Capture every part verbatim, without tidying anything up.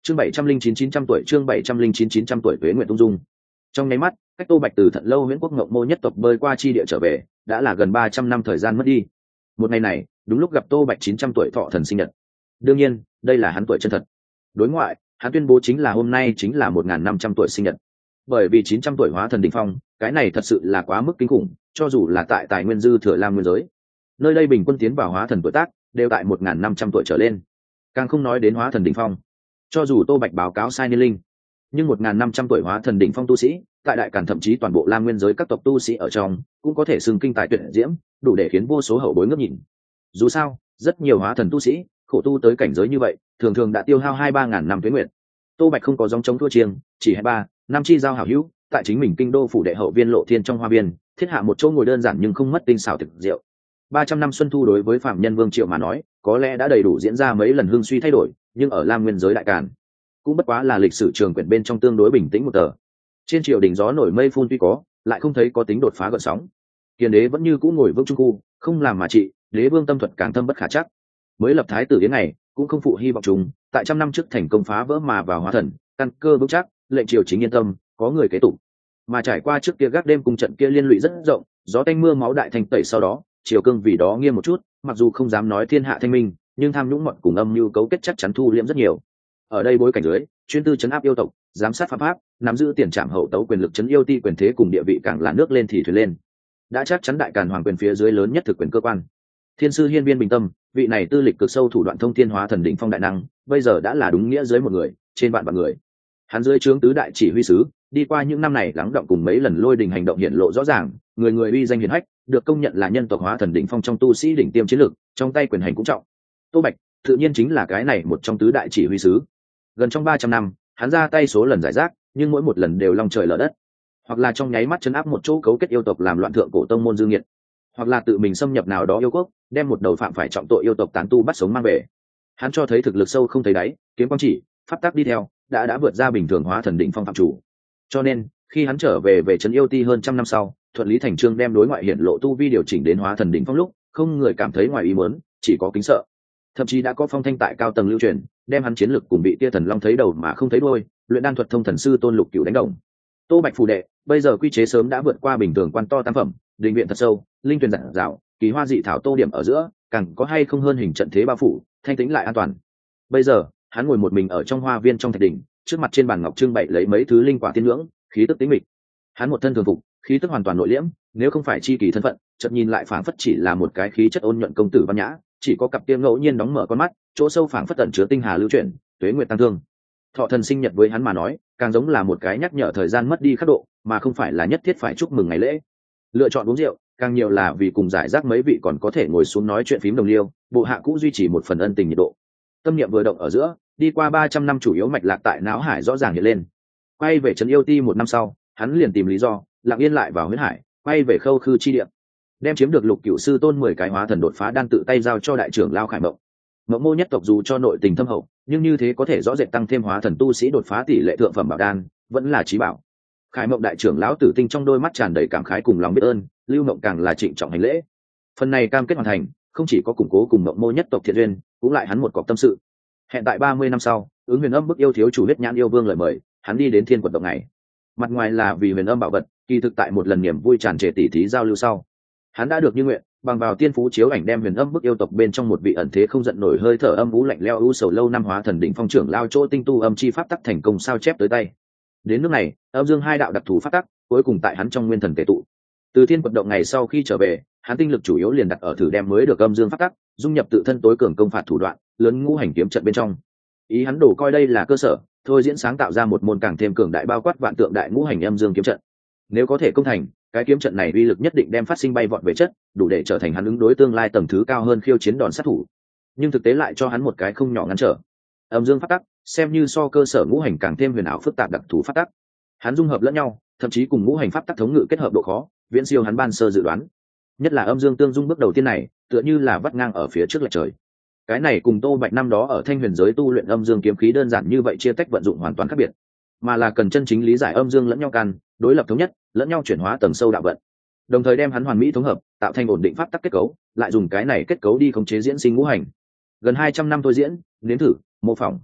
chương bảy trăm linh chín chín trăm tuổi chương bảy trăm linh chín chín trăm tuổi tuế nguyện tung dung. Trong nháy mắt, cách Tô Bạch từ Thận Lâu Huyễn Quốc Ngộng Mô nhất tộc bơi qua chi địa trở về đã là gần ba trăm năm thời gian mất đi. Một ngày này đúng lúc gặp Tô Bạch chín trăm tuổi thọ thần sinh nhật. Đương nhiên đây là hắn tuổi chân thật. Đối ngoại hắn tuyên bố chính là hôm nay chính là một nghìn năm trăm tuổi sinh nhật. Bởi vì chín trăm tuổi hóa thần đỉnh phong, cái này thật sự là quá mức kinh khủng, cho dù là tại tài nguyên dư thừa Lam Nguyên giới, nơi đây bình quân tiến vào hóa thần tuổi tác đều tại một nghìn năm trăm tuổi trở lên, càng không nói đến hóa thần đỉnh phong. Cho dù Tô Bạch báo cáo sai niên linh, nhưng một nghìn năm trăm tuổi hóa thần đỉnh phong tu sĩ tại đại càn thậm chí toàn bộ Lam Nguyên giới các tộc tu sĩ ở trong cũng có thể xưng kinh tài tuyệt diễm, đủ để khiến vô số hậu bối ngước nhìn. Dù sao rất nhiều hóa thần tu sĩ khổ tu tới cảnh giới như vậy thường thường đã tiêu hao hai ba ngàn năm tuế nguyện. Tô Bạch không có dòng chống thua chiêng, chỉ hai ba năm chi giao hảo hữu tại chính mình kinh đô phủ đệ hậu viên Lộ Thiên trong hoa viên thiết hạ một chỗ ngồi đơn giản nhưng không mất tinh xảo thực diệu. Ba trăm năm xuân thu đối với phạm nhân Vương Triệu mà nói có lẽ đã đầy đủ diễn ra mấy lần hưng suy thay đổi, nhưng ở Lam Nguyên giới đại càn cũng bất quá là lịch sử trường quyển bên trong tương đối bình tĩnh một tờ. Trên triều đình gió nổi mây phun tuy có, lại không thấy có tính đột phá gợn sóng. Kiền đế vẫn như cũ ngồi vương trung khu, không làm mà trị, đế vương tâm thuật càng thâm bất khả chắc. Mới lập thái tử đến ngày cũng không phụ hy vọng chúng, tại trăm năm trước thành công phá vỡ mà vào hóa thần, căn cơ vững chắc, lệnh triều chính yên tâm, có người kế tục. Mà trải qua trước kia gác đêm cùng trận kia liên lụy rất rộng, gió tanh mưa máu đại thành tẩy sau đó, triều cương vì đó nghiêm một chút, mặc dù không dám nói thiên hạ thanh minh, nhưng tham nhũng mọn cùng âm mưu cấu kết chắc chắn thu liễm rất nhiều. Ở đây bối cảnh dưới, chuyên tư chấn áp yêu tộc, giám sát pháp pháp, nắm giữ tiền trảm hậu tấu quyền lực chấn yêu ti quyền thế cùng địa vị càng là nước lên thì thuyền lên. Đã chắc chắn đại càn hoàng quyền phía dưới lớn nhất thực quyền cơ quan. Thiên sư hiên viên bình tâm, vị này tư lịch cực sâu thủ đoạn thông thiên hóa thần đỉnh phong đại năng, bây giờ đã là đúng nghĩa dưới một người, trên vạn vạn người. Hắn dưới trướng tứ đại chỉ huy sứ, đi qua những năm này lắng động cùng mấy lần lôi đình hành động hiện lộ rõ ràng, người người uy danh hiển hách, được công nhận là nhân tộc hóa thần đỉnh phong trong tu sĩ đỉnh tiêm chiến lược, trong tay quyền hành cũng trọng. Tô Bạch tự nhiên chính là cái này một trong tứ đại chỉ huy sứ. Gần trong ba trăm năm, hắn ra tay số lần giải rác, nhưng mỗi một lần đều long trời lở đất, hoặc là trong nháy mắt chấn áp một chỗ cấu kết yêu tộc làm loạn thượng cổ tông môn dương nghiệt, hoặc là tự mình xâm nhập nào đó yêu quốc, đem một đầu phạm phải trọng tội yêu tộc tán tu bắt sống mang về. Hắn cho thấy thực lực sâu không thấy đáy, kiếm quang chỉ, pháp tắc đi theo, đã đã vượt ra bình thường hóa thần đỉnh phong phạm chủ. Cho nên, khi hắn trở về về trấn yêu ti hơn trăm năm sau, thuận lý thành trương đem đối ngoại hiển lộ tu vi điều chỉnh đến hóa thần đỉnh phong lúc, không người cảm thấy ngoài ý muốn, chỉ có kính sợ. Thậm chí đã có phong thanh tại cao tầng lưu truyền, đem hắn chiến lực cùng bị tia thần long thấy đầu mà không thấy đuôi, luyện đan thuật thông thần sư Tôn Lục Cửu đánh đồng. Tô Bạch phù đệ bây giờ quy chế sớm đã vượt qua bình thường quan to tam phẩm, đình viện thật sâu, linh tuyền giản dạo, kỳ hoa dị thảo tô điểm ở giữa, càng có hay không hơn hình trận thế bao phủ, thanh tĩnh lại an toàn. Bây giờ hắn ngồi một mình ở trong hoa viên trong thạch đỉnh, trước mặt trên bàn ngọc trưng bày lấy mấy thứ linh quả tiên ngưỡng, khí tức tĩnh mịch. Hắn một thân thường phục, khí tức hoàn toàn nội liễm, nếu không phải chi kỳ thân phận, chợt nhìn lại phảng phất chỉ là một cái khí chất ôn nhuận công tử văn nhã, chỉ có cặp tiêm ngẫu nhiên đóng mở con mắt, chỗ sâu phảng phất tẩn chứa tinh hà lưu chuyển, tuế nguyệt tăng thương. Thọ thần sinh nhật với hắn mà nói, càng giống là một cái nhắc nhở thời gian mất đi khắc độ, mà không phải là nhất thiết phải chúc mừng ngày lễ. Lựa chọn uống rượu, càng nhiều là vì cùng giải rác mấy vị còn có thể ngồi xuống nói chuyện phím đồng liêu, bộ hạ cũng duy trì một phần ân tình nhiệt độ. Tâm niệm vừa động ở giữa, đi qua ba trăm năm chủ yếu mạch lạc tại não hải rõ ràng hiện lên. Quay về trấn yêu ti một năm sau, hắn liền tìm lý do, lặng yên lại vào huyết hải, quay về khâu khư chi địa, đem chiếm được Lục Cửu sư tôn mười cái hóa thần đột phá đan tự tay giao cho đại trưởng lao Khải Mộng. Mộng Mô nhất tộc dù cho nội tình thâm hậu, nhưng như thế có thể rõ rệt tăng thêm hóa thần tu sĩ đột phá tỷ lệ thượng phẩm bảo đan, vẫn là chí bảo. Khải Mộng đại trưởng lão Tử Tinh trong đôi mắt tràn đầy cảm khái cùng lòng biết ơn, Lưu Mộng càng là trịnh trọng hành lễ. Phần này cam kết hoàn thành, không chỉ có củng cố cùng Mộng Mô nhất tộc thiện duyên, cũng lại hắn một cọc tâm sự. Hẹn tại ba mươi năm sau, ứng Huyền Âm bức yêu thiếu chủ huyết nhãn yêu vương lời mời, hắn đi đến Thiên Quật động này. Mặt ngoài là vì Huyền Âm bảo vật, kỳ thực tại một lần niềm vui tràn trề tỉ thí giao lưu sau, hắn đã được như nguyện, bằng vào tiên phú chiếu ảnh đem Huyền Âm bức yêu tộc bên trong một vị ẩn thế không giận nổi hơi thở âm vũ lạnh lẽo u sầu lâu năm hóa thần đỉnh phong trưởng lao chỗ tinh tu âm chi pháp tắc thành công sao chép tới tay. Đến nước này, âm dương hai đạo đặc thù pháp tắc, cuối cùng tại hắn trong nguyên thần tề tụ. Từ Thiên Quật động ngày sau khi trở về, hắn tinh lực chủ yếu liền đặt ở thử đem mới được âm dương pháp tắc dung nhập tự thân tối cường công phạt thủ đoạn, lớn ngũ hành kiếm trận bên trong. Ý hắn đổ coi đây là cơ sở, thôi diễn sáng tạo ra một môn càng thêm cường đại bao quát vạn tượng đại ngũ hành âm dương kiếm trận. Nếu có thể công thành, cái kiếm trận này uy lực nhất định đem phát sinh bay vọt về chất, đủ để trở thành hắn ứng đối tương lai tầng thứ cao hơn khiêu chiến đòn sát thủ. Nhưng thực tế lại cho hắn một cái không nhỏ ngăn trở. Âm dương pháp tắc xem như so cơ sở ngũ hành càng thêm huyền ảo phức tạp đặc thù pháp tắc. Hắn dung hợp lẫn nhau, thậm chí cùng ngũ hành pháp tắc thống ngự kết hợp độ khó, viễn siêu hắn ban sơ dự đoán. Nhất là âm dương tương dung bước đầu tiên này, tựa như là vắt ngang ở phía trước lệch trời. Cái này cùng Tô Bạch năm đó ở Thanh Huyền giới tu luyện âm dương kiếm khí đơn giản như vậy chia tách vận dụng hoàn toàn khác biệt, mà là cần chân chính lý giải âm dương lẫn nhau can, đối lập thống nhất, lẫn nhau chuyển hóa tầng sâu đạo vận, đồng thời đem hắn hoàn mỹ thống hợp, tạo thành ổn định pháp tắc kết cấu, lại dùng cái này kết cấu đi khống chế diễn sinh ngũ hành. Gần hai trăm năm thôi diễn, nếm thử, mô phỏng,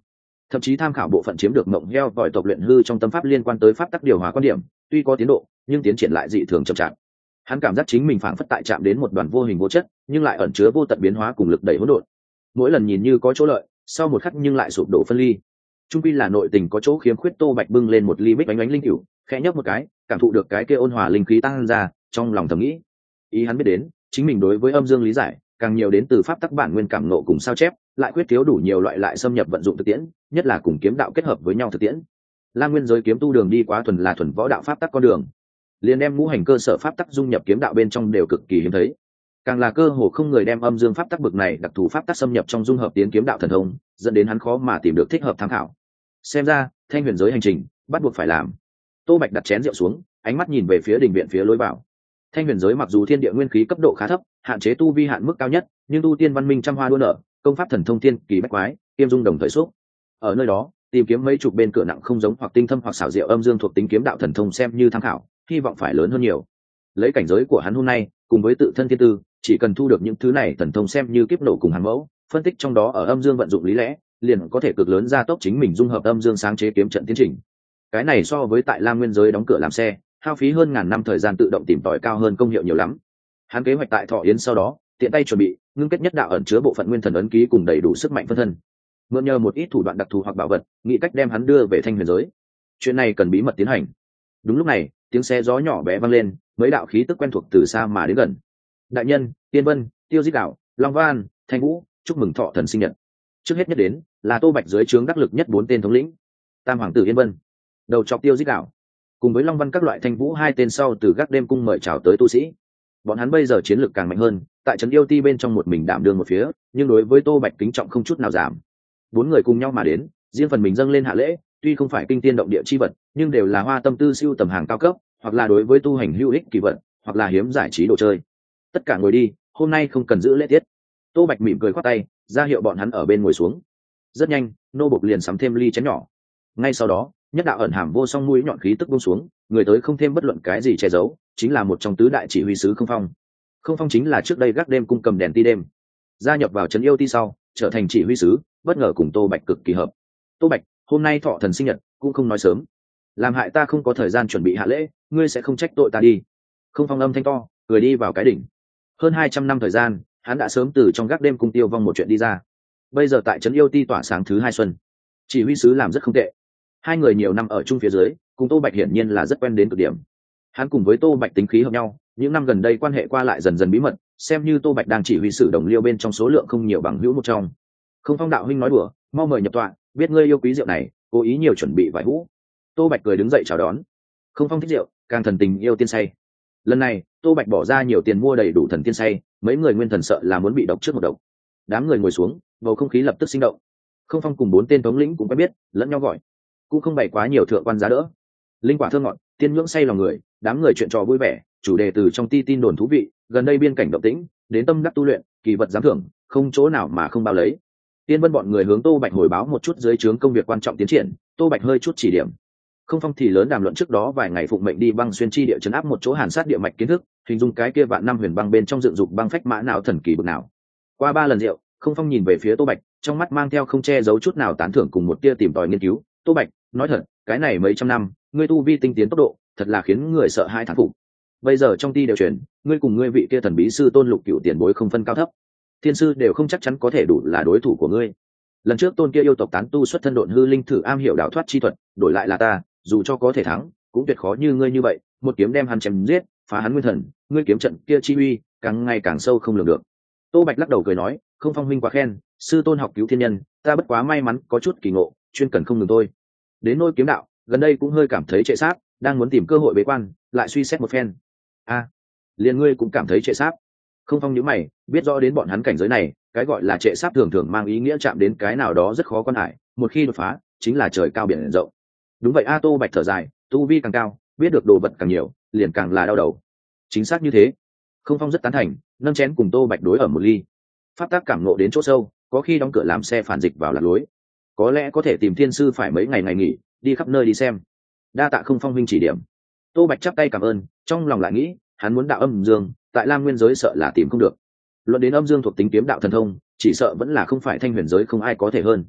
thậm chí tham khảo bộ phận chiếm được mộng heo vòi tộc luyện hư trong tâm pháp liên quan tới pháp tắc điều hòa quan điểm, tuy có tiến độ nhưng tiến triển lại dị thường chậm chạp. Hắn cảm giác chính mình phảng phất tại chạm đến một đoàn vô hình vô chất nhưng lại ẩn chứa vô tận biến hóa cùng lực đẩy hỗn độn, mỗi lần nhìn như có chỗ lợi, sau một khắc nhưng lại sụp đổ phân ly. Trung quy là nội tình có chỗ khiếm khuyết. Tô Bạch bưng lên một ly bích bánh bánh linh cửu, khẽ nhấp một cái, cảm thụ được cái kia ôn hòa linh khí tăng ra, trong lòng thầm nghĩ, ý hắn biết đến, chính mình đối với âm dương lý giải càng nhiều đến từ pháp tắc bản nguyên cảm nộ cùng sao chép, lại quyết thiếu đủ nhiều loại lại xâm nhập vận dụng thực tiễn, nhất là cùng kiếm đạo kết hợp với nhau thực tiễn. Lam Nguyên giới kiếm tu đường đi quá thuần là thuần võ đạo pháp tắc con đường, liền đem ngũ hành cơ sở pháp tắc dung nhập kiếm đạo bên trong đều cực kỳ hiếm thấy. Càng là cơ hồ không người đem âm dương pháp tắc bực này đặc thù pháp tắc xâm nhập trong dung hợp tiến kiếm đạo thần thông, dẫn đến hắn khó mà tìm được thích hợp tham khảo. Xem ra thanh huyền giới hành trình bắt buộc phải làm. Tô Bạch đặt chén rượu xuống, ánh mắt nhìn về phía đình viện phía lối vào. Thanh huyền giới mặc dù thiên địa nguyên khí cấp độ khá thấp, hạn chế tu vi hạn mức cao nhất, nhưng tu tiên văn minh trăm hoa đua nở, công pháp thần thông thiên kỳ bách quái, tiêm dung đồng thời xúc. Ở nơi đó tìm kiếm mấy chục bên cửa nặng không giống hoặc tinh thâm hoặc xảo diệu âm dương thuộc tính kiếm đạo thần thông xem như tham khảo, hy vọng phải lớn hơn nhiều. Lấy cảnh giới của hắn hôm nay cùng với tự thân thiên tư, chỉ cần thu được những thứ này thần thông xem như kiếp nổ cùng hàng mẫu, phân tích trong đó ở âm dương vận dụng lý lẽ, liền có thể cực lớn gia tốc chính mình dung hợp âm dương sáng chế kiếm trận tiến trình. Cái này so với tại Lam Nguyên giới đóng cửa làm xe, hao phí hơn ngàn năm thời gian tự động tìm tòi cao hơn công hiệu nhiều lắm. Hắn kế hoạch tại Thọ Yến sau đó, tiện tay chuẩn bị, ngưng kết nhất đạo ẩn chứa bộ phận nguyên thần ấn ký cùng đầy đủ sức mạnh phân thân. Mượn nhờ một ít thủ đoạn đặc thù hoặc bảo vật, nghĩ cách đem hắn đưa về Thanh huyền giới. Chuyện này cần bí mật tiến hành. Đúng lúc này, tiếng xe gió nhỏ bé vang lên, mấy đạo khí tức quen thuộc từ xa mà đến gần. Đại nhân, Tiên Vân, Tiêu Diết Đạo, Long Văn, Thanh Vũ, chúc mừng Thọ thần sinh nhật. Trước hết nhất đến là Tô Bạch dưới trướng đắc lực nhất bốn tên thống lĩnh. Tam hoàng tử Yên Vân, đầu chọc Tiêu Diết Đạo, cùng với Long Văn các loại Thanh Vũ hai tên sau từ gác đêm cung mời chào tới tu sĩ. Bọn hắn bây giờ chiến lược càng mạnh hơn, tại trấn yêu ti bên trong một mình đảm đương một phía, nhưng đối với Tô Bạch kính trọng không chút nào giảm. Bốn người cùng nhau mà đến, riêng phần mình dâng lên hạ lễ, tuy không phải kinh tiên động địa chi vật, nhưng đều là hoa tâm tư siêu tầm hàng cao cấp, hoặc là đối với tu hành hữu ích kỳ vật, hoặc là hiếm giải trí đồ chơi. Tất cả ngồi đi, hôm nay không cần giữ lễ tiết. Tô Bạch mỉm cười khoát tay, ra hiệu bọn hắn ở bên ngồi xuống. Rất nhanh, nô bộc liền sắm thêm ly chén nhỏ. Ngay sau đó, nhất đạo ẩn hàm vô song mũi nhọn khí tức buông xuống, người tới không thêm bất luận cái gì che giấu, chính là một trong tứ đại chỉ huy sứ Không Phong. Không Phong chính là trước đây gác đêm cung cầm đèn ti đêm, gia nhập vào trấn yêu ti sau, trở thành chỉ huy sứ, bất ngờ cùng Tô Bạch cực kỳ hợp. Tô Bạch, hôm nay Thọ thần sinh nhật, cũng không nói sớm, làm hại ta không có thời gian chuẩn bị hạ lễ, ngươi sẽ không trách tội ta đi. Không Phong âm thanh to, cười đi vào cái đỉnh. Hơn hai trăm năm thời gian, hắn đã sớm từ trong gác đêm cung tiêu vong một chuyện đi ra. Bây giờ tại trấn yêu ti tỏa sáng thứ hai xuân, chỉ huy sứ làm rất không tệ. Hai người nhiều năm ở chung phía dưới, cùng Tô Bạch hiển nhiên là rất quen đến cực điểm. Hắn cùng với Tô Bạch tính khí hợp nhau, những năm gần đây quan hệ qua lại dần dần bí mật, xem như Tô Bạch đang chỉ huy sử đồng liêu bên trong số lượng không nhiều bằng hữu một trong. Không Phong đạo huynh nói đùa, mau mời nhập tọa, biết ngươi yêu quý rượu này, cố ý nhiều chuẩn bị vài hũ. Tô Bạch cười đứng dậy chào đón. Không Phong thích rượu, càng thần tình yêu tiên say. Lần này Tô Bạch bỏ ra nhiều tiền mua đầy đủ thần tiên say, mấy người nguyên thần sợ là muốn bị độc trước một độc. Đám người ngồi xuống, bầu không khí lập tức sinh động. Không Phong cùng bốn tên thống lĩnh cũng quen biết, lẫn nhau gọi, cũng không bày quá nhiều thượng quan giá đỡ. Linh quả thơm ngọt, tiên nhưỡng say lòng người, đám người chuyện trò vui vẻ, chủ đề từ trong ti tin đồn thú vị, gần đây biên cảnh động tĩnh, đến tâm đắc tu luyện, kỳ vật giám thưởng, không chỗ nào mà không bao lấy. Tiên Vân bọn người hướng Tô Bạch hồi báo một chút dưới trướng công việc quan trọng tiến triển, Tô Bạch hơi chút chỉ điểm. Không Phong thì lớn đàm luận trước đó vài ngày phụng mệnh đi băng xuyên chi địa trấn áp một chỗ hàn sát địa mạch kiến thức, hình dung cái kia vạn năm huyền băng bên trong dựng dục băng phách mã nào thần kỳ bực nào. Qua ba lần rượu, Không Phong nhìn về phía Tô Bạch, trong mắt mang theo không che giấu chút nào tán thưởng cùng một tia tìm tòi nghiên cứu. Tô Bạch, nói thật, cái này mấy trăm năm, ngươi tu vi tinh tiến tốc độ, thật là khiến người sợ hai thán phục. Bây giờ trong ti đều truyền, ngươi cùng ngươi vị kia thần bí sư Tôn Lục Cửu tiền bối không phân cao thấp, thiên sư đều không chắc chắn có thể đủ là đối thủ của ngươi. Lần trước tôn kia yêu tộc tán tu xuất thân độn hư linh thử am hiểu đào thoát chi thuật, đổi lại là ta, dù cho có thể thắng, cũng tuyệt khó như ngươi như vậy, một kiếm đem hắn chém giết, phá hắn nguyên thần, ngươi kiếm trận kia chi uy, càng ngày càng sâu không lường được. Tô Bạch lắc đầu cười nói, Không Phong huynh quá khen, sư tôn học cứu thiên nhân, ta bất quá may mắn có chút kỳ ngộ, chuyên cần không ngừng thôi. Đến nôi kiếm đạo, gần đây cũng hơi cảm thấy trệ sáp, đang muốn tìm cơ hội bế quan, lại suy xét một phen. A, à, liền ngươi cũng cảm thấy trệ sáp? Không Phong nhíu mày, biết rõ đến bọn hắn cảnh giới này, cái gọi là trệ sáp thường thường mang ý nghĩa chạm đến cái nào đó rất khó quan hải, một khi đột phá, chính là trời cao biển rộng. Đúng vậy a. Tô Bạch thở dài, tu vi càng cao, biết được đồ vật càng nhiều, liền càng là đau đầu. Chính xác như thế. Không Phong rất tán thành, nâng chén cùng Tô Bạch đối ở một ly. Pháp tác cảm ngộ đến chỗ sâu, có khi đóng cửa làm xe phản dịch vào lạc lối. Có lẽ có thể tìm thiên sư phải mấy ngày ngày nghỉ, đi khắp nơi đi xem. Đa tạ Không Phong huynh chỉ điểm. Tô Bạch chắp tay cảm ơn, trong lòng lại nghĩ, hắn muốn đạo âm dương, tại Lam Nguyên giới sợ là tìm không được. Luận đến âm dương thuộc tính kiếm đạo thần thông, chỉ sợ vẫn là không phải Thanh Huyền giới không ai có thể hơn.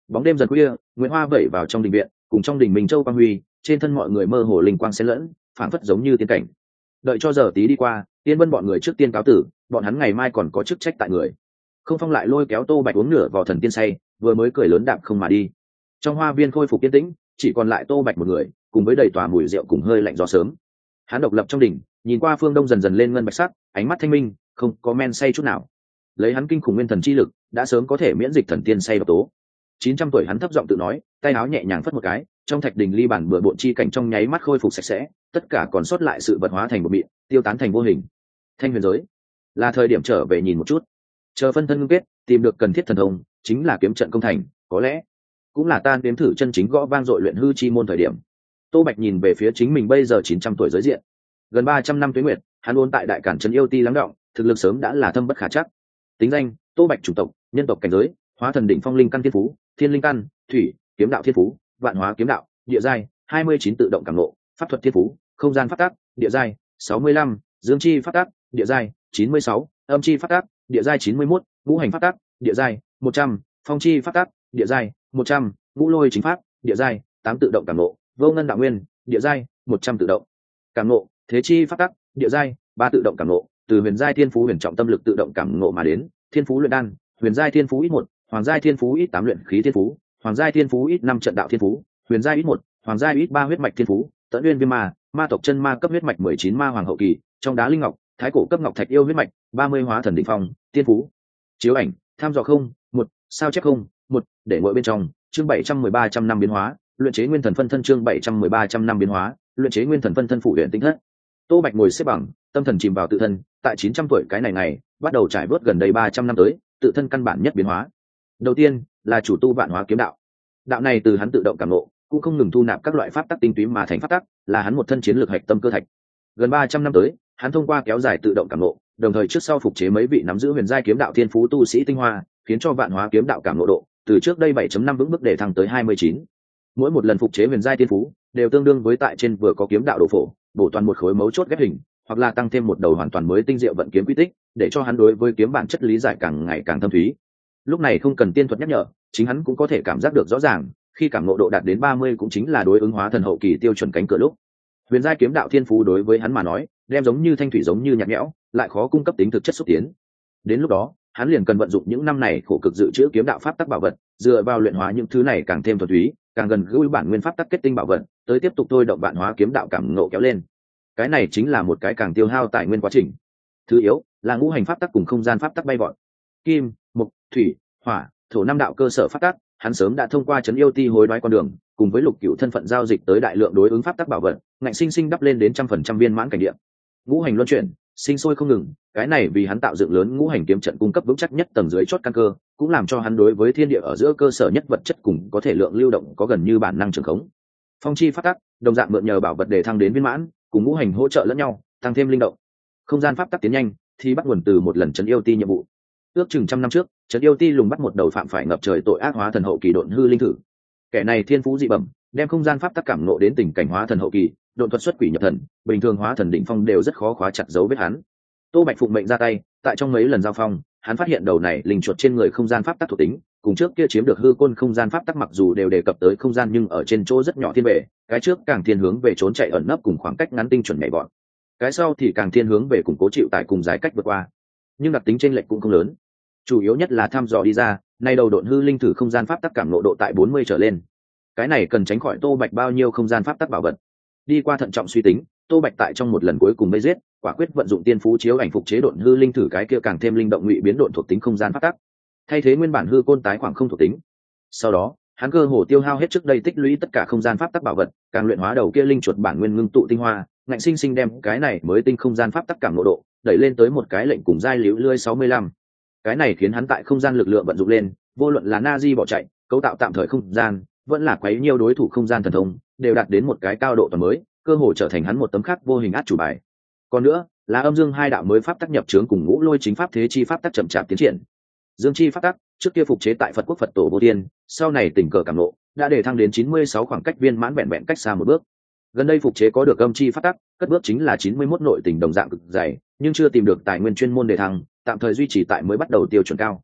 Bóng đêm dần khuya, Nguyễn Hoa vẩy vào trong đình viện, cùng trong đình Minh Châu quang huy, trên thân mọi người mơ hồ linh quang xen lẫn, phảng phất giống như tiên cảnh. Đợi cho giờ tí đi qua, Tiên Vân bọn người trước tiên cáo tử, bọn hắn ngày mai còn có chức trách tại người. Không Phong lại lôi kéo Tô Bạch uống nửa vò thần tiên say, vừa mới cười lớn đạp không mà đi. Trong hoa viên khôi phục yên tĩnh, chỉ còn lại Tô Bạch một người, cùng với đầy tòa mùi rượu cùng hơi lạnh gió sớm. Hắn độc lập trong đỉnh, nhìn qua phương đông dần dần lên ngân bạch sắc, ánh mắt thanh minh, không có men say chút nào. Lấy hắn kinh khủng nguyên thần chi lực, đã sớm có thể miễn dịch thần tiên say độc tố. Chín trăm tuổi hắn thấp giọng tự nói, tay áo nhẹ nhàng phất một cái, trong thạch đình ly bản bừa bộn chi cảnh trong nháy mắt khôi phục sạch sẽ, tất cả còn sót lại sự vật hóa thành một mịn, tiêu tán thành vô hình. Thanh huyền giới, là thời điểm trở về nhìn một chút. Chờ phân thân ngưng kết, tìm được cần thiết thần thông, chính là kiếm trận công thành, có lẽ cũng là ta nếm thử chân chính gõ vang dội luyện hư chi môn thời điểm. Tô Bạch nhìn về phía chính mình bây giờ chín trăm tuổi giới diện, gần ba trăm năm tuế nguyệt, hắn ôn tại đại cản trấn yêu ti lắng động, thực lực sớm đã là thâm bất khả chắc. Tính danh: Tô Bạch, chủng tộc nhân tộc, cảnh giới hóa thần đỉnh phong linh căn thiên phú, thiên linh căn, thủy kiếm đạo thiên phú, vạn hóa kiếm đạo, địa giai hai mươi chín tự động cảm ngộ, pháp thuật thiên phú, không gian pháp tắc, địa giai sáu mươi lăm, dương chi pháp tắc, địa giai chín mươi sáu, âm chi pháp tắc, địa giai chín mươi mốt, ngũ hành pháp tắc, địa giai một trăm, phong chi pháp tắc, địa giai một trăm, ngũ lôi chính pháp, địa giai tám tự động cảm ngộ, vô ngân đạo nguyên, địa giai một trăm tự động cảm ngộ, thế chi pháp tắc, địa giai ba tự động cảm ngộ, từ huyền giai thiên phú huyền trọng tâm lực tự động cảm ngộ mà đến, thiên phú luyện đan, huyền giai thiên phú ít một, hoàng giai thiên phú ít tám luyện khí thiên phú, hoàng giai thiên phú ít năm trận đạo thiên phú, huyền giai ít một, hoàng giai ít ba huyết mạch thiên phú, tận nguyên viêm ma, ma tộc chân ma cấp huyết mạch mười chín ma hoàng hậu kỳ, trong đá linh ngọc, thái cổ cấp ngọc thạch yêu huyết mạch, ba mươi hóa thần đỉnh phong, thiên phú. Chiếu ảnh, tham dò không, một, sao chép không, một, để ngồi bên trong, chương bảy trăm mười ba trăm năm biến hóa, luyện chế nguyên thần phân thân chương bảy trăm mười ba trăm năm biến hóa, luyện chế nguyên thần phân thân phụ luyện tinh thất. Tô Bạch ngồi xếp bằng, tâm thần chìm vào tự thân, tại chín trăm tuổi cái này ngày, bắt đầu trải vớt gần đây ba trăm năm tới, tự thân căn bản nhất biến hóa. Đầu tiên là chủ tu vạn hóa kiếm đạo. Đạo này từ hắn tự động cảm ngộ, cũng không ngừng thu nạp các loại pháp tắc tinh túy mà thành pháp tắc, là hắn một thân chiến lược hạch tâm cơ thạch. Gần ba trăm năm tới, hắn thông qua kéo dài tự động cảm ngộ, đồng thời trước sau phục chế mấy vị nắm giữ huyền giai kiếm đạo thiên phú tu sĩ tinh hoa, khiến cho vạn hóa kiếm đạo cảm ngộ độ từ trước đây bảy chấm năm vững bước để thăng tới hai mươi chín. Mỗi một lần phục chế huyền giai thiên phú, đều tương đương với tại trên vừa có kiếm đạo độ phổ, bổ toàn một khối mấu chốt ghép hình, hoặc là tăng thêm một đầu hoàn toàn mới tinh diệu vận kiếm quy tích, để cho hắn đối với kiếm bản chất lý giải càng ngày càng thâm thúy. Lúc này không cần tiên thuật nhắc nhở, chính hắn cũng có thể cảm giác được rõ ràng, khi cảm ngộ độ đạt đến ba mươi cũng chính là đối ứng hóa thần hậu kỳ tiêu chuẩn cánh cửa lúc. Huyền giai kiếm đạo thiên phú đối với hắn mà nói, đem giống như thanh thủy giống như nhạt nhẽo, lại khó cung cấp tính thực chất xúc tiến. Đến lúc đó, hắn liền cần vận dụng những năm này khổ cực dự trữ kiếm đạo pháp tắc bảo vật, dựa vào luyện hóa những thứ này càng thêm thuần túy, càng gần gũi bản nguyên pháp tắc kết tinh bảo vật, tới tiếp tục thôi động vạn hóa kiếm đạo cảm ngộ kéo lên. Cái này chính là một cái càng tiêu hao tài nguyên quá trình. Thứ yếu là ngũ hành pháp tắc cùng không gian pháp tắc bay vọt. Kim, mộc, thủy, hỏa, thổ năm đạo cơ sở pháp tắc, hắn sớm đã thông qua trấn yêu ti hối đoái con đường, cùng với lục cửu thân phận giao dịch tới đại lượng đối ứng pháp tắc bảo vật, ngạnh sinh sinh đắp lên đến trăm phần trăm viên mãn cảnh địa. Ngũ hành luân chuyển, sinh sôi không ngừng, cái này vì hắn tạo dựng lớn ngũ hành kiếm trận cung cấp vững chắc nhất tầng dưới chót căn cơ, cũng làm cho hắn đối với thiên địa ở giữa cơ sở nhất vật chất cùng có thể lượng lưu động có gần như bản năng trường khống. Phong chi pháp tắc, đồng dạng mượn nhờ bảo vật để thăng đến viên mãn, cùng ngũ hành hỗ trợ lẫn nhau, tăng thêm linh động. Không gian pháp tắc tiến nhanh, thì bắt nguồn từ một lần trấn yêu ti nhiệm vụ. Ước chừng trăm năm trước, trấn yêu ti lùng bắt một đầu phạm phải ngập trời tội ác hóa thần hậu kỳ độn hư linh thử. Kẻ này thiên phú dị bẩm, đem không gian pháp tắc cảm ngộ đến tình cảnh hóa thần hậu kỳ, độn thuật xuất quỷ nhập thần, bình thường hóa thần đỉnh phong đều rất khó khóa chặt dấu vết hắn. Tô Bạch phụng mệnh ra tay, tại trong mấy lần giao phong, hắn phát hiện đầu này linh chuột trên người không gian pháp tắc thuộc tính, cùng trước kia chiếm được hư côn không gian pháp tắc mặc dù đều đề cập tới không gian nhưng ở trên chỗ rất nhỏ thiên về, cái trước càng thiên hướng về trốn chạy ẩn nấp cùng khoảng cách ngắn tinh chuẩn nhảy vọt. Cái sau thì càng thiên hướng về củng cố chịu tải cùng giải cách vượt qua. Nhưng đặc tính chênh lệch cũng không lớn. Chủ yếu nhất là thăm dò đi ra, nay đầu độn hư linh thử không gian pháp tắc cảm ngộ độ tại bốn mươi trở lên. Cái này cần tránh khỏi Tô Bạch bao nhiêu không gian pháp tắc bảo vật. Đi qua thận trọng suy tính, Tô Bạch tại trong một lần cuối cùng mới giết, quả quyết vận dụng tiên phú chiếu ảnh phục chế độn hư linh thử cái kia càng thêm linh động ngụy biến độn thuộc tính không gian pháp tắc, thay thế nguyên bản hư côn tái khoảng không thuộc tính. Sau đó, hắn cơ hồ tiêu hao hết trước đây tích lũy tất cả không gian pháp tắc bảo vật, càng luyện hóa đầu kia linh chuột bản nguyên ngưng tụ tinh hoa, ngạnh sinh sinh đem cái này mới tinh không gian pháp tắc cảm ngộ độ đẩy lên tới một cái lệnh cùng giai liễu lươi sáu mươi lăm. Cái này khiến hắn tại không gian lực lượng vận dụng lên, vô luận là Nazi bỏ chạy, cấu tạo tạm thời không gian, vẫn là quấy nhiều đối thủ không gian thần thông, đều đạt đến một cái cao độ toàn mới, cơ hồ trở thành hắn một tấm khắc vô hình át chủ bài. Còn nữa, là âm dương hai đạo mới pháp tắc nhập chướng cùng ngũ lôi chính pháp thế chi pháp tắc chậm chạp tiến triển. Dương chi pháp tắc, trước kia phục chế tại Phật quốc Phật tổ Vô Tiên, sau này tình cờ cảm ngộ, đã để thăng đến chín mươi sáu khoảng cách viên mãn vẹn vẹn cách xa một bước. Gần đây phục chế có được âm chi pháp tắc, cất bước chính là chín mươi mốt nội tình đồng dạng cực dày, nhưng chưa tìm được tài nguyên chuyên môn để thăng, tạm thời duy trì tại mới bắt đầu tiêu chuẩn cao.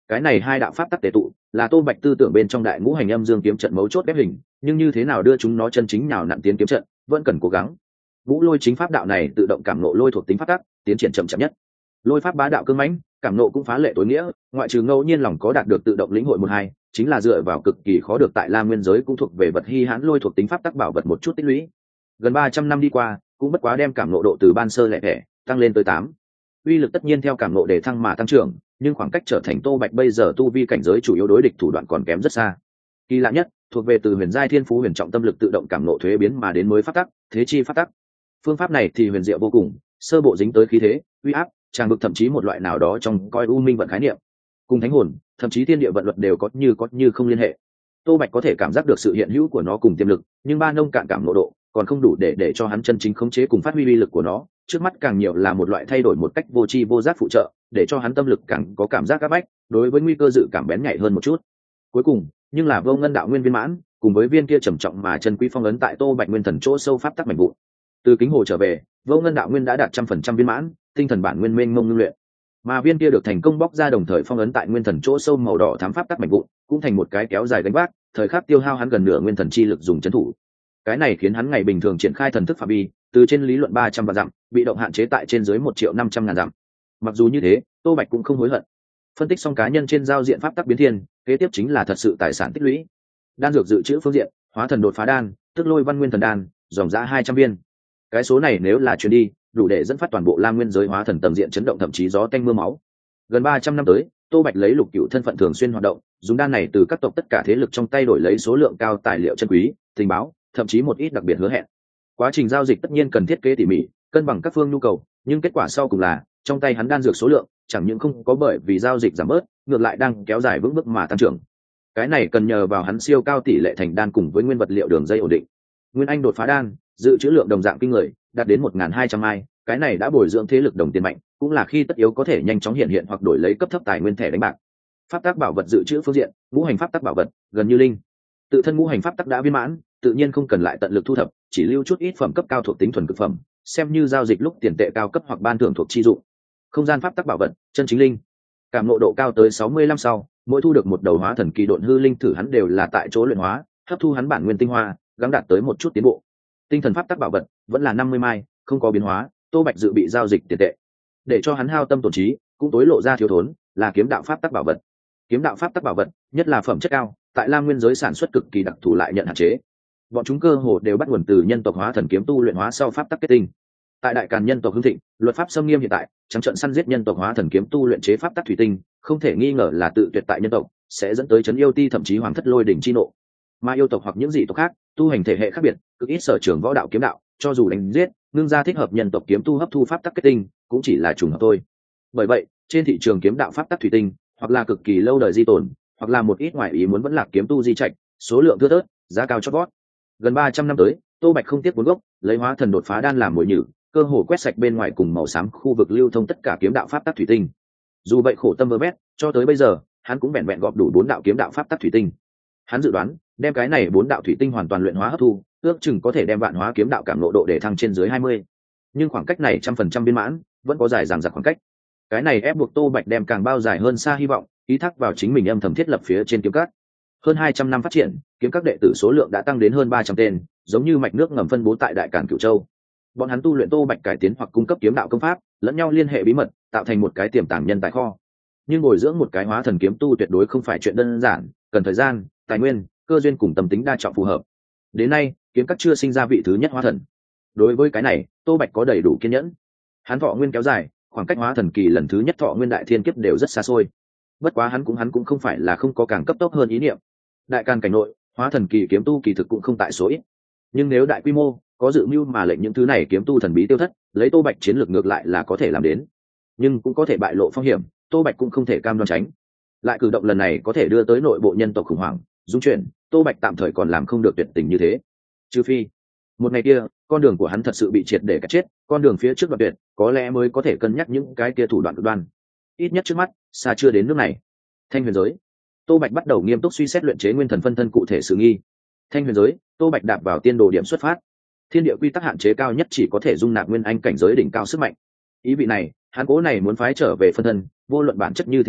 Cái này hai đạo pháp tắc tề tụ là Tô Bạch tư tưởng bên trong đại ngũ hành âm dương kiếm trận mấu chốt ghép hình, nhưng như thế nào đưa chúng nó chân chính nào nặn tiến kiếm trận vẫn cần cố gắng. Ngũ lôi chính pháp đạo này tự động cảm nộ lôi thuộc tính pháp tắc, tiến triển chậm chậm nhất. Lôi pháp bá đạo cương mãnh, cảm nộ cũng phá lệ tối nghĩa, ngoại trừ ngẫu nhiên lòng có đạt được tự động lĩnh hội một hai, chính là dựa vào cực kỳ khó được tại La Nguyên giới cũng thuộc về vật hi hãn lôi thuộc tính pháp tắc bảo vật một chút tích lũy. Gần ba trăm năm đi qua, cũng bất quá đem cảm nộ độ từ ban sơ lẻ thẻ tăng lên tới tám. Uy lực tất nhiên theo cảm nộ để thăng mà tăng trưởng, nhưng khoảng cách trở thành Tô Bạch bây giờ tu vi cảnh giới chủ yếu đối địch thủ đoạn còn kém rất xa. Kỳ lạ nhất, thuộc về từ huyền giai thiên phú huyền trọng tâm lực tự động cảm nộ thuế biến mà đến mới pháp tắc, thế chi pháp tắc. Phương pháp này thì huyền diệu vô cùng, sơ bộ dính tới khí thế, uy áp, tràn vực thậm chí một loại nào đó trong coi u minh vận khái niệm, cùng thánh hồn, thậm chí thiên địa vận luật đều có như có như không liên hệ. Tô Bạch có thể cảm giác được sự hiện hữu của nó cùng tiềm lực, nhưng ba nông cạn cảm nộ độ còn không đủ để để cho hắn chân chính khống chế cùng phát huy uy lực của nó. Trước mắt càng nhiều là một loại thay đổi một cách vô tri vô giác phụ trợ, để cho hắn tâm lực càng có cảm giác áp bách, đối với nguy cơ dự cảm bén nhạy hơn một chút. Cuối cùng, nhưng là vô ngân đạo nguyên viên mãn, cùng với viên kia trầm trọng mà chân quý phong ấn tại Tô Bạch nguyên thần chỗ sâu pháp tắc mạnh vụ. Từ kính hồ trở về, vô ngân đạo nguyên đã đạt trăm phần trăm viên mãn, tinh thần bản nguyên mênh mông ngưng luyện, mà viên kia được thành công bóc ra đồng thời phong ấn tại nguyên thần chỗ sâu màu đỏ thám pháp tắc mạnh vụ, cũng thành một cái kéo dài gánh vác, thời khắc tiêu hao hắn gần nửa nguyên thần chi lực dùng trấn thủ. Cái này khiến hắn ngày bình thường triển khai thần thức phạm vi từ trên lý luận ba trăm vạn dặm bị động hạn chế tại trên dưới một triệu năm trăm ngàn dặm. Mặc dù như thế, Tô Bạch cũng không hối hận. Phân tích xong cá nhân trên giao diện pháp tắc biến thiên, kế tiếp chính là thật sự tài sản tích lũy. Đan dược dự trữ phương diện, hóa thần đột phá đan, tức lôi văn nguyên thần đan, dòng giá hai trăm viên. Cái số này nếu là truyền đi, đủ để dẫn phát toàn bộ Lam Nguyên giới hóa thần tầm diện chấn động, thậm chí gió tanh mưa máu. Gần ba trăm năm tới, Tô Bạch lấy lục cửu thân phận thường xuyên hoạt động, dùng đan này từ các tộc tất cả thế lực trong tay đổi lấy số lượng cao tài liệu chân quý, tình báo, thậm chí một ít đặc biệt hứa hẹn. Quá trình giao dịch tất nhiên cần thiết kế tỉ mỉ, cân bằng các phương nhu cầu, nhưng kết quả sau cùng là trong tay hắn đan dược số lượng chẳng những không có bởi vì giao dịch giảm bớt, ngược lại đang kéo dài vững bước mà tăng trưởng. Cái này cần nhờ vào hắn siêu cao tỷ lệ thành đan cùng với nguyên vật liệu đường dây ổn định. Nguyên Anh đột phá đan, dự trữ lượng đồng dạng kinh người, đạt đến một nghìn hai trăm mai, cái này đã bồi dưỡng thế lực đồng tiền mạnh, cũng là khi tất yếu có thể nhanh chóng hiện hiện hoặc đổi lấy cấp thấp tài nguyên thẻ đánh bạc. Pháp tắc bảo vật dự trữ phương diện, ngũ hành pháp tắc bảo vật, gần như linh. Tự thân ngũ hành pháp tắc đã viên mãn, tự nhiên không cần lại tận lực thu thập, chỉ lưu chút ít phẩm cấp cao thuộc tính thuần cực phẩm, xem như giao dịch lúc tiền tệ cao cấp hoặc ban thưởng thuộc chi dụng. Không gian pháp tắc bảo vật, chân chính linh. Cảm ngộ độ cao tới sáu mươi lăm sau, mỗi thu được một đầu hóa thần kỳ độn hư linh thử hắn đều là tại chỗ luyện hóa, hấp thu hắn bản nguyên tinh hoa, gắng đạt tới một chút tiến bộ. Tinh thần pháp tắc bảo vật vẫn là năm mươi mai, không có biến hóa, Tô Bạch dự bị giao dịch tiền tệ. Để cho hắn hao tâm tổn trí, cũng tối lộ ra thiếu thốn, là kiếm đạo pháp tắc bảo vật. Kiếm đạo pháp tắc bảo vật, nhất là phẩm chất cao, tại Lam Nguyên giới sản xuất cực kỳ đặc thù lại nhận hạn chế. Bọn chúng cơ hồ đều bắt nguồn từ nhân tộc hóa thần kiếm tu luyện hóa sau pháp tắc kết tinh. Tại Đại Càn nhân tộc hưng thịnh, luật pháp xâm nghiêm hiện tại, trắng trợn săn giết nhân tộc hóa thần kiếm tu luyện chế pháp tắc thủy tinh, không thể nghi ngờ là tự tuyệt tại nhân tộc, sẽ dẫn tới chấn yêu ti thậm chí hoàng thất lôi đỉnh chi nộ. Mà yêu tộc hoặc những dị tộc khác, tu hành thể hệ khác biệt, cực ít sở trường võ đạo kiếm đạo, cho dù đánh giết, ngưng ra thích hợp nhân tộc kiếm tu hấp thu pháp tắc kết tinh, cũng chỉ là trùng hợp thôi. Bởi vậy, trên thị trường kiếm đạo pháp tắc thủy tinh, hoặc là cực kỳ lâu đời di tồn, hoặc là một ít ngoại ý muốn vẫn là kiếm tu di trạch, số lượng thưa thớt, giá cao chót vót. Gần ba trăm năm tới, Tô Bạch không tiếc vốn gốc, lấy hóa thần đột phá đan làm mồi nhử, cơ hồ quét sạch bên ngoài cùng màu xám khu vực lưu thông tất cả kiếm đạo pháp tắc thủy tinh. Dù vậy khổ tâm vơ vét, cho tới bây giờ, hắn cũng vẹn vẹn gọp đủ bốn đạo kiếm đạo pháp tắc thủy tinh. Hắn dự đoán, đem cái này bốn đạo thủy tinh hoàn toàn luyện hóa hấp thu, ước chừng có thể đem vạn hóa kiếm đạo cảm ngộ độ để thăng trên dưới hai mươi. Nhưng khoảng cách này trăm phần trăm viên mãn, vẫn có dài dằng dặc khoảng cách. Cái này ép buộc Tô Bạch đem càng bao dài hơn xa hy vọng, ý thác vào chính mình âm thầm thiết lập phía trên kiếm các. Hơn hai trăm năm phát triển, kiếm các đệ tử số lượng đã tăng đến hơn ba trăm tên, giống như mạch nước ngầm phân bố tại Đại Càn Cửu Châu. Bọn hắn tu luyện Tô Bạch cải tiến hoặc cung cấp kiếm đạo công pháp, lẫn nhau liên hệ bí mật, tạo thành một cái tiềm tàng nhân tài kho. Nhưng bồi dưỡng một cái hóa thần kiếm tu tuyệt đối không phải chuyện đơn giản, cần thời gian, tài nguyên, cơ duyên cùng tâm tính đa trọng phù hợp. Đến nay, kiếm các chưa sinh ra vị thứ nhất hóa thần. Đối với cái này, Tô Bạch có đầy đủ kiên nhẫn. Hắn thọ nguyên kéo dài, khoảng cách hóa thần kỳ lần thứ nhất thọ nguyên đại thiên kiếp đều rất xa xôi. Bất quá hắn cũng hắn cũng không phải là không có càng cấp tốc hơn ý niệm. Đại Càn cảnh nội, hóa thần kỳ kiếm tu kỳ thực cũng không tại số ít. Nhưng nếu đại quy mô, có dự mưu mà lệnh những thứ này kiếm tu thần bí tiêu thất, lấy Tô Bạch chiến lược ngược lại là có thể làm đến. Nhưng cũng có thể bại lộ phong hiểm, Tô Bạch cũng không thể cam đoan tránh. Lại cử động lần này có thể đưa tới nội bộ nhân tộc khủng hoảng, dung chuyển, Tô Bạch tạm thời còn làm không được tuyệt tình như thế. Trừ phi, một ngày kia, con đường của hắn thật sự bị triệt để cắt chết, con đường phía trước đoạn tuyệt, có lẽ mới có thể cân nhắc những cái kia thủ đoạn cực đoan. Ít nhất trước mắt, xa chưa đến nước này. Thanh huyền giới, Tô Bạch bắt đầu nghiêm túc suy xét luyện chế nguyên thần phân thân cụ thể sự nghi. Thanh huyền giới, Tô Bạch đạp vào tiên đồ điểm xuất phát. Thiên địa quy tắc hạn chế cao nhất chỉ có thể dung nạp nguyên anh cảnh giới đỉnh cao sức mạnh. Ý vị này, hắn cố này muốn phái trở về phân thân, vô luận bản chất như thế nào,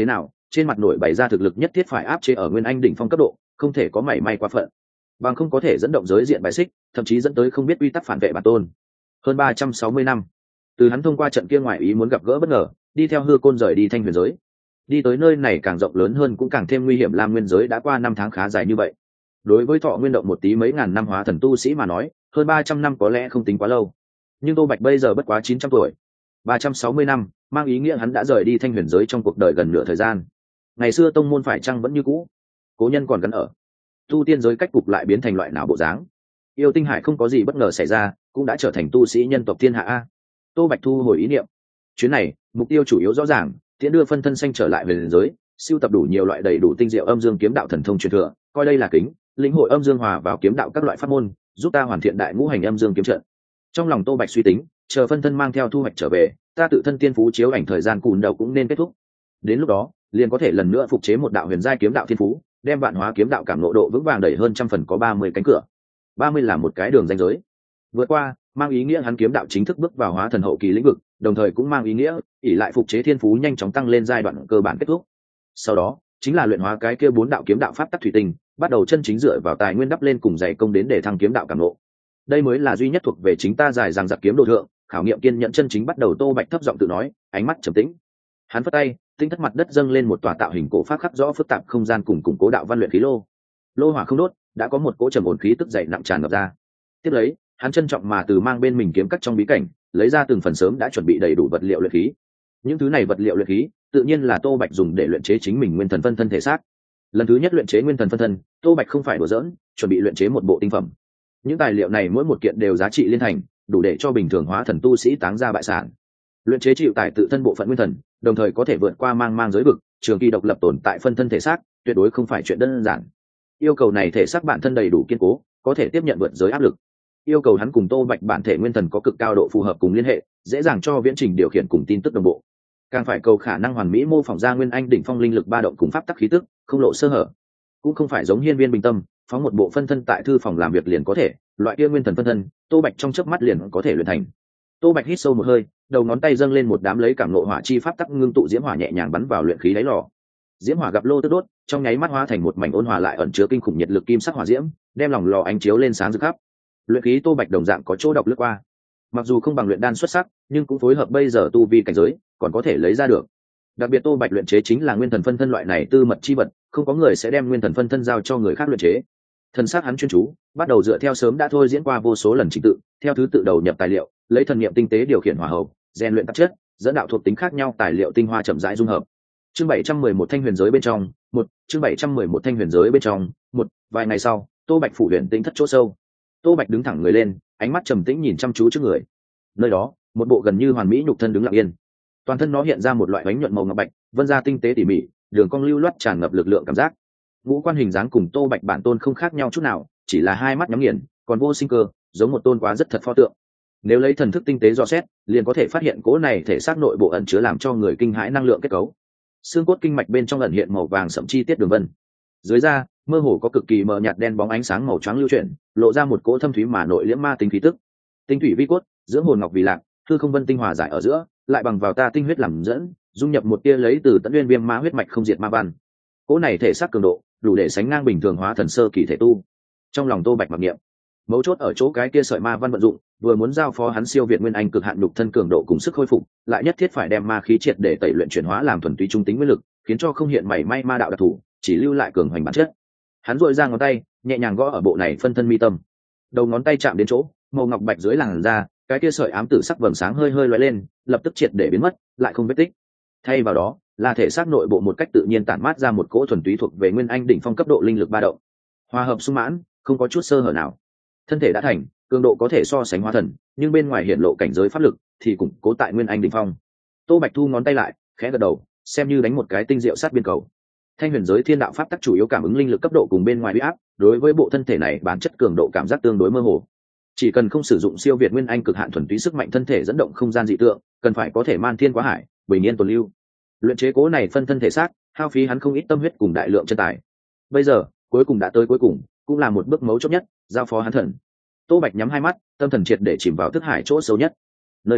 trên mặt nổi bày ra thực lực nhất thiết phải áp chế ở nguyên anh đỉnh phong cấp độ, không thể có mảy may quá phận, bằng không có thể dẫn động giới diện bài xích, thậm chí dẫn tới không biết quy tắc phản vệ bản tôn. Hơn ba trăm sáu mươi năm, từ hắn thông qua trận kia ngoại ý muốn gặp gỡ bất ngờ, đi theo hư côn rời đi thanh huyền giới, đi tới nơi này càng rộng lớn hơn cũng càng thêm nguy hiểm lam nguyên giới đã qua năm tháng khá dài như vậy. Đối với thọ nguyên động một tí mấy ngàn năm hóa thần tu sĩ mà nói, hơn ba trăm năm có lẽ không tính quá lâu, nhưng Tô Bạch bây giờ bất quá chín trăm tuổi, ba trăm sáu mươi năm mang ý nghĩa hắn đã rời đi thanh huyền giới trong cuộc đời gần nửa thời gian. Ngày xưa tông môn phải chăng vẫn như cũ, cố nhân còn gắn ở, tu tiên giới cách cục lại biến thành loại nào bộ dáng. Yêu tinh hải không có gì bất ngờ xảy ra, cũng đã trở thành tu sĩ nhân tộc thiên hạ a. Tô Bạch thu hồi ý niệm, chuyến này mục tiêu chủ yếu rõ ràng, tiễn đưa phân thân xanh trở lại về liền giới, siêu tập đủ nhiều loại đầy đủ tinh diệu âm dương kiếm đạo thần thông truyền thừa, coi đây là kính lĩnh hội âm dương hòa vào kiếm đạo các loại pháp môn, giúp ta hoàn thiện đại ngũ hành âm dương kiếm trận. Trong lòng Tô Bạch suy tính, chờ phân thân mang theo thu hoạch trở về, ta tự thân tiên phú chiếu ảnh thời gian cùn đầu cũng nên kết thúc. Đến lúc đó, liền có thể lần nữa phục chế một đạo huyền giai kiếm đạo thiên phú, đem vạn hóa kiếm đạo cảm ngộ độ vững vàng đẩy hơn trăm phần, có ba mươi cánh cửa. ba mươi là một cái đường ranh giới. Vượt qua, mang ý nghĩa hắn kiếm đạo chính thức bước vào hóa thần hậu kỳ lĩnh vực, đồng thời cũng mang ý nghĩa ỷ lại phục chế thiên phú nhanh chóng tăng lên giai đoạn cơ bản kết thúc. Sau đó, chính là luyện hóa cái kia bốn đạo kiếm đạo pháp tắc thủy tinh, bắt đầu chân chính dựa vào tài nguyên đắp lên cùng dày công đến để thăng kiếm đạo cảm ngộ. Đây mới là duy nhất thuộc về chính ta dài dằng dặc kiếm đồ thượng, khảo nghiệm kiên nhẫn chân chính bắt đầu. Tô Bạch thấp giọng tự nói, ánh mắt trầm tĩnh. Hắn phất tay, tinh thất mặt đất dâng lên một tòa tạo hình cổ pháp khắc rõ phức tạp không gian cùng củng cố đạo văn luyện khí lô. Lô hỏa không đốt, đã có một cỗ trầm ổn khí tức dày nặng tràn ngập ra. Tiếp lấy, hắn trân trọng mà từ mang bên mình kiếm cắt trong bí cảnh, lấy ra từng phần sớm đã chuẩn bị đầy đủ vật liệu luyện khí. Những thứ này vật liệu luyện khí, tự nhiên là Tô Bạch dùng để luyện chế chính mình nguyên thần phân thân thể xác. Lần thứ nhất luyện chế nguyên thần phân thân, Tô Bạch không phải đùa giỡn, chuẩn bị luyện chế một bộ tinh phẩm. Những tài liệu này mỗi một kiện đều giá trị liên thành, đủ để cho bình thường hóa thần tu sĩ táng ra bại sản. Luyện chế chịu tải tự thân bộ phận nguyên thần, đồng thời có thể vượt qua mang mang giới vực, trường kỳ độc lập tồn tại phân thân thể xác, tuyệt đối không phải chuyện đơn giản. Yêu cầu này thể xác bản thân đầy đủ kiên cố, có thể tiếp nhận vượt giới áp lực. Yêu cầu hắn cùng Tô Bạch bản thể nguyên thần có cực cao độ phù hợp cùng liên hệ, dễ dàng cho viễn trình điều khiển cùng tin tức đồng bộ. Càng phải cầu khả năng hoàn mỹ mô phỏng ra nguyên anh đỉnh phong linh lực ba động cùng pháp tắc khí tức, không lộ sơ hở. Cũng không phải giống hiên viên bình tâm, phóng một bộ phân thân tại thư phòng làm việc liền có thể, loại kia nguyên thần phân thân, Tô Bạch trong chớp mắt liền có thể luyện thành. Tô Bạch hít sâu một hơi, đầu ngón tay dâng lên một đám lấy cảm ngộ hỏa chi pháp tắc ngưng tụ diễm hỏa nhẹ nhàng bắn vào luyện khí đáy lò. Diễm hỏa gặp lô tức đốt, trong nháy mắt hóa thành một mảnh ôn hòa lại ẩn chứa kinh khủng nhiệt lực kim sắc hỏa diễm, đem lòng lò ánh chiếu lên sáng rực khắp. Luyện khí Tô Bạch đồng dạng có chỗ độc lướt qua, mặc dù không bằng luyện đan xuất sắc, nhưng cũng phối hợp bây giờ tu vi cảnh giới, còn có thể lấy ra được. Đặc biệt Tô Bạch luyện chế chính là nguyên thần phân thân loại này tư mật chi vật, không có người sẽ đem nguyên thần phân thân giao cho người khác luyện chế. Thần sắc hắn chuyên chú, bắt đầu dựa theo sớm đã thôi diễn qua vô số lần trình tự, theo thứ tự đầu nhập tài liệu, lấy thần niệm tinh tế điều khiển hỏa hầu, rèn luyện tạp chất, dẫn đạo thuộc tính khác nhau tài liệu tinh hoa chậm rãi dung hợp. Chương bảy trăm mười một thanh huyền giới bên trong, một, chương bảy trăm mười một thanh huyền giới bên trong, một, vài ngày sau, Tô Bạch phủ huyền tinh thất chỗ sâu. Tô Bạch đứng thẳng người lên, ánh mắt trầm tĩnh nhìn chăm chú trước người. Nơi đó, một bộ gần như hoàn mỹ nhục thân đứng lặng yên. Toàn thân nó hiện ra một loại bánh nhuận màu ngọc bạch, vân ra tinh tế tỉ mỉ, đường cong lưu loát tràn ngập lực lượng cảm giác. Ngũ quan hình dáng cùng Tô Bạch bản tôn không khác nhau chút nào, chỉ là hai mắt nhắm nghiền, còn vô sinh cơ, giống một tôn quá rất thật pho tượng. Nếu lấy thần thức tinh tế dò xét, liền có thể phát hiện cỗ này thể xác nội bộ ẩn chứa làm cho người kinh hãi năng lượng kết cấu. Xương cốt kinh mạch bên trong ẩn hiện màu vàng sẫm chi tiết đường vân. Dưới da, mơ hồ có cực kỳ mờ nhạt đen bóng ánh sáng màu trắng lưu chuyển, lộ ra một cỗ thâm thúy mà nội liễm ma tính khí tức. Tinh thủy vi cốt, dưỡng hồn ngọc vì lạc, hư không vân tinh hòa giải ở giữa, lại bằng vào ta tinh huyết làm dẫn, dung nhập một tia lấy từ tận nguyên viêm ma huyết mạch không diệt ma văn. Cỗ này thể xác cường độ, đủ để sánh ngang bình thường hóa thần sơ kỳ thể tu. Trong lòng Tô Bạch mặc niệm, mấu chốt ở chỗ cái kia sợi ma văn vận dụng, vừa muốn giao phó hắn siêu việt nguyên anh cực hạn nhục thân cường độ cùng sức khôi phục, lại nhất thiết phải đem ma khí triệt để tẩy luyện chuyển hóa làm thuần túy trung tính nguyên lực, khiến cho không hiện mảy may ma đạo đặc thủ, chỉ lưu lại cường hoành bản chất. Hắn duỗi ra ngón tay, nhẹ nhàng gõ ở bộ này phân thân mi tâm. Đầu ngón tay chạm đến chỗ, màu ngọc bạch dưới làn da, cái kia sợi ám tử sắc vầng sáng hơi hơi lóe lên, lập tức triệt để biến mất, lại không vết tích. Thay vào đó, là thể xác nội bộ một cách tự nhiên tản mát ra một cỗ thuần túy thuộc về nguyên anh đỉnh phong cấp độ linh lực ba động. Hòa hợp sung mãn, không có chút sơ hở nào. Thân thể đã thành, cường độ có thể so sánh hóa thần, nhưng bên ngoài hiện lộ cảnh giới pháp lực thì củng cố tại nguyên anh đỉnh phong. Tô Bạch thu ngón tay lại, khẽ gật đầu, xem như đánh một cái tinh diệu sát biên cầu. Thanh huyền giới thiên đạo pháp tắc chủ yếu cảm ứng linh lực cấp độ cùng bên ngoài uy áp, đối với bộ thân thể này bản chất cường độ cảm giác tương đối mơ hồ. Chỉ cần không sử dụng siêu việt nguyên anh cực hạn thuần túy sức mạnh thân thể dẫn động không gian dị tượng, cần phải có thể man thiên quá hải, bình yên tồn lưu. Luyện chế cố này phân thân thể xác, hao phí hắn không ít tâm huyết cùng đại lượng chân tài. Bây giờ, cuối cùng đã tới cuối cùng, cũng là một bước mấu chốt nhất, giao phó hắn thần. Tô Bạch nhắm hai mắt, tâm thần triệt để chìm vào thức hải chỗ sâu nhất. Nơi đó,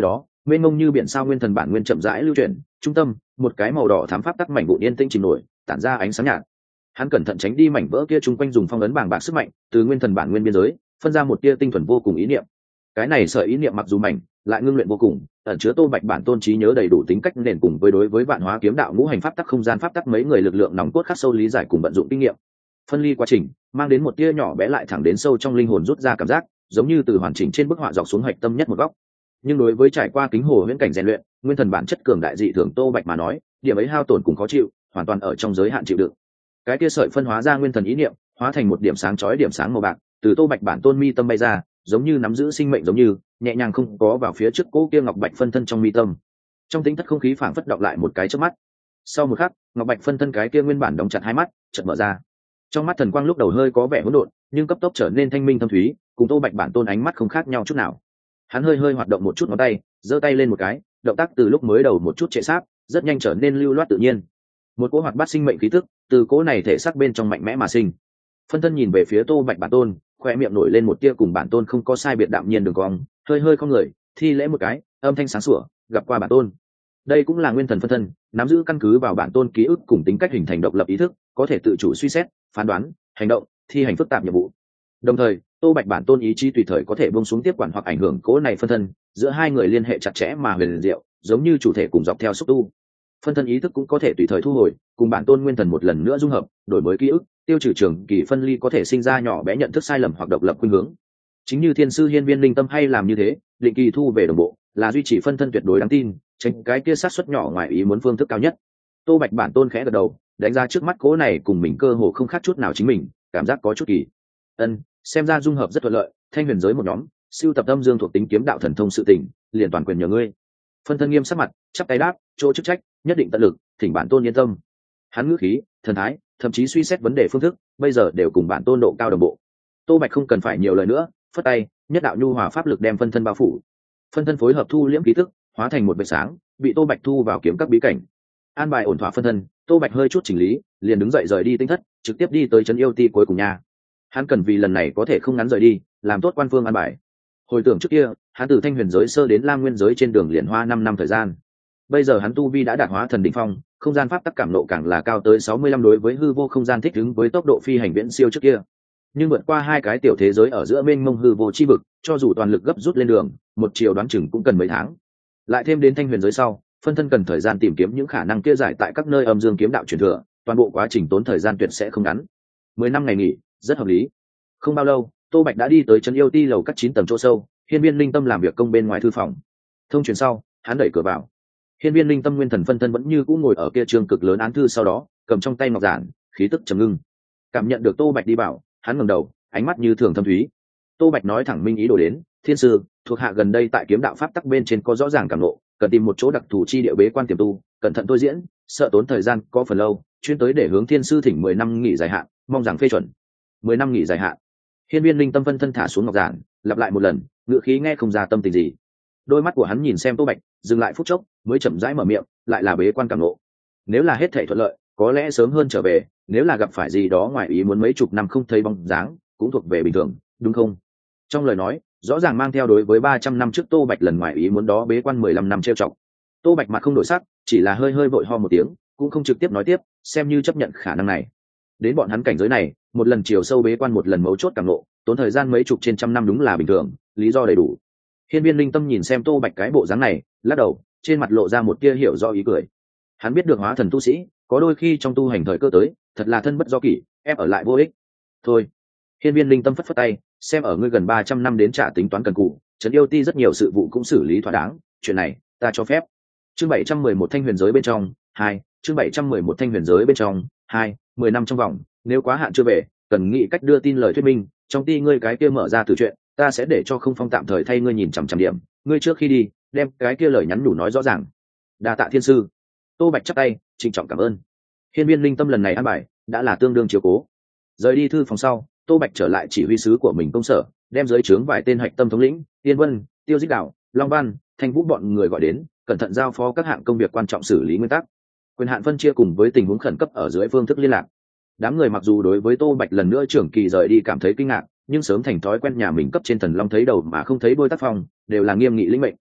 mênh mông như biển sao nguyên thần bản nguyên chậm rãi lưu chuyển, trung tâm một cái màu đỏ thám pháp tắc mảnh vụn yên tĩnh chìm nổi, tản ra ánh sáng nhạt. Hắn cẩn thận tránh đi mảnh vỡ kia chung quanh dùng phong ấn bàng bạc sức mạnh từ nguyên thần bản nguyên biên giới phân ra một tia tinh thuần vô cùng ý niệm. Cái này sợi ý niệm mặc dù mảnh lại ngưng luyện vô cùng, ẩn chứa Tô Bạch bản tôn trí nhớ đầy đủ tính cách nền cùng với đối với vạn hóa kiếm đạo ngũ hành pháp tắc không gian pháp tắc mấy người lực lượng nòng cốt khắc sâu lý giải cùng vận dụng kinh nghiệm. Phân ly quá trình mang đến một tia nhỏ bé lại thẳng đến sâu trong linh hồn rút ra cảm giác, giống như từ hoàn chỉnh trên bức họa dọc xuống hạch tâm nhất một góc. Nhưng đối với trải qua kính hồ huyễn cảnh rèn luyện, nguyên thần bản chất cường đại dị thường Tô Bạch mà nói, điểm ấy hao tổn cùng khó chịu, hoàn toàn ở trong giới hạn chịu đựng. Cái kia sợi phân hóa ra nguyên thần ý niệm, hóa thành một điểm sáng chói điểm sáng màu bạc, từ Tô Bạch bản tôn mi tâm bay ra, giống như nắm giữ sinh mệnh giống như, nhẹ nhàng không có vào phía trước cố kia ngọc bạch phân thân trong mi tâm. Trong tính thất không khí phảng phất đọng lại một cái chớp mắt. Sau một khắc, ngọc bạch phân thân cái kia nguyên bản đóng chặt hai mắt, chợt mở ra. Trong mắt thần quang lúc đầu hơi có vẻ hỗn độn, nhưng cấp tốc trở nên thanh minh thâm thúy, cùng Tô Bạch bản tôn ánh mắt không khác nhau chút nào. Hắn hơi hơi hoạt động một chút ngón tay, giơ tay lên một cái, động tác từ lúc mới đầu một chút trệ sáp, rất nhanh trở nên lưu loát tự nhiên. Một cỗ hoạt bát sinh mệnh khí tức từ cỗ này thể xác bên trong mạnh mẽ mà sinh. Phân thân nhìn về phía Tô Bạch bản tôn, khoe miệng nổi lên một tia cùng bản tôn không có sai biệt đạm nhiên đường cong, hơi hơi không người thi lễ một cái, âm thanh sáng sủa, gặp qua bản tôn. Đây cũng là nguyên thần phân thân, nắm giữ căn cứ vào bản tôn ký ức cùng tính cách hình thành độc lập ý thức, có thể tự chủ suy xét, phán đoán, hành động, thi hành phức tạp nhiệm vụ. Đồng thời, Tô Bạch bản tôn ý chí tùy thời có thể buông xuống tiếp quản hoặc ảnh hưởng cỗ này phân thân, giữa hai người liên hệ chặt chẽ mà huyền diệu, giống như chủ thể cùng dọc theo xúc tu. Phân thân ý thức cũng có thể tùy thời thu hồi, cùng bản tôn nguyên thần một lần nữa dung hợp, đổi mới ký ức, tiêu trừ trường kỳ phân ly có thể sinh ra nhỏ bé nhận thức sai lầm hoặc độc lập khuynh hướng. Chính như thiên sư hiên viên linh tâm hay làm như thế, định kỳ thu về đồng bộ, là duy trì phân thân tuyệt đối đáng tin, tránh cái kia sát suất nhỏ ngoài ý muốn phương thức cao nhất. Tô Bạch bản tôn khẽ gật đầu, đánh ra trước mắt cố này cùng mình cơ hồ không khác chút nào chính mình, cảm giác có chút kỳ. Ân, xem ra dung hợp rất thuận lợi, thanh huyền giới một nhóm, siêu tập âm dương thuộc tính kiếm đạo thần thông sự tình, liền toàn quyền nhờ ngươi. Phân thân nghiêm sắc mặt, chắp tay đáp, chỗ chức trách, nhất định tận lực, thỉnh bản tôn yên tâm. Hắn ngữ khí, thần thái, thậm chí suy xét vấn đề phương thức, bây giờ đều cùng bản tôn độ cao đồng bộ. Tô Bạch không cần phải nhiều lời nữa, phất tay, nhất đạo nhu hòa pháp lực đem phân thân bao phủ. Phân thân phối hợp thu liễm khí tức, hóa thành một vệt sáng, bị Tô Bạch thu vào kiếm các bí cảnh. An bài ổn thỏa phân thân, Tô Bạch hơi chút chỉnh lý, liền đứng dậy rời đi tinh thất, trực tiếp đi tới trấn yêu ti cuối cùng nhà. Hắn cần vì lần này có thể không ngắn rời đi, làm tốt quan phương an bài. Hồi tưởng trước kia, hắn từ thanh huyền giới sơ đến lam nguyên giới trên đường liền hoa năm năm thời gian. Bây giờ hắn tu vi đã đạt hóa thần đỉnh phong, không gian pháp tắc cảm nộ càng là cao tới sáu mươi lăm đối với hư vô không gian thích ứng với tốc độ phi hành viễn siêu trước kia. Nhưng vượt qua hai cái tiểu thế giới ở giữa mênh mông hư vô chi vực, cho dù toàn lực gấp rút lên đường, một chiều đoán chừng cũng cần mấy tháng. Lại thêm đến thanh huyền giới sau, phân thân cần thời gian tìm kiếm những khả năng kia giải tại các nơi âm dương kiếm đạo truyền thừa, toàn bộ quá trình tốn thời gian tuyệt sẽ không ngắn. Mười năm ngày nghỉ, rất hợp lý. Không bao lâu, Tô Bạch đã đi tới trấn yêu ti lầu các chín tầng chỗ sâu, hiên viên linh tâm làm việc công bên ngoài thư phòng. Thông truyền sau, hắn đẩy cửa vào. Hiên viên linh tâm nguyên thần phân thân vẫn như cũ ngồi ở kia trường cực lớn án thư, sau đó cầm trong tay ngọc giản, khí tức trầm ngưng. Cảm nhận được Tô Bạch đi vào, hắn ngẩng đầu, ánh mắt như thường thâm thúy. Tô Bạch nói thẳng minh ý đồ đến, thiên sư, thuộc hạ gần đây tại kiếm đạo pháp tắc bên trên có rõ ràng cảm ngộ, cần tìm một chỗ đặc thù chi địa bế quan tiềm tu, cẩn thận tôi diễn, sợ tốn thời gian có phần lâu, chuyên tới để hướng thiên sư thỉnh mười năm nghỉ dài hạn, mong rằng phê chuẩn. Mười năm nghỉ dài hạn. Hiên viên linh tâm phân thân thả xuống ngọc giản, lặp lại một lần, ngữ khí nghe không ra tâm tình gì. Đôi mắt của hắn nhìn xem Tô Bạch, dừng lại phút chốc, mới chậm rãi mở miệng, lại là bế quan cảm ngộ. Nếu là hết thảy thuận lợi, có lẽ sớm hơn trở về, nếu là gặp phải gì đó ngoài ý muốn mấy chục năm không thấy bóng dáng, cũng thuộc về bình thường, đúng không? Trong lời nói, rõ ràng mang theo đối với ba trăm năm trước Tô Bạch lần ngoài ý muốn đó bế quan mười lăm năm trêu chọc. Tô Bạch mặt không đổi sắc, chỉ là hơi hơi vội ho một tiếng, cũng không trực tiếp nói tiếp, xem như chấp nhận khả năng này. Đến bọn hắn cảnh giới này, một lần chiều sâu bế quan một lần mấu chốt cảm ngộ, tốn thời gian mấy chục trên trăm năm đúng là bình thường, lý do đầy đủ. Hiên viên linh tâm nhìn xem Tô Bạch cái bộ dáng này, lắc đầu, trên mặt lộ ra một tia hiểu rõ ý cười. Hắn biết được hóa thần tu sĩ, có đôi khi trong tu hành thời cơ tới, thật là thân bất do kỷ, em ở lại vô ích. Thôi. Hiên viên linh tâm phất phất tay, xem ở ngươi gần ba trăm năm đến trả tính toán cần cù, trấn yêu ti rất nhiều sự vụ cũng xử lý thỏa đáng, chuyện này ta cho phép. Chương bảy trăm mười một thanh huyền giới bên trong, hai, chương bảy trăm mười một thanh huyền giới bên trong, hai, mười năm trong vòng, nếu quá hạn chưa về, cần nghĩ cách đưa tin lời thuyết minh, trong ti ngươi cái kia mở ra từ chuyện, ta sẽ để cho không phong tạm thời thay ngươi nhìn chằm chằm điểm, ngươi trước khi đi, đem cái kia lời nhắn nhủ nói rõ ràng. Đa tạ thiên sư. Tô Bạch chắp tay, trịnh trọng cảm ơn. Hiên viên linh tâm lần này an bài đã là tương đương chiếu cố. Rời đi thư phòng sau, Tô Bạch trở lại chỉ huy sứ của mình công sở, đem giới trướng vài tên hạch tâm thống lĩnh, Tiên Vân, Tiêu Dích Đạo, Long Văn, Thanh Vũ bọn người gọi đến, cẩn thận giao phó các hạng công việc quan trọng xử lý nguyên tắc. Quyền hạn phân chia cùng với tình huống khẩn cấp ở dưới phương thức liên lạc. Đám người mặc dù đối với Tô Bạch lần nữa trưởng kỳ rời đi cảm thấy kinh ngạc, nhưng sớm thành thói quen nhà mình cấp trên thần long thấy đầu mà không thấy đuôi tác phong, đều là nghiêm nghị lĩnh mệnh.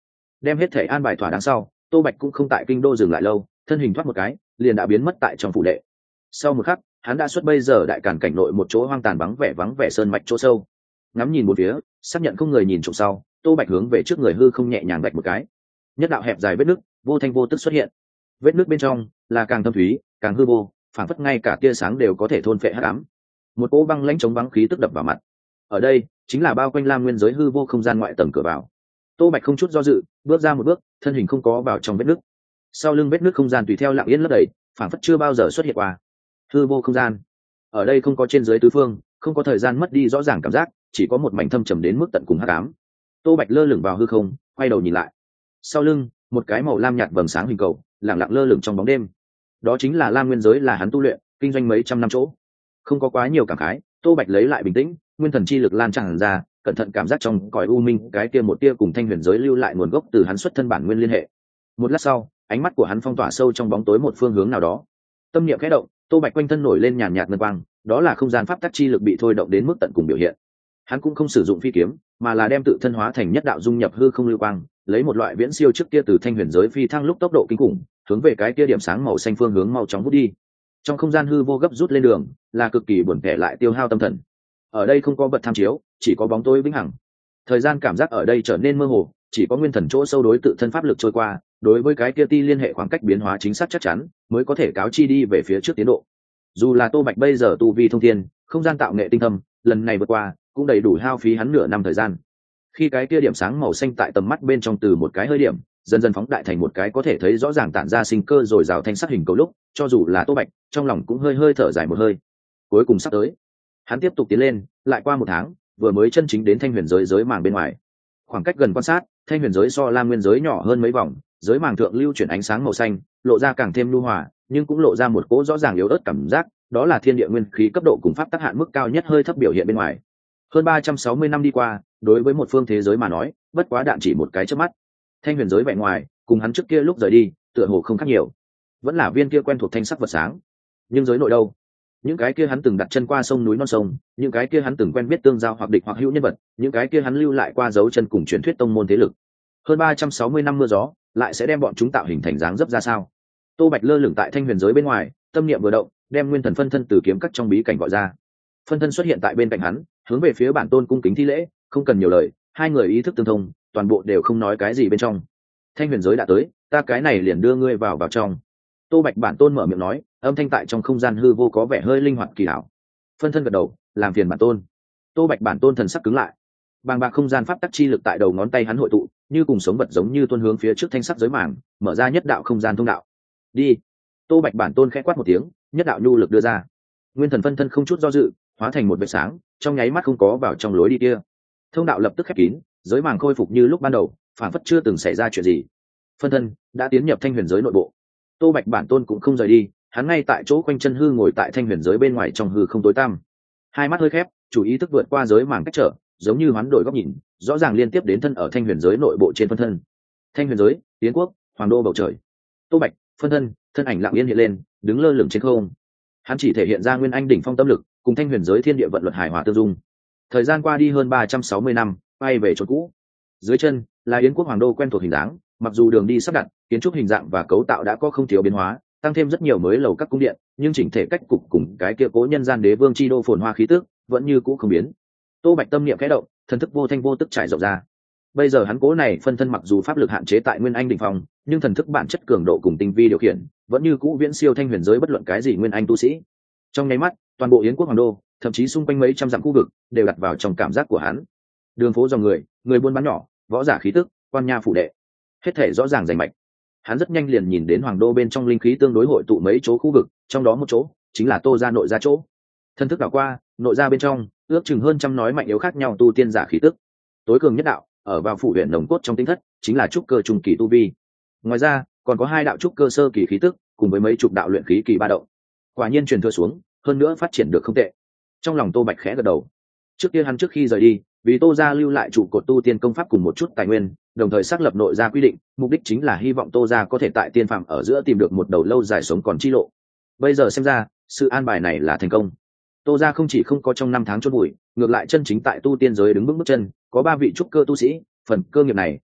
Đem hết thể an bài thỏa đáng sau, Tô Bạch cũng không tại kinh đô dừng lại lâu, thân hình thoát một cái liền đã biến mất tại trong phủ đệ. Sau một khắc, hắn đã xuất bây giờ đại càn cảnh nội một chỗ hoang tàn vắng vẻ vắng vẻ sơn mạch chỗ sâu. Ngắm nhìn một phía, xác nhận không người nhìn trộm sau, Tô Bạch hướng về trước người hư không nhẹ nhàng vạch một cái. Nhất đạo hẹp dài vết nước vô thanh vô tức xuất hiện. Vết nước bên trong là càng thâm thúy, càng hư vô, phản phất ngay cả tia sáng đều có thể thôn phệ hắc ám. Một cỗ băng lãnh chống vắng khí tức đập vào mặt. Ở đây chính là bao quanh Lam Nguyên giới hư vô không gian ngoại tầng cửa vào. Tô Bạch không chút do dự bước ra một bước, thân hình không có vào trong vết nước. Sau lưng vết nước không gian tùy theo lặng yên lấp đầy, phản phất chưa bao giờ xuất hiện qua. Hư vô không gian. Ở đây không có trên dưới tứ phương, không có thời gian mất đi rõ ràng cảm giác, chỉ có một mảnh thâm trầm đến mức tận cùng hắc ám. Tô Bạch lơ lửng vào hư không, quay đầu nhìn lại. Sau lưng, một cái màu lam nhạt vầng sáng hình cầu, lặng lặng lơ lửng trong bóng đêm. Đó chính là Lam Nguyên giới, là hắn tu luyện, kinh doanh mấy trăm năm chỗ. Không có quá nhiều cảm khái, Tô Bạch lấy lại bình tĩnh, nguyên thần chi lực lan tràn ra, cẩn thận cảm giác trong cõi u minh cái kia một tia cùng thanh huyền giới lưu lại nguồn gốc từ hắn xuất thân bản nguyên liên hệ. Một lát sau, ánh mắt của hắn phong tỏa sâu trong bóng tối một phương hướng nào đó. Tâm niệm khẽ động, Tô Bạch quanh thân nổi lên nhàn nhạt ngân quang, đó là không gian pháp tắc chi lực bị thôi động đến mức tận cùng biểu hiện. Hắn cũng không sử dụng phi kiếm, mà là đem tự thân hóa thành nhất đạo dung nhập hư không lưu quang, lấy một loại viễn siêu trước kia từ thanh huyền giới phi thăng lúc tốc độ kinh khủng, hướng về cái kia điểm sáng màu xanh phương hướng mau chóng vút đi. Trong không gian hư vô gấp rút lên đường, là cực kỳ buồn tẻ lại tiêu hao tâm thần. Ở đây không có vật tham chiếu, chỉ có bóng tối vĩnh hằng. Thời gian cảm giác ở đây trở nên mơ hồ, chỉ có nguyên thần chỗ sâu đối tự thân pháp lực trôi qua, đối với cái kia ti liên hệ khoảng cách biến hóa chính xác chắc chắn, mới có thể cáo chi đi về phía trước tiến độ. Dù là Tô Bạch bây giờ tu vi thông thiên, không gian tạo nghệ tinh thâm, lần này vượt qua cũng đầy đủ hao phí hắn nửa năm thời gian. Khi cái kia điểm sáng màu xanh tại tầm mắt bên trong từ một cái hơi điểm dần dần phóng đại thành một cái có thể thấy rõ ràng tản ra sinh cơ rồi rào thanh sắc hình cầu lúc, cho dù là Tô Bạch trong lòng cũng hơi hơi thở dài một hơi. Cuối cùng sắp tới, hắn tiếp tục tiến lên, lại qua một tháng, vừa mới chân chính đến thanh huyền giới giới màng bên ngoài. Khoảng cách gần quan sát, thanh huyền giới so Lam Nguyên giới nhỏ hơn mấy vòng, giới màng thượng lưu chuyển ánh sáng màu xanh, lộ ra càng thêm nhu hòa, nhưng cũng lộ ra một cỗ rõ ràng yếu ớt cảm giác, đó là thiên địa nguyên khí cấp độ cùng pháp tắc hạn mức cao nhất hơi thấp biểu hiện bên ngoài. Hơn ba trăm sáu mươi năm đi qua, đối với một phương thế giới mà nói, bất quá đạn chỉ một cái chớp mắt. Thanh huyền giới vẻ ngoài, cùng hắn trước kia lúc rời đi, tựa hồ không khác nhiều, vẫn là viên kia quen thuộc thanh sắc vật sáng. Nhưng giới nội đâu? Những cái kia hắn từng đặt chân qua sông núi non sông, những cái kia hắn từng quen biết tương giao hoặc địch hoặc hữu nhân vật, những cái kia hắn lưu lại qua dấu chân cùng truyền thuyết tông môn thế lực. Hơn ba trăm sáu mươi năm mưa gió, lại sẽ đem bọn chúng tạo hình thành dáng dấp ra sao? Tô Bạch lơ lửng tại thanh huyền giới bên ngoài, tâm niệm vừa động, đem nguyên thần phân thân từ kiếm cắt trong bí cảnh gọi ra. Phân thân xuất hiện tại bên cạnh hắn, hướng về phía bản tôn cung kính thi lễ, không cần nhiều lời, hai người ý thức tương thông, toàn bộ đều không nói cái gì bên trong. Thanh huyền giới đã tới, ta cái này liền đưa ngươi vào vào trong. Tô Bạch bản tôn mở miệng nói, âm thanh tại trong không gian hư vô có vẻ hơi linh hoạt kỳ hảo. Phân thân gật đầu, làm phiền bản tôn. Tô Bạch bản tôn thần sắc cứng lại. Bàng bạc không gian pháp tắc chi lực tại đầu ngón tay hắn hội tụ, như cùng sống vật giống như tuôn hướng phía trước thanh sắc giới màng, mở ra nhất đạo không gian thông đạo. Đi. Tô Bạch bản tôn khẽ quát một tiếng, nhất đạo nhu lực đưa ra. Nguyên thần phân thân không chút do dự, hóa thành một vệt sáng, trong nháy mắt không có vào trong lối đi kia. Thông đạo lập tức khép kín, giới màng khôi phục như lúc ban đầu, phản phất chưa từng xảy ra chuyện gì. Phân thân đã tiến nhập thanh huyền giới nội bộ. Tô Bạch bản tôn cũng không rời đi, hắn ngay tại chỗ quanh chân hư ngồi tại thanh huyền giới bên ngoài trong hư không tối tăm, hai mắt hơi khép, chủ ý thức vượt qua giới màng cách trở, giống như hoán đổi góc nhìn, rõ ràng liên tiếp đến thân ở thanh huyền giới nội bộ trên phân thân. Thanh huyền giới, Yến quốc, hoàng đô bầu trời. Tô Bạch phân thân, thân ảnh lặng yên hiện lên, đứng lơ lửng trên không. Hắn chỉ thể hiện ra nguyên anh đỉnh phong tâm lực, cùng thanh huyền giới thiên địa vận luật hài hòa tương dung. Thời gian qua đi hơn ba trăm sáu mươi năm, bay về chỗ cũ. Dưới chân là Yến quốc hoàng đô quen thuộc hình dáng, mặc dù đường đi sắp đặt, kiến trúc hình dạng và cấu tạo đã có không thiếu biến hóa, tăng thêm rất nhiều mới lầu các cung điện, nhưng chỉnh thể cách cục cùng cái kia cố nhân gian đế vương chi đô phồn hoa khí tức vẫn như cũ không biến. Tô Bạch tâm niệm khẽ động, thần thức vô thanh vô tức trải rộng ra. Bây giờ hắn cố này phân thân mặc dù pháp lực hạn chế tại nguyên anh đỉnh phong, nhưng thần thức bản chất cường độ cùng tinh vi điều khiển vẫn như cũ viễn siêu thanh huyền giới bất luận cái gì nguyên anh tu sĩ. Trong nháy mắt, toàn bộ Yến quốc hoàng đô, thậm chí xung quanh mấy trăm dặm khu vực đều đặt vào trong cảm giác của hắn. Đường phố dòng người, người buôn bán nhỏ, võ giả khí tức, quan nha phủ đệ, hết thể rõ ràng rành mạch. Hắn rất nhanh liền nhìn đến hoàng đô bên trong linh khí tương đối hội tụ mấy chỗ khu vực, trong đó một chỗ chính là Tô gia nội gia chỗ. Thân thức đảo qua, nội gia bên trong ước chừng hơn trăm nói mạnh yếu khác nhau tu tiên giả khí tức. Tối cường nhất đạo ở vào phủ huyện nồng cốt trong tinh thất chính là trúc cơ trung kỳ tu vi. Ngoài ra còn có hai đạo trúc cơ sơ kỳ khí tức, cùng với mấy chục đạo luyện khí kỳ ba động. Quả nhiên truyền thừa xuống, hơn nữa phát triển được không tệ. Trong lòng Tô Bạch khẽ gật đầu. Trước kia hắn trước khi rời đi, vì Tô gia lưu lại trụ cột tu tiên công pháp cùng một chút tài nguyên, đồng thời xác lập nội gia quy định, mục đích chính là hy vọng Tô gia có thể tại tiên phàm ở giữa tìm được một đầu lâu dài sống còn chi lộ. Bây giờ xem ra, sự an bài này là thành công. Tô gia không chỉ không có trong năm tháng chôn bụi, ngược lại chân chính tại tu tiên giới đứng bước bước chân, có ba vị trúc cơ tu sĩ, phần cơ nghiệp này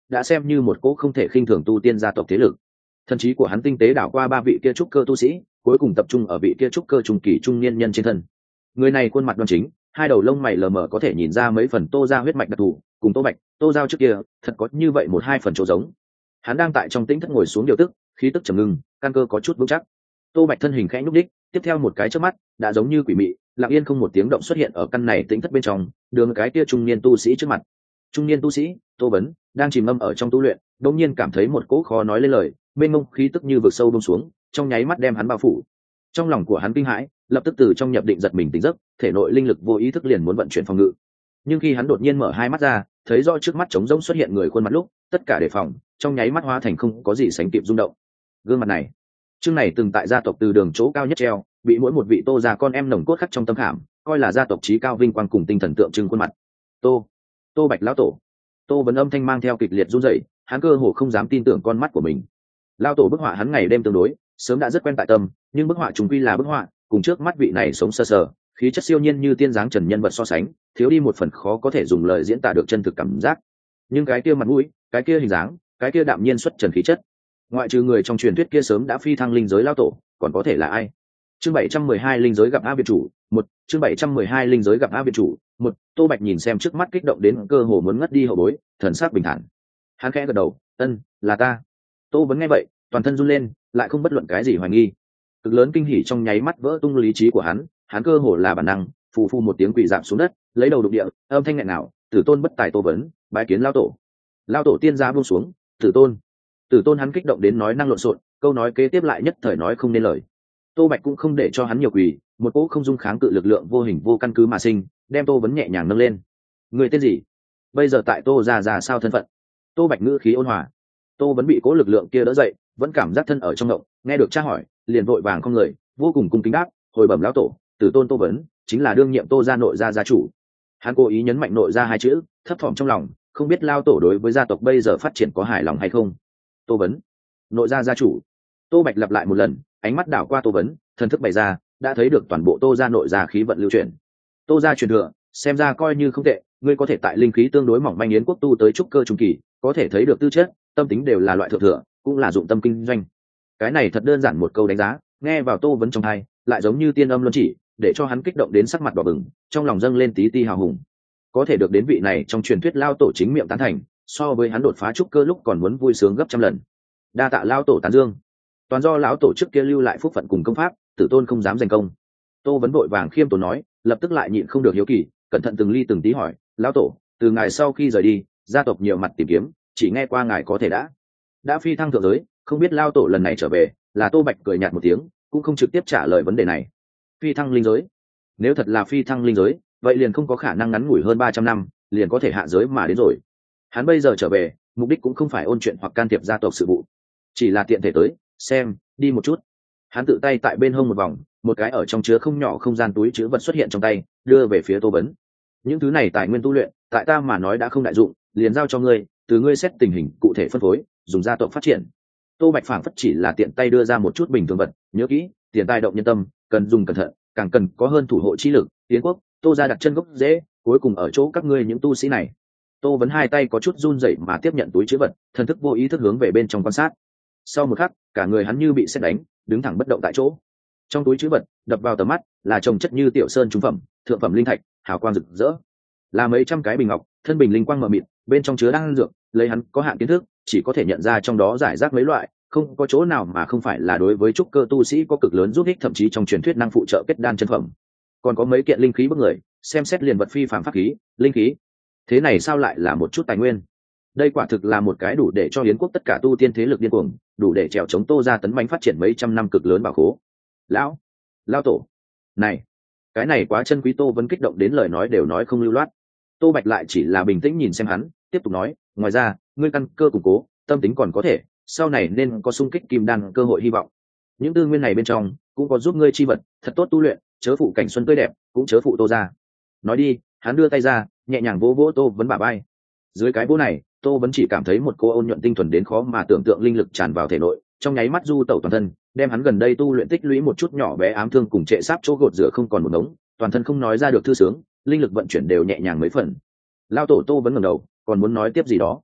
đã xem như một cỗ không thể khinh thường tu tiên gia tộc thế lực. Thần trí của hắn tinh tế đảo qua ba vị kia trúc cơ tu sĩ, cuối cùng tập trung ở vị kia trúc cơ trung kỳ trung niên nhân trên thân. Người này khuôn mặt đoan chính, hai đầu lông mày lờ mờ có thể nhìn ra mấy phần Tô gia huyết mạch đặc thù, cùng Tô Bạch, Tô Giao trước kia, thật có như vậy một hai phần chỗ giống. Hắn đang tại trong tĩnh thất ngồi xuống điều tức, khí tức trầm ngưng, căn cơ có chút vững chắc. Tô Bạch thân hình khẽ nhúc đích, tiếp theo một cái chớp mắt, đã giống như quỷ mị, lặng yên không một tiếng động xuất hiện ở căn này tĩnh thất bên trong, đường cái kia trung niên tu sĩ trước mặt. Trung niên tu sĩ, Tô Vấn, đang chìm ngâm ở trong tu luyện, đột nhiên cảm thấy một cỗ khó nói lên lời, mênh mông khí tức như vực sâu buông xuống, trong nháy mắt đem hắn bao phủ. Trong lòng của hắn kinh hãi, lập tức từ trong nhập định giật mình tỉnh giấc, thể nội linh lực vô ý thức liền muốn vận chuyển phòng ngự. Nhưng khi hắn đột nhiên mở hai mắt ra, thấy rõ trước mắt trống rỗng xuất hiện người khuôn mặt lúc, tất cả đề phòng, trong nháy mắt hóa thành không có gì sánh kịp rung động. Gương mặt này, chương này từng tại gia tộc từ đường chỗ cao nhất treo, bị mỗi một vị Tô gia con em nồng cốt khắc trong tâm khảm, coi là gia tộc chí cao vinh quang cùng tinh thần tượng trưng khuôn mặt. Tô, Tô Bạch lão tổ. Tô Vấn âm thanh mang theo kịch liệt run rẩy, hắn cơ hồ không dám tin tưởng con mắt của mình. Lão tổ bức họa hắn ngày đêm tương đối, sớm đã rất quen tại tâm, nhưng bức họa trùng quy là bức họa, cùng trước mắt vị này sống sơ sờ, khí chất siêu nhiên như tiên dáng trần nhân vật so sánh, thiếu đi một phần khó có thể dùng lời diễn tả được chân thực cảm giác. Nhưng cái kia mặt mũi, cái kia hình dáng, cái kia đạm nhiên xuất trần khí chất, ngoại trừ người trong truyền thuyết kia sớm đã phi thăng linh giới lão tổ, còn có thể là ai? Chương bảy trăm mười hai linh giới gặp A Việt chủ, một, chương bảy trăm mười hai linh giới gặp A Việt chủ, một. Tô Bạch nhìn xem trước mắt kích động đến cơ hồ muốn ngất đi hậu bối, thần sắc bình thản. Hắn khẽ gật đầu, "Ân, là ta." Tô Vấn nghe vậy, toàn thân run lên, lại không bất luận cái gì hoài nghi. Cực lớn kinh hỉ trong nháy mắt vỡ tung lý trí của hắn, hắn cơ hồ là bản năng, phù phù một tiếng quỳ rạp xuống đất, lấy đầu đục địa, âm thanh nghẹn ngào, "Tử tôn bất tài Tô Vấn, bái kiến lão tổ." Lão tổ tiên gia buông xuống, "Tử tôn." Tử tôn hắn kích động đến nói năng lộn xộn, câu nói kế tiếp lại nhất thời nói không nên lời. Tô Bạch cũng không để cho hắn nhiều quỳ, một cỗ không dung kháng cự lực lượng vô hình vô căn cứ mà sinh, đem Tô Vấn nhẹ nhàng nâng lên. "Người tên gì? Bây giờ tại Tô gia ra sao thân phận?" Tô Bạch ngữ khí ôn hòa. Tô Vấn bị cỗ lực lượng kia đỡ dậy, vẫn cảm giác thân ở trong ngộng, nghe được tra hỏi, liền vội vàng không người, vô cùng cung kính đáp, "Hồi bẩm lão tổ, Tử tôn Tô Vấn, chính là đương nhiệm Tô gia nội gia gia chủ." Hắn cố ý nhấn mạnh nội gia hai chữ, thấp thỏm trong lòng, không biết lão tổ đối với gia tộc bây giờ phát triển có hài lòng hay không. Tô Vấn, nội gia gia chủ. Tô Bạch lặp lại một lần, ánh mắt đảo qua Tô Vấn, thần thức bày ra, đã thấy được toàn bộ Tô gia nội gia khí vận lưu chuyển. Tô gia truyền thừa, xem ra coi như không tệ, ngươi có thể tại linh khí tương đối mỏng manh yến quốc tu tới trúc cơ trung kỳ, có thể thấy được tư chất, tâm tính đều là loại thượng thừa, cũng là dụng tâm kinh doanh. Cái này thật đơn giản một câu đánh giá, nghe vào Tô Vấn trong tai, lại giống như tiên âm luân chỉ, để cho hắn kích động đến sắc mặt đỏ bừng, trong lòng dâng lên tí ti hào hùng. Có thể được đến vị này trong truyền thuyết lao tổ chính miệng tán thành, so với hắn đột phá trúc cơ lúc còn muốn vui sướng gấp trăm lần. Đa tạ lao tổ tán dương, toàn do lão tổ chức kia lưu lại phúc phận cùng công pháp, Tử tôn không dám giành công. Tô Vấn vội vàng khiêm tốn nói, lập tức lại nhịn không được hiếu kỳ, cẩn thận từng ly từng tí hỏi, lão tổ, từ ngài sau khi rời đi, gia tộc nhiều mặt tìm kiếm, chỉ nghe qua ngài có thể đã đã phi thăng thượng giới, không biết lao tổ lần này trở về. Là Tô Bạch cười nhạt một tiếng, cũng không trực tiếp trả lời vấn đề này. Phi thăng linh giới? Nếu thật là phi thăng linh giới, vậy liền không có khả năng ngắn ngủi hơn ba trăm năm liền có thể hạ giới mà đến rồi. Hắn bây giờ trở về, mục đích cũng không phải ôn chuyện hoặc can thiệp gia tộc sự vụ, chỉ là tiện thể tới xem đi một chút. Hắn tự tay tại bên hông một vòng, một cái ở trong chứa không nhỏ không gian túi chứa vật xuất hiện trong tay, đưa về phía Tô Vấn. Những thứ này tài nguyên tu luyện, tại ta mà nói đã không đại dụng, liền giao cho ngươi, từ ngươi xét tình hình cụ thể phân phối, dùng gia tộc phát triển. Tô Bạch phảng phất chỉ là tiện tay đưa ra một chút bình thường vật, nhớ kỹ, tiền tài động nhân tâm, cần dùng cẩn thận, càng cần có hơn thủ hộ chi lực. Tiến quốc, Tô gia đặt chân gốc dễ, cuối cùng ở chỗ các ngươi những tu sĩ này. Tô Vấn hai tay có chút run rẩy mà tiếp nhận túi chứa vật, thần thức vô ý thức hướng về bên trong quan sát. Sau một khắc, cả người hắn như bị sét đánh, đứng thẳng bất động tại chỗ. Trong túi chứa vật, đập vào tầm mắt là trồng chất như tiểu sơn trung phẩm, thượng phẩm linh thạch, hào quang rực rỡ. Là mấy trăm cái bình ngọc, thân bình linh quang mờ mịt, bên trong chứa đan dược, lấy hắn có hạn kiến thức, chỉ có thể nhận ra trong đó giải rác mấy loại, không có chỗ nào mà không phải là đối với trúc cơ tu sĩ có cực lớn giúp ích, thậm chí trong truyền thuyết năng phụ trợ kết đan chân phẩm. Còn có mấy kiện linh khí bức người, xem xét liền vật phi phàm pháp khí, linh khí. Thế này sao lại là một chút tài nguyên? Đây quả thực là một cái đủ để cho Yến quốc tất cả tu tiên thế lực điên cuồng, đủ để trèo chống Tô gia tấn mãnh phát triển mấy trăm năm cực lớn bảo khố. Lão, lão tổ, này, cái này quá chân quý. Tô Vấn kích động đến lời nói đều nói không lưu loát. Tô Bạch lại chỉ là bình tĩnh nhìn xem hắn, tiếp tục nói, ngoài ra, ngươi căn cơ củng cố, tâm tính còn có thể, sau này nên có xung kích kim đan cơ hội hy vọng. Những tư nguyên này bên trong cũng có giúp ngươi chi vật, thật tốt tu luyện, chớ phụ cảnh xuân tươi đẹp, cũng chớ phụ Tô gia. Nói đi, hắn đưa tay ra, nhẹ nhàng vỗ vỗ Tô Vấn bả vai. Dưới cái vỗ này, Tô Vấn chỉ cảm thấy một cô ôn nhuận tinh thuần đến khó mà tưởng tượng linh lực tràn vào thể nội, trong nháy mắt du tẩu toàn thân, đem hắn gần đây tu luyện tích lũy một chút nhỏ bé ám thương cùng trệ sáp chỗ gột rửa không còn một ngống, toàn thân không nói ra được thư sướng, linh lực vận chuyển đều nhẹ nhàng mấy phần. Lao tổ Tô Vấn ngẩng đầu, còn muốn nói tiếp gì đó.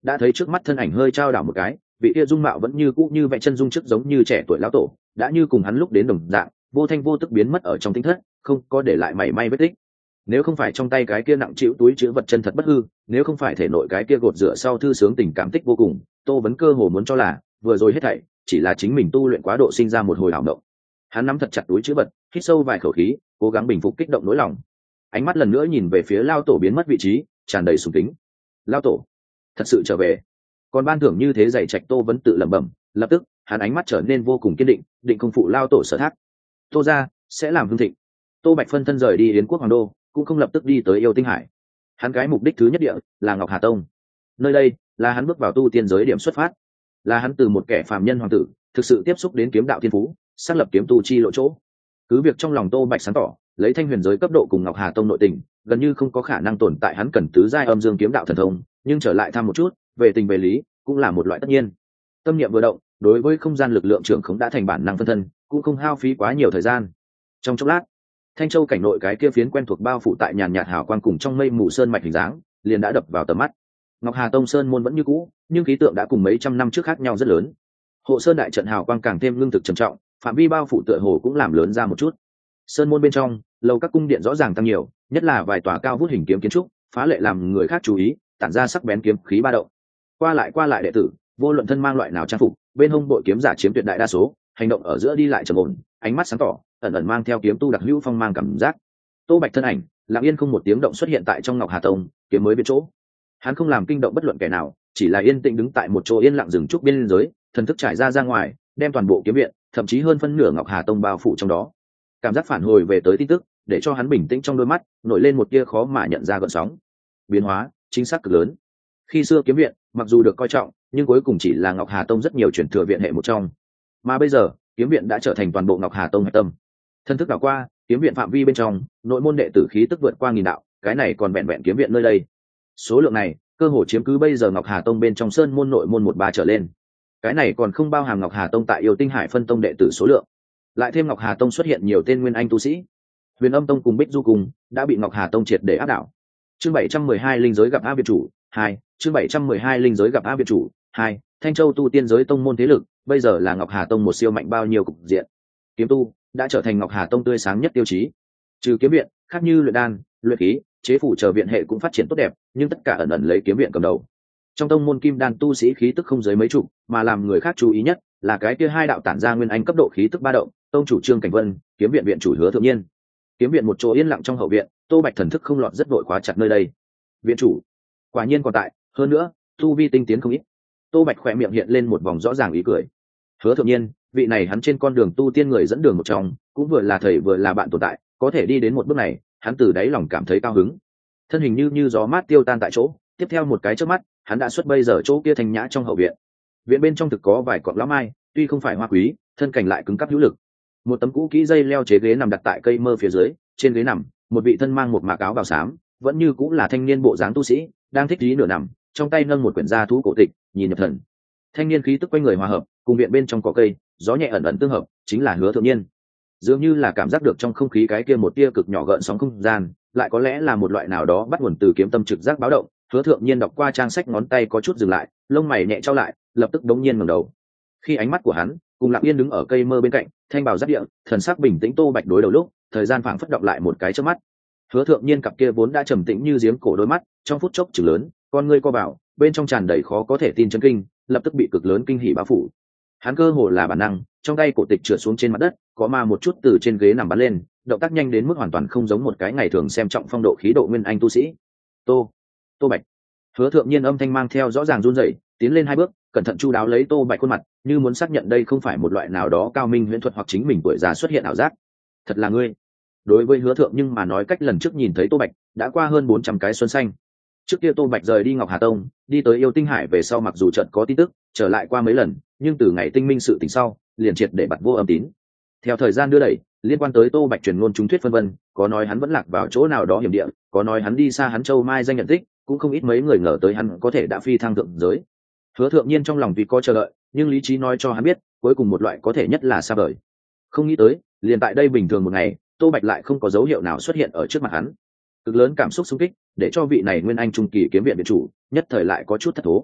đã thấy trước mắt thân ảnh hơi trao đảo một cái, vị kia dung mạo vẫn như cũ như vẽ chân dung trước giống như trẻ tuổi lão tổ, đã như cùng hắn lúc đến đồng dạng, vô thanh vô tức biến mất ở trong tinh thất, không có để lại mảy may vết tích. Nếu không phải trong tay cái kia nặng chịu túi chứa vật chân thật bất hư, nếu không phải thể nội cái kia gột rửa sau thư sướng tình cảm tích vô cùng, Tô Vấn cơ hồ muốn cho là vừa rồi hết thảy chỉ là chính mình tu luyện quá độ sinh ra một hồi ảo động. Hắn nắm thật chặt túi chứa vật, hít sâu vài khẩu khí, cố gắng bình phục kích động nỗi lòng. Ánh mắt lần nữa nhìn về phía lao tổ biến mất vị trí, tràn đầy sùng kính. Lao tổ thật sự trở về. Còn ban thưởng như thế dày trạch, Tô Vấn tự lẩm bẩm, lập tức hắn ánh mắt trở nên vô cùng kiên định, định không phụ lao tổ sở thác. Tô gia sẽ làm hưng thịnh. Tô Bạch phân thân rời đi Yến quốc hoàng đô, cũng không lập tức đi tới Yêu Tinh Hải. Hắn cái mục đích thứ nhất địa là Ngọc Hà Tông. Nơi đây là hắn bước vào tu tiên giới điểm xuất phát, là hắn từ một kẻ phàm nhân hoàng tử thực sự tiếp xúc đến kiếm đạo thiên phú, xác lập kiếm tu chi lộ chỗ. Cứ việc trong lòng Tô Bạch sáng tỏ, lấy Thanh Huyền giới cấp độ cùng Ngọc Hà Tông nội tình, gần như không có khả năng tồn tại hắn cần tứ giai âm dương kiếm đạo thần thông, nhưng trở lại thăm một chút, về tình về lý, cũng là một loại tất nhiên. Tâm niệm vừa động, đối với không gian lực lượng trưởng khống đã thành bản năng phân thân, cũng không hao phí quá nhiều thời gian. Trong chốc lát, Thanh Châu cảnh nội cái kia phiến quen thuộc bao phủ tại nhàn nhạt hào quang cùng trong mây mù sơn mạch hình dáng, liền đã đập vào tầm mắt. Ngọc Hà Tông sơn môn vẫn như cũ, nhưng khí tượng đã cùng mấy trăm năm trước khác nhau rất lớn. Hộ sơn đại trận hào quang càng thêm lương thực trầm trọng, phạm vi bao phủ tựa hồ cũng làm lớn ra một chút. Sơn môn bên trong, lầu các cung điện rõ ràng tăng nhiều, nhất là vài tòa cao vút hình kiếm kiến trúc, phá lệ làm người khác chú ý, tản ra sắc bén kiếm khí ba động. Qua lại qua lại đệ tử, vô luận thân mang loại nào trang phục, bên hông bội kiếm giả chiếm tuyệt đại đa số, hành động ở giữa đi lại trầm ổn, ánh mắt sáng tỏ, ẩn ẩn mang theo kiếm tu đặc hữu phong mang cảm giác. Tô Bạch thân ảnh lặng yên không một tiếng động xuất hiện tại trong Ngọc Hà Tông kiếm mới biết chỗ. Hắn không làm kinh động bất luận kẻ nào, chỉ là yên tĩnh đứng tại một chỗ yên lặng rừng trúc biên giới, thần thức trải ra ra ngoài, đem toàn bộ kiếm viện, thậm chí hơn phân nửa Ngọc Hà Tông bao phủ trong đó. Cảm giác phản hồi về tới tin tức, để cho hắn bình tĩnh trong đôi mắt nổi lên một tia khó mà nhận ra gợn sóng. Biến hóa chính xác cực lớn. Khi xưa kiếm viện mặc dù được coi trọng, nhưng cuối cùng chỉ là Ngọc Hà Tông rất nhiều truyền thừa viện hệ một trong, mà bây giờ kiếm viện đã trở thành toàn bộ Ngọc Hà Tông hạch tâm. Thân thức đảo qua, kiếm viện phạm vi bên trong, nội môn đệ tử khí tức vượt qua nghìn đạo, cái này còn vẹn vẹn kiếm viện nơi đây. Số lượng này, cơ hồ chiếm cứ bây giờ Ngọc Hà Tông bên trong sơn môn nội môn một ba trở lên. Cái này còn không bao hàm Ngọc Hà Tông tại Yêu Tinh Hải phân tông đệ tử số lượng. Lại thêm Ngọc Hà Tông xuất hiện nhiều tên nguyên anh tu sĩ. Huyền Âm Tông cùng Bích Du cùng đã bị Ngọc Hà Tông triệt để áp đảo. Chương bảy trăm mười hai linh giới gặp A Việt chủ, hai, chương bảy trăm mười hai linh giới gặp A Việt chủ, hai, Thanh Châu tu tiên giới tông môn thế lực, bây giờ là Ngọc Hà Tông một siêu mạnh bao nhiêu cục diện. Kiếm tu đã trở thành Ngọc Hà Tông tươi sáng nhất tiêu chí. Trừ kiếm viện, khác như luyện đan, luyện khí, chế phủ chờ viện hệ cũng phát triển tốt đẹp, nhưng tất cả ẩn ẩn lấy kiếm viện cầm đầu. Trong tông môn kim đan tu sĩ khí tức không dưới mấy chục, mà làm người khác chú ý nhất là cái kia hai đạo tản ra nguyên anh cấp độ khí tức ba động, tông chủ Trương Cảnh Vân, kiếm viện viện chủ Hứa Thượng Nhiên. Kiếm viện một chỗ yên lặng trong hậu viện, Tô Bạch thần thức không lọt rất vội khóa chặt nơi đây. Viện chủ quả nhiên còn tại, hơn nữa tu vi tinh tiến không ít. Tô Bạch khỏe miệng hiện lên một vòng rõ ràng ý cười. Hứa Thượng Nhiên, vị này hắn trên con đường tu tiên người dẫn đường một trong, cũng vừa là thầy vừa là bạn tồn tại, có thể đi đến một bước này, hắn từ đáy lòng cảm thấy cao hứng. Thân hình như như gió mát tiêu tan tại chỗ, tiếp theo một cái chớp mắt, hắn đã xuất bây giờ chỗ kia thanh nhã trong hậu viện. Viện bên trong thực có vài cọng lá mai, tuy không phải hoa quý, thân cảnh lại cứng cáp hữu lực. Một tấm cũ kỹ dây leo chế ghế nằm đặt tại cây mơ phía dưới, trên ghế nằm, một vị thân mang một mạc áo bào xám, vẫn như cũng là thanh niên bộ dáng tu sĩ, đang thích trí nửa nằm, trong tay nâng một quyển gia thú cổ tịch, nhìn nhập thần. Thanh niên khí tức quanh người hòa hợp, cùng viện bên trong có cây, gió nhẹ ẩn ẩn tương hợp, chính là Hứa Thượng Nhiên. Dường như là cảm giác được trong không khí cái kia một tia cực nhỏ gợn sóng không gian, lại có lẽ là một loại nào đó bắt nguồn từ kiếm tâm trực giác báo động. Hứa Thượng Nhiên đọc qua trang sách, ngón tay có chút dừng lại, lông mày nhẹ trao lại, lập tức đống nhiên ngẩng đầu. Khi ánh mắt của hắn cùng Lặng Yên đứng ở cây mơ bên cạnh, thanh bào giáp địa, thần sắc bình tĩnh Tô Bạch đối đầu lúc, thời gian phảng phất đọc lại một cái chớp mắt. Hứa Thượng Nhiên cặp kia vốn đã trầm tĩnh như giếng cổ đôi mắt, trong phút chốc chừng lớn, con ngươi co vào, bên trong tràn đầy khó có thể tin chấn kinh, lập tức bị cực lớn kinh hỉ bao phủ. Hắn cơ hồ là bản năng, trong tay cổ tịch trượt xuống trên mặt đất, có ma một chút từ trên ghế nằm bắn lên, động tác nhanh đến mức hoàn toàn không giống một cái ngày thường xem trọng phong độ khí độ nguyên anh tu sĩ. Tô, Tô Bạch. Hứa Thượng Nhiên âm thanh mang theo rõ ràng run rẩy, tiến lên hai bước, cẩn thận chu đáo lấy Tô Bạch khuôn mặt, như muốn xác nhận đây không phải một loại nào đó cao minh huyễn thuật hoặc chính mình tuổi già xuất hiện ảo giác. Thật là ngươi. Đối với Hứa Thượng nhưng mà nói cách lần trước nhìn thấy Tô Bạch, đã qua hơn bốn trăm cái xuân xanh. Trước kia Tô Bạch rời đi Ngọc Hà Tông, đi tới Yêu Tinh Hải về sau mặc dù chợt có tin tức, trở lại qua mấy lần, nhưng từ ngày tinh minh sự tình sau, liền triệt để bặt vô âm tín. Theo thời gian đưa đẩy, liên quan tới Tô Bạch truyền ngôn chúng thuyết phân vân, có nói hắn vẫn lạc vào chỗ nào đó hiểm địa, có nói hắn đi xa hắn châu mai danh nhận tích, cũng không ít mấy người ngờ tới hắn có thể đã phi thăng thượng giới. Hứa Thượng Nhiên trong lòng vì có chờ đợi, nhưng lý trí nói cho hắn biết, cuối cùng một loại có thể nhất là xa vời. Không nghĩ tới, liền tại đây bình thường một ngày, Tô Bạch lại không có dấu hiệu nào xuất hiện ở trước mặt hắn. Cực lớn cảm xúc xung kích, để cho vị này nguyên anh trung kỳ kiếm viện viện chủ nhất thời lại có chút thất thố.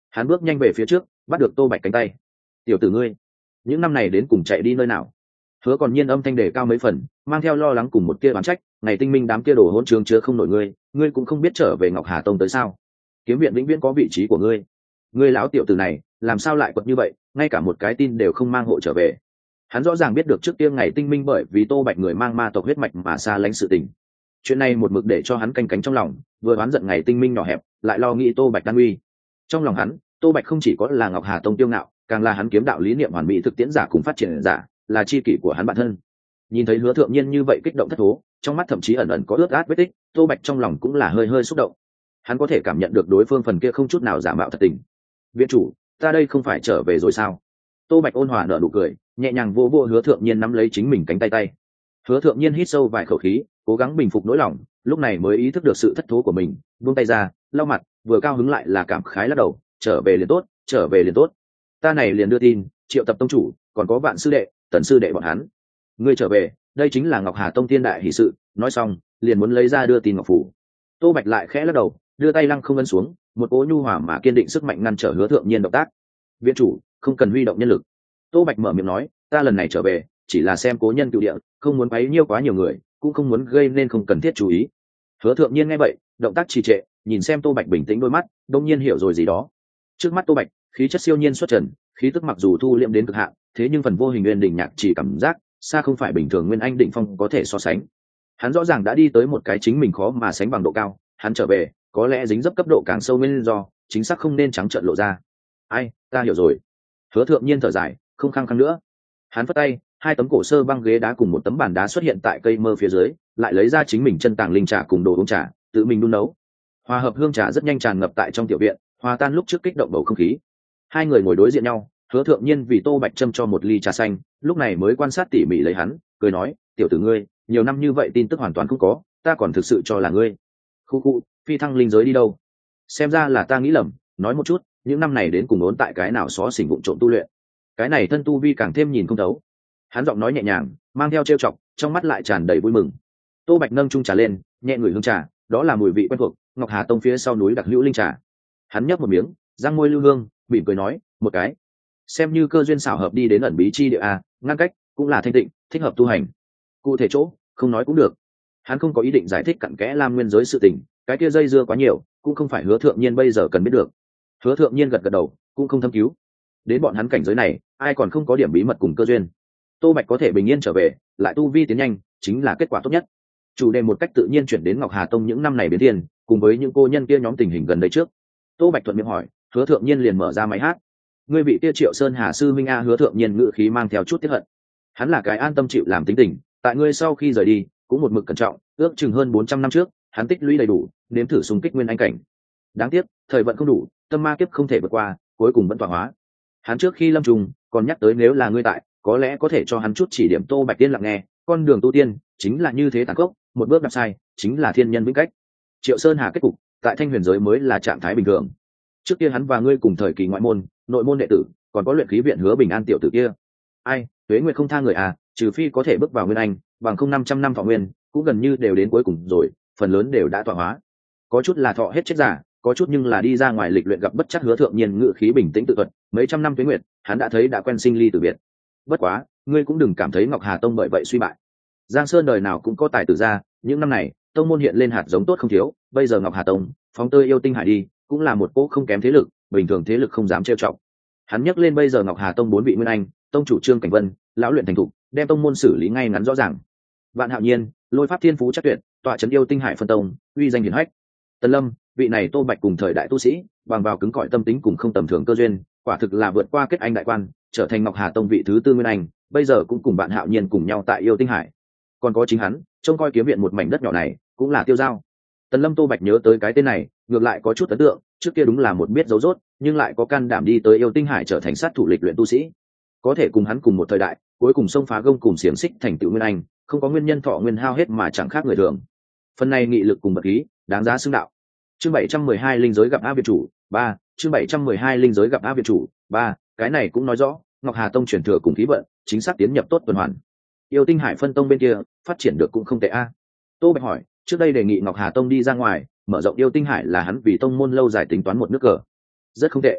Hắn bước nhanh về phía trước, bắt được Tô Bạch cánh tay. Tiểu tử ngươi, những năm này đến cùng chạy đi nơi nào? Hứa Còn Nhiên âm thanh đề cao mấy phần, mang theo lo lắng cùng một kia oán trách. Ngày tinh minh đám kia đồ hỗn trường chứa không nổi ngươi, ngươi cũng không biết trở về Ngọc Hà Tông tới sao? Kiếm viện vĩnh viễn có vị trí của ngươi. Ngươi lão tiểu tử này, làm sao lại quật như vậy, ngay cả một cái tin đều không mang hộ trở về. Hắn rõ ràng biết được trước kia ngày tinh minh bởi vì Tô Bạch người mang ma tộc huyết mạch mà xa lánh sự tình. Chuyện này một mực để cho hắn canh cánh trong lòng, vừa oán giận ngày tinh minh nhỏ hẹp, lại lo nghĩ Tô Bạch đang uy. Trong lòng hắn, Tô Bạch không chỉ có là Ngọc Hà Tông tiêu ngạo, càng là hắn kiếm đạo lý niệm hoàn mỹ thực tiễn giả cùng phát triển giả, là chi kỷ của hắn bản thân. Nhìn thấy Hứa Thượng Nhiên như vậy kích động thất thố, trong mắt thậm chí ẩn ẩn có ướt át vết tích, Tô Bạch trong lòng cũng là hơi hơi xúc động. Hắn có thể cảm nhận được đối phương phần kia không chút nào giả mạo thật tình. Viện chủ, ta đây không phải trở về rồi sao? Tô Bạch ôn hòa nở nụ cười, nhẹ nhàng vô vô Hứa Thượng Nhiên nắm lấy chính mình cánh tay tay. Hứa Thượng Nhiên hít sâu vài khẩu khí, cố gắng bình phục nỗi lòng, lúc này mới ý thức được sự thất thố của mình, buông tay ra, lau mặt, vừa cao hứng lại là cảm khái lắc đầu, trở về liền tốt, trở về liền tốt. Ta này liền đưa tin, triệu tập tông chủ, còn có Vạn sư đệ, Tần sư đệ bọn hắn. Ngươi trở về, đây chính là Ngọc Hà Tông thiên đại hỷ sự. Nói xong, liền muốn lấy ra đưa tin ngọc phủ. Tô Bạch lại khẽ lắc đầu, đưa tay lăng không ấn xuống, một cỗ nhu hòa mà kiên định sức mạnh ngăn trở Hứa Thượng Nhiên động tác. Viện chủ, không cần huy động nhân lực. Tô Bạch mở miệng nói, ta lần này trở về, chỉ là xem cố nhân cựu địa, không muốn quấy nhiêu quá nhiều người, cũng không muốn gây nên không cần thiết chú ý. Hứa Thượng Nhiên nghe vậy, động tác trì trệ, nhìn xem Tô Bạch bình tĩnh đôi mắt, đông nhiên hiểu rồi gì đó. Trước mắt Tô Bạch, khí chất siêu nhiên xuất trần, khí tức mặc dù thu liệm đến cực hạn, thế nhưng phần vô hình nguyên đỉnh nhạc chỉ cảm giác xa không phải bình thường nguyên anh đỉnh phong có thể so sánh. Hắn rõ ràng đã đi tới một cái chính mình khó mà sánh bằng độ cao, hắn trở về, có lẽ dính dấp cấp độ càng sâu nguyên do, chính xác không nên trắng trợn lộ ra. Ai, ta hiểu rồi. Hứa Thượng Nhiên thở dài, không khăng khăng nữa. Hắn phất tay, hai tấm cổ sơ băng ghế đá cùng một tấm bàn đá xuất hiện tại cây mơ phía dưới, lại lấy ra chính mình chân tàng linh trà cùng đồ uống trà, tự mình đun nấu. Hòa hợp hương trà rất nhanh tràn ngập tại trong tiểu viện, hòa tan lúc trước kích động bầu không khí. Hai người ngồi đối diện nhau, Hứa Thượng Nhiên vì Tô Bạch châm cho một ly trà xanh, lúc này mới quan sát tỉ mỉ lấy hắn, cười nói, tiểu tử ngươi, nhiều năm như vậy tin tức hoàn toàn không có, ta còn thực sự cho là ngươi. Khu khu, phi thăng linh giới đi đâu? Xem ra là ta nghĩ lầm, nói một chút, những năm này đến cùng ốn tại cái nào xó xỉnh vụng trộm tu luyện. Cái này thân tu vi càng thêm nhìn không thấu. Hắn giọng nói nhẹ nhàng, mang theo trêu chọc, trong mắt lại tràn đầy vui mừng. Tô Bạch nâng chung trà lên, nhẹ ngửi hương trà, đó là mùi vị quen thuộc, Ngọc Hà Tông phía sau núi đặc hữu linh trà. Hắn nhấp một miếng, răng môi lưu hương, mỉm cười nói, một cái, xem như cơ duyên xảo hợp đi đến ẩn bí chi địa a, ngăn cách cũng là thanh tịnh, thích hợp tu hành. Cụ thể chỗ, không nói cũng được. Hắn không có ý định giải thích cặn kẽ Lam Nguyên giới sự tình, cái kia dây dưa quá nhiều, cũng không phải Hứa Thượng Nhiên bây giờ cần biết được. Hứa Thượng Nhiên gật gật đầu, cũng không thâm cứu. Đến bọn hắn cảnh giới này, ai còn không có điểm bí mật cùng cơ duyên. Tô Bạch có thể bình yên trở về, lại tu vi tiến nhanh, chính là kết quả tốt nhất. Chủ đề một cách tự nhiên chuyển đến Ngọc Hà Tông những năm này biến thiên, cùng với những cô nhân kia nhóm tình hình gần đây trước. Tô Bạch thuận miệng hỏi, Hứa Thượng Nhiên liền mở ra máy hát. Ngươi vị kia Triệu Sơn Hà sư minh a? Hứa Thượng Nhiên ngữ khí mang theo chút tiếc hận. Hắn là cái an tâm chịu làm tính tình, tại ngươi sau khi rời đi, cũng một mực cẩn trọng, ước chừng hơn bốn trăm năm trước, hắn tích lũy đầy đủ, nếm thử xung kích nguyên anh cảnh. Đáng tiếc, thời vận không đủ, tâm ma kiếp không thể vượt qua, cuối cùng vẫn tọa hóa. Hắn trước khi lâm trùng, còn nhắc tới nếu là ngươi tại, có lẽ có thể cho hắn chút chỉ điểm. Tô Bạch tiên lặng nghe, con đường tu tiên chính là như thế tàn khốc, một bước đạp sai, chính là thiên nhân vĩnh cách. Triệu Sơn Hà kết cục, tại Thanh Huyền giới mới là trạng thái bình thường. Trước kia hắn và ngươi cùng thời kỳ ngoại môn, nội môn đệ tử, còn có luyện khí viện Hứa Bình An tiểu tử kia. Ai, Tuế Nguyệt không tha người à, trừ phi có thể bước vào nguyên anh, bằng không năm trăm năm thọ nguyên, cũng gần như đều đến cuối cùng rồi, phần lớn đều đã tọa hóa. Có chút là thọ hết chết giả, có chút nhưng là đi ra ngoài lịch luyện gặp bất chắc. Hứa Thượng Nhiên ngự khí bình tĩnh tự thuật, mấy trăm năm Tuế Nguyệt, hắn đã thấy đã quen sinh ly tử biệt. Bất quá, ngươi cũng đừng cảm thấy Ngọc Hà Tông bởi vậy suy bại. Giang Sơn đời nào cũng có tài tử ra, những năm này, tông môn hiện lên hạt giống tốt không thiếu, bây giờ Ngọc Hà Tông, phóng tơi yêu tinh hải đi, cũng là một cỗ không kém thế lực, bình thường thế lực không dám trêu chọc. Hắn nhắc lên bây giờ Ngọc Hà Tông bốn vị nguyên anh, tông chủ Trương Cảnh Vân, lão luyện thành thục, đem tông môn xử lý ngay ngắn rõ ràng. Vạn Hạo Nhiên, Lôi Pháp Thiên Phú chắc tuyệt, tọa trấn yêu tinh hải phân tông, uy danh hiển hách. Tần Lâm, vị này Tô Bạch cùng thời đại tu sĩ, bằng vào cứng cỏi tâm tính cùng không tầm thường cơ duyên, quả thực là vượt qua kết anh đại quan, trở thành Ngọc Hà Tông vị thứ tư nguyên anh, bây giờ cũng cùng Vạn Hạo Nhiên cùng nhau tại yêu tinh hải. Còn có chính hắn, trông coi kiếm viện một mảnh đất nhỏ này, cũng là Tiêu Giao. Tần Lâm Tô Bạch nhớ tới cái tên này, ngược lại có chút ấn tượng, trước kia đúng là một biết dấu rốt, nhưng lại có can đảm đi tới yêu tinh hải trở thành sát thủ lịch luyện tu sĩ. Có thể cùng hắn cùng một thời đại, cuối cùng xông phá gông cùng xiềng xích thành tựu nguyên anh, không có nguyên nhân thọ nguyên hao hết mà chẳng khác người thường. Phần này nghị lực cùng bậc khí, đáng giá xưng đạo. Chương bảy trăm mười hai linh giới gặp A Việt chủ, ba, chương bảy trăm mười hai linh giới gặp A Việt chủ, ba, cái này cũng nói rõ, Ngọc Hà Tông chuyển thừa cùng khí vận, chính xác tiến nhập tốt tuần hoàn. Yêu tinh hải phân tông bên kia, phát triển được cũng không tệ a. Tô Bạch hỏi, trước đây đề nghị Ngọc Hà Tông đi ra ngoài, mở rộng yêu tinh hải là hắn vì tông môn lâu dài tính toán một nước cờ. Rất không tệ.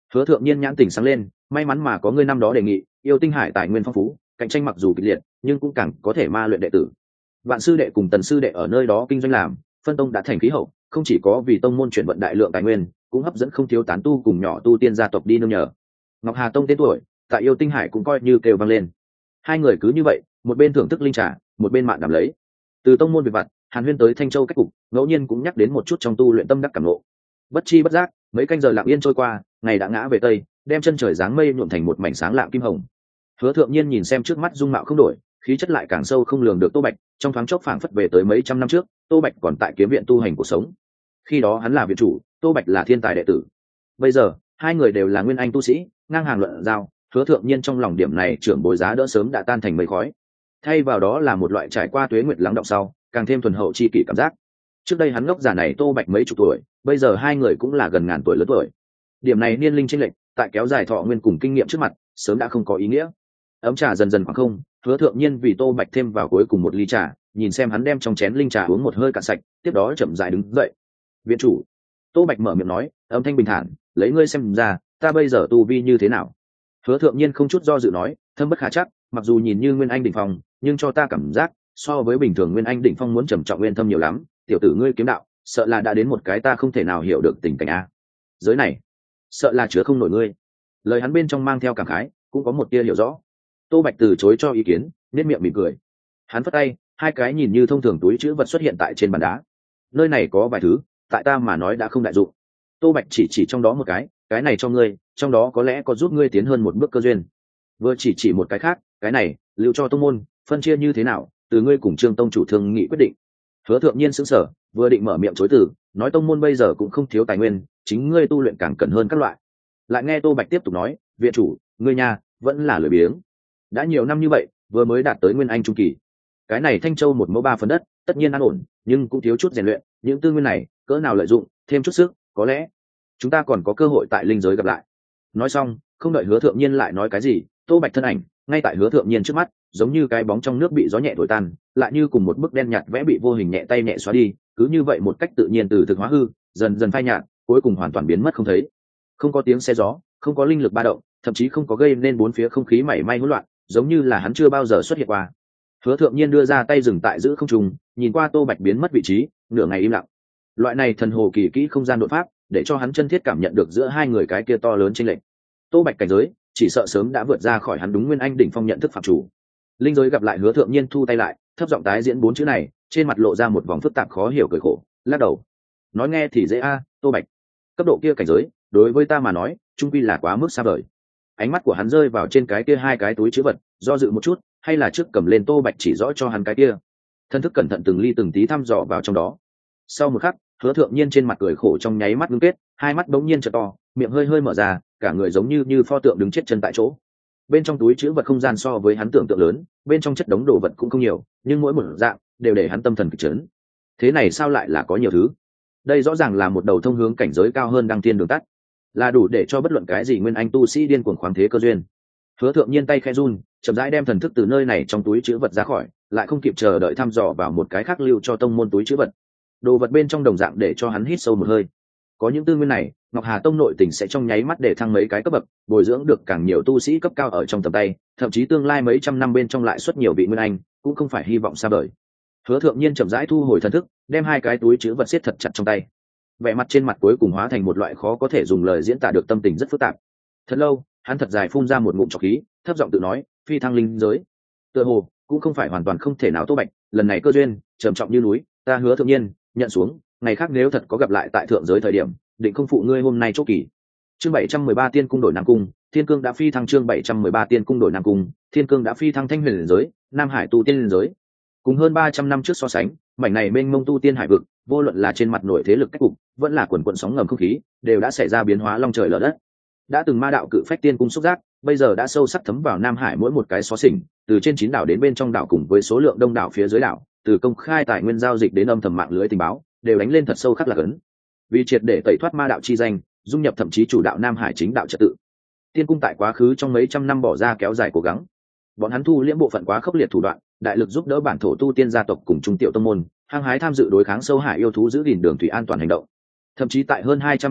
Hứa Thượng Nhiên nhãn tình sáng lên, may mắn mà có ngươi năm đó đề nghị, yêu tinh hải tài nguyên phong phú, cạnh tranh mặc dù kịch liệt, nhưng cũng càng có thể ma luyện đệ tử. Vạn sư đệ cùng Tần sư đệ ở nơi đó kinh doanh làm, phân tông đã thành khí hậu, không chỉ có vì tông môn chuyển vận đại lượng tài nguyên, cũng hấp dẫn không thiếu tán tu cùng nhỏ tu tiên gia tộc đi nương nhờ. Ngọc Hà tông tên tuổi, tại yêu tinh hải cũng coi như kêu vang lên. Hai người cứ như vậy, một bên thưởng thức linh trà, một bên mạn đàm lấy. Từ tông môn việc vặt, Hàn Huyên tới Thanh Châu cách cục, ngẫu nhiên cũng nhắc đến một chút trong tu luyện tâm đắc cảm ngộ. Bất chi bất giác, mấy canh giờ lặng yên trôi qua, ngày đã ngã về tây, đem chân trời dáng mây nhuộm thành một mảnh sáng lạng kim hồng. Hứa Thượng Nhiên nhìn xem trước mắt dung mạo không đổi, khí chất lại càng sâu không lường được Tô Bạch, trong thoáng chốc phảng phất về tới mấy trăm năm trước, Tô Bạch còn tại kiếm viện tu hành cuộc sống. Khi đó hắn là viện chủ, Tô Bạch là thiên tài đệ tử. Bây giờ, hai người đều là nguyên anh tu sĩ, ngang hàng luận giao, Hứa Thượng Nhiên trong lòng điểm này trưởng bối giá đỡ sớm đã tan thành mây khói. Thay vào đó là một loại trải qua tuế nguyệt lắng đọng sau, càng thêm thuần hậu chi kỷ cảm giác. Trước đây hắn ngốc giả này Tô Bạch mấy chục tuổi, bây giờ hai người cũng là gần ngàn tuổi lớn tuổi. Điểm này niên linh chênh lệch, tại kéo dài thọ nguyên cùng kinh nghiệm trước mặt, sớm đã không có ý nghĩa. Ấm trà dần dần khoảng không, Hứa Thượng Nhiên vì Tô Bạch thêm vào cuối cùng một ly trà, nhìn xem hắn đem trong chén linh trà uống một hơi cạn sạch, tiếp đó chậm rãi đứng dậy. "Viện chủ." Tô Bạch mở miệng nói, âm thanh bình thản, "Lấy ngươi xem ra, ta bây giờ tu vi như thế nào?" Hứa Thượng Nhiên không chút do dự nói, "Thâm bất khả chắc, mặc dù nhìn như nguyên anh đỉnh phong, nhưng cho ta cảm giác, so với bình thường nguyên anh đỉnh phong muốn trầm trọng nguyên thâm nhiều lắm, tiểu tử ngươi kiếm đạo, sợ là đã đến một cái ta không thể nào hiểu được tình cảnh a. Giới này, sợ là chứa không nổi ngươi." Lời hắn bên trong mang theo cảm khái, cũng có một tia hiểu rõ. Tô Bạch từ chối cho ý kiến, nét miệng mỉm cười. Hắn phất tay, hai cái nhìn như thông thường túi trữ vật xuất hiện tại trên bàn đá. "Nơi này có vài thứ, tại ta mà nói đã không đại dụng." Tô Bạch chỉ chỉ trong đó một cái, "Cái này cho ngươi, trong đó có lẽ có giúp ngươi tiến hơn một bước cơ duyên." Vừa chỉ chỉ một cái khác, "Cái này, lưu cho tông môn, phân chia như thế nào, từ ngươi cùng Trương tông chủ thương nghị quyết định." Hứa Thượng Nhiên sững sờ, vừa định mở miệng chối từ, nói tông môn bây giờ cũng không thiếu tài nguyên, chính ngươi tu luyện càng cần hơn các loại. Lại nghe Tô Bạch tiếp tục nói, "Viện chủ, ngươi nhà vẫn là lười biếng. Đã nhiều năm như vậy, vừa mới đạt tới nguyên anh trung kỳ. Cái này Thanh Châu một mẫu ba phần đất, tất nhiên an ổn, nhưng cũng thiếu chút rèn luyện, những tư nguyên này, cỡ nào lợi dụng, thêm chút sức, có lẽ chúng ta còn có cơ hội tại linh giới gặp lại." Nói xong, không đợi Hứa Thượng Nhiên lại nói cái gì, Tô Bạch thân ảnh, ngay tại Hứa Thượng Nhiên trước mắt, giống như cái bóng trong nước bị gió nhẹ thổi tan, lại như cùng một bức đen nhạt vẽ bị vô hình nhẹ tay nhẹ xóa đi, cứ như vậy một cách tự nhiên từ thực hóa hư, dần dần phai nhạt, cuối cùng hoàn toàn biến mất không thấy. Không có tiếng xe gió, không có linh lực ba động, thậm chí không có gây nên bốn phía không khí mảy may hỗn loạn, giống như là hắn chưa bao giờ xuất hiện qua. Hứa Thượng Nhiên đưa ra tay dừng tại giữ không trung, nhìn qua Tô Bạch biến mất vị trí, nửa ngày im lặng. Loại này thần hồ kỳ kỹ không gian đột pháp, để cho hắn chân thiết cảm nhận được giữa hai người cái kia to lớn chênh lệch. Tô Bạch cảnh giới, chỉ sợ sớm đã vượt ra khỏi hắn đúng nguyên anh đỉnh phong nhận thức phạm chủ. Linh giới gặp lại Hứa Thượng Nhiên thu tay lại, thấp giọng tái diễn bốn chữ này, trên mặt lộ ra một vòng phức tạp khó hiểu cười khổ, lắc đầu. "Nói nghe thì dễ a, Tô Bạch. Cấp độ kia cảnh giới, đối với ta mà nói, trung quy là quá mức xa vời." Ánh mắt của hắn rơi vào trên cái kia hai cái túi trữ vật, do dự một chút, hay là trước cầm lên Tô Bạch chỉ rõ cho hắn cái kia. Thân thức cẩn thận từng ly từng tí thăm dò vào trong đó. Sau một khắc, Hứa Thượng Nhiên trên mặt cười khổ trong nháy mắt ngưng kết, hai mắt bỗng nhiên trợ to, miệng hơi hơi mở ra, cả người giống như như pho tượng đứng chết chân tại chỗ. Bên trong túi trữ vật không gian so với hắn tưởng tượng lớn, bên trong chất đống đồ vật cũng không nhiều, nhưng mỗi một dạng đều để hắn tâm thần kịch chấn. Thế này sao lại là có nhiều thứ? Đây rõ ràng là một đầu thông hướng cảnh giới cao hơn đăng tiên đường tắt, là đủ để cho bất luận cái gì nguyên anh tu sĩ điên cuồng khoáng thế cơ duyên. Hứa Thượng Nhiên tay khẽ run, chậm rãi đem thần thức từ nơi này trong túi trữ vật ra khỏi, lại không kịp chờ đợi thăm dò vào một cái khác lưu cho tông môn túi trữ vật. Đồ vật bên trong đồng dạng để cho hắn hít sâu một hơi. Có những tư nguyên này, Ngọc Hà tông nội tình sẽ trong nháy mắt để thăng mấy cái cấp bậc, bồi dưỡng được càng nhiều tu sĩ cấp cao ở trong tầm tay, thậm chí tương lai mấy trăm năm bên trong lại xuất nhiều vị nguyên anh, cũng không phải hy vọng xa vời. Hứa Thượng Nhiên chậm rãi thu hồi thần thức, đem hai cái túi trữ vật siết thật chặt trong tay. Vẻ mặt trên mặt cuối cùng hóa thành một loại khó có thể dùng lời diễn tả được tâm tình rất phức tạp. Thật lâu, hắn thật dài phun ra một ngụm trọc khí, thấp giọng tự nói, "Phi thăng linh giới, tựa hồ cũng không phải hoàn toàn không thể nào." Tô Bạch, lần này cơ duyên trầm trọng như núi, ta Hứa Thượng Nhiên nhận xuống, ngày khác nếu thật có gặp lại tại thượng giới thời điểm, định không phụ ngươi hôm nay chốt kỳ. Chương bảy trăm mười ba Tiên cung đổi Nam cung, Thiên cương đã phi thăng. Chương bảy trăm mười ba Tiên cung đổi Nam cung, Thiên cương đã phi thăng. Thanh huyền giới, Nam Hải tu tiên giới. Cùng hơn ba trăm năm trước so sánh, mảnh này mênh mông tu tiên hải vực, vô luận là trên mặt nội thế lực cách cục, vẫn là quần quần sóng ngầm không khí, đều đã xảy ra biến hóa long trời lở đất. Đã từng ma đạo cự phách tiên cung xúc giác, bây giờ đã sâu sắc thấm vào Nam Hải mỗi một cái xó xỉnh, từ trên chín đảo đến bên trong đảo cùng với số lượng đông đảo phía dưới đảo, từ công khai tài nguyên giao dịch đến âm thầm mạng lưới tình báo, đều đánh lên thật sâu khắc là cấn. Vì triệt để tẩy thoát ma đạo chi danh, dung nhập thậm chí chủ đạo Nam Hải chính đạo trật tự. Tiên cung tại quá khứ trong mấy trăm năm bỏ ra kéo dài cố gắng. Bọn hắn thu liễm bộ phận quá khốc liệt thủ đoạn, đại lực giúp đỡ bản thổ tu tiên gia tộc cùng trung tiểu tông môn, hăng hái tham dự đối kháng sâu hải yêu thú giữ gìn đường thủy an toàn hành động. Thậm chí tại hơn hai trăm năm trước,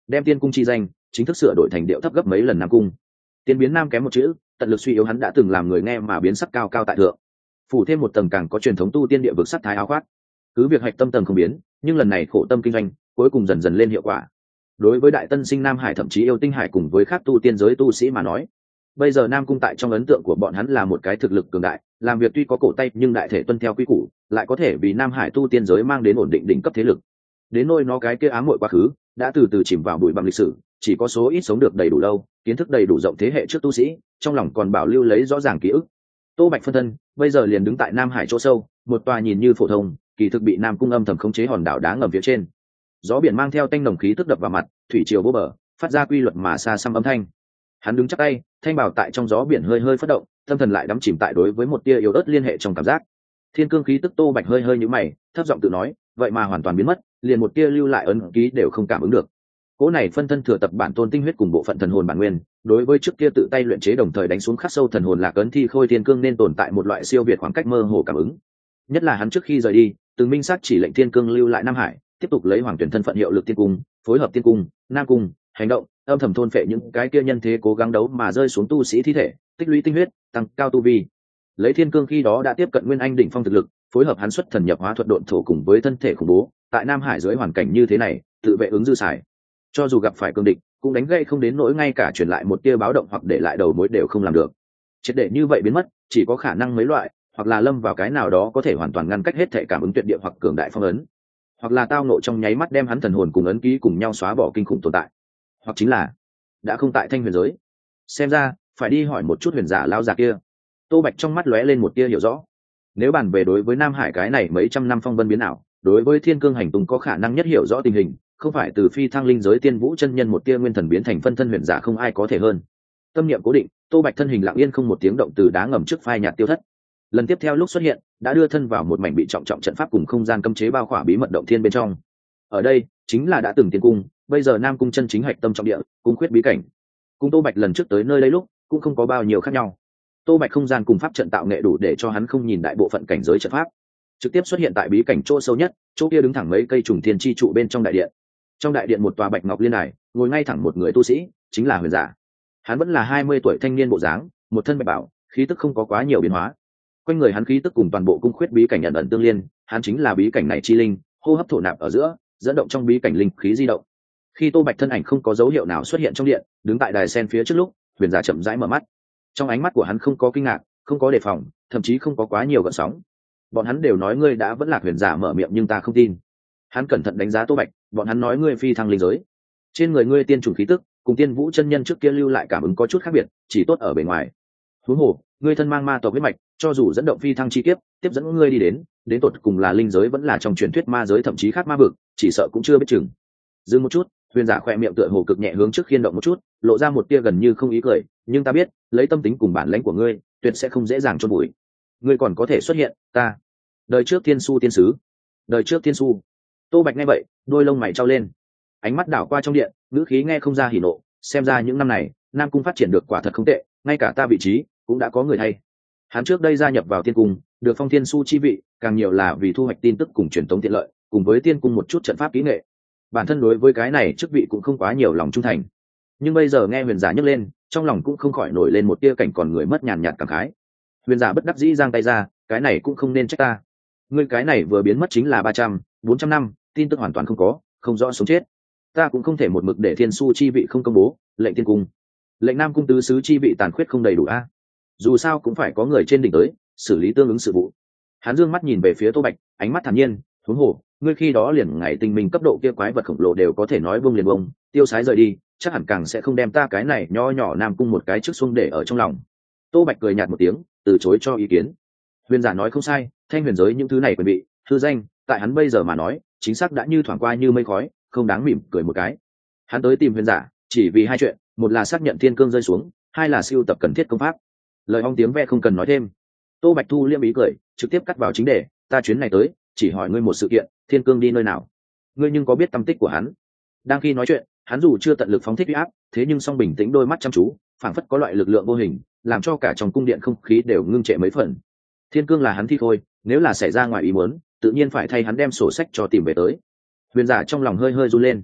đem tiên cung chi danh chính thức sửa đổi thành điệu thấp gấp mấy lần nam cung. Tiên biến nam kém một chữ, tận lực suy yếu hắn đã từng làm người nghe mà biến sắc cao cao tại thượng, phủ thêm một tầng càng có truyền thống tu tiên địa vực sắc thái áo khoác. Cứ việc hạch tâm tầng không biến, nhưng lần này khổ tâm kinh doanh cuối cùng dần dần lên hiệu quả. Đối với đại tân sinh Nam Hải thậm chí yêu tinh hải cùng với các tu tiên giới tu sĩ mà nói, bây giờ Nam Cung tại trong ấn tượng của bọn hắn là một cái thực lực cường đại, làm việc tuy có cổ tay nhưng đại thể tuân theo quy củ, lại có thể vì Nam Hải tu tiên giới mang đến ổn định đỉnh cấp thế lực. Đến nôi nó cái kia ám muội quá khứ, đã từ từ chìm vào bụi bặm lịch sử, chỉ có số ít sống được đầy đủ lâu, kiến thức đầy đủ rộng thế hệ trước tu sĩ, trong lòng còn bảo lưu lấy rõ ràng ký ức. Tô Bạch phân thân bây giờ liền đứng tại Nam Hải chỗ sâu, một tòa nhìn như phổ thông, kỳ thực bị Nam Cung âm thầm khống chế hòn đảo đá ngầm phía trên. Gió biển mang theo tanh nồng khí tức đập vào mặt, thủy triều vô bờ, phát ra quy luật mà xa xăm âm thanh. Hắn đứng chắp tay, thanh bảo tại trong gió biển hơi hơi phất động, tâm thần lại đắm chìm tại đối với một tia yếu ớt liên hệ trong cảm giác. Thiên cương khí tức Tô Bạch hơi hơi nhíu mày, thấp giọng tự nói, vậy mà hoàn toàn biến mất, liền một tia lưu lại ấn ký đều không cảm ứng được. Cỗ này phân thân thừa tập bản tôn tinh huyết cùng bộ phận thần hồn bản nguyên, đối với trước kia tự tay luyện chế đồng thời đánh xuống khắc sâu thần hồn lạc ấn thi khôi thiên cương nên tồn tại một loại siêu việt khoảng cách mơ hồ cảm ứng. Nhất là hắn trước khi rời đi, từng minh xác chỉ lệnh thiên cương lưu lại Nam Hải, tiếp tục lấy hoàng tuyển thân phận hiệu lực tiên cung, phối hợp tiên cung, Nam cung, hành động, âm thầm thôn phệ những cái kia nhân thế cố gắng đấu mà rơi xuống tu sĩ thi thể, tích lũy tinh huyết, tăng cao tu vi. Lấy thiên cương khi đó đã tiếp cận nguyên anh đỉnh phong thực lực, phối hợp hắn xuất thần nhập hóa thuật độn thổ cùng với thân thể khủng bố, tại Nam Hải dưới hoàn cảnh như thế này, tự vệ ứng dư xài. Cho dù gặp phải cương địch, cũng đánh gây không đến nỗi ngay cả truyền lại một tia báo động hoặc để lại đầu mối đều không làm được. Triệt để như vậy biến mất, chỉ có khả năng mấy loại, hoặc là lâm vào cái nào đó có thể hoàn toàn ngăn cách hết thể cảm ứng tuyệt địa hoặc cường đại phong ấn, hoặc là tao nộ trong nháy mắt đem hắn thần hồn cùng ấn ký cùng nhau xóa bỏ kinh khủng tồn tại, hoặc chính là đã không tại thanh huyền giới. Xem ra phải đi hỏi một chút huyền giả lao già kia. Tô Bạch trong mắt lóe lên một tia hiểu rõ. Nếu bàn về đối với Nam Hải cái này mấy trăm năm phong vân biến ảo, đối với thiên cương hành tung có khả năng nhất hiểu rõ tình hình, không phải từ phi thăng linh giới tiên vũ chân nhân một tia nguyên thần biến thành phân thân huyền giả không ai có thể hơn. Tâm niệm cố định, Tô Bạch thân hình lặng yên không một tiếng động từ đá ngầm trước phai nhạt tiêu thất. Lần tiếp theo lúc xuất hiện, đã đưa thân vào một mảnh bị trọng trọng trận pháp cùng không gian cấm chế bao khỏa bí mật động thiên bên trong. Ở đây chính là đã từng tiên cung, bây giờ Nam cung chân chính hạch tâm trọng địa, cung khuyết bí cảnh. Cung Tô Bạch lần trước tới nơi đây lúc cũng không có bao nhiêu khác nhau. Tô Bạch không gian cùng pháp trận tạo nghệ đủ để cho hắn không nhìn đại bộ phận cảnh giới trận pháp, trực tiếp xuất hiện tại bí cảnh chỗ sâu nhất, chỗ kia đứng thẳng mấy cây trùng thiên chi trụ bên trong đại điện. Trong đại điện một tòa bạch ngọc liên đài, ngồi ngay thẳng một người tu sĩ, chính là huyền giả. Hắn vẫn là hai mươi tuổi thanh niên bộ dáng, một thân bạch bảo, khí tức không có quá nhiều biến hóa. Quanh người hắn khí tức cùng toàn bộ cung khuyết bí cảnh ẩn ẩn tương liên, hắn chính là bí cảnh này chi linh, hô hấp thổ nạp ở giữa, dẫn động trong bí cảnh linh khí di động. Khi Tô Bạch thân ảnh không có dấu hiệu nào xuất hiện trong điện, đứng tại đài sen phía trước lúc, huyền giả chậm rãi mở mắt. Trong ánh mắt của hắn không có kinh ngạc, không có đề phòng, thậm chí không có quá nhiều gợn sóng. Bọn hắn đều nói ngươi đã vẫn là huyền giả mở miệng nhưng ta không tin. Hắn cẩn thận đánh giá Tô Bạch, bọn hắn nói ngươi phi thăng linh giới. Trên người ngươi tiên trùng khí tức, cùng tiên vũ chân nhân trước kia lưu lại cảm ứng có chút khác biệt, chỉ tốt ở bề ngoài. Huống hồ, ngươi thân mang ma tộc huyết mạch, cho dù dẫn động phi thăng chi kiếp, tiếp dẫn ngươi đi đến, đến tột cùng là linh giới vẫn là trong truyền thuyết ma giới thậm chí khác ma vực, chỉ sợ cũng chưa biết chừng. Dừng một chút, huyền giả khỏe miệng tựa hồ cực nhẹ hướng trước khiên động một chút, lộ ra một tia gần như không ý cười, nhưng ta biết, lấy tâm tính cùng bản lãnh của ngươi, tuyệt sẽ không dễ dàng chôn bụi. Ngươi còn có thể xuất hiện, ta. Đời trước thiên su tiên sứ. Đời trước thiên su. Tô Bạch nghe vậy, đôi lông mày trao lên. Ánh mắt đảo qua trong điện, ngữ khí nghe không ra hỉ nộ, xem ra những năm này, Nam cung phát triển được quả thật không tệ, ngay cả ta vị trí cũng đã có người thay. Hắn trước đây gia nhập vào tiên cung, được phong thiên su chi vị, càng nhiều là vì thu hoạch tin tức cùng truyền tống tiện lợi, cùng với tiên cung một chút trận pháp kỹ nghệ. Bản thân đối với cái này chức vị cũng không quá nhiều lòng trung thành. Nhưng bây giờ nghe huyền giả nhấc lên, trong lòng cũng không khỏi nổi lên một tia cảnh còn người mất nhàn nhạt cảm khái. Huyền giả bất đắc dĩ giang tay ra, cái này cũng không nên trách ta. Ngươi cái này vừa biến mất chính là ba trăm, bốn trăm năm, tin tức hoàn toàn không có, không rõ sống chết. Ta cũng không thể một mực để thiên su chi vị không công bố, lệnh tiên cung, lệnh Nam cung tứ sứ chi vị tàn khuyết không đầy đủ a. Dù sao cũng phải có người trên đỉnh tới xử lý tương ứng sự vụ. Hắn dương mắt nhìn về phía Tô Bạch, ánh mắt thản nhiên, huống hồ, ngươi khi đó liền ngày tinh minh cấp độ kia quái vật khổng lồ đều có thể nói bông liền bông, tiêu sái rời đi, chắc hẳn càng sẽ không đem ta cái này nho nhỏ Nam cung một cái trước xuông để ở trong lòng. Tô Bạch cười nhạt một tiếng, từ chối cho ý kiến. Huyền giả nói không sai, thanh huyền giới những thứ này quyền bị hư danh, tại hắn bây giờ mà nói, chính xác đã như thoảng qua như mây khói, không đáng mỉm cười một cái. Hắn tới tìm huyền giả, chỉ vì hai chuyện, một là xác nhận thiên cương rơi xuống, hai là siêu tập cần thiết công pháp. Lời ong tiếng ve không cần nói thêm. Tô Bạch thu liêm ý cười, trực tiếp cắt vào chính đề, ta chuyến này tới, chỉ hỏi ngươi một sự kiện, thiên cương đi nơi nào? Ngươi nhưng có biết tâm tích của hắn? Đang khi nói chuyện, hắn dù chưa tận lực phóng thích uy áp, thế nhưng song bình tĩnh đôi mắt chăm chú, phảng phất có loại lực lượng vô hình, làm cho cả trong cung điện không khí đều ngưng trệ mấy phần. Thiên cương là hắn thi thôi, nếu là xảy ra ngoài ý muốn, tự nhiên phải thay hắn đem sổ sách cho tìm về tới. Huyền giả trong lòng hơi hơi run lên.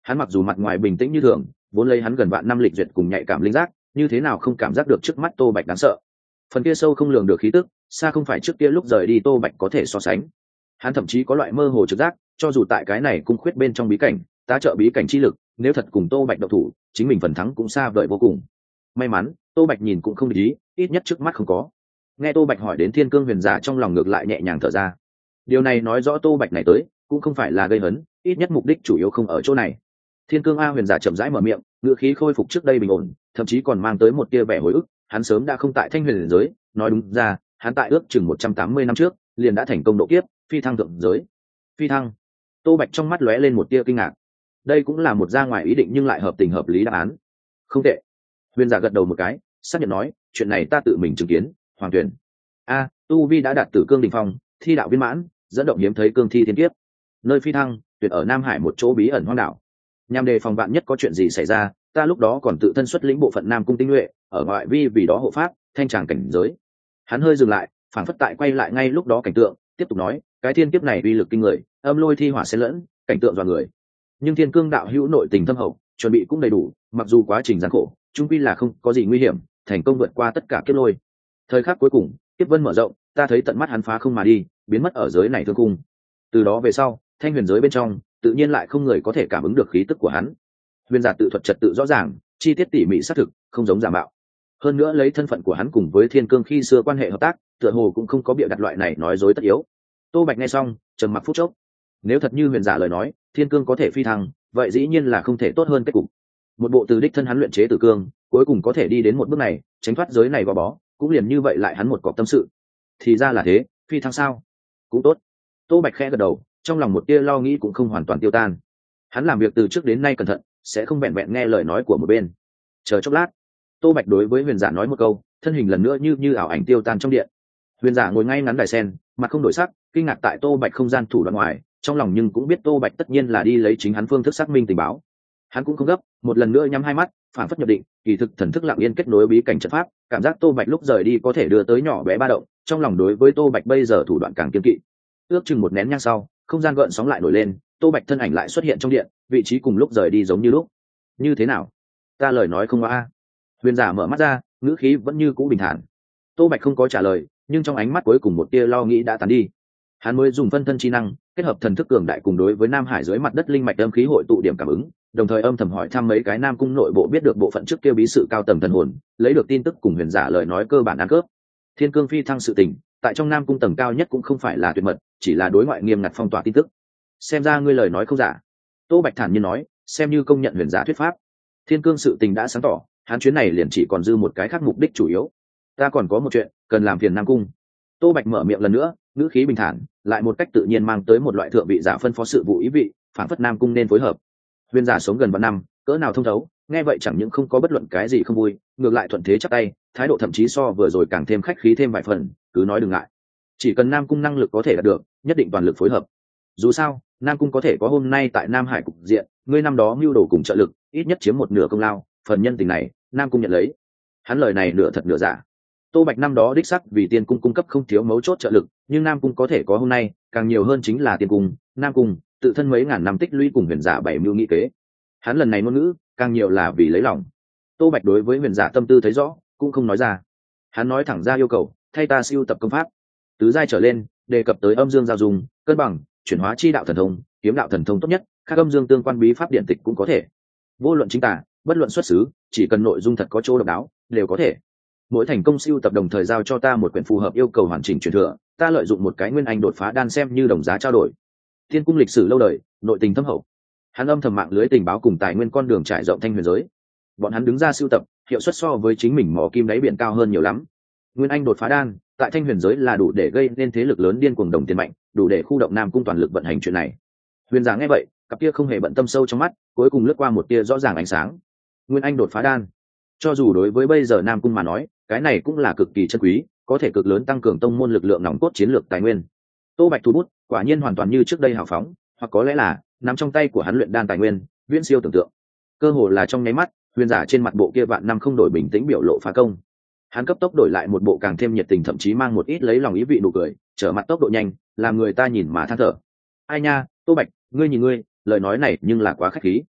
Hắn mặc dù mặt ngoài bình tĩnh như thường, vốn lấy hắn gần vạn năm lịch duyệt cùng nhạy cảm linh giác, như thế nào không cảm giác được trước mắt Tô Bạch đáng sợ. Phần kia sâu không lường được khí tức, xa không phải trước kia lúc rời đi Tô Bạch có thể so sánh. Hắn thậm chí có loại mơ hồ trực giác, cho dù tại cái này cung khuyết bên trong bí cảnh, tá trợ bí cảnh chi lực, nếu thật cùng Tô Bạch độc thủ, chính mình phần thắng cũng xa vời vô cùng. May mắn, Tô Bạch nhìn cũng không để ý, ít nhất trước mắt không có. Nghe Tô Bạch hỏi đến Thiên Cương Huyền Giả, trong lòng ngược lại nhẹ nhàng thở ra. Điều này nói rõ Tô Bạch này tới, cũng không phải là gây hấn, ít nhất mục đích chủ yếu không ở chỗ này. Thiên Cương A Huyền Giả chậm rãi mở miệng, ngữ khí khôi phục trước đây bình ổn, thậm chí còn mang tới một tia vẻ hồi ức. Hắn sớm đã không tại Thanh Huyền giới, nói đúng ra, hắn tại ước chừng một trăm tám mươi năm trước, liền đã thành công độ kiếp, phi thăng thượng giới. Phi thăng? Tô Bạch trong mắt lóe lên một tia kinh ngạc. Đây cũng là một ra ngoài ý định nhưng lại hợp tình hợp lý đáp án. Không tệ. Huyền Giả gật đầu một cái, xác nhận nói, chuyện này ta tự mình chứng kiến. Hoàng Tuyển a, tu vi đã đạt tử cương đỉnh phong, thi đạo viên mãn, dẫn động hiếm thấy cương thi thiên kiếp. Nơi phi thăng, tuyệt ở Nam Hải một chỗ bí ẩn hoang đảo. Nhằm đề phòng vạn nhất có chuyện gì xảy ra, ta lúc đó còn tự thân xuất lĩnh bộ phận Nam cung tinh nhuệ, ở ngoại vi vì đó hộ pháp, thanh tràng cảnh giới. Hắn hơi dừng lại, phảng phất tại quay lại ngay lúc đó cảnh tượng, tiếp tục nói, cái thiên kiếp này uy lực kinh người, âm lôi thi hỏa xen lẫn, cảnh tượng dọa người. Nhưng Thiên Cương đạo hữu nội tình thâm hậu, chuẩn bị cũng đầy đủ, mặc dù quá trình gian khổ, chung quy là không có gì nguy hiểm, thành công vượt qua tất cả kiếp lôi. Thời khắc cuối cùng, kiếp vân mở rộng, ta thấy tận mắt hắn phá không mà đi, biến mất ở giới này thương cung. Từ đó về sau, Thanh Huyền giới bên trong, tự nhiên lại không người có thể cảm ứng được khí tức của hắn. Huyền Giả tự thuật trật tự rõ ràng, chi tiết tỉ mỉ xác thực, không giống giả mạo. Hơn nữa lấy thân phận của hắn cùng với Thiên Cương khi xưa quan hệ hợp tác, tựa hồ cũng không có bịa đặt loại này nói dối tất yếu. Tô Bạch nghe xong, trầm mặc phút chốc. Nếu thật như Huyền Giả lời nói, Thiên Cương có thể phi thăng, vậy dĩ nhiên là không thể tốt hơn kết cục. Một bộ từ đích thân hắn luyện chế tử cương, cuối cùng có thể đi đến một bước này, tránh thoát giới này gò bó, cũng liền như vậy lại hắn một cọc tâm sự. Thì ra là thế, phi thăng sao? Cũng tốt. Tô Bạch khẽ gật đầu, trong lòng một tia lo nghĩ cũng không hoàn toàn tiêu tan. Hắn làm việc từ trước đến nay cẩn thận, sẽ không vẹn vẹn nghe lời nói của một bên. Chờ chốc lát, Tô Bạch đối với Huyền Giả nói một câu, thân hình lần nữa như như ảo ảnh tiêu tan trong điện. Huyền Giả ngồi ngay ngắn đài sen, mặt không đổi sắc, kinh ngạc tại Tô Bạch không gian thủ đoạn ngoài, trong lòng nhưng cũng biết Tô Bạch tất nhiên là đi lấy chính hắn phương thức xác minh tình báo. Hắn cũng không gấp, một lần nữa nhắm hai mắt, phản phất nhập định, kỳ thực thần thức lặng yên kết nối bí cảnh trận pháp, cảm giác Tô Bạch lúc rời đi có thể đưa tới nhỏ bé ba động, trong lòng đối với Tô Bạch bây giờ thủ đoạn càng kiên kỵ. Ước chừng một nén nhang sau, không gian gợn sóng lại nổi lên, Tô Bạch thân ảnh lại xuất hiện trong điện, vị trí cùng lúc rời đi giống như lúc. Như thế nào? Ta lời nói không a? Huyền Giả mở mắt ra, ngữ khí vẫn như cũ bình thản. Tô Bạch không có trả lời, nhưng trong ánh mắt cuối cùng một tia lo nghĩ đã tán đi. Hắn mới dùng phân thân chi năng, kết hợp thần thức cường đại cùng đối với Nam Hải dưới mặt đất linh mạch âm khí hội tụ điểm cảm ứng, đồng thời âm thầm hỏi thăm mấy cái Nam cung nội bộ biết được bộ phận trước kia bí sự cao tầng thần hồn, lấy được tin tức cùng Huyền Giả lời nói cơ bản ăn cướp. Thiên Cương phi thăng sự tình, tại trong Nam cung tầng cao nhất cũng không phải là tuyệt mật, chỉ là đối ngoại nghiêm ngặt phong tỏa tin tức. Xem ra ngươi lời nói không giả. Tô Bạch thản nhiên nói, xem như công nhận Huyền Giả thuyết pháp. Thiên Cương sự tình đã sáng tỏ, hắn chuyến này liền chỉ còn dư một cái khác mục đích chủ yếu. Ta còn có một chuyện cần làm phiền Nam cung. Tô Bạch mở miệng lần nữa, ngữ khí bình thản, lại một cách tự nhiên mang tới một loại thượng vị giả phân phó sự vụ ý vị, phản phất Nam cung nên phối hợp. Huyền Giả sống gần vạn năm, cỡ nào thông thấu, nghe vậy chẳng những không có bất luận cái gì không vui, ngược lại thuận thế chắp tay, thái độ thậm chí so vừa rồi càng thêm khách khí thêm vài phần, cứ nói đừng ngại. Chỉ cần Nam cung năng lực có thể đạt được, nhất định toàn lực phối hợp. Dù sao, Nam cung có thể có hôm nay tại Nam Hải cục diện, ngươi năm đó mưu đồ cùng trợ lực, ít nhất chiếm một nửa công lao, phần nhân tình này, Nam cung nhận lấy. Hắn lời này nửa thật nửa giả. Tô Bạch năm đó đích sắc vì Tiên cung cung cấp không thiếu mấu chốt trợ lực, nhưng Nam cung có thể có hôm nay, càng nhiều hơn chính là Tiên cung, Nam cung tự thân mấy ngàn năm tích lũy cùng Huyền Giả bảy mưu nghị kế. Hắn lần này ngôn ngữ, càng nhiều là vì lấy lòng. Tô Bạch đối với Huyền Giả tâm tư thấy rõ, cũng không nói ra. Hắn nói thẳng ra yêu cầu, thay ta siêu tập công pháp, tứ giai trở lên, đề cập tới âm dương giao dùng, cân bằng, chuyển hóa chi đạo thần thông, kiếm đạo thần thông tốt nhất, các âm dương tương quan bí pháp điện tịch cũng có thể. Vô luận chính tả, bất luận xuất xứ, chỉ cần nội dung thật có chỗ độc đáo, đều có thể. Mỗi thành công siêu tập đồng thời giao cho ta một quyển phù hợp yêu cầu hoàn chỉnh truyền thừa, ta lợi dụng một cái nguyên anh đột phá đan xem như đồng giá trao đổi. Thiên cung lịch sử lâu đời, nội tình thâm hậu. Hắn âm thầm mạng lưới tình báo cùng tài nguyên con đường trải rộng Thanh Huyền giới. Bọn hắn đứng ra siêu tập, hiệu suất so với chính mình mỏ kim đáy biển cao hơn nhiều lắm. Nguyên anh đột phá đan, tại Thanh Huyền giới là đủ để gây nên thế lực lớn điên cuồng đồng tiền mạnh, đủ để khu động Nam cung toàn lực vận hành chuyện này. Huyền Giả nghe vậy, cặp kia không hề bận tâm sâu trong mắt, cuối cùng lướt qua một tia rõ ràng ánh sáng. Nguyên anh đột phá đan, cho dù đối với bây giờ Nam cung mà nói, cái này cũng là cực kỳ chân quý, có thể cực lớn tăng cường tông môn lực lượng nòng cốt chiến lược tài nguyên. Tô Bạch thu bút, quả nhiên hoàn toàn như trước đây hào phóng, hoặc có lẽ là nằm trong tay của hắn luyện đan tài nguyên, viễn siêu tưởng tượng. Cơ hồ là trong nháy mắt, Huyền Giả trên mặt bộ kia vạn năm không đổi bình tĩnh biểu lộ phá công. Hắn cấp tốc đổi lại một bộ càng thêm nhiệt tình, thậm chí mang một ít lấy lòng ý vị nụ cười, trở mặt tốc độ nhanh, làm người ta nhìn mà than thở. Ai nha, Tô Bạch, ngươi nhìn ngươi, lời nói này nhưng là quá khách khí.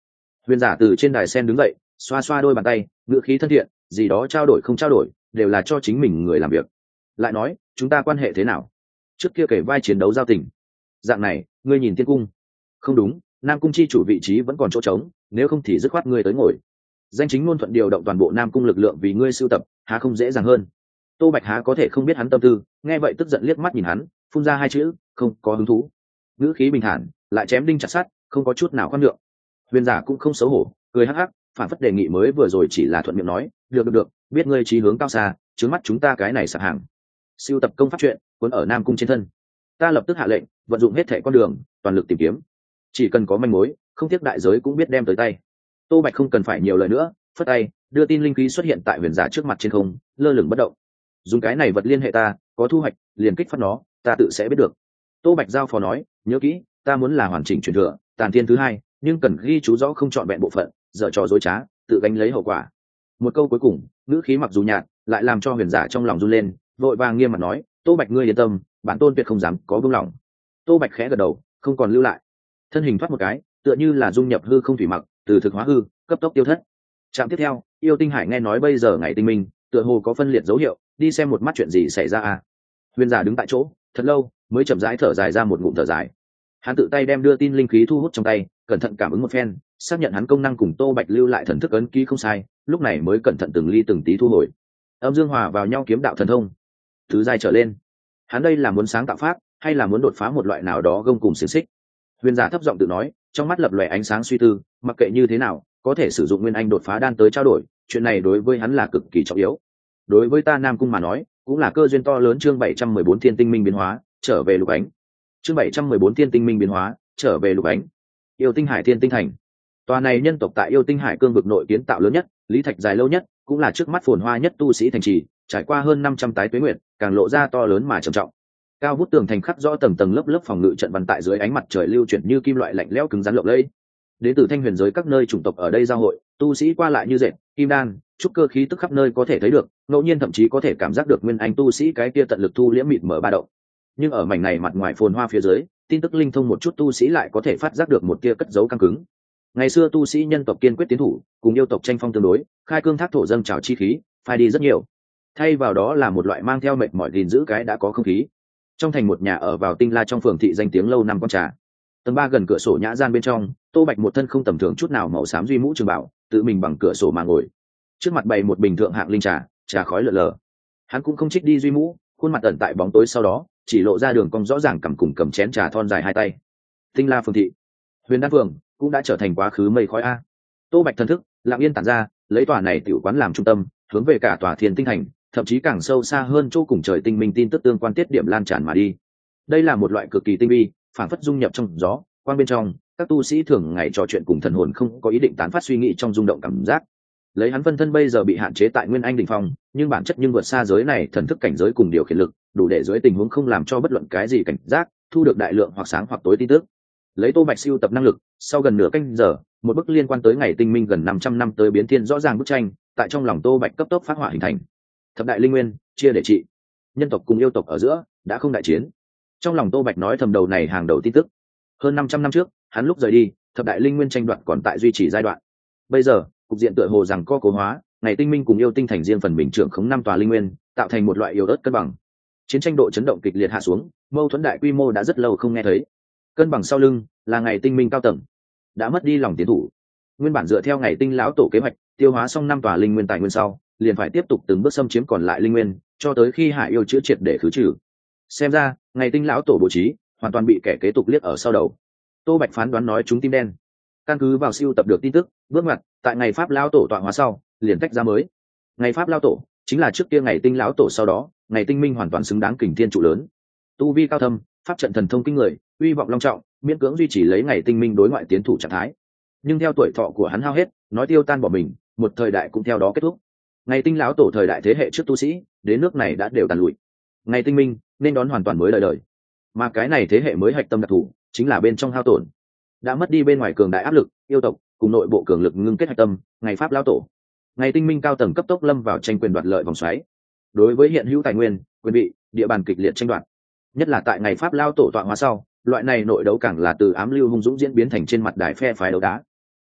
Huyền giả từ trên đài sen đứng dậy, xoa xoa đôi bàn tay, ngữ khí thân thiện, gì đó trao đổi không trao đổi đều là cho chính mình người làm việc. Lại nói, chúng ta quan hệ thế nào? Trước kia kể vai chiến đấu giao tình. Dạng này, ngươi nhìn tiên cung. Không đúng, Nam cung chi chủ vị trí vẫn còn chỗ trống, nếu không thì dứt khoát ngươi tới ngồi. Danh chính ngôn thuận điều động toàn bộ Nam cung lực lượng vì ngươi sưu tập, há không dễ dàng hơn. Tô Bạch há có thể không biết hắn tâm tư, nghe vậy tức giận liếc mắt nhìn hắn, phun ra hai chữ, không có hứng thú. Ngữ khí bình thản, lại chém đinh chặt sắt, không có chút nào khoan nhượng. Huyền giả cũng không xấu hổ, cười hắc hắc, phản phất đề nghị mới vừa rồi chỉ là thuận miệng nói, được được được, biết ngươi chí hướng cao xa, trước mắt chúng ta cái này sạc hàng. Siêu tập công pháp chuyện, cuốn ở Nam cung trên thân. Ta lập tức hạ lệnh, vận dụng hết thảy con đường, toàn lực tìm kiếm. Chỉ cần có manh mối, không tiếc đại giới cũng biết đem tới tay. Tô Bạch không cần phải nhiều lời nữa, phất tay, đưa tin linh khí xuất hiện tại huyền giả trước mặt trên không, lơ lửng bất động. Dùng cái này vật liên hệ ta, có thu hoạch, liền kích phát nó, ta tự sẽ biết được. Tô Bạch giao phó nói, nhớ kỹ, ta muốn là hoàn chỉnh truyền thừa, tàn thiên thứ hai, nhưng cần ghi chú rõ không chọn vẹn bộ phận, dở trò dối trá, tự gánh lấy hậu quả. Một câu cuối cùng, ngữ khí mặc dù nhạt, lại làm cho huyền giả trong lòng run lên, vội vàng nghiêm mặt nói, Tô Bạch ngươi yên tâm, bản tôn tuyệt không dám có vương lòng. Tô Bạch khẽ gật đầu, không còn lưu lại, thân hình thoát một cái, tựa như là dung nhập hư không thủy mặc, từ thực hóa hư, cấp tốc tiêu thất. Trạm tiếp theo, yêu tinh hải nghe nói bây giờ ngày tinh minh, tựa hồ có phân liệt dấu hiệu, đi xem một mắt chuyện gì xảy ra à. Huyền giả đứng tại chỗ thật lâu mới chậm rãi thở dài ra một ngụm thở dài. Hắn tự tay đem đưa tin linh khí thu hút trong tay, cẩn thận cảm ứng một phen, xác nhận hắn công năng cùng Tô Bạch lưu lại thần thức ấn ký không sai, lúc này mới cẩn thận từng ly từng tí thu hồi. Âm dương hòa vào nhau kiếm đạo thần thông, thứ giai trở lên. Hắn đây là muốn sáng tạo pháp, hay là muốn đột phá một loại nào đó gông cùng xiềng xích? Huyền giả thấp giọng tự nói, trong mắt lập lòe ánh sáng suy tư, mặc kệ như thế nào, có thể sử dụng nguyên anh đột phá đan tới trao đổi, chuyện này đối với hắn là cực kỳ trọng yếu. Đối với ta Nam cung mà nói, cũng là cơ duyên to lớn. Chương bảy trăm mười bốn thiên tinh minh biến hóa, trở về lục ánh. Chương bảy trăm mười bốn thiên tinh minh biến hóa, trở về lục ánh. Yêu tinh hải thiên tinh thành. Tòa này nhân tộc tại yêu tinh hải cương vực nội kiến tạo lớn nhất, lý thạch dài lâu nhất, cũng là trước mắt phồn hoa nhất tu sĩ thành trì, trải qua hơn năm trăm tái tuế nguyệt, càng lộ ra to lớn mà trầm trọng. Cao vút tường thành khắc rõ tầng tầng lớp lớp phòng ngự trận văn tại dưới ánh mặt trời lưu chuyển như kim loại lạnh lẽo cứng rắn lộng lẫy. Đến từ thanh huyền giới các nơi chủng tộc ở đây giao hội, tu sĩ qua lại như dệt, kim đan, trúc cơ khí tức khắp nơi có thể thấy được, ngẫu nhiên thậm chí có thể cảm giác được nguyên anh tu sĩ cái kia tận lực thu liễm mịt mở ba động. Nhưng ở mảnh này mặt ngoài phồn hoa phía dưới, tin tức linh thông một chút tu sĩ lại có thể phát giác được một tia cất giấu căng cứng. Ngày xưa tu sĩ nhân tộc kiên quyết tiến thủ, cùng yêu tộc tranh phong tương đối, khai cương thác thổ dâng trào chi khí, phai đi rất nhiều. Thay vào đó là một loại mang theo mệt mỏi gìn giữ cái đã có không khí. Trong thành một nhà ở vào tinh la trong phường thị danh tiếng lâu năm con trà, tầng ba gần cửa sổ nhã gian bên trong, Tô Bạch một thân không tầm thường chút nào, màu xám duy mũ trường bảo, tự mình bằng cửa sổ mà ngồi, trước mặt bày một bình thượng hạng linh trà, trà khói lờ lờ. Hắn cũng không trích đi duy mũ, khuôn mặt ẩn tại bóng tối sau đó, chỉ lộ ra đường cong rõ ràng, cầm cùng cầm chén trà thon dài hai tay. Tinh la phường thị, huyền đan phường cũng đã trở thành quá khứ mây khói a. Tô Bạch thần thức lặng yên tản ra, lấy tòa này tiểu quán làm trung tâm, hướng về cả tòa thiên tinh thành, thậm chí càng sâu xa hơn chỗ cùng trời tinh minh tin tức tương quan tiết điểm lan tràn mà đi. Đây là một loại cực kỳ tinh vi, phản phất dung nhập trong gió, quang bên trong, các tu sĩ thường ngày trò chuyện cùng thần hồn không có ý định tán phát suy nghĩ trong rung động cảm giác. Lấy hắn phân thân bây giờ bị hạn chế tại nguyên anh đỉnh phong, nhưng bản chất nhưng vượt xa giới này thần thức cảnh giới cùng điều khiển lực, đủ để dưới tình huống không làm cho bất luận cái gì cảnh giác, thu được đại lượng hoặc sáng hoặc tối tin tức. Lấy Tô Bạch siêu tập năng lực, sau gần nửa canh giờ, một bức liên quan tới ngày tinh minh gần năm trăm năm tới biến thiên rõ ràng bức tranh, tại trong lòng Tô Bạch cấp tốc phát họa hình thành. Thập đại linh nguyên, chia để trị. Nhân tộc cùng yêu tộc ở giữa đã không đại chiến. Trong lòng Tô Bạch nói thầm đầu này hàng đầu tin tức. Hơn năm trăm năm trước, hắn lúc rời đi, thập đại linh nguyên tranh đoạt còn tại duy trì giai đoạn. Bây giờ, cục diện tựa hồ rằng co cố hóa, ngày tinh minh cùng yêu tinh thành riêng phần mình trưởng khống năm tòa linh nguyên, tạo thành một loại yếu ớt cân bằng. Chiến tranh độ chấn động kịch liệt hạ xuống, mâu thuẫn đại quy mô đã rất lâu không nghe thấy. Cân bằng sau lưng là ngày tinh minh cao tầng, đã mất đi lòng tiến thủ. Nguyên bản dựa theo ngày tinh lão tổ kế hoạch, tiêu hóa xong năm tòa linh nguyên tài nguyên sau, liền phải tiếp tục từng bước xâm chiếm còn lại linh nguyên, cho tới khi hải yêu chữa triệt để khứ trừ. Xem ra, ngày tinh lão tổ bố trí hoàn toàn bị kẻ kế tục liếc ở sau đầu. Tô Bạch phán đoán nói chúng tim đen. Căn cứ vào siêu tập được tin tức, bước ngoặt tại ngày pháp lão tổ tọa hóa sau, liền tách ra mới. Ngày pháp lão tổ chính là trước kia ngày tinh lão tổ, sau đó ngày tinh minh hoàn toàn xứng đáng kình thiên trụ lớn, tu vi cao thâm, pháp trận thần thông kinh người, uy vọng long trọng, miễn cưỡng duy trì lấy ngày tinh minh đối ngoại tiến thủ trạng thái. Nhưng theo tuổi thọ của hắn hao hết, nói tiêu tan bỏ mình, một thời đại cũng theo đó kết thúc. Ngày tinh lão tổ thời đại thế hệ trước tu sĩ đến nước này đã đều tàn lụi, ngày tinh minh nên đón hoàn toàn mới đời đời. Mà cái này thế hệ mới hạch tâm đặc thù chính là bên trong hao tổn, đã mất đi bên ngoài cường đại áp lực, yêu tộc cùng nội bộ cường lực ngưng kết hạch tâm, ngày pháp lão tổ, ngày tinh minh cao tầng cấp tốc lâm vào tranh quyền đoạt lợi vòng xoáy. Đối với hiện hữu tài nguyên, quyền vị, địa bàn kịch liệt tranh đoạt, nhất là tại ngày pháp lão tổ tọa hóa sau, loại này nội đấu càng là từ ám lưu hung dũng diễn biến thành trên mặt đài phe phái đấu đá.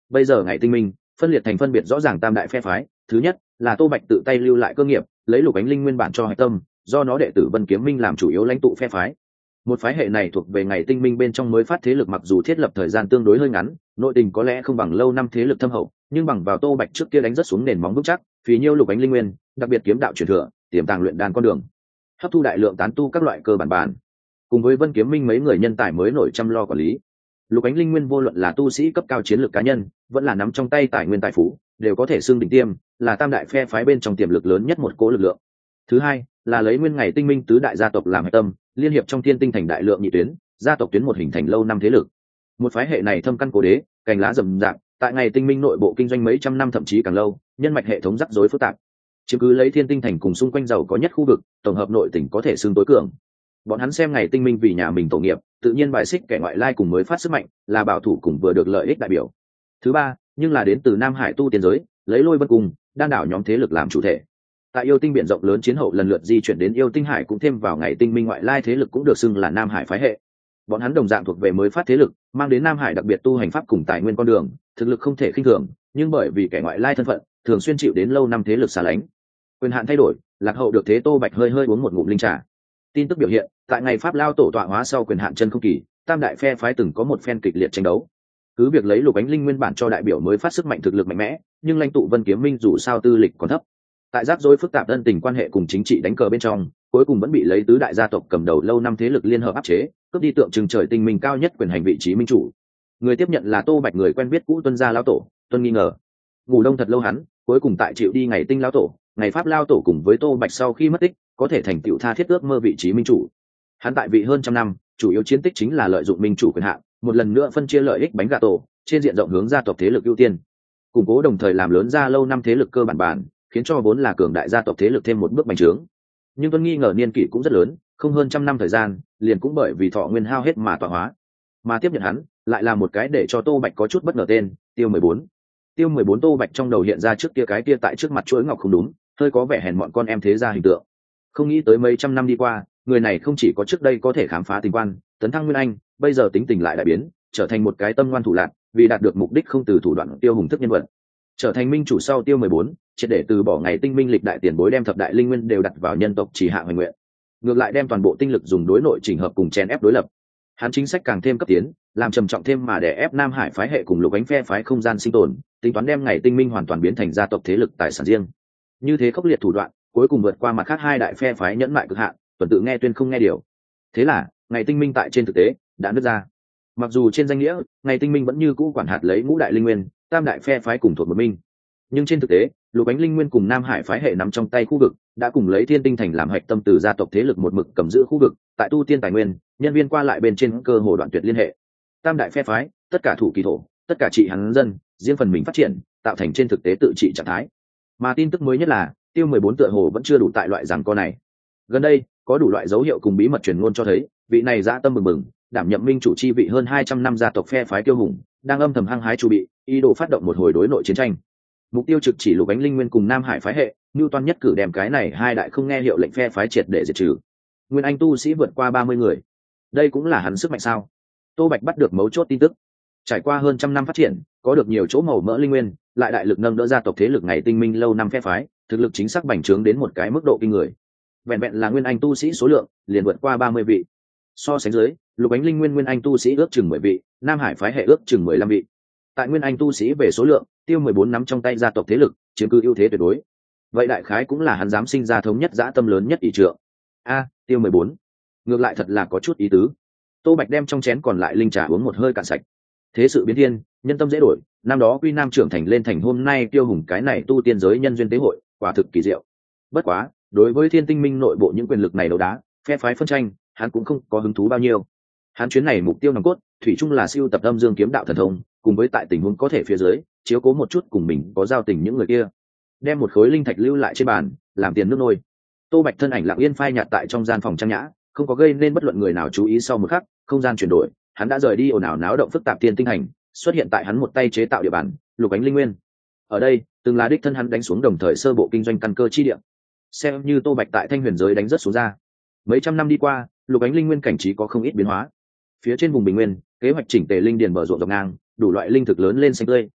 bây giờ ngày tinh minh phân liệt thành phân biệt rõ ràng tam đại phe phái. Thứ nhất là Tô Bạch tự tay lưu lại cơ nghiệp, lấy Lục Ánh Linh nguyên bản cho hạch tâm, do nó đệ tử Vân Kiếm Minh làm chủ yếu lãnh tụ phe phái. Một phái hệ này thuộc về ngày tinh minh bên trong mới phát thế lực, mặc dù thiết lập thời gian tương đối hơi ngắn, nội tình có lẽ không bằng lâu năm thế lực thâm hậu, nhưng bằng vào Tô Bạch trước kia đánh rất xuống nền móng vững chắc, phí nhiêu Lục Ánh Linh nguyên, đặc biệt kiếm đạo truyền thừa, tiềm tàng luyện đan con đường, hấp thu đại lượng tán tu các loại cơ bản bản, cùng với Vân Kiếm Minh mấy người nhân tài mới nổi chăm lo quản lý. Lục Ánh Linh nguyên vô luận là tu sĩ cấp cao chiến lược cá nhân, vẫn là nắm trong tay tài nguyên tài phú, đều có thể xưng đỉnh tiêm, là tam đại phe phái bên trong tiềm lực lớn nhất một cố lực lượng. Thứ hai là lấy nguyên ngày tinh minh tứ đại gia tộc làm hệ tâm, liên hiệp trong thiên tinh thành đại lượng nhị tuyến gia tộc tuyến một hình thành lâu năm thế lực. Một phái hệ này thâm căn cố đế, cành lá rậm rạp, tại ngày tinh minh nội bộ kinh doanh mấy trăm năm thậm chí càng lâu, nhân mạch hệ thống rắc rối phức tạp, chiếm cứ lấy thiên tinh thành cùng xung quanh giàu có nhất khu vực, tổng hợp nội tỉnh có thể xưng tối cường. Bọn hắn xem ngày tinh minh vì nhà mình tổ nghiệp, tự nhiên bài xích kẻ ngoại lai cùng mới phát sức mạnh, là bảo thủ cùng vừa được lợi ích đại biểu. Thứ ba nhưng là đến từ Nam Hải tu tiên giới, lấy Lôi Vân cùng đan đảo nhóm thế lực làm chủ thể. Tại yêu tinh biển rộng lớn chiến hậu lần lượt di chuyển đến yêu tinh hải, cũng thêm vào ngày tinh minh ngoại lai thế lực cũng được xưng là Nam Hải phái hệ. Bọn hắn đồng dạng thuộc về mới phát thế lực, mang đến Nam Hải đặc biệt tu hành pháp cùng tài nguyên con đường, thực lực không thể khinh thường, nhưng bởi vì kẻ ngoại lai thân phận, thường xuyên chịu đến lâu năm thế lực xa lánh. Quyền hạn thay đổi, lạc hậu được thế. Tô Bạch hơi hơi uống một ngụm linh trà. Tin tức biểu hiện, tại ngày Pháp Lao tổ tọa hóa sau quyền hạn chân không kỳ, tam đại phe phái từng có một phen kịch liệt tranh đấu. Cứ việc lấy Lục Ánh Linh nguyên bản cho đại biểu mới phát sức mạnh thực lực mạnh mẽ, nhưng lãnh tụ Vân Kiếm Minh dù sao tư lịch còn thấp. Tại rắc rối phức tạp ân tình quan hệ cùng chính trị đánh cờ bên trong, cuối cùng vẫn bị lấy tứ đại gia tộc cầm đầu lâu năm thế lực liên hợp áp chế, cướp đi tượng trưng trời tinh minh cao nhất quyền hành vị trí minh chủ. Người tiếp nhận là Tô Bạch, người quen biết cũ Tuân gia lão tổ. Tuân nghi ngờ ngủ đông thật lâu hắn, cuối cùng tại chịu đi ngày tinh lão tổ, ngày Pháp Lao tổ cùng với Tô Bạch sau khi mất tích, có thể thành tựu tha thiết ước mơ vị trí minh chủ. Hắn tại vị hơn trăm năm, chủ yếu chiến tích chính là lợi dụng minh chủ quyền hạn, một lần nữa phân chia lợi ích bánh gà tổ, trên diện rộng hướng gia tộc thế lực ưu tiên, củng cố đồng thời làm lớn ra lâu năm thế lực cơ bản bản, khiến cho vốn là cường đại gia tộc thế lực thêm một bước bành trướng. Nhưng Tuân nghi ngờ niên kỷ cũng rất lớn, không hơn trăm năm thời gian, liền cũng bởi vì thọ nguyên hao hết mà tọa hóa. Mà tiếp nhận hắn, lại là một cái để cho Tô Bạch có chút bất ngờ tên, Tiêu mười bốn. Tiêu mười bốn Tô Bạch trong đầu hiện ra trước kia cái kia tại trước mặt chuỗi ngọc không đúng, hơi có vẻ hèn mọn con em thế gia hình tượng. Không nghĩ tới mấy trăm năm đi qua, người này không chỉ có trước đây có thể khám phá tình quan, tấn thăng nguyên anh, bây giờ tính tình lại đại biến, trở thành một cái tâm ngoan thủ lạn, vì đạt được mục đích không từ thủ đoạn tiêu hùng thức nhân vật. Trở thành minh chủ sau, Tiêu mười bốn triệt để từ bỏ ngày tinh minh lịch đại tiền bối đem thập đại linh nguyên đều đặt vào nhân tộc chỉ hạ hoành nguyện, ngược lại đem toàn bộ tinh lực dùng đối nội chỉnh hợp cùng chèn ép đối lập. Hắn chính sách càng thêm cấp tiến, làm trầm trọng thêm mà để ép Nam Hải phái hệ cùng Lục Ánh phe phái không gian sinh tồn, tính toán đem ngày tinh minh hoàn toàn biến thành gia tộc thế lực tài sản riêng. Như thế khốc liệt thủ đoạn, cuối cùng vượt qua mặt khác hai đại phe phái nhẫn mại cực hạn, tuần tự nghe tuyên không nghe điều. Thế là ngày tinh minh tại trên thực tế đã nứt ra. Mặc dù trên danh nghĩa ngày tinh minh vẫn như cũ quản hạt lấy ngũ đại linh nguyên, tam đại phe phái cùng thuộc một minh, nhưng trên thực tế Lục Ánh linh nguyên cùng Nam Hải phái hệ nắm trong tay khu vực, đã cùng lấy Thiên Tinh thành làm hạch tâm từ gia tộc thế lực một mực cầm giữ khu vực, tại tu tiên tài nguyên, nhân viên qua lại bên trên cơ hồ đoạn tuyệt liên hệ. Tam đại phe phái, tất cả thủ kỳ thổ, tất cả trị hắn dân, riêng phần mình phát triển, tạo thành trên thực tế tự trị trạng thái. Mà tin tức mới nhất là, Tiêu mười bốn tựa hồ vẫn chưa đủ tại loại giằng co này. Gần đây, có đủ loại dấu hiệu cùng bí mật truyền ngôn cho thấy, vị này dã tâm bừng bừng, đảm nhiệm minh chủ chi vị hơn hai trăm năm gia tộc phe phái Tiêu hùng, đang âm thầm hăng hái chuẩn bị, ý đồ phát động một hồi đối nội chiến tranh. Mục tiêu trực chỉ Lục Ánh linh nguyên cùng Nam Hải phái hệ, Nưu Toan nhất cử đem cái này hai đại không nghe hiệu lệnh phe phái triệt để diệt trừ. Nguyên anh tu sĩ vượt qua ba mươi người, đây cũng là hắn sức mạnh sao? Tô Bạch bắt được mấu chốt tin tức. Trải qua hơn trăm năm phát triển, có được nhiều chỗ màu mỡ linh nguyên, lại đại lực nâng đỡ gia tộc thế lực ngày tinh minh lâu năm phe phái, thực lực chính xác bành trướng đến một cái mức độ kinh người. Vẹn vẹn là nguyên anh tu sĩ số lượng liền vượt qua ba mươi vị. So sánh dưới, Lục Ánh linh nguyên nguyên anh tu sĩ ước chừng mười vị, Nam Hải phái hệ ước chừng mười lăm vị. Tại nguyên anh tu sĩ về số lượng, Tiêu mười bốn nắm trong tay gia tộc thế lực, chiếm cứ ưu thế tuyệt đối. Vậy đại khái cũng là hắn dám sinh ra thống nhất dã tâm lớn nhất ỷ trượng. A, Tiêu mười bốn, ngược lại thật là có chút ý tứ. Tô Bạch đem trong chén còn lại linh trà uống một hơi cạn sạch. Thế sự biến thiên, nhân tâm dễ đổi, năm đó Quy Nam trưởng thành lên thành hôm nay Tiêu hùng cái này tu tiên giới nhân duyên tế hội, quả thực kỳ diệu. Bất quá, đối với Thiên Tinh Minh nội bộ những quyền lực này đấu đá, phe phái phân tranh, hắn cũng không có hứng thú bao nhiêu. Hắn chuyến này mục tiêu nòng cốt, thủy chung là siêu tập âm dương kiếm đạo thần thông, cùng với tại tình huống có thể phía dưới, chiếu cố một chút cùng mình có giao tình những người kia. Đem một khối linh thạch lưu lại trên bàn, làm tiền nước nôi. Tô Bạch thân ảnh lặng yên phai nhạt tại trong gian phòng trang nhã, không có gây nên bất luận người nào chú ý. Sau một khắc, không gian chuyển đổi, hắn đã rời đi ồn ào náo động phức tạp Thiên Tinh hành, xuất hiện tại hắn một tay chế tạo địa bàn, Lục Ánh linh nguyên. Ở đây, từng là đích thân hắn đánh xuống đồng thời sơ bộ kinh doanh căn cơ chi địa. Xem như Tô Bạch tại Thanh Huyền giới đánh rất xuống ra. Mấy trăm năm đi qua, Lục Ánh linh nguyên cảnh trí có không ít biến hóa. Phía trên vùng bình nguyên, kế hoạch chỉnh tề linh điền bờ ruộng dọc ngang, đủ loại linh thực lớn lên xanh tươi,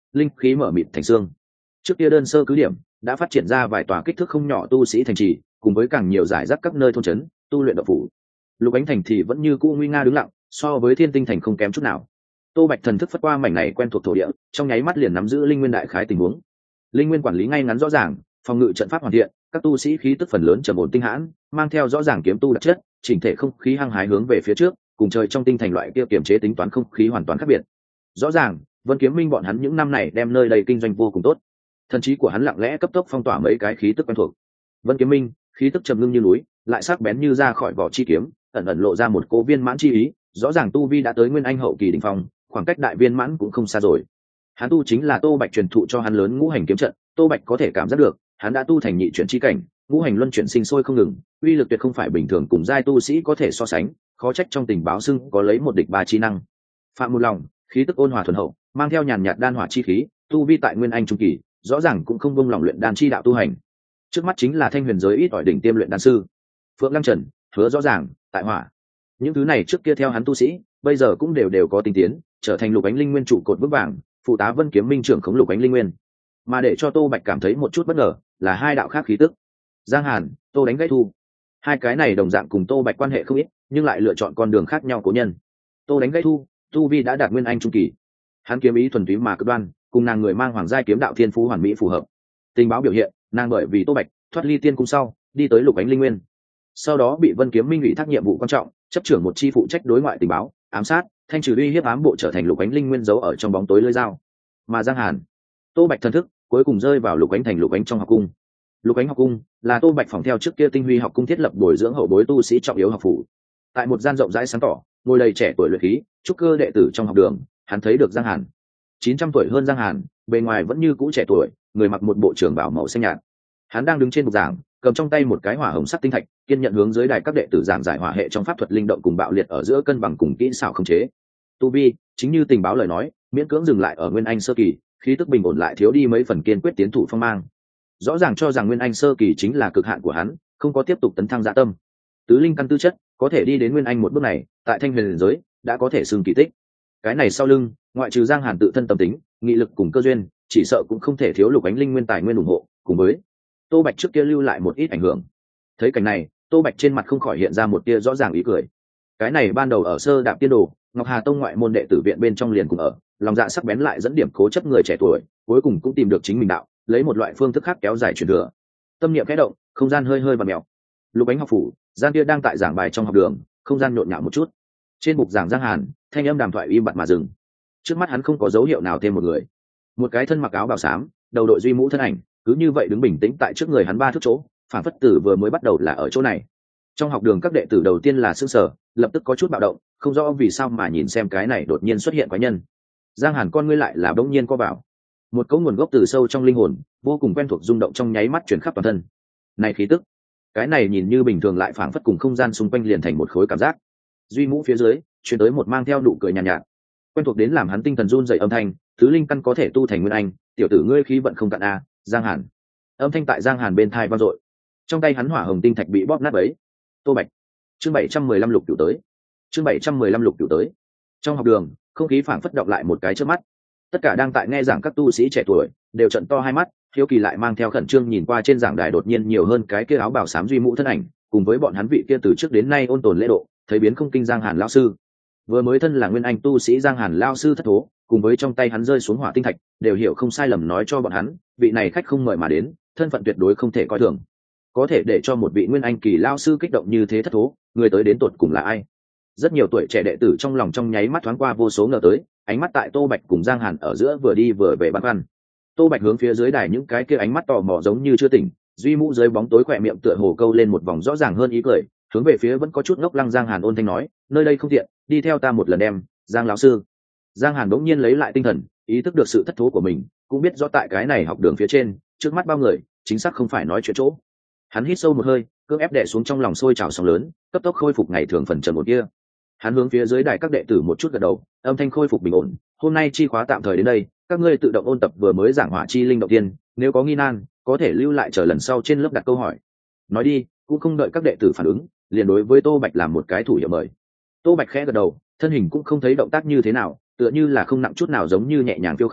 linh khí mở mịt thành xương. Trước kia đơn sơ cứ điểm đã phát triển ra vài tòa kích thước không nhỏ tu sĩ thành trì, cùng với càng nhiều giải rác các nơi thôn trấn tu luyện đạo phủ. Lục Ánh thành thì vẫn như cũ nguy nga đứng lặng, so với Thiên Tinh thành không kém chút nào. Tô Bạch thần thức phất qua mảnh này quen thuộc thổ địa, trong nháy mắt liền nắm giữ linh nguyên đại khái tình huống. Linh nguyên quản lý ngay ngắn rõ ràng, phòng ngự trận pháp hoàn thiện, các tu sĩ khí tức phần lớn trầm ổn tinh hãn, mang theo rõ ràng kiếm tu đặc chất, chỉnh thể không khí hăng hái hướng về phía trước, cùng trời trong tinh thành loại kia kiểm chế tính toán không khí hoàn toàn khác biệt. Rõ ràng, Vân Kiếm Minh bọn hắn những năm này đem nơi đây kinh doanh vô cùng tốt. Thần trí của hắn lặng lẽ cấp tốc phong tỏa mấy cái khí tức quen thuộc. Vân Kiếm Minh, khí tức trầm ngưng như núi, lại sắc bén như ra khỏi vỏ chi kiếm, ẩn ẩn lộ ra một cố viên mãn chi ý, rõ ràng tu vi đã tới nguyên anh hậu kỳ đỉnh phong, khoảng cách đại viên mãn cũng không xa rồi. Hắn tu chính là Tô Bạch truyền thụ cho hắn lớn ngũ hành kiếm trận, Tô Bạch có thể cảm giác được, hắn đã tu thành nhị chuyển chi cảnh, ngũ hành luân chuyển sinh sôi không ngừng, uy lực tuyệt không phải bình thường cùng giai tu sĩ có thể so sánh, khó trách trong tình báo xưng có lấy một địch ba chi năng. Phạm Một Lòng, khí tức ôn hòa thuần hậu, mang theo nhàn nhạt đan hỏa chi khí, tu vi tại nguyên anh trung kỳ, rõ ràng cũng không buông lòng luyện đan chi đạo tu hành. Trước mắt chính là thanh huyền giới ít ỏi đỉnh tiêm luyện đan sư. Phượng Lăng Trần, hứa rõ ràng, tại hỏa. Những thứ này trước kia theo hắn tu sĩ, bây giờ cũng đều đều có tinh tiến, trở thành Lục Ánh Linh Nguyên trụ cột vững vàng, phụ tá Vân Kiếm Minh trưởng khống Lục Ánh Linh Nguyên. Mà để cho Tô Bạch cảm thấy một chút bất ngờ, là hai đạo khác khí tức. Giang Hàn, Tô Đánh Gãy Thu. Hai cái này đồng dạng cùng Tô Bạch quan hệ không ít, nhưng lại lựa chọn con đường khác nhau cố nhân. Tô Đánh Gãy Thu, tu vi đã đạt nguyên anh trung kỳ. Hắn kiếm ý thuần túy mà cực đoan, cùng nàng người mang hoàng giai kiếm đạo thiên phú hoàn mỹ phù hợp. Tình báo biểu hiện, nàng bởi vì Tô Bạch thoát ly tiên cung sau, đi tới Lục Ánh Linh Nguyên. Sau đó bị Vân Kiếm Minh ủy thác nhiệm vụ quan trọng, chấp trưởng một chi phụ trách đối ngoại tình báo, ám sát, thanh trừ uy hiếp ám bộ, trở thành Lục Ánh Linh Nguyên giấu ở trong bóng tối lưỡi dao. Mà Giang Hàn, Tô Bạch thần thức cuối cùng rơi vào Lục Ánh thành Lục Ánh trong học cung. Lục Ánh học cung là Tô Bạch phòng theo trước kia tinh huy học cung thiết lập bồi dưỡng hậu bối tu sĩ trọng yếu học phủ. Tại một gian rộng rãi sáng tỏ, ngồi đầy trẻ tuổi luyện khí, trúc cơ đệ tử trong học đường, hắn thấy được Giang Hàn. chín trăm tuổi hơn Giang Hàn, bề ngoài vẫn như cũ trẻ tuổi, người mặc một bộ trường bào màu xanh nhạt. Hắn đang đứng trên bục giảng, cầm trong tay một cái hỏa hồng sắc tinh thạch, kiên nhận hướng dưới đài các đệ tử giảng giải hỏa hệ trong pháp thuật linh động cùng bạo liệt ở giữa cân bằng cùng kỹ xảo khống chế. Tu vi, chính như tình báo lời nói, miễn cưỡng dừng lại ở nguyên anh sơ kỳ, khí tức bình ổn lại thiếu đi mấy phần kiên quyết tiến thủ phong mang. Rõ ràng cho rằng nguyên anh sơ kỳ chính là cực hạn của hắn, không có tiếp tục tấn thăng dạ tâm. Tứ linh căn tư chất, có thể đi đến nguyên anh một bước này, tại thanh huyền giới đã có thể xưng kỳ tích. Cái này sau lưng, ngoại trừ Giang Hàn tự thân tâm tính, nghị lực cùng cơ duyên, chỉ sợ cũng không thể thiếu Lục Ánh Linh Nguyên tài nguyên ủng hộ, cùng với Tô Bạch trước kia lưu lại một ít ảnh hưởng. Thấy cảnh này, Tô Bạch trên mặt không khỏi hiện ra một tia rõ ràng ý cười. Cái này ban đầu ở Sơ Đạp Tiên Đồ, Ngọc Hà Tông ngoại môn đệ tử viện bên trong liền cùng ở, lòng dạ sắc bén lại dẫn điểm cố chấp người trẻ tuổi, cuối cùng cũng tìm được chính mình đạo, lấy một loại phương thức khác kéo dài truyền thừa. Tâm niệm khẽ động, không gian hơi hơi vặn mèo. Lục Ánh học phủ, gian kia đang tại giảng bài trong học đường, không gian nhộn nhạo một chút. Trên bục giảng Giang Hàn, thanh âm đàm thoại im bặt mà dừng. Trước mắt hắn không có dấu hiệu nào thêm một người. Một cái thân mặc áo bào xám, đầu đội duy mũ thân ảnh, cứ như vậy đứng bình tĩnh tại trước người hắn ba thước chỗ, phản phất tử vừa mới bắt đầu là ở chỗ này. Trong học đường các đệ tử đầu tiên là sững sờ, lập tức có chút bạo động, không rõ vì sao mà nhìn xem cái này đột nhiên xuất hiện quái nhân. Giang Hàn con ngươi lại là bỗng nhiên co vào. Một cấu nguồn gốc từ sâu trong linh hồn, vô cùng quen thuộc rung động trong nháy mắt truyền khắp toàn thân. Này khí tức, cái này nhìn như bình thường lại phảng phất cùng không gian xung quanh liền thành một khối cảm giác. Duy mũ phía dưới, truyền tới một mang theo nụ cười nhàn nhạt, nhạt, quen thuộc đến làm hắn tinh thần run rẩy âm thanh, tứ linh căn có thể tu thành nguyên anh, tiểu tử ngươi khí vận không cạn a, Giang Hàn. Âm thanh tại Giang Hàn bên tai vang dội. Trong tay hắn hỏa hồng tinh thạch bị bóp nát bấy. Tô Bạch. Chương bảy trăm mười lăm lục cửu tới. Chương bảy trăm mười lăm lục cửu tới. Trong học đường, không khí phảng phất động lại một cái trước mắt. Tất cả đang tại nghe giảng các tu sĩ trẻ tuổi đều trợn to hai mắt, hiếu kỳ lại mang theo khẩn trương nhìn qua trên giảng đài đột nhiên nhiều hơn cái kia áo bào xám duy mũ thân ảnh, cùng với bọn hắn vị kia từ trước đến nay ôn tồn lễ độ, thấy biến không kinh Giang Hàn lão sư. Vừa mới thân là nguyên anh tu sĩ Giang Hàn lão sư thất thố, cùng với trong tay hắn rơi xuống hỏa tinh thạch, đều hiểu không sai lầm nói cho bọn hắn, vị này khách không mời mà đến, thân phận tuyệt đối không thể coi thường. Có thể để cho một vị nguyên anh kỳ lão sư kích động như thế thất thố, người tới đến tột cùng là ai? Rất nhiều tuổi trẻ đệ tử trong lòng trong nháy mắt thoáng qua vô số ngờ tới, ánh mắt tại Tô Bạch cùng Giang Hàn ở giữa vừa đi vừa về băn khoăn. Tô Bạch hướng phía dưới đài những cái kia ánh mắt tò mò giống như chưa tỉnh, duy mũ dưới bóng tối khỏe miệng tựa hồ câu lên một vòng rõ ràng hơn ý cười, hướng về phía vẫn có chút ngốc lăng Giang Hàn ôn thanh nói, nơi đây không tiện, đi theo ta một lần em, Giang lão sư. Giang Hàn bỗng nhiên lấy lại tinh thần, ý thức được sự thất thố của mình, cũng biết rõ tại cái này học đường phía trên, trước mắt bao người, chính xác không phải nói chuyện chỗ. Hắn hít sâu một hơi, cưỡng ép đè xuống trong lòng sôi trào sóng lớn, cấp tốc khôi phục ngày thường phần trần một kia. Hắn hướng phía dưới đài các đệ tử một chút gật đầu, âm thanh khôi phục bình ổn, hôm nay chi khóa tạm thời đến đây, các ngươi tự động ôn tập vừa mới giảng hỏa chi linh động tiên, nếu có nghi nan, có thể lưu lại chờ lần sau trên lớp đặt câu hỏi. Nói đi, cũng không đợi các đệ tử phản ứng, liền đối với Tô Bạch làm một cái thủ hiệu mời. Tô Bạch khẽ gật đầu, thân hình cũng không thấy động tác như thế nào, tựa như là không nặng chút nào giống như nhẹ nhàng phiêu khởi,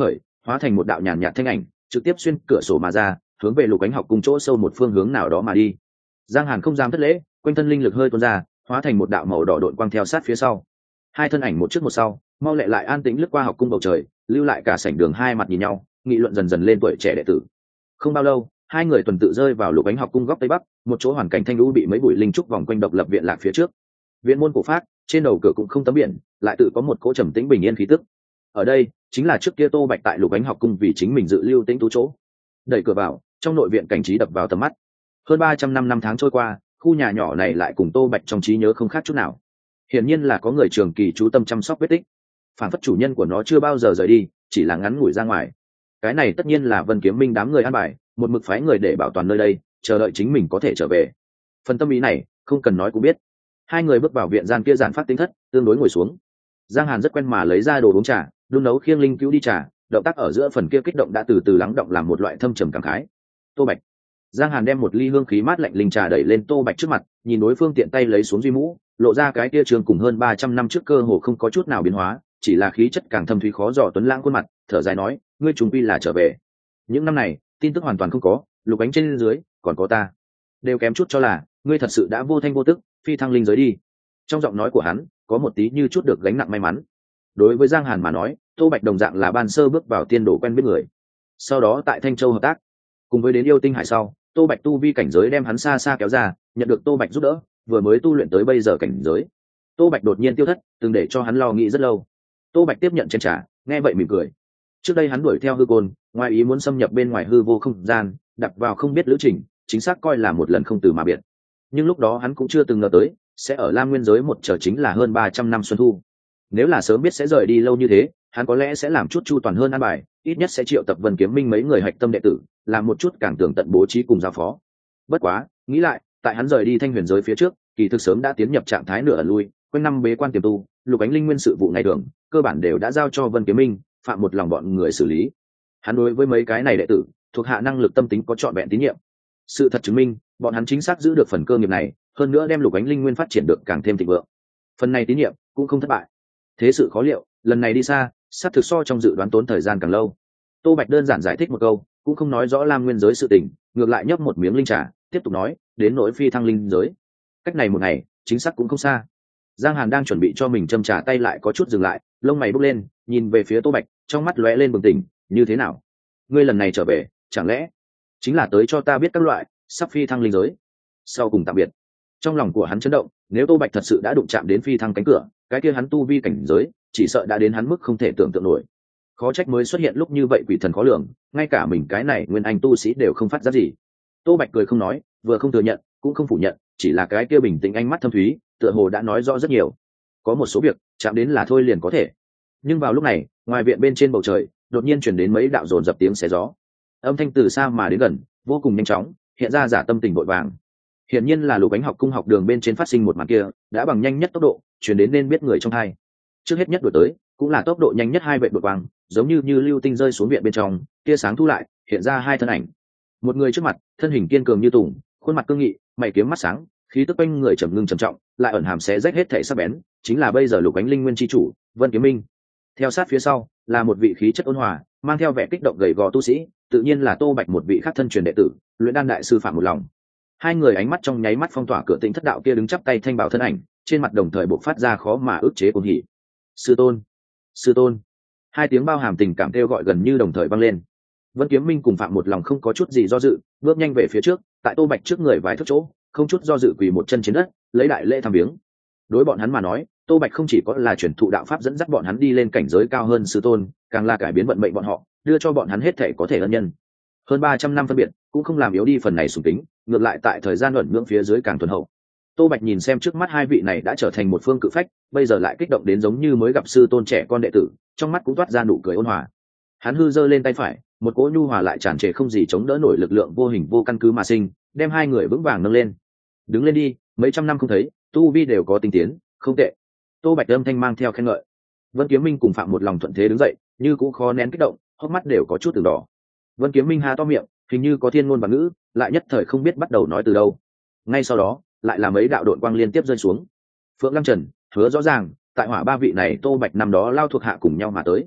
hóa thành một đạo nhàn nhạt thanh ảnh trực tiếp xuyên cửa sổ mà ra, hướng về Lục Ánh Học cung chỗ sâu một phương hướng nào đó mà đi. Giang Hàn không dám thất lễ, quanh thân linh lực hơi tuôn ra, hóa thành một đạo màu đỏ độn quang theo sát phía sau. Hai thân ảnh một trước một sau, mau lẹ lại an tĩnh lướt qua học cung bầu trời, lưu lại cả sảnh đường hai mặt nhìn nhau, nghị luận dần dần lên tuổi trẻ đệ tử. Không bao lâu, hai người tuần tự rơi vào Lục Ánh Học cung góc tây bắc, một chỗ hoàn cảnh thanh lũ bị mấy bụi linh trúc vòng quanh độc lập viện lạc phía trước. Viện môn cổ phát, trên đầu cửa cũng không tấm biển, lại tự có một cỗ trầm tĩnh bình yên khí tức. Ở đây, chính là trước kia Tô Bạch tại Lục Ánh Học cung vì chính mình dự lưu tĩnh tú chỗ. Đẩy cửa vào, trong nội viện cảnh trí đập vào tầm mắt. Hơn ba trăm năm năm tháng trôi qua, khu nhà nhỏ này lại cùng Tô Bạch trong trí nhớ không khác chút nào. Hiển nhiên là có người trường kỳ chú tâm chăm sóc vết tích, phản phất chủ nhân của nó chưa bao giờ rời đi, chỉ là ngắn ngủi ra ngoài. Cái này tất nhiên là Vân Kiếm Minh đám người an bài, một mực phái người để bảo toàn nơi đây, chờ đợi chính mình có thể trở về. Phần tâm ý này không cần nói cũng biết. Hai người bước vào viện gian kia giản phát tính thất, tương đối ngồi xuống. Giang Hàn rất quen mà lấy ra đồ uống trà, đun nấu khiêng linh cứu đi trà, động tác ở giữa phần kia kích động đã từ từ lắng động làm một loại thâm trầm cảm khái. Tô Bạch. Giang Hàn đem một ly hương khí mát lạnh linh trà đẩy lên Tô Bạch trước mặt, nhìn đối phương tiện tay lấy xuống duy mũ, lộ ra cái kia trường cùng hơn ba trăm năm trước cơ hồ không có chút nào biến hóa, chỉ là khí chất càng thâm thúy khó dò tuấn lãng khuôn mặt, thở dài nói, ngươi trùng quy là trở về. Những năm này, tin tức hoàn toàn không có, Lục Ánh trên dưới, còn có ta, đều kém chút cho là ngươi thật sự đã vô thanh vô tức phi thăng linh giới đi. Trong giọng nói của hắn có một tí như chút được gánh nặng may mắn. Đối với Giang Hàn mà nói, Tô Bạch đồng dạng là ban sơ bước vào tiên đồ quen biết người. Sau đó tại Thanh Châu hợp tác, cùng với đến yêu tinh hải sau, Tô Bạch tu vi cảnh giới đem hắn xa xa kéo ra, nhận được Tô Bạch giúp đỡ, vừa mới tu luyện tới bây giờ cảnh giới. Tô Bạch đột nhiên tiêu thất, từng để cho hắn lo nghĩ rất lâu. Tô Bạch tiếp nhận chén trà, nghe vậy mỉm cười. Trước đây hắn đuổi theo hư côn, ngoài ý muốn xâm nhập bên ngoài hư vô không gian, đặt vào không biết lữ trình, chính xác coi là một lần không từ mà biệt. Nhưng lúc đó hắn cũng chưa từng ngờ tới, sẽ ở Lam Nguyên giới một chờ chính là hơn ba trăm năm xuân thu. Nếu là sớm biết sẽ rời đi lâu như thế, hắn có lẽ sẽ làm chút chu toàn hơn an bài, ít nhất sẽ triệu tập Vân Kiếm Minh mấy người hạch tâm đệ tử, làm một chút càng tường tận bố trí cùng giao phó. Bất quá, nghĩ lại, tại hắn rời đi Thanh Huyền giới phía trước, kỳ thực sớm đã tiến nhập trạng thái nửa ẩn lui, quanh năm bế quan tiềm tu, Lục Ánh linh nguyên sự vụ ngày thường, cơ bản đều đã giao cho Vân Kiếm Minh, phạm một lòng bọn người xử lý. Hắn đối với mấy cái này đệ tử, thuộc hạ năng lực tâm tính có trọn vẹn tín nhiệm. Sự thật chứng minh, bọn hắn chính xác giữ được phần cơ nghiệp này, hơn nữa đem Lục Ánh linh nguyên phát triển được càng thêm thịnh vượng. Phần này tín nhiệm cũng không thất bại. Thế sự khó liệu, lần này đi xa, sát thực so trong dự đoán tốn thời gian càng lâu. Tô Bạch đơn giản giải thích một câu, cũng không nói rõ Lam Nguyên giới sự tình, ngược lại nhấp một miếng linh trà, tiếp tục nói, đến nỗi phi thăng linh giới, cách này một ngày, chính xác cũng không xa. Giang Hàn đang chuẩn bị cho mình châm trà tay lại có chút dừng lại, lông mày bốc lên, nhìn về phía Tô Bạch, trong mắt lóe lên bừng tỉnh, như thế nào? Ngươi lần này trở về, chẳng lẽ chính là tới cho ta biết các loại sắp phi thăng linh giới? Sau cùng tạm biệt. Trong lòng của hắn chấn động, nếu Tô Bạch thật sự đã đụng chạm đến phi thăng cánh cửa, cái kia hắn tu vi cảnh giới, chỉ sợ đã đến hắn mức không thể tưởng tượng nổi. Khó trách mới xuất hiện lúc như vậy quỷ thần khó lường, ngay cả mình cái này nguyên anh tu sĩ đều không phát giác gì. Tô Bạch cười không nói, vừa không thừa nhận, cũng không phủ nhận, chỉ là cái kia bình tĩnh ánh mắt thâm thúy, tựa hồ đã nói rõ rất nhiều. Có một số việc, chạm đến là thôi liền có thể. Nhưng vào lúc này, ngoài viện bên trên bầu trời, đột nhiên truyền đến mấy đạo dồn dập tiếng xé gió. Âm thanh từ xa mà đến gần, vô cùng nhanh chóng, hiện ra giả tâm tình vội vàng. Hiển nhiên là Lục Ánh học cung học đường bên trên phát sinh một màn kia, đã bằng nhanh nhất tốc độ truyền đến nên biết người trong hai. Trước hết nhất đuổi tới, cũng là tốc độ nhanh nhất hai vệ đột quang, giống như như lưu tinh rơi xuống viện bên trong, tia sáng thu lại, hiện ra hai thân ảnh. Một người trước mặt, thân hình kiên cường như tùng, khuôn mặt cương nghị, mày kiếm mắt sáng, khí tức quanh người trầm ngưng trầm trọng, lại ẩn hàm xé rách hết thể sắc bén, chính là bây giờ Lục Ánh linh nguyên chi chủ, Vân Kiếm Minh. Theo sát phía sau, là một vị khí chất ôn hòa, mang theo vẻ kích động gầy gò tu sĩ, tự nhiên là Tô Bạch một vị khác thân truyền đệ tử, luyện đan đại sư Phạm Một Lòng. Hai người ánh mắt trong nháy mắt phong tỏa cửa Tĩnh Thất đạo kia đứng chắp tay thanh bảo thân ảnh, trên mặt đồng thời bộc phát ra khó mà ức chế cuồng hỉ. Sư tôn, sư tôn. Hai tiếng bao hàm tình cảm kêu gọi gần như đồng thời vang lên. Vân Kiếm Minh cùng Phạm Một Lòng không có chút gì do dự, bước nhanh về phía trước, tại Tô Bạch trước người vài thước chỗ, không chút do dự quỳ một chân trên đất, lấy đại lễ tham viếng. Đối bọn hắn mà nói, Tô Bạch không chỉ có là truyền thụ đạo pháp dẫn dắt bọn hắn đi lên cảnh giới cao hơn sư tôn, càng là cải biến vận mệnh bọn họ, đưa cho bọn hắn hết thể có thể ân nhân. Hơn ba trăm năm phân biệt, cũng không làm yếu đi phần này sùng tính, ngược lại tại thời gian luận ngưỡng phía dưới càng thuần hậu. Tô Bạch nhìn xem trước mắt hai vị này đã trở thành một phương cự phách, bây giờ lại kích động đến giống như mới gặp sư tôn trẻ con đệ tử, trong mắt cũng toát ra nụ cười ôn hòa. Hắn hư giơ lên tay phải, một cỗ nhu hòa lại tràn trề không gì chống đỡ nổi lực lượng vô hình vô căn cứ mà sinh, đem hai người vững vàng nâng lên. Đứng lên đi, mấy trăm năm không thấy, tu vi đều có tinh tiến, không tệ. Tô Bạch âm thanh mang theo khen ngợi. Vân Kiếm Minh cùng Phạm Một Lòng thuận thế đứng dậy, như cũng khó nén kích động, hốc mắt đều có chút từng đỏ. Vân Kiếm Minh há to miệng, hình như có thiên ngôn và ngữ, lại nhất thời không biết bắt đầu nói từ đâu. Ngay sau đó, lại là mấy đạo đội quang liên tiếp rơi xuống. Phượng Lăng Trần, Hứa Rõ Ràng, tại Hỏa ba vị này Tô Bạch năm đó lao thuộc hạ cùng nhau mà tới.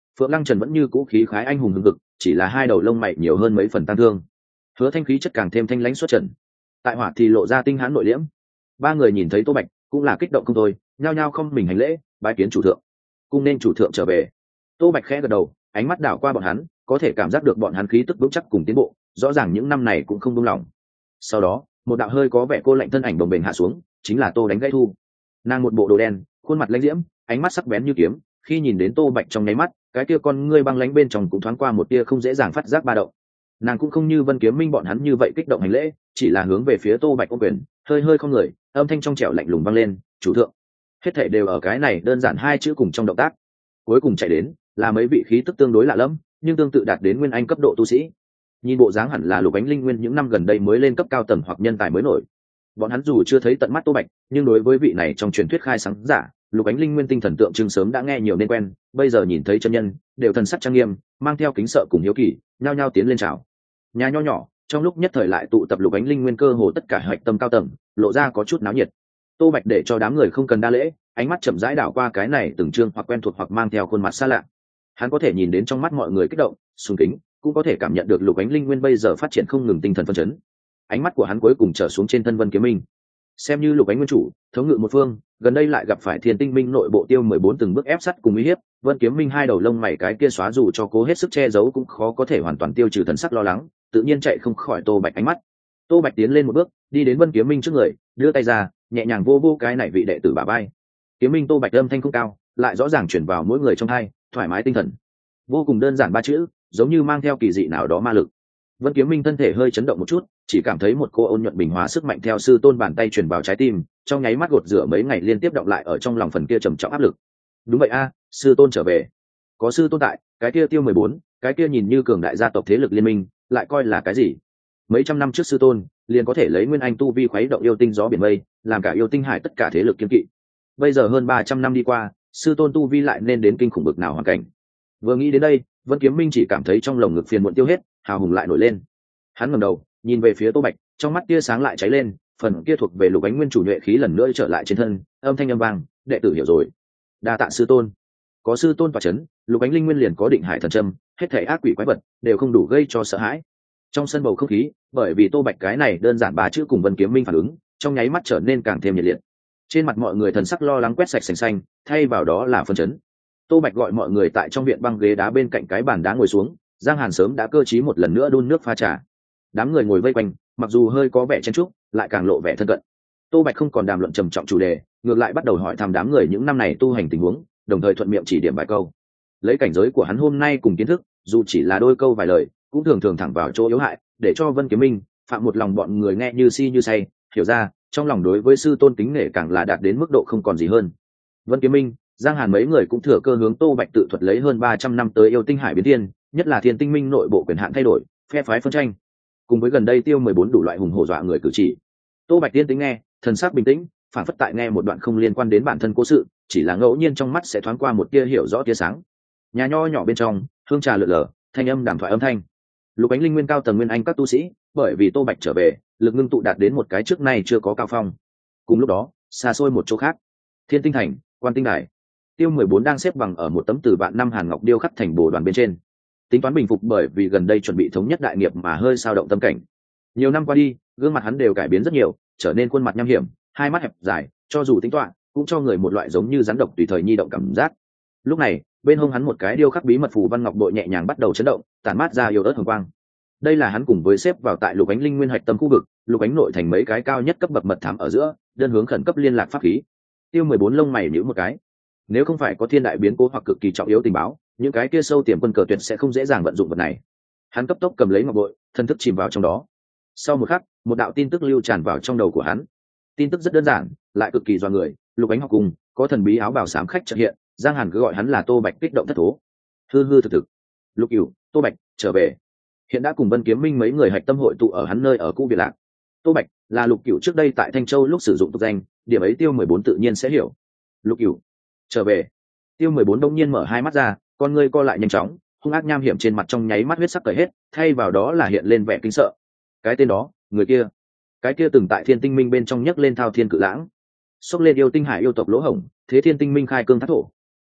Phượng Lăng Trần vẫn như cũ khí khái anh hùng hừng hực, chỉ là hai đầu lông mày nhiều hơn mấy phần tăng thương. Hứa Thanh khí chất càng thêm thanh lãnh xuất trần, tại hỏa thì lộ ra tinh hãn nội liễm. Ba người nhìn thấy Tô Bạch cũng là kích động không thôi, nhao nhao không mình hành lễ, bái kiến chủ thượng. Cung nên chủ thượng trở về. Tô Bạch khẽ gật đầu, ánh mắt đảo qua bọn hắn, có thể cảm giác được bọn hắn khí tức vững chắc cùng tiến bộ, rõ ràng những năm này cũng không buông lỏng. Sau đó, một đạo hơi có vẻ cô lạnh thân ảnh đồng bền hạ xuống, chính là Tô Đánh Gãy Thu. Nàng một bộ đồ đen, khuôn mặt lãnh diễm, ánh mắt sắc bén như kiếm, khi nhìn đến Tô Bạch trong nháy mắt, cái kia con ngươi băng lãnh bên trong cũng thoáng qua một tia không dễ dàng phát giác ba động. Nàng cũng không như Vân Kiếm Minh bọn hắn như vậy kích động hành lễ, chỉ là hướng về phía Tô Bạch ôm quyền, hơi hơi không người, âm thanh trong trẻo lạnh lùng vang lên, "Chủ thượng." Hết thảy đều ở cái này đơn giản hai chữ cùng trong động tác. Cuối cùng chạy đến là mấy vị khí tức tương đối lạ lẫm, nhưng tương tự đạt đến nguyên anh cấp độ tu sĩ. Nhìn bộ dáng hẳn là Lục Ánh Linh Nguyên những năm gần đây mới lên cấp cao tầng hoặc nhân tài mới nổi. Bọn hắn dù chưa thấy tận mắt Tô Bạch, nhưng đối với vị này trong truyền thuyết khai sáng giả, Lục Ánh Linh Nguyên tinh thần tượng trưng sớm đã nghe nhiều nên quen, bây giờ nhìn thấy chân nhân, đều thần sắc trang nghiêm, mang theo kính sợ cùng hiếu kỳ, nhao nhao tiến lên chào. Nhà nho nhỏ, trong lúc nhất thời lại tụ tập Lục Ánh Linh Nguyên cơ hồ tất cả hạch tâm cao tầng, lộ ra có chút náo nhiệt. Tô Bạch để cho đám người không cần đa lễ, ánh mắt chậm rãi đảo qua cái này từng trương hoặc quen thuộc hoặc mang theo khuôn mặt xa lạ. Hắn có thể nhìn đến trong mắt mọi người kích động, sùng kính, cũng có thể cảm nhận được Lục Ánh Linh Nguyên bây giờ phát triển không ngừng tinh thần phấn chấn. Ánh mắt của hắn cuối cùng trở xuống trên thân Vân Kiếm Minh. Xem như Lục Ánh Nguyên chủ, thống ngự một phương, gần đây lại gặp phải Thiên Tinh Minh nội bộ Tiêu mười bốn từng bước ép sát cùng uy hiếp, Vân Kiếm Minh hai đầu lông mày cái kia xóa dù cho cố hết sức che giấu cũng khó có thể hoàn toàn tiêu trừ thần sắc lo lắng, tự nhiên chạy không khỏi Tô Bạch ánh mắt. Tô Bạch tiến lên một bước, đi đến Vân Kiếm Minh trước người, đưa tay ra, nhẹ nhàng vô vô cái này vị đệ tử bả vai. Kiếm Minh Tô Bạch âm thanh không cao, lại rõ ràng truyền vào mỗi người trong hai, thoải mái tinh thần. Vô cùng đơn giản ba chữ, giống như mang theo kỳ dị nào đó ma lực. Vân Kiếm Minh thân thể hơi chấn động một chút, chỉ cảm thấy một cô ôn nhuận bình hóa sức mạnh theo sư tôn bàn tay truyền vào trái tim, trong nháy mắt gột rửa mấy ngày liên tiếp động lại ở trong lòng phần kia trầm trọng áp lực. Đúng vậy a, sư tôn trở về. Có sư tôn tại, cái kia Tiêu mười bốn, cái kia nhìn như cường đại gia tộc thế lực liên minh, lại coi là cái gì? Mấy trăm năm trước sư tôn, liền có thể lấy nguyên anh tu vi khuấy động yêu tinh gió biển mây, làm cả yêu tinh hải tất cả thế lực kiên kỵ. Bây giờ hơn ba trăm năm đi qua, sư tôn tu vi lại nên đến kinh khủng bực nào hoàn cảnh. Vừa nghĩ đến đây, Vân Kiếm Minh chỉ cảm thấy trong lồng ngực phiền muộn tiêu hết, hào hùng lại nổi lên. Hắn ngẩng đầu, nhìn về phía Tô Bạch, trong mắt tia sáng lại cháy lên, phần kia thuộc về Lục Ánh Nguyên chủ nhuệ khí lần nữa trở lại trên thân, âm thanh âm vang, "Đệ tử hiểu rồi." Đa tạ sư tôn. Có sư tôn tọa chấn, Lục Ánh Linh Nguyên liền có định hải thần châm, hết thảy ác quỷ quái vật đều không đủ gây cho sợ hãi. Trong sân bầu không khí, bởi vì Tô Bạch cái này đơn giản ba chữ cùng Vân Kiếm Minh phản ứng, trong nháy mắt trở nên càng thêm nhiệt liệt. Trên mặt mọi người thần sắc lo lắng quét sạch sành xanh, thay vào đó là phấn chấn. Tô Bạch gọi mọi người tại trong viện băng ghế đá bên cạnh cái bàn đá ngồi xuống, Giang Hàn sớm đã cơ trí một lần nữa đun nước pha trà. Đám người ngồi vây quanh, mặc dù hơi có vẻ chen chúc, lại càng lộ vẻ thân cận. Tô Bạch không còn đàm luận trầm trọng chủ đề, ngược lại bắt đầu hỏi thăm đám người những năm này tu hành tình huống, đồng thời thuận miệng chỉ điểm vài câu. Lấy cảnh giới của hắn hôm nay cùng kiến thức, dù chỉ là đôi câu vài lời, cũng thường thường thẳng vào chỗ yếu hại, để cho Vân Kiếm Minh, Phạm một lòng bọn người nghe như si như say, hiểu ra, trong lòng đối với sư tôn kính nể càng là đạt đến mức độ không còn gì hơn. Vân Kiếm Minh, Giang Hàn mấy người cũng thừa cơ hướng Tô Bạch tự thuật lấy hơn ba trăm năm tới yêu tinh hải biến thiên, nhất là Thiên Tinh Minh nội bộ quyền hạn thay đổi, phe phái phân tranh, cùng với gần đây Tiêu mười bốn đủ loại hùng hổ dọa người cử chỉ. Tô Bạch tiên tính nghe, thần sắc bình tĩnh, phản phất tại nghe một đoạn không liên quan đến bản thân cố sự, chỉ là ngẫu nhiên trong mắt sẽ thoáng qua một tia hiểu rõ tia sáng. Nhà nho nhỏ bên trong, hương trà lượn lờ, thanh âm đàm thoại âm thanh. Lục Ánh Linh Nguyên cao tầng nguyên anh các tu sĩ, bởi vì Tô Bạch trở về, lực ngưng tụ đạt đến một cái trước nay chưa có cao phong. Cùng lúc đó, xa xôi một chỗ khác, Thiên Tinh Thành, Quan Tinh Đài, Tiêu mười bốn đang xếp bằng ở một tấm từ vạn năm hàn ngọc điêu khắc thành bồ đoàn bên trên, tính toán bình phục bởi vì gần đây chuẩn bị thống nhất đại nghiệp mà hơi sao động tâm cảnh. Nhiều năm qua đi, gương mặt hắn đều cải biến rất nhiều, trở nên khuôn mặt nham hiểm, hai mắt hẹp dài, cho dù tính toán, cũng cho người một loại giống như rắn độc tùy thời nhi động cảm giác. Lúc này, bên hông hắn một cái điêu khắc bí mật phù văn ngọc bội nhẹ nhàng bắt đầu chấn động, tản mát ra yêu ớt hồng quang. Đây là hắn cùng với xếp vào tại Lục Ánh Linh Nguyên hạch tâm khu vực, Lục Ánh nội thành mấy cái cao nhất cấp bậc mật thám ở giữa, đơn hướng khẩn cấp liên lạc pháp khí. Tiêu mười bốn lông mày nhíu một cái. Nếu không phải có thiên đại biến cố hoặc cực kỳ trọng yếu tình báo, những cái kia sâu tiềm quân cờ tuyệt sẽ không dễ dàng vận dụng vật này. Hắn cấp tốc cầm lấy ngọc bội, thân thức chìm vào trong đó. Sau một khắc, một đạo tin tức lưu tràn vào trong đầu của hắn. Tin tức rất đơn giản, lại cực kỳ doa người. Lục Ánh học cùng có thần bí áo bào xám khách chợt hiện, Giang Hàn cứ gọi hắn là Tô Bạch, kích động thất thố. Hư hư thực thực, Lục Cửu, Tô Bạch trở về. Hiện đã cùng Vân Kiếm Minh mấy người hạch tâm hội tụ ở hắn nơi ở cũ biệt lạc. Tô Bạch là Lục Cửu trước đây tại Thanh Châu lúc sử dụng tục danh, điểm ấy Tiêu mười bốn tự nhiên sẽ hiểu. Lục Cửu trở về. Tiêu mười bốn đông nhiên mở hai mắt ra, con ngươi co lại nhanh chóng, hung ác nham hiểm trên mặt trong nháy mắt huyết sắc cởi hết, thay vào đó là hiện lên vẻ kinh sợ. Cái tên đó, người kia, cái kia từng tại Thiên Tinh Minh bên trong nhấc lên thao thiên cự lãng, xốc lên yêu tinh hải yêu tộc lỗ hổng, thế Thiên Tinh Minh khai cương thác thổ.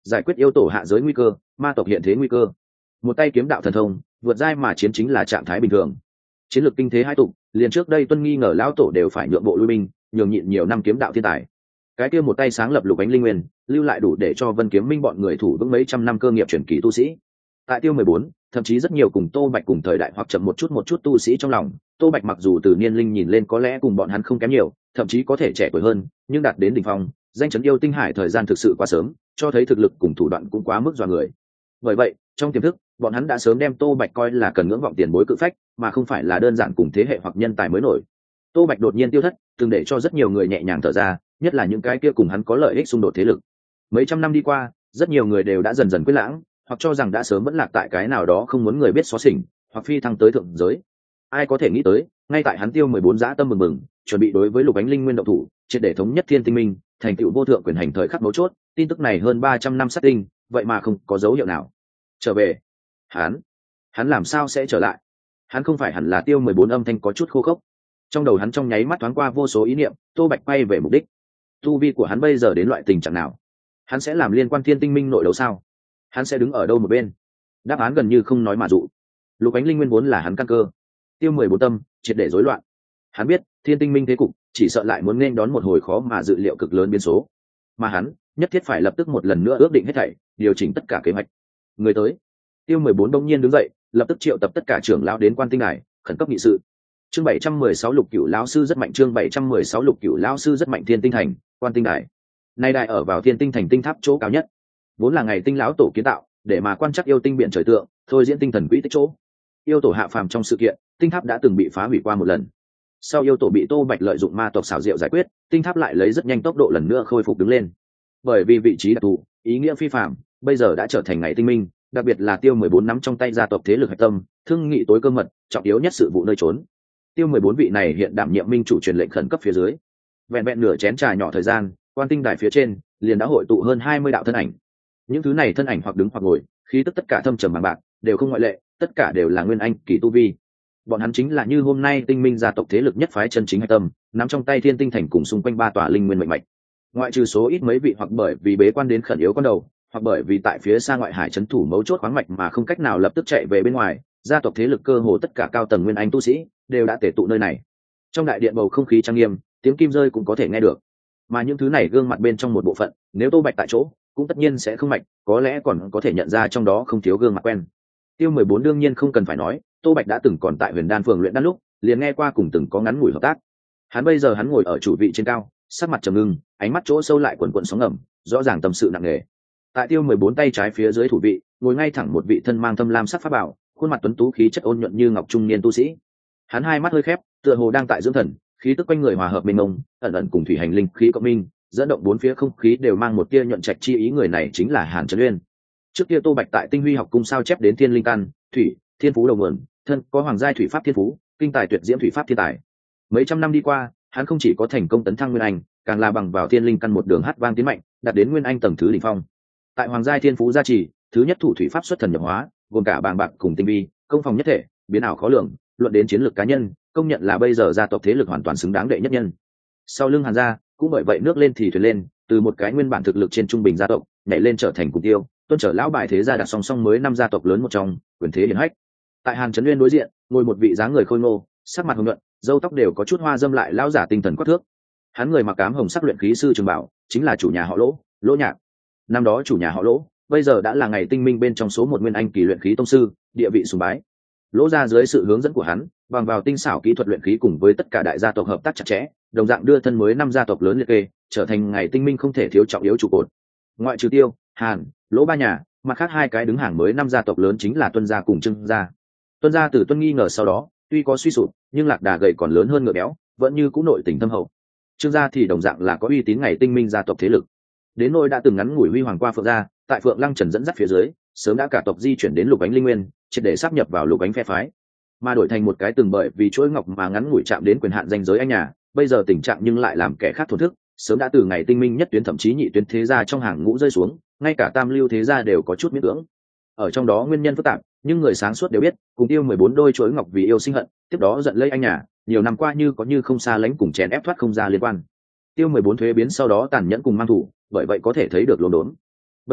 giải quyết yêu tổ hạ giới nguy cơ, ma tộc hiện thế nguy cơ. Một tay kiếm đạo thần thông, vượt giai mà chiến chính là trạng thái bình thường. Chiến lược kinh thế hai tục, liền trước đây Tuân nghi ngờ lão tổ đều phải nhượng bộ lui binh, nhường nhịn nhiều năm kiếm đạo thiên tài. Cái kia một tay sáng lập Lục Ánh Linh Nguyên, lưu lại đủ để cho Vân Kiếm Minh bọn người thủ vững mấy trăm năm cơ nghiệp truyền kỳ tu sĩ. Tại Tiêu mười bốn, thậm chí rất nhiều cùng Tô Bạch cùng thời đại hoặc chậm một chút một chút tu sĩ trong lòng, Tô Bạch mặc dù từ niên linh nhìn lên có lẽ cùng bọn hắn không kém nhiều, thậm chí có thể trẻ tuổi hơn, nhưng đạt đến đỉnh phong, danh chấn yêu tinh hải thời gian thực sự quá sớm, cho thấy thực lực cùng thủ đoạn cũng quá mức dọa người. Bởi vậy, trong tiềm thức, bọn hắn đã sớm đem Tô Bạch coi là cần ngưỡng vọng tiền bối cự phách, mà không phải là đơn giản cùng thế hệ hoặc nhân tài mới nổi. Tô Bạch đột nhiên tiêu thất, từng để cho rất nhiều người nhẹ nhàng thở ra, nhất là những cái kia cùng hắn có lợi ích xung đột thế lực. Mấy trăm năm đi qua, rất nhiều người đều đã dần dần quên lãng, hoặc cho rằng đã sớm vẫn lạc tại cái nào đó không muốn người biết xóa xỉnh, hoặc phi thăng tới thượng giới. Ai có thể nghĩ tới, ngay tại hắn Tiêu mười bốn dã tâm mừng mừng, chuẩn bị đối với Lục Ánh Linh Nguyên động thủ, triệt để thống nhất Thiên Tinh Minh, thành tựu vô thượng quyền hành thời khắc mấu chốt, tin tức này hơn ba trăm năm sát tinh, vậy mà không có dấu hiệu nào. Trở về, hắn, hắn làm sao sẽ trở lại? Hắn không phải hẳn là Tiêu mười bốn âm thanh có chút khô khốc. Trong đầu hắn trong nháy mắt thoáng qua vô số ý niệm, Tô Bạch quay về mục đích. Tu vi của hắn bây giờ đến loại tình trạng nào? Hắn sẽ làm liên quan Thiên Tinh Minh nội đấu sao? Hắn sẽ đứng ở đâu một bên? Đáp án gần như không nói mà dụ. Lục Ánh Linh Nguyên vốn là hắn căn cơ. Tiêu mười bốn tâm triệt để rối loạn. Hắn biết Thiên Tinh Minh thế cục chỉ sợ lại muốn nên đón một hồi khó mà dự liệu cực lớn biến số, mà hắn nhất thiết phải lập tức một lần nữa ước định hết thảy, điều chỉnh tất cả kế hoạch. Người tới. Tiêu mười bốn đông nhiên đứng dậy, lập tức triệu tập tất cả trưởng lão đến Quan Tinh Đài, khẩn cấp nghị sự. Chương bảy trăm mười sáu Lục Cửu lão sư rất mạnh, chương bảy trăm mười sáu Lục Cửu lão sư rất mạnh. Thiên Tinh Thành, Quan Tinh Đài. Nay đài ở vào Thiên Tinh Thành tinh tháp chỗ cao nhất, vốn là ngày tinh lão tổ kiến tạo, để mà quan trắc yêu tinh biển trời tượng, thôi diễn tinh thần quỹ tích chỗ. Yêu tổ hạ phàm trong sự kiện, tinh tháp đã từng bị phá hủy qua một lần. Sau yêu tổ bị Tô Bạch lợi dụng ma tộc xảo diệu giải quyết, tinh tháp lại lấy rất nhanh tốc độ lần nữa khôi phục đứng lên. Bởi vì vị trí đặc thù, ý nghĩa phi phàm, bây giờ đã trở thành ngày tinh minh, đặc biệt là Tiêu mười bốn nắm trong tay gia tộc thế lực hạch tâm, thương nghị tối cơ mật, trọng yếu nhất sự vụ nơi trốn. Tiêu mười bốn vị này hiện đảm nhiệm minh chủ truyền lệnh khẩn cấp phía dưới. Vẹn vẹn nửa chén trà nhỏ thời gian, Quan Tinh Đài phía trên liền đã hội tụ hơn hai mươi đạo thân ảnh. Những thứ này thân ảnh hoặc đứng hoặc ngồi, khí tức tất cả thâm trầm bằng bạc, đều không ngoại lệ, tất cả đều là nguyên anh kỳ tu vi. Bọn hắn chính là như hôm nay tinh minh gia tộc thế lực nhất phái chân chính hạch tâm, nắm trong tay Thiên Tinh Thành cùng xung quanh ba tòa linh nguyên mệnh mạch. Ngoại trừ số ít mấy vị hoặc bởi vì bế quan đến khẩn yếu con đầu, hoặc bởi vì tại phía xa ngoại hải trấn thủ mấu chốt khoáng mạch mà không cách nào lập tức chạy về bên ngoài, gia tộc thế lực cơ hồ tất cả cao tầng nguyên anh tu sĩ đều đã tề tụ nơi này. Trong đại điện bầu không khí trang nghiêm, tiếng kim rơi cũng có thể nghe được. Mà những thứ này gương mặt bên trong một bộ phận, nếu Tô Bạch tại chỗ, cũng tất nhiên sẽ không mạch, có lẽ còn có thể nhận ra trong đó không thiếu gương mặt quen. Tiêu mười bốn đương nhiên không cần phải nói, Tô Bạch đã từng còn tại Huyền Đan phường luyện đan lúc, liền nghe qua cùng từng có ngắn ngủi hợp tác. Hắn bây giờ hắn ngồi ở chủ vị trên cao, sắc mặt trầm ngưng, ánh mắt chỗ sâu lại quần quần sóng ngầm, rõ ràng tâm sự nặng nề. Tại Tiêu mười bốn tay trái phía dưới thủ vị, ngồi ngay thẳng một vị thân mang thâm lam sắc pháp bảo, khuôn mặt tuấn tú khí chất ôn nhuận như ngọc trung niên tu sĩ. Hắn hai mắt hơi khép, tựa hồ đang tại dưỡng thần, khí tức quanh người hòa hợp mênh mông, ẩn ẩn cùng thủy hành linh khí cộng minh, dẫn động bốn phía không khí đều mang một tia nhuận trạch chi ý. Người này chính là Hàn Trấn Uyên. Trước kia Tô Bạch tại Tinh Huy học cung sao chép đến thiên linh căn, thủy, thiên phú đầu nguồn, thân có hoàng giai thủy pháp thiên phú, kinh tài tuyệt diễm thủy pháp thiên tài. Mấy trăm năm đi qua, hắn không chỉ có thành công tấn thăng nguyên anh, càng là bằng vào thiên linh căn một đường hát vang tiến mạnh, đạt đến nguyên anh tầng thứ đỉnh phong. Tại hoàng giai thiên phú gia trì, thứ nhất thủ thủy pháp xuất thần nhập hóa, gồm cả bàng bạc cùng tinh vi, công phòng nhất thể, biến ảo khó lường, luận đến chiến lược cá nhân, công nhận là bây giờ gia tộc thế lực hoàn toàn xứng đáng đệ nhất nhân. Sau lưng Hàn gia, cũng bởi vậy nước lên thì thuyền lên, từ một cái nguyên bản thực lực trên trung bình gia tộc, nhảy lên trở thành cùng Tiêu, tuân trở lão bài thế gia đặt song song mới năm gia tộc lớn một trong, quyền thế hiển hách. Tại Hàn Trấn Uyên đối diện, ngồi một vị dáng người khôi ngô, sắc mặt hồng nhuận, râu tóc đều có chút hoa dâm lại lão giả tinh thần quắc thước. Hắn người mặc ám hồng sắc luyện khí sư trường bảo, chính là chủ nhà họ Lỗ, Lỗ Nhạc. Năm đó chủ nhà họ Lỗ, bây giờ đã là ngày tinh minh bên trong số một nguyên anh kỳ luyện khí tông sư, địa vị sùng bái. Lỗ gia dưới sự hướng dẫn của hắn, bằng vào tinh xảo kỹ thuật luyện khí cùng với tất cả đại gia tộc hợp tác chặt chẽ, đồng dạng đưa thân mới năm gia tộc lớn liệt kê, trở thành ngày tinh minh không thể thiếu trọng yếu trụ cột. Ngoại trừ Tiêu, Hàn, Lỗ ba nhà, mặt khác hai cái đứng hàng mới năm gia tộc lớn chính là Tuân gia cùng Trưng gia. Tuân gia từ Tuân nghi ngờ sau đó, tuy có suy sụp, nhưng lạc đà gầy còn lớn hơn ngựa béo, vẫn như cũ nội tình thâm hậu. Trương gia thì đồng dạng là có uy tín ngày tinh minh gia tộc thế lực. Đến nỗi đã từng ngắn ngủi huy hoàng qua Phượng gia, tại Phượng Lăng Trần dẫn dắt phía dưới, sớm đã cả tộc di chuyển đến Lục Ánh Linh Nguyên, triệt để sáp nhập vào Lục Ánh phe phái, mà đổi thành một cái từng bởi vì chuỗi ngọc mà ngắn ngủi chạm đến quyền hạn danh giới anh nhà, bây giờ tình trạng nhưng lại làm kẻ khác thổn thức, sớm đã từ ngày tinh minh nhất tuyến thậm chí nhị tuyến thế gia trong hàng ngũ rơi xuống, ngay cả tam lưu thế gia đều có chút miễn cưỡng. Ở trong đó nguyên nhân phức tạp, nhưng người sáng suốt đều biết, cùng Tiêu mười bốn đôi chuỗi ngọc vì yêu sinh hận, tiếp đó giận lây anh nhà, nhiều năm qua như có như không xa lánh cùng chèn ép thoát không ra liên quan. Tiêu mười bốn thuế biến sau đó tàn nhẫn cùng mang thủ, bởi vậy có thể thấy được lồn đốn. Bây giờ,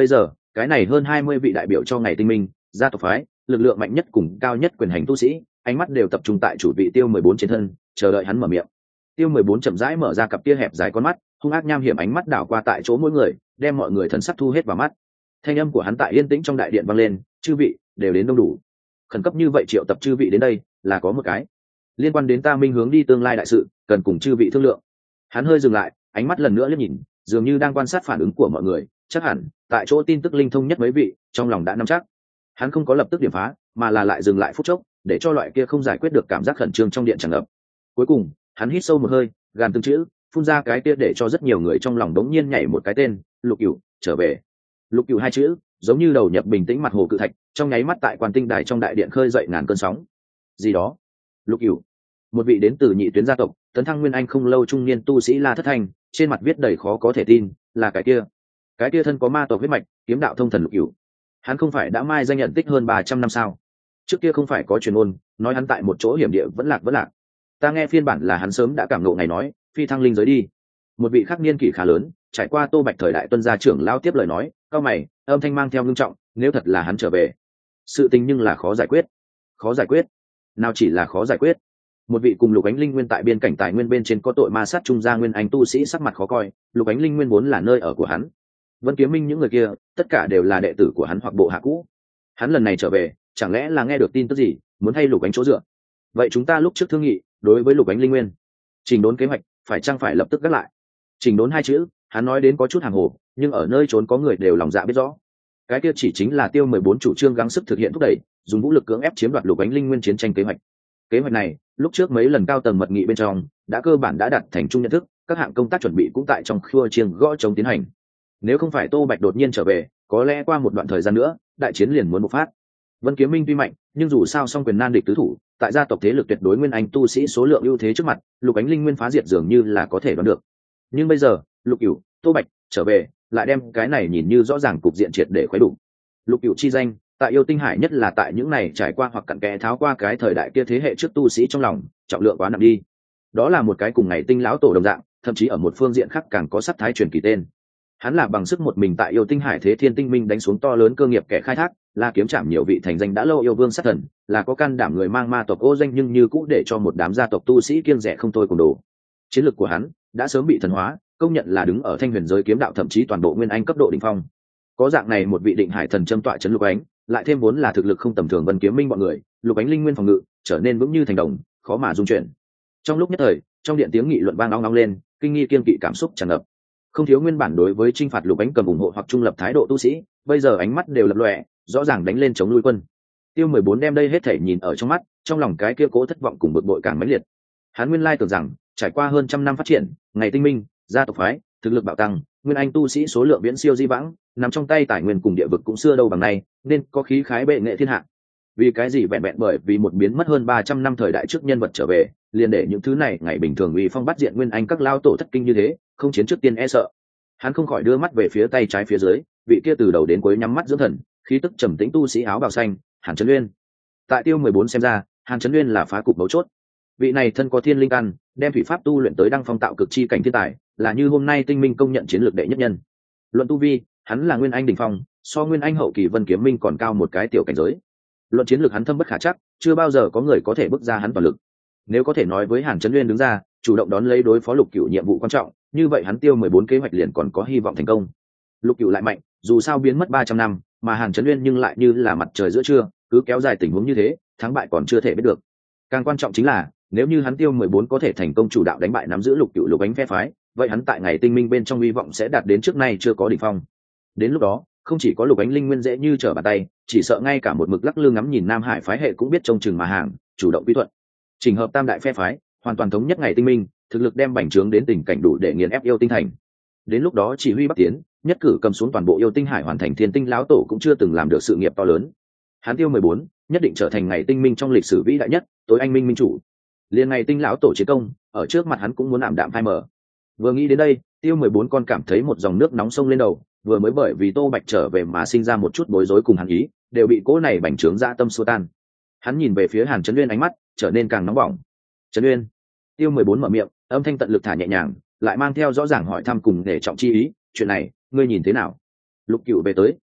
cái này hơn hai mươi vị đại biểu cho ngày tinh minh gia tộc phái lực lượng mạnh nhất cùng cao nhất quyền hành tu sĩ ánh mắt đều tập trung tại chủ vị Tiêu mười bốn trên thân, chờ đợi hắn mở miệng. Tiêu mười bốn chậm rãi mở ra cặp kia hẹp dài con mắt, hung ác nham hiểm ánh mắt đảo qua tại chỗ mỗi người, đem mọi người thần sắc thu hết vào mắt. Thanh âm của hắn tại yên tĩnh trong đại điện vang lên, chư vị đều đến đông đủ. Khẩn cấp như vậy triệu tập chư vị đến đây, là có một cái liên quan đến ta minh hướng đi tương lai đại sự, cần cùng chư vị thương lượng. Hắn hơi dừng lại, ánh mắt lần nữa liếc nhìn, dường như đang quan sát phản ứng của mọi người, chắc hẳn tại chỗ tin tức linh thông nhất mấy vị, trong lòng đã nắm chắc. Hắn không có lập tức điểm phá, mà là lại dừng lại phút chốc, để cho loại kia không giải quyết được cảm giác khẩn trương trong điện tràn ngập. Cuối cùng, hắn hít sâu một hơi, gàn từng chữ, phun ra cái kia để cho rất nhiều người trong lòng đống nhiên nhảy một cái tên, Lục Cửu, trở về. Lục Cửu hai chữ, giống như đầu nhập bình tĩnh mặt hồ cự thạch, trong nháy mắt tại quan tinh đài trong đại điện khơi dậy ngàn cơn sóng. Gì đó? Lục Cửu, một vị đến từ nhị tuyến gia tộc, tấn thăng nguyên anh không lâu trung niên tu sĩ La Thất Thanh, trên mặt viết đầy khó có thể tin, là cái kia. Cái kia thân có ma tộc huyết mạch, kiếm đạo thông thần Lục Cửu. Hắn không phải đã mai danh nhận tích hơn ba trăm năm sao? Trước kia không phải có truyền ngôn nói hắn tại một chỗ hiểm địa vẫn lạc vẫn lạc. Ta nghe phiên bản là hắn sớm đã cảm ngộ ngày nói, phi thăng linh giới đi. Một vị khắc niên kỷ khá lớn, trải qua Tô Bạch thời đại tuân gia trưởng lao tiếp lời nói, cao mày, âm thanh mang theo ngưng trọng, nếu thật là hắn trở về, sự tình nhưng là khó giải quyết. Khó giải quyết? Nào chỉ là khó giải quyết. Một vị cùng Lục Ánh Linh Nguyên tại biên cảnh tài nguyên bên trên có tội ma sát trung gia nguyên anh tu sĩ sắc mặt khó coi, Lục Ánh Linh Nguyên vốn là nơi ở của hắn. Vân Kiếm Minh những người kia, tất cả đều là đệ tử của hắn hoặc bộ hạ cũ. Hắn lần này trở về, chẳng lẽ là nghe được tin tức gì, muốn thay Lục Ánh chỗ dựa? Vậy chúng ta lúc trước thương nghị, đối với Lục Ánh Linh Nguyên, trình đốn kế hoạch, phải chăng phải lập tức gác lại? Trình đốn hai chữ, hắn nói đến có chút hàng hồ, nhưng ở nơi trốn có người đều lòng dạ biết rõ. Cái kia chỉ chính là Tiêu mười bốn chủ trương gắng sức thực hiện thúc đẩy, dùng vũ lực cưỡng ép chiếm đoạt Lục Ánh Linh Nguyên chiến tranh kế hoạch. Kế hoạch này, lúc trước mấy lần cao tầng mật nghị bên trong, đã cơ bản đã đặt thành chung nhận thức, các hạng công tác chuẩn bị cũng tại trong khua chiêng gõ chống tiến hành. Nếu không phải Tô Bạch đột nhiên trở về, có lẽ qua một đoạn thời gian nữa, đại chiến liền muốn bộc phát. Vân Kiếm Minh tuy mạnh, nhưng dù sao song quyền nan địch tứ thủ, tại gia tộc thế lực tuyệt đối nguyên anh tu sĩ số lượng ưu thế trước mặt, Lục Ánh Linh Nguyên phá diệt dường như là có thể đoán được. Nhưng bây giờ, Lục Cửu, Tô Bạch trở về, lại đem cái này nhìn như rõ ràng cục diện triệt để khuấy đủ. Lục Cửu chi danh, tại yêu tinh hải nhất là tại những này trải qua hoặc cặn kẽ tháo qua cái thời đại kia thế hệ trước tu sĩ trong lòng, trọng lượng quá nặng đi. Đó là một cái cùng ngày tinh lão tổ đồng dạng, thậm chí ở một phương diện khác càng có sắc thái truyền kỳ tên. Hắn là bằng sức một mình tại yêu tinh hải thế thiên tinh minh đánh xuống to lớn cơ nghiệp kẻ khai thác, là kiếm trảm nhiều vị thành danh đã lâu yêu vương sát thần, là có can đảm người mang ma tộc ô danh nhưng như cũ để cho một đám gia tộc tu sĩ kiêng rẻ không thôi cùng đồ. Chiến lược của hắn đã sớm bị thần hóa, công nhận là đứng ở thanh huyền giới kiếm đạo thậm chí toàn bộ nguyên anh cấp độ đỉnh phong. Có dạng này một vị định hải thần châm tọa trấn Lục Ánh, lại thêm vốn là thực lực không tầm thường Vân Kiếm Minh bọn người, Lục Ánh Linh Nguyên phòng ngự trở nên vững như thành đồng, khó mà dung chuyển. Trong lúc nhất thời, trong điện tiếng nghị luận vang ong ong lên, kinh nghi kiên kỵ cảm xúc tràn ngập. Không thiếu nguyên bản đối với chinh phạt Lục Ánh cầm ủng hộ hoặc trung lập thái độ tu sĩ, bây giờ ánh mắt đều lập lòe, rõ ràng đánh lên chống nuôi quân. Tiêu mười bốn đem đây hết thể nhìn ở trong mắt, trong lòng cái kia cố thất vọng cùng bực bội càng mãnh liệt. Hắn nguyên lai tưởng rằng, trải qua hơn trăm năm phát triển, ngày tinh minh, gia tộc phái, thực lực bạo tăng, nguyên anh tu sĩ số lượng viễn siêu di vãng, nằm trong tay tài nguyên cùng địa vực cũng xưa đâu bằng nay, nên có khí khái bệ nghệ thiên hạ. Vì cái gì vẹn vẹn bởi vì một biến mất hơn ba trăm năm thời đại trước nhân vật trở về, liền để những thứ này ngày bình thường uy phong bắt diện nguyên anh các lao tổ thất kinh như thế, không chiến trước tiên e sợ. Hắn không khỏi đưa mắt về phía tay trái phía dưới, vị kia từ đầu đến cuối nhắm mắt dưỡng thần, khí tức trầm tĩnh tu sĩ áo bào xanh, Hàn Chấn Uyên. Tại Tiêu mười bốn xem ra, Hàn Chấn Uyên là phá cục mấu chốt. Vị này thân có thiên linh căn, đem thủy pháp tu luyện tới đăng phong tạo cực chi cảnh thiên tài, là như hôm nay tinh minh công nhận chiến lược đệ nhất nhân. Luận tu vi, hắn là nguyên anh đỉnh phong, so nguyên anh hậu kỳ Vân Kiếm Minh còn cao một cái tiểu cảnh giới. Luận chiến lược hắn thâm bất khả chắc, chưa bao giờ có người có thể bước ra hắn toàn lực. Nếu có thể nói với Hàn Chấn Uyên đứng ra, chủ động đón lấy đối phó Lục Cửu nhiệm vụ quan trọng, như vậy hắn Tiêu mười bốn kế hoạch liền còn có hy vọng thành công. Lục Cửu lại mạnh, dù sao biến mất ba trăm năm, mà Hàn Chấn Uyên nhưng lại như là mặt trời giữa trưa, cứ kéo dài tình huống như thế, thắng bại còn chưa thể biết được. Càng quan trọng chính là, nếu như hắn Tiêu mười bốn có thể thành công chủ đạo đánh bại nắm giữ Lục Cửu Lục Ánh phe phái, vậy hắn tại ngày tinh minh bên trong hy vọng sẽ đạt đến trước nay chưa có đỉnh phong. Đến lúc đó, không chỉ có Lục Ánh Linh Nguyên dễ như trở bàn tay, chỉ sợ ngay cả một mực lắc lư ngắm nhìn Nam Hải phái hệ cũng biết trông chừng mà hàng, chủ động quy thuận. Trình hợp tam đại phe phái, hoàn toàn thống nhất ngày tinh minh, thực lực đem bành trướng đến tình cảnh đủ để nghiền ép yêu tinh thành. Đến lúc đó chỉ huy bắc tiến, nhất cử cầm xuống toàn bộ yêu tinh hải hoàn thành thiên tinh lão tổ cũng chưa từng làm được sự nghiệp to lớn. Hắn Tiêu mười bốn nhất định trở thành ngày tinh minh trong lịch sử vĩ đại nhất, tối anh minh minh chủ. Liên ngày tinh lão tổ chiến công, ở trước mặt hắn cũng muốn ảm đạm phai mờ. Vừa nghĩ đến đây, Tiêu mười bốn con cảm thấy một dòng nước nóng sông lên đầu, vừa mới bởi vì Tô Bạch trở về mà sinh ra một chút bối rối cùng hắn ý, đều bị cỗ này bành trướng dã tâm xua tan. Hắn nhìn về phía Hàn Chấn Uyên, ánh mắt trở nên càng nóng bỏng. Chấn Uyên. Tiêu mười bốn mở miệng, âm thanh tận lực thả nhẹ nhàng, lại mang theo rõ ràng hỏi thăm cùng để trọng chi ý, chuyện này, ngươi nhìn thế nào? Lục Cửu về tới,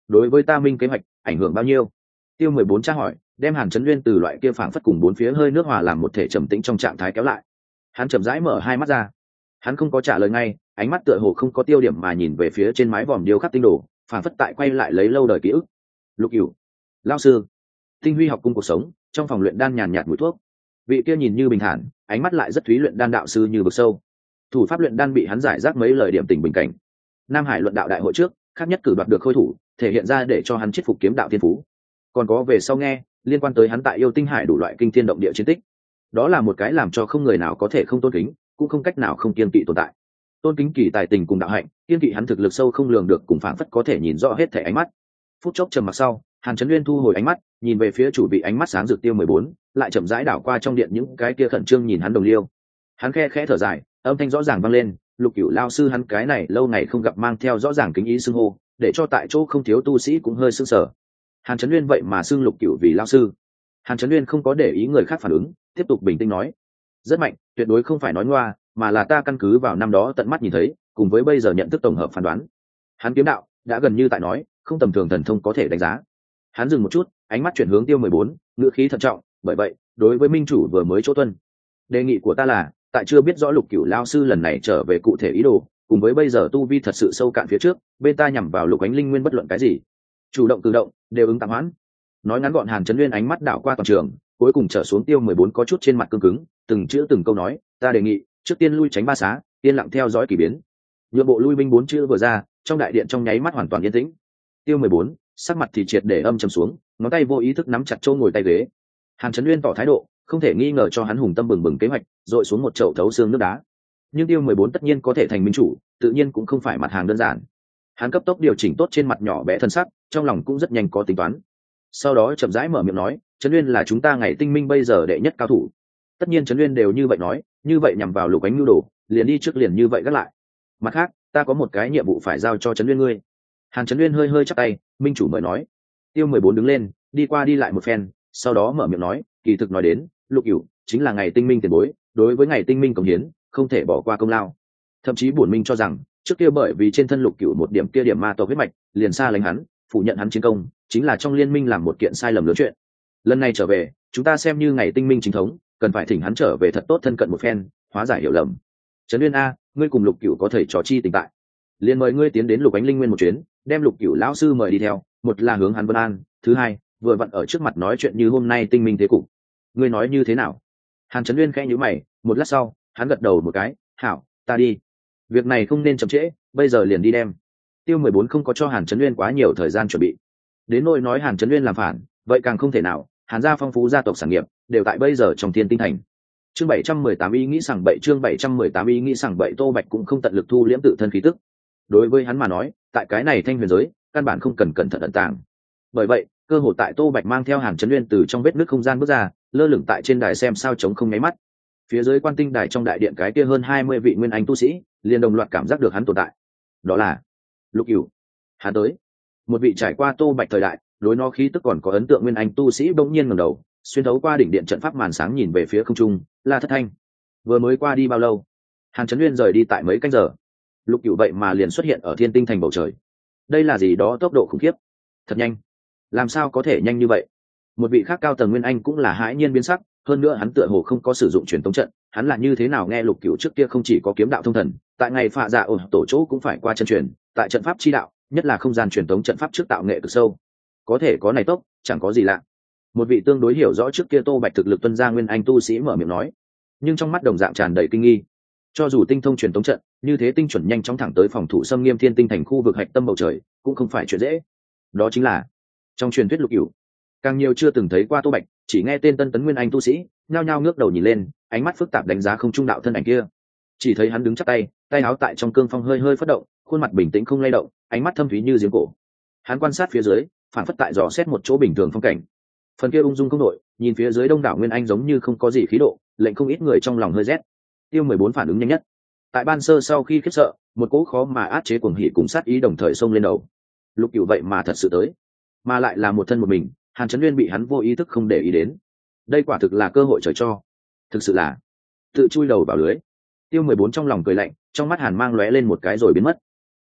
đối với ta minh kế hoạch ảnh hưởng bao nhiêu? Tiêu mười bốn tra hỏi, đem Hàn Chấn Nguyên từ loại kia phảng phất cùng bốn phía hơi nước hòa làm một thể trầm tĩnh trong trạng thái kéo lại. Hắn chậm rãi mở hai mắt ra. Hắn không có trả lời ngay, ánh mắt tựa hồ không có tiêu điểm mà nhìn về phía trên mái vòm điêu khắc tinh đồ, phảng phất tại quay lại lấy lâu đời ký ức. Lục Cửu, lão sư. Tinh huy học cung cuộc sống, trong phòng luyện đan nhàn nhạt mùi thuốc. Vị kia nhìn như bình thản, ánh mắt lại rất thúy luyện đan đạo sư như vực sâu. Thủ pháp luyện đan bị hắn giải rác mấy lời điểm tình bình cảnh. Nam Hải luận đạo đại hội trước, khác nhất cử đoạt được khôi thủ, thể hiện ra để cho hắn chết phục kiếm đạo thiên phú. Còn có về sau nghe, liên quan tới hắn tại yêu tinh hải đủ loại kinh thiên động địa chiến tích. Đó là một cái làm cho không người nào có thể không tôn kính, cũng không cách nào không kiên kỵ tồn tại. Tôn kính kỳ tài tình cùng đạo hạnh, kiên kỵ hắn thực lực sâu không lường được cùng phảng phất có thể nhìn rõ hết thể ánh mắt. Phút chốc trầm mặc sau, Hàn Chấn Nguyên thu hồi ánh mắt, nhìn về phía chủ vị ánh mắt sáng rực Tiêu mười bốn, lại chậm rãi đảo qua trong điện những cái kia khẩn trương nhìn hắn đồng liêu. Hắn khe khẽ thở dài, âm thanh rõ ràng vang lên, Lục Cửu lão sư hắn cái này lâu ngày không gặp mang theo rõ ràng kính ý xưng hô, để cho tại chỗ không thiếu tu sĩ cũng hơi sững sờ. Hàn Chấn Nguyên vậy mà xưng Lục Cửu vì lão sư. Hàn Chấn Nguyên không có để ý người khác phản ứng, tiếp tục bình tĩnh nói, rất mạnh, tuyệt đối không phải nói ngoa, mà là ta căn cứ vào năm đó tận mắt nhìn thấy, cùng với bây giờ nhận thức tổng hợp phán đoán. Hắn kiếm đạo đã gần như tại nói, không tầm thường thần thông có thể đánh giá. Hắn dừng một chút, ánh mắt chuyển hướng Tiêu mười bốn, ngữ khí thận trọng, bởi vậy, đối với minh chủ vừa mới chỗ tuân, đề nghị của ta là, tại chưa biết rõ Lục Cửu lão sư lần này trở về cụ thể ý đồ, cùng với bây giờ tu vi thật sự sâu cạn phía trước, bên ta nhằm vào Lục Ánh Linh Nguyên bất luận cái gì, chủ động tự động đều ứng tạm hoãn. Nói ngắn gọn, Hàn Chấn Nguyên ánh mắt đảo qua toàn trường, cuối cùng trở xuống Tiêu mười bốn có chút trên mặt cứng cứng, từng chữ từng câu nói, ta đề nghị trước tiên lui tránh ba xá, yên lặng theo dõi kỳ biến. Nhượng bộ lui binh bốn chữ vừa ra, trong đại điện trong nháy mắt hoàn toàn yên tĩnh. Tiêu mười bốn sắc mặt thì triệt để âm trầm xuống, ngón tay vô ý thức nắm chặt chỗ ngồi tay ghế. Hàn Chấn Nguyên tỏ thái độ, không thể nghi ngờ cho hắn hùng tâm bừng bừng kế hoạch, dội xuống một chậu thấu xương nước đá. Nhưng Tiêu mười bốn tất nhiên có thể thành minh chủ, tự nhiên cũng không phải mặt hàng đơn giản. Hắn cấp tốc điều chỉnh tốt trên mặt nhỏ bé thân sắc, trong lòng cũng rất nhanh có tính toán. Sau đó chậm rãi mở miệng nói, Chấn Nguyên là chúng ta ngày tinh minh bây giờ đệ nhất cao thủ. Tất nhiên Chấn Nguyên đều như vậy nói, như vậy nhằm vào Lục Ánh nhu đồ, liền đi trước liền như vậy gác lại. Mặt khác, ta có một cái nhiệm vụ phải giao cho Chấn Nguyên ngươi. Hàn Chấn Nguyên hơi hơi chắp tay, minh chủ mời nói. Tiêu mười bốn đứng lên, đi qua đi lại một phen, sau đó mở miệng nói, kỳ thực nói đến, Lục Cửu chính là ngày tinh minh tiền bối, đối với ngày tinh minh cống hiến, không thể bỏ qua công lao. Thậm chí bổn minh cho rằng, trước kia bởi vì trên thân Lục Cửu một điểm kia điểm ma tộc huyết mạch, liền xa lánh hắn, phủ nhận hắn chiến công, chính là trong liên minh làm một kiện sai lầm lớn chuyện. Lần này trở về, chúng ta xem như ngày tinh minh chính thống, cần phải thỉnh hắn trở về thật tốt thân cận một phen, hóa giải hiểu lầm. Trấn Nguyên a, ngươi cùng Lục Cửu có thể trò chi tình tại, liền mời ngươi tiến đến Lục Ánh Linh Nguyên một chuyến, đem Lục Cửu lão sư mời đi theo, một là hướng hắn vân an, thứ hai, vừa vặn ở trước mặt nói chuyện như hôm nay tinh minh thế cục. Ngươi nói như thế nào? Hàn Chấn Nguyên khẽ nhíu mày, một lát sau, hắn gật đầu một cái, hảo, ta đi. Việc này không nên chậm trễ, bây giờ liền đi đem. Tiêu mười bốn không có cho Hàn Chấn Nguyên quá nhiều thời gian chuẩn bị. Đến nỗi nói Hàn Chấn Nguyên làm phản, vậy càng không thể nào, Hàn gia phong phú gia tộc sản nghiệp, đều tại bây giờ trong Thiên Tinh Thành. Chương bảy trăm mười tám ý nghĩ sảng bậy, chương bảy trăm mười tám ý nghĩ sảng bậy, Tô Bạch cũng không tận lực thu liễm tự thân khí tức. Đối với hắn mà nói, tại cái này thanh huyền giới, căn bản không cần cẩn thận ẩn tàng. Bởi vậy, cơ hội tại Tô Bạch mang theo Hàn Chấn Nguyên từ trong vết nứt không gian bước ra, lơ lửng tại trên đài xem sao trống không nháy mắt. Phía dưới quan tinh đài trong đại điện cái kia hơn hai mươi vị nguyên anh tu sĩ, liền đồng loạt cảm giác được hắn tồn tại. Đó là Lục Cửu. Hắn tới. Một vị trải qua Tô Bạch thời đại, đối nó khí tức còn có ấn tượng nguyên anh tu sĩ bỗng nhiên ngẩng đầu, xuyên thấu qua đỉnh điện trận pháp màn sáng nhìn về phía không trung, là Thất Thanh. Vừa mới qua đi bao lâu? Hàn Chấn Nguyên rời đi tại mấy canh giờ. Lục Cửu vậy mà liền xuất hiện ở Thiên Tinh Thành bầu trời. Đây là gì đó tốc độ khủng khiếp. Thật nhanh. Làm sao có thể nhanh như vậy? Một vị khác cao tầng nguyên anh cũng là hãi nhiên biến sắc, hơn nữa hắn tựa hồ không có sử dụng truyền tống trận, hắn là như thế nào nghe Lục Cửu trước kia không chỉ có kiếm đạo thông thần, tại ngày phạ dạ ổn tổ chỗ cũng phải qua chân truyền, tại trận pháp chi đạo, nhất là không gian truyền tống trận pháp trước tạo nghệ cực sâu. Có thể có này tốc, chẳng có gì lạ. Một vị tương đối hiểu rõ trước kia Tô Bạch thực lực tuân gia nguyên anh tu sĩ mở miệng nói, nhưng trong mắt đồng dạng tràn đầy kinh nghi. Cho dù tinh thông truyền tống trận, như thế tinh chuẩn nhanh chóng thẳng tới phòng thủ xâm nghiêm Thiên Tinh Thành khu vực hạch tâm bầu trời, cũng không phải chuyện dễ. Đó chính là trong truyền thuyết Lục Cửu. Càng nhiều chưa từng thấy qua Tô Bạch, chỉ nghe tên tân tấn nguyên anh tu sĩ nhao nhao ngước đầu nhìn lên, ánh mắt phức tạp đánh giá không trung đạo thân ảnh kia. Chỉ thấy hắn đứng chắp tay, tay áo tại trong cương phong hơi hơi phất động, khuôn mặt bình tĩnh không lay động, ánh mắt thâm thúy như giếng cổ. Hắn quan sát phía dưới, phản phất tại dò xét một chỗ bình thường phong cảnh. Phần kia ung dung không đội, nhìn phía dưới đông đảo nguyên anh giống như không có gì khí độ, lệnh không ít người trong lòng hơi rét. Tiêu mười bốn phản ứng nhanh nhất. Tại ban sơ sau khi khiếp sợ, một cỗ khó mà át chế cuồng hỉ cùng sát ý đồng thời xông lên đầu. Lục Cửu vậy mà thật sự tới, mà lại là một thân một mình. Hàn Chấn Nguyên bị hắn vô ý thức không để ý đến. Đây quả thực là cơ hội trời cho, thực sự là tự chui đầu vào lưới. Tiêu mười bốn trong lòng cười lạnh, trong mắt hàn mang lóe lên một cái rồi biến mất.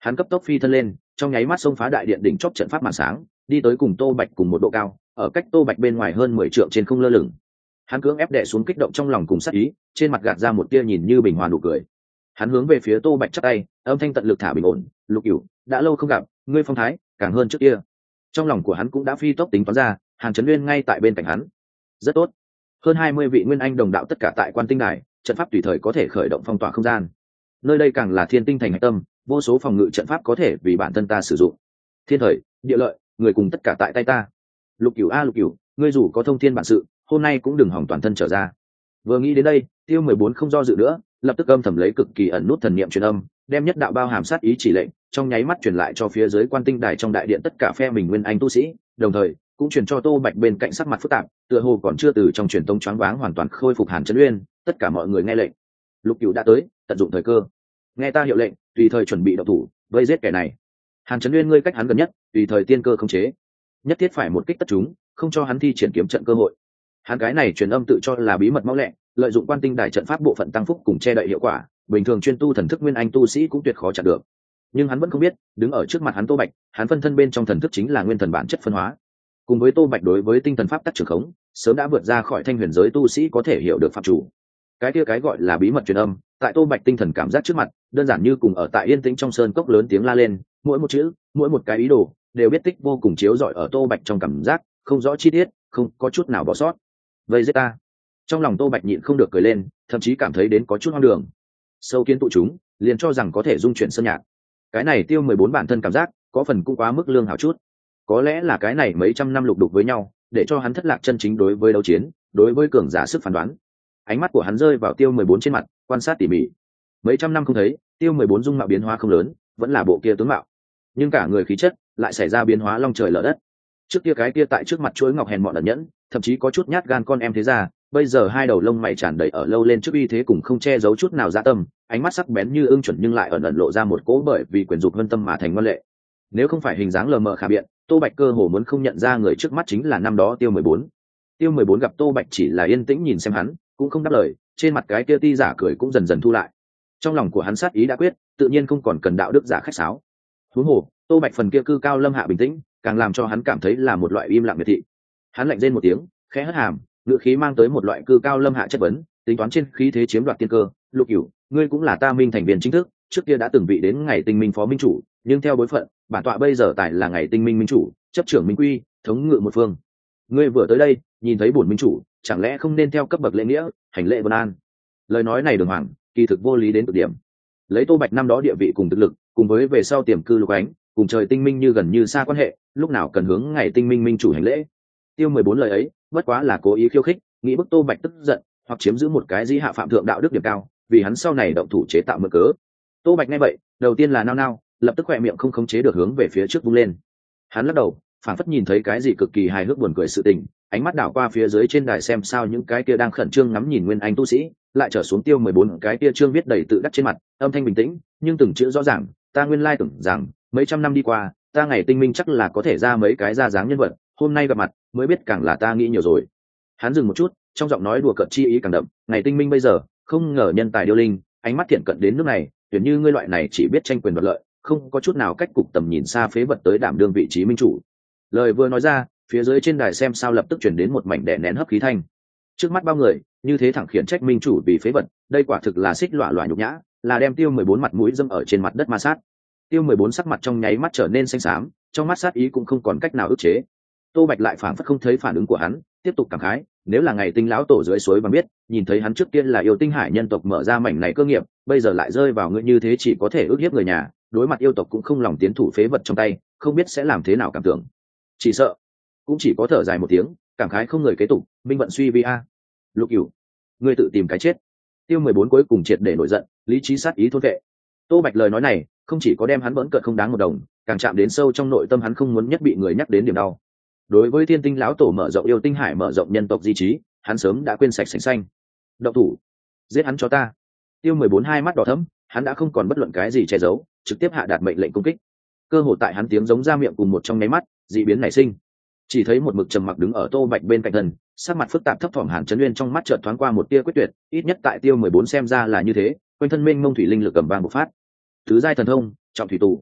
Hắn cấp tốc phi thân lên, trong nháy mắt xông phá đại điện đỉnh chóp trận pháp màn sáng, đi tới cùng Tô Bạch cùng một độ cao, ở cách Tô Bạch bên ngoài hơn mười trượng trên không lơ lửng. Hắn cưỡng ép đè xuống kích động trong lòng cùng sát ý, trên mặt gạt ra một tia nhìn như bình hòa nụ cười. Hắn hướng về phía Tô Bạch chắp tay, âm thanh tận lực thả bình ổn, "Lục Cửu, đã lâu không gặp, ngươi phong thái càng hơn trước kia." Trong lòng của hắn cũng đã phi tốc tính toán ra, Hàn Chấn Nguyên ngay tại bên cạnh hắn. Rất tốt. Hơn hai mươi vị nguyên anh đồng đạo tất cả tại Quan Tinh Đài, trận pháp tùy thời có thể khởi động phong tỏa không gian. Nơi đây càng là thiên tinh thành hạch tâm, vô số phòng ngự trận pháp có thể vì bản thân ta sử dụng. Thiên thời, địa lợi, người cùng tất cả tại tay ta. Lục Cửu a Lục Cửu, ngươi dù có thông thiên bản sự, hôm nay cũng đừng hỏng toàn thân trở ra. Vừa nghĩ đến đây, Tiêu mười bốn không do dự nữa, lập tức âm thầm lấy cực kỳ ẩn nút thần niệm truyền âm, đem nhất đạo bao hàm sát ý chỉ lệnh, trong nháy mắt truyền lại cho phía dưới Quan Tinh Đài trong đại điện tất cả phe mình nguyên anh tu sĩ, đồng thời cũng truyền cho Tô Bạch bên cạnh sắc mặt phức tạp, tựa hồ còn chưa từ trong truyền tông choáng váng hoàn toàn khôi phục Hàn Chấn Uyên, tất cả mọi người nghe lệnh. Lục Cửu đã tới, tận dụng thời cơ. Nghe ta hiệu lệnh, tùy thời chuẩn bị động thủ, vây giết kẻ này. Hàn Chấn Uyên ngươi cách hắn gần nhất, tùy thời tiên cơ khống chế. Nhất thiết phải một kích tất chúng, không cho hắn thi triển kiếm trận cơ hội. Hắn cái này truyền âm tự cho là bí mật máu lẹ, lợi dụng Quan Tinh Đài trận pháp bộ phận tăng phúc cùng che đậy hiệu quả, bình thường chuyên tu thần thức nguyên anh tu sĩ cũng tuyệt khó chặn được. Nhưng hắn vẫn không biết, đứng ở trước mặt hắn Tô Bạch, hắn phân thân bên trong thần thức chính là nguyên thần bản chất phân hóa. Cùng với Tô Bạch đối với tinh thần pháp tắc trường khống, sớm đã vượt ra khỏi thanh huyền giới tu sĩ có thể hiểu được phạm chủ. Cái kia cái gọi là bí mật truyền âm, tại Tô Bạch tinh thần cảm giác trước mặt, đơn giản như cùng ở tại yên tĩnh trong sơn cốc lớn tiếng la lên, mỗi một chữ, mỗi một cái ý đồ, đều biết tích vô cùng chiếu rọi ở Tô Bạch trong cảm giác, không rõ chi tiết, không có chút nào bỏ sót. Vây giết ta. Trong lòng Tô Bạch nhịn không được cười lên, thậm chí cảm thấy đến có chút hoang đường. Sâu kiến tụ chúng, liền cho rằng có thể dung chuyển sơn nhạc. Cái này Tiêu mười bốn bản thân cảm giác, có phần cũng quá mức lương hảo chút. Có lẽ là cái này mấy trăm năm lục đục với nhau, để cho hắn thất lạc chân chính đối với đấu chiến, đối với cường giả sức phán đoán. Ánh mắt của hắn rơi vào Tiêu mười bốn trên mặt, quan sát tỉ mỉ. Mấy trăm năm không thấy, Tiêu mười bốn dung mạo biến hóa không lớn, vẫn là bộ kia tướng mạo, nhưng cả người khí chất lại xảy ra biến hóa long trời lở đất. Trước kia cái kia tại trước mặt chuỗi ngọc hèn mọn ẩn nhẫn, thậm chí có chút nhát gan con em thế ra, bây giờ hai đầu lông mày tràn đầy ở lâu lên trước uy thế cùng không che giấu chút nào dạ tâm, ánh mắt sắc bén như ương chuẩn nhưng lại ẩn ẩn lộ ra một cỗ bởi vì quyền dục vân tâm mà thành ngoan lệ. Nếu không phải hình dáng lờ mờ khả biện, Tô Bạch cơ hồ muốn không nhận ra người trước mắt chính là năm đó Tiêu mười bốn. Tiêu mười bốn gặp Tô Bạch chỉ là yên tĩnh nhìn xem hắn, cũng không đáp lời, trên mặt cái kia ti giả cười cũng dần dần thu lại. Trong lòng của hắn sát ý đã quyết, tự nhiên không còn cần đạo đức giả khách sáo. Huống hồ, Tô Bạch phần kia cư cao lâm hạ bình tĩnh, càng làm cho hắn cảm thấy là một loại im lặng miệt thị. Hắn lạnh rên một tiếng, khẽ hất hàm, ngữ khí mang tới một loại cư cao lâm hạ chất vấn, tính toán trên khí thế chiếm đoạt tiên cơ. Lục Cửu, ngươi cũng là ta minh thành viên chính thức, trước kia đã từng vị đến ngày tinh minh phó minh chủ, nhưng theo bối phận, bản tọa bây giờ tại là ngày tinh minh minh chủ, chấp trưởng minh quy, thống ngự một phương. Ngươi vừa tới đây, nhìn thấy bổn minh chủ, chẳng lẽ không nên theo cấp bậc lễ nghĩa, hành lễ vân an? Lời nói này đường hoàng, kỳ thực vô lý đến cực điểm. Lấy Tô Bạch năm đó địa vị cùng thực lực, cùng với về sau tiềm cư lục ánh, cùng trời tinh minh như gần như xa quan hệ, lúc nào cần hướng ngày tinh minh minh chủ hành lễ. Tiêu mười bốn lời ấy, bất quá là cố ý khiêu khích, nghĩ bức Tô Bạch tức giận, hoặc chiếm giữ một cái dĩ hạ phạm thượng đạo đức điểm cao, vì hắn sau này động thủ chế tạo mượn cớ. Tô Bạch nghe vậy, đầu tiên là nao nao, lập tức khỏe miệng không khống chế được hướng về phía trước vung lên. Hắn lắc đầu, phảng phất nhìn thấy cái gì cực kỳ hài hước buồn cười sự tình, ánh mắt đảo qua phía dưới trên đài xem sao những cái kia đang khẩn trương ngắm nhìn nguyên anh tu sĩ, lại trở xuống Tiêu mười bốn cái kia trương viết đầy tự đắc trên mặt, âm thanh bình tĩnh, nhưng từng chữ rõ ràng, ta nguyên lai tưởng rằng, mấy trăm năm đi qua, ta ngày tinh minh chắc là có thể ra mấy cái ra dáng nhân vật, hôm nay gặp mặt, mới biết càng là ta nghĩ nhiều rồi. Hắn dừng một chút, trong giọng nói đùa cợt chi ý càng đậm, ngày tinh minh bây giờ, không ngờ nhân tài điêu linh, ánh mắt thiện cận đến nước này, tuyệt như ngươi loại này chỉ biết tranh quyền đoạt lợi, không có chút nào cách cục tầm nhìn xa phế vật tới đảm đương vị trí minh chủ. Lời vừa nói ra, phía dưới trên đài xem sao lập tức chuyển đến một mảnh đè nén hấp khí thanh. Trước mắt bao người, như thế thẳng khiển trách minh chủ vì phế vật, đây quả thực là xích lọa lọa nhục nhã, là đem Tiêu mười bốn mặt mũi dâm ở trên mặt đất ma sát. Tiêu mười bốn sắc mặt trong nháy mắt trở nên xanh xám, trong mắt sát ý cũng không còn cách nào ức chế. Tô Bạch lại phảng phất không thấy phản ứng của hắn, tiếp tục cảm khái, nếu là ngày tinh lão tổ dưới suối bằng biết, nhìn thấy hắn trước tiên là yêu tinh hải nhân tộc mở ra mảnh này cơ nghiệp, bây giờ lại rơi vào ngươi như thế chỉ có thể ức hiếp người nhà, đối mặt yêu tộc cũng không lòng tiến thủ phế vật trong tay, không biết sẽ làm thế nào cảm tưởng. Chỉ sợ, cũng chỉ có thở dài một tiếng, cảm khái không người kế tục, minh vận suy vi a. Lục Cửu, ngươi tự tìm cái chết. Tiêu mười bốn cuối cùng triệt để nổi giận, lý trí sát ý thôn vệ. Tô Bạch lời nói này, không chỉ có đem hắn bỡn cợt không đáng một đồng, càng chạm đến sâu trong nội tâm hắn không muốn nhất bị người nhắc đến điểm đau. Đối với Thiên Tinh lão tổ mở rộng yêu tinh hải mở rộng nhân tộc di trí, hắn sớm đã quên sạch sành xanh. Động thủ, giết hắn cho ta. Tiêu mười bốn hai mắt đỏ thẫm, hắn đã không còn bất luận cái gì che giấu, trực tiếp hạ đạt mệnh lệnh công kích. Cơ hội tại hắn tiếng giống ra miệng cùng một trong nháy mắt, dị biến nảy sinh. Chỉ thấy một mực trầm mặc đứng ở Tô Bạch bên cạnh thân, sắc mặt phức tạp thấp thỏm Hàn Chấn Nguyên trong mắt chợt thoáng qua một tia quyết tuyệt, ít nhất tại Tiêu mười bốn xem ra là như thế, quanh thân mênh mông thủy linh lực cầm vang một phát. Tứ giai thần thông, trọng thủy tụ,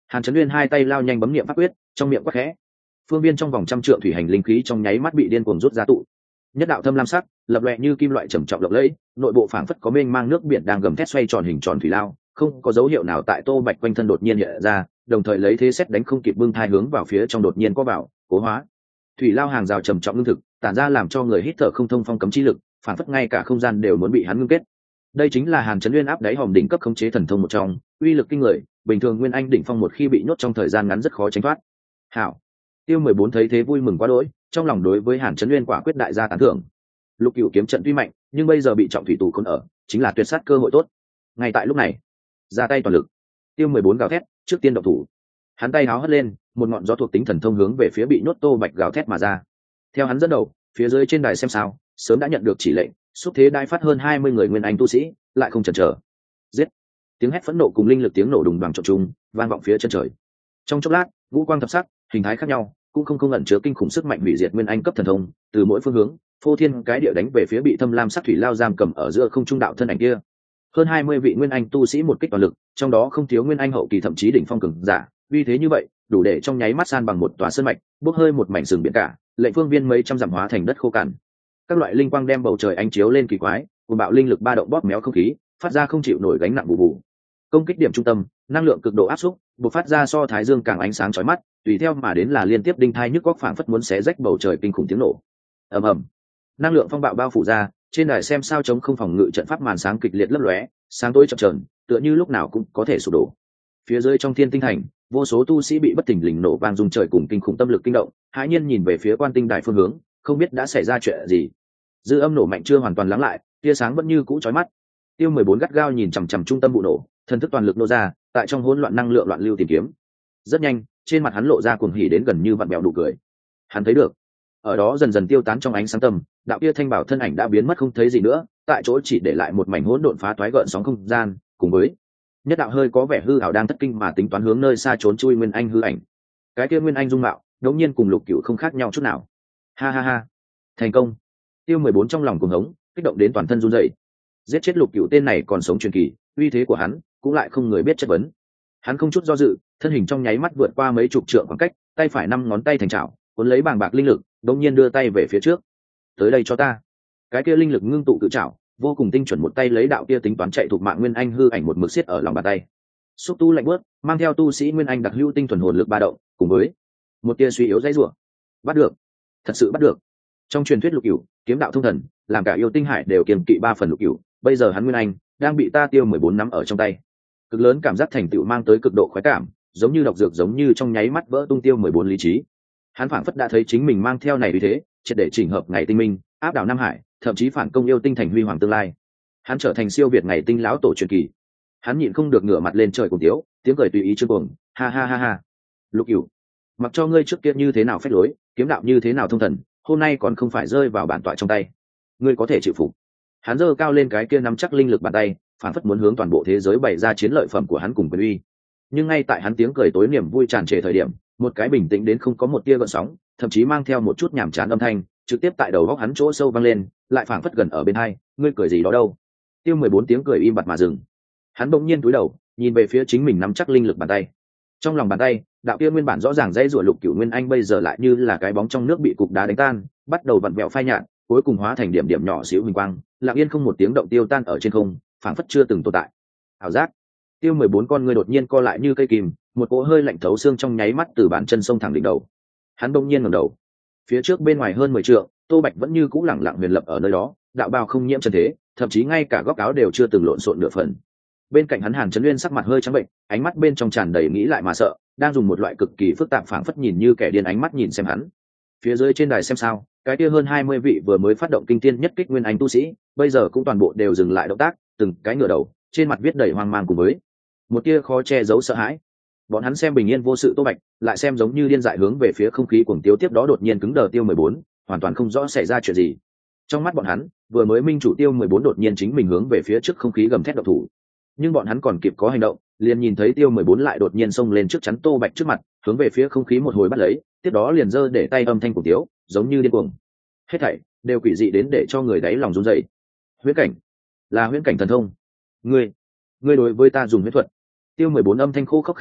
Hàn Chấn Nguyên hai tay lao nhanh bấm niệm pháp quyết, trong miệng quát khẽ, phương viên trong vòng trăm trượng thủy hành linh khí trong nháy mắt bị điên cuồng rút ra tụ. Nhất đạo thâm lam sắc, lập lòe như kim loại trầm trọng lộng lẫy, nội bộ phảng phất có mênh mang nước biển đang gầm thét xoay tròn hình tròn thủy lao, không có dấu hiệu nào tại Tô Bạch quanh thân đột nhiên hiện ra, đồng thời lấy thế xét đánh không kịp bưng thai hướng vào phía trong đột nhiên có vào, cố hóa. Thủy lao hàng rào trầm trọng lương thực, tản ra làm cho người hít thở không thông phong cấm chi lực, phảng phất ngay cả không gian đều muốn bị hắn ngưng kết. Đây chính là Hàn Chấn Nguyên áp đáy hòm đỉnh cấp khống chế thần thông một trong, uy lực kinh người, bình thường nguyên anh đỉnh phong một khi bị nhốt trong thời gian ngắn rất khó tránh thoát. Hảo. Tiêu mười bốn thấy thế vui mừng quá đỗi, trong lòng đối với Hàn Chấn Nguyên quả quyết đại gia tán thưởng. Lục Cửu kiếm trận tuy mạnh, nhưng bây giờ bị trọng thủy tù khốn ở, chính là tuyệt sát cơ hội tốt. Ngay tại lúc này, ra tay toàn lực. Tiêu mười bốn gào thét, trước tiên động thủ. Hắn tay háo hất lên, một ngọn gió thuộc tính thần thông hướng về phía bị nhốt Tô Bạch gào thét mà ra. Theo hắn dẫn đầu, phía dưới trên đài xem sao, sớm đã nhận được chỉ lệnh, xúc thế đai phát hơn hai mươi người nguyên anh tu sĩ, lại không chần chờ. Giết! Tiếng hét phẫn nộ cùng linh lực tiếng nổ đùng đoàng trộn trùng, vang vọng phía chân trời. Trong chốc lát, ngũ quang thập sắc, hình thái khác nhau, cũng không không ẩn chứa kinh khủng sức mạnh hủy diệt nguyên anh cấp thần thông, từ mỗi phương hướng, phô thiên cái địa đánh về phía bị thâm lam sắc thủy lao giam cầm ở giữa không trung đạo thân ảnh kia. Hơn hai mươi vị nguyên anh tu sĩ một kích toàn lực, trong đó không thiếu nguyên anh hậu kỳ thậm chí đỉnh phong cường giả, vì thế như vậy, đủ để trong nháy mắt san bằng một tòa sơn mạch, bốc hơi một mảnh rừng biển cả, lệnh phương viên mấy trăm dặm hóa thành đất khô cằn. Các loại linh quang đem bầu trời ánh chiếu lên kỳ quái, cùng bạo linh lực ba động bóp méo không khí, phát ra không chịu nổi gánh nặng bù bù. Công kích điểm trung tâm, năng lượng cực độ áp xúc, bộc phát ra so thái dương càng ánh sáng chói mắt, tùy theo mà đến là liên tiếp đinh thai nhức góc phảng phất muốn xé rách bầu trời kinh khủng tiếng nổ. Ầm ầm. Năng lượng phong bạo bao phủ ra, trên đài xem sao chống không phòng ngự trận pháp màn sáng kịch liệt lấp lóe, sáng tối chập chờn, tựa như lúc nào cũng có thể sụp đổ. Phía dưới trong thiên tinh thành, vô số tu sĩ bị bất thình lình nổ vang rung trời cùng kinh khủng tâm lực kinh động, hãi nhiên nhìn về phía quan tinh đài phương hướng, không biết đã xảy ra chuyện gì. Dư âm nổ mạnh chưa hoàn toàn lắng lại, tia sáng vẫn như cũ chói mắt. Tiêu mười bốn gắt gao nhìn chằm chằm trung tâm vụ nổ, thần thức toàn lực nô ra, tại trong hỗn loạn năng lượng loạn lưu tìm kiếm. Rất nhanh, trên mặt hắn lộ ra cuồng hỉ đến gần như vặn bẹo nụ cười. Hắn thấy được, ở đó dần dần tiêu tán trong ánh sáng tầm, đạo kia thanh bảo thân ảnh đã biến mất không thấy gì nữa, tại chỗ chỉ để lại một mảnh hỗn độn phá toái gợn sóng không gian, cùng với nhất đạo hơi có vẻ hư ảo đang thất kinh mà tính toán hướng nơi xa trốn chui nguyên anh hư ảnh. Cái kia nguyên anh dung mạo, đột nhiên cùng Lục Cửu không khác nhau chút nào. Ha ha ha, thành công! Tiêu mười bốn trong lòng cuồng hống, kích động đến toàn thân run rẩy. Giết chết Lục Cửu tên này còn sống truyền kỳ, uy thế của hắn cũng lại không người biết chất vấn. Hắn không chút do dự, thân hình trong nháy mắt vượt qua mấy chục trượng khoảng cách, tay phải năm ngón tay thành chảo, cuốn lấy bàng bạc linh lực, đột nhiên đưa tay về phía trước. Tới đây cho ta! Cái kia linh lực ngưng tụ cự chảo, vô cùng tinh chuẩn một tay lấy đạo kia tính toán chạy thuộc mạng nguyên anh hư ảnh một mực xiết ở lòng bàn tay. Xúc tu lạnh bước, mang theo tu sĩ nguyên anh đặc hữu tinh thuần hồn lực ba động, cùng với một tia suy yếu dãy rủa. Bắt được, thật sự bắt được. Trong truyền thuyết Lục Cửu, kiếm đạo thông thần, làm cả yêu tinh hải đều kiềm kỵ ba phần Lục Cửu, bây giờ hắn nguyên anh đang bị ta Tiêu mười bốn nắm ở trong tay. Cực lớn cảm giác thành tựu mang tới cực độ khoái cảm, giống như độc dược giống như trong nháy mắt vỡ tung Tiêu mười bốn lý trí. Hắn phảng phất đã thấy chính mình mang theo này vì thế, triệt để chỉnh hợp ngày tinh minh, áp đảo Nam Hải, thậm chí phản công yêu tinh thành huy hoàng tương lai. Hắn trở thành siêu việt ngày tinh lão tổ truyền kỳ. Hắn nhịn không được ngửa mặt lên trời cùng tiếu, tiếng cười tùy ý trương cuồng, ha ha ha ha. Lục Cửu, mặc cho ngươi trước kia như thế nào phách lối, kiếm đạo như thế nào thông thần, hôm nay còn không phải rơi vào bản tọa trong tay. Ngươi có thể chịu phục. Hắn giơ cao lên cái kia nắm chắc linh lực bàn tay, phản phất muốn hướng toàn bộ thế giới bày ra chiến lợi phẩm của hắn cùng quyền uy. Nhưng ngay tại hắn tiếng cười tối niềm vui tràn trề thời điểm, một cái bình tĩnh đến không có một tia gợn sóng, thậm chí mang theo một chút nhàm chán âm thanh, trực tiếp tại đầu góc hắn chỗ sâu vang lên, lại phảng phất gần ở bên hai, ngươi cười gì đó đâu? Tiêu mười bốn tiếng cười im bặt mà dừng. Hắn bỗng nhiên cúi đầu, nhìn về phía chính mình nắm chắc linh lực bàn tay. Trong lòng bàn tay, đạo kia nguyên bản rõ ràng dãy rủa Lục Cửu nguyên anh bây giờ lại như là cái bóng trong nước bị cục đá đánh tan, bắt đầu vặn vẹo phai nhạt, cuối cùng hóa thành điểm điểm nhỏ xíu huỳnh quang, lặng yên không một tiếng động tiêu tan ở trên không, phảng phất chưa từng tồn tại. Ảo giác. Tiêu mười bốn con ngươi đột nhiên co lại như cây kìm, một cỗ hơi lạnh thấu xương trong nháy mắt từ bàn chân sông thẳng đỉnh đầu. Hắn bỗng nhiên ngẩng đầu. Phía trước bên ngoài hơn mười trượng, Tô Bạch vẫn như cũ lẳng lặng huyền lập ở nơi đó, đạo bào không nhiễm chân thế, thậm chí ngay cả góc áo đều chưa từng lộn xộn nửa phần. Bên cạnh hắn Hàn Chấn Nguyên sắc mặt hơi trắng bệnh, ánh mắt bên trong tràn đầy nghĩ lại mà sợ, đang dùng một loại cực kỳ phức tạp phảng phất nhìn như kẻ điên ánh mắt nhìn xem hắn. Phía dưới trên đài xem sao, cái kia hơn hai mươi vị vừa mới phát động kinh thiên nhất kích nguyên anh tu sĩ, bây giờ cũng toàn bộ đều dừng lại động tác, từng cái ngửa đầu, trên mặt viết đầy hoang mang cùng với một tia khó che giấu sợ hãi. Bọn hắn xem bình yên vô sự Tô Bạch, lại xem giống như điên dại hướng về phía không khí cuồng tiếu, tiếp đó đột nhiên cứng đờ Tiêu mười bốn, hoàn toàn không rõ xảy ra chuyện gì. Trong mắt bọn hắn, vừa mới minh chủ Tiêu mười bốn đột nhiên chính mình hướng về phía trước không khí gầm thét độc thủ. Nhưng bọn hắn còn kịp có hành động, liền nhìn thấy Tiêu mười bốn lại đột nhiên xông lên trước chắn Tô Bạch trước mặt, hướng về phía không khí một hồi bắt lấy, tiếp đó liền giơ để tay âm thanh cuồng tiếu, giống như điên cuồng. Hết thảy đều quỷ dị đến để cho người đáy lòng run rẩy. Huyễn cảnh, là huyễn cảnh thần thông. Ngươi, ngươi đối với ta dùng huyễn thuật. Tiêu mười bốn âm thanh khô khốc khàn giọng,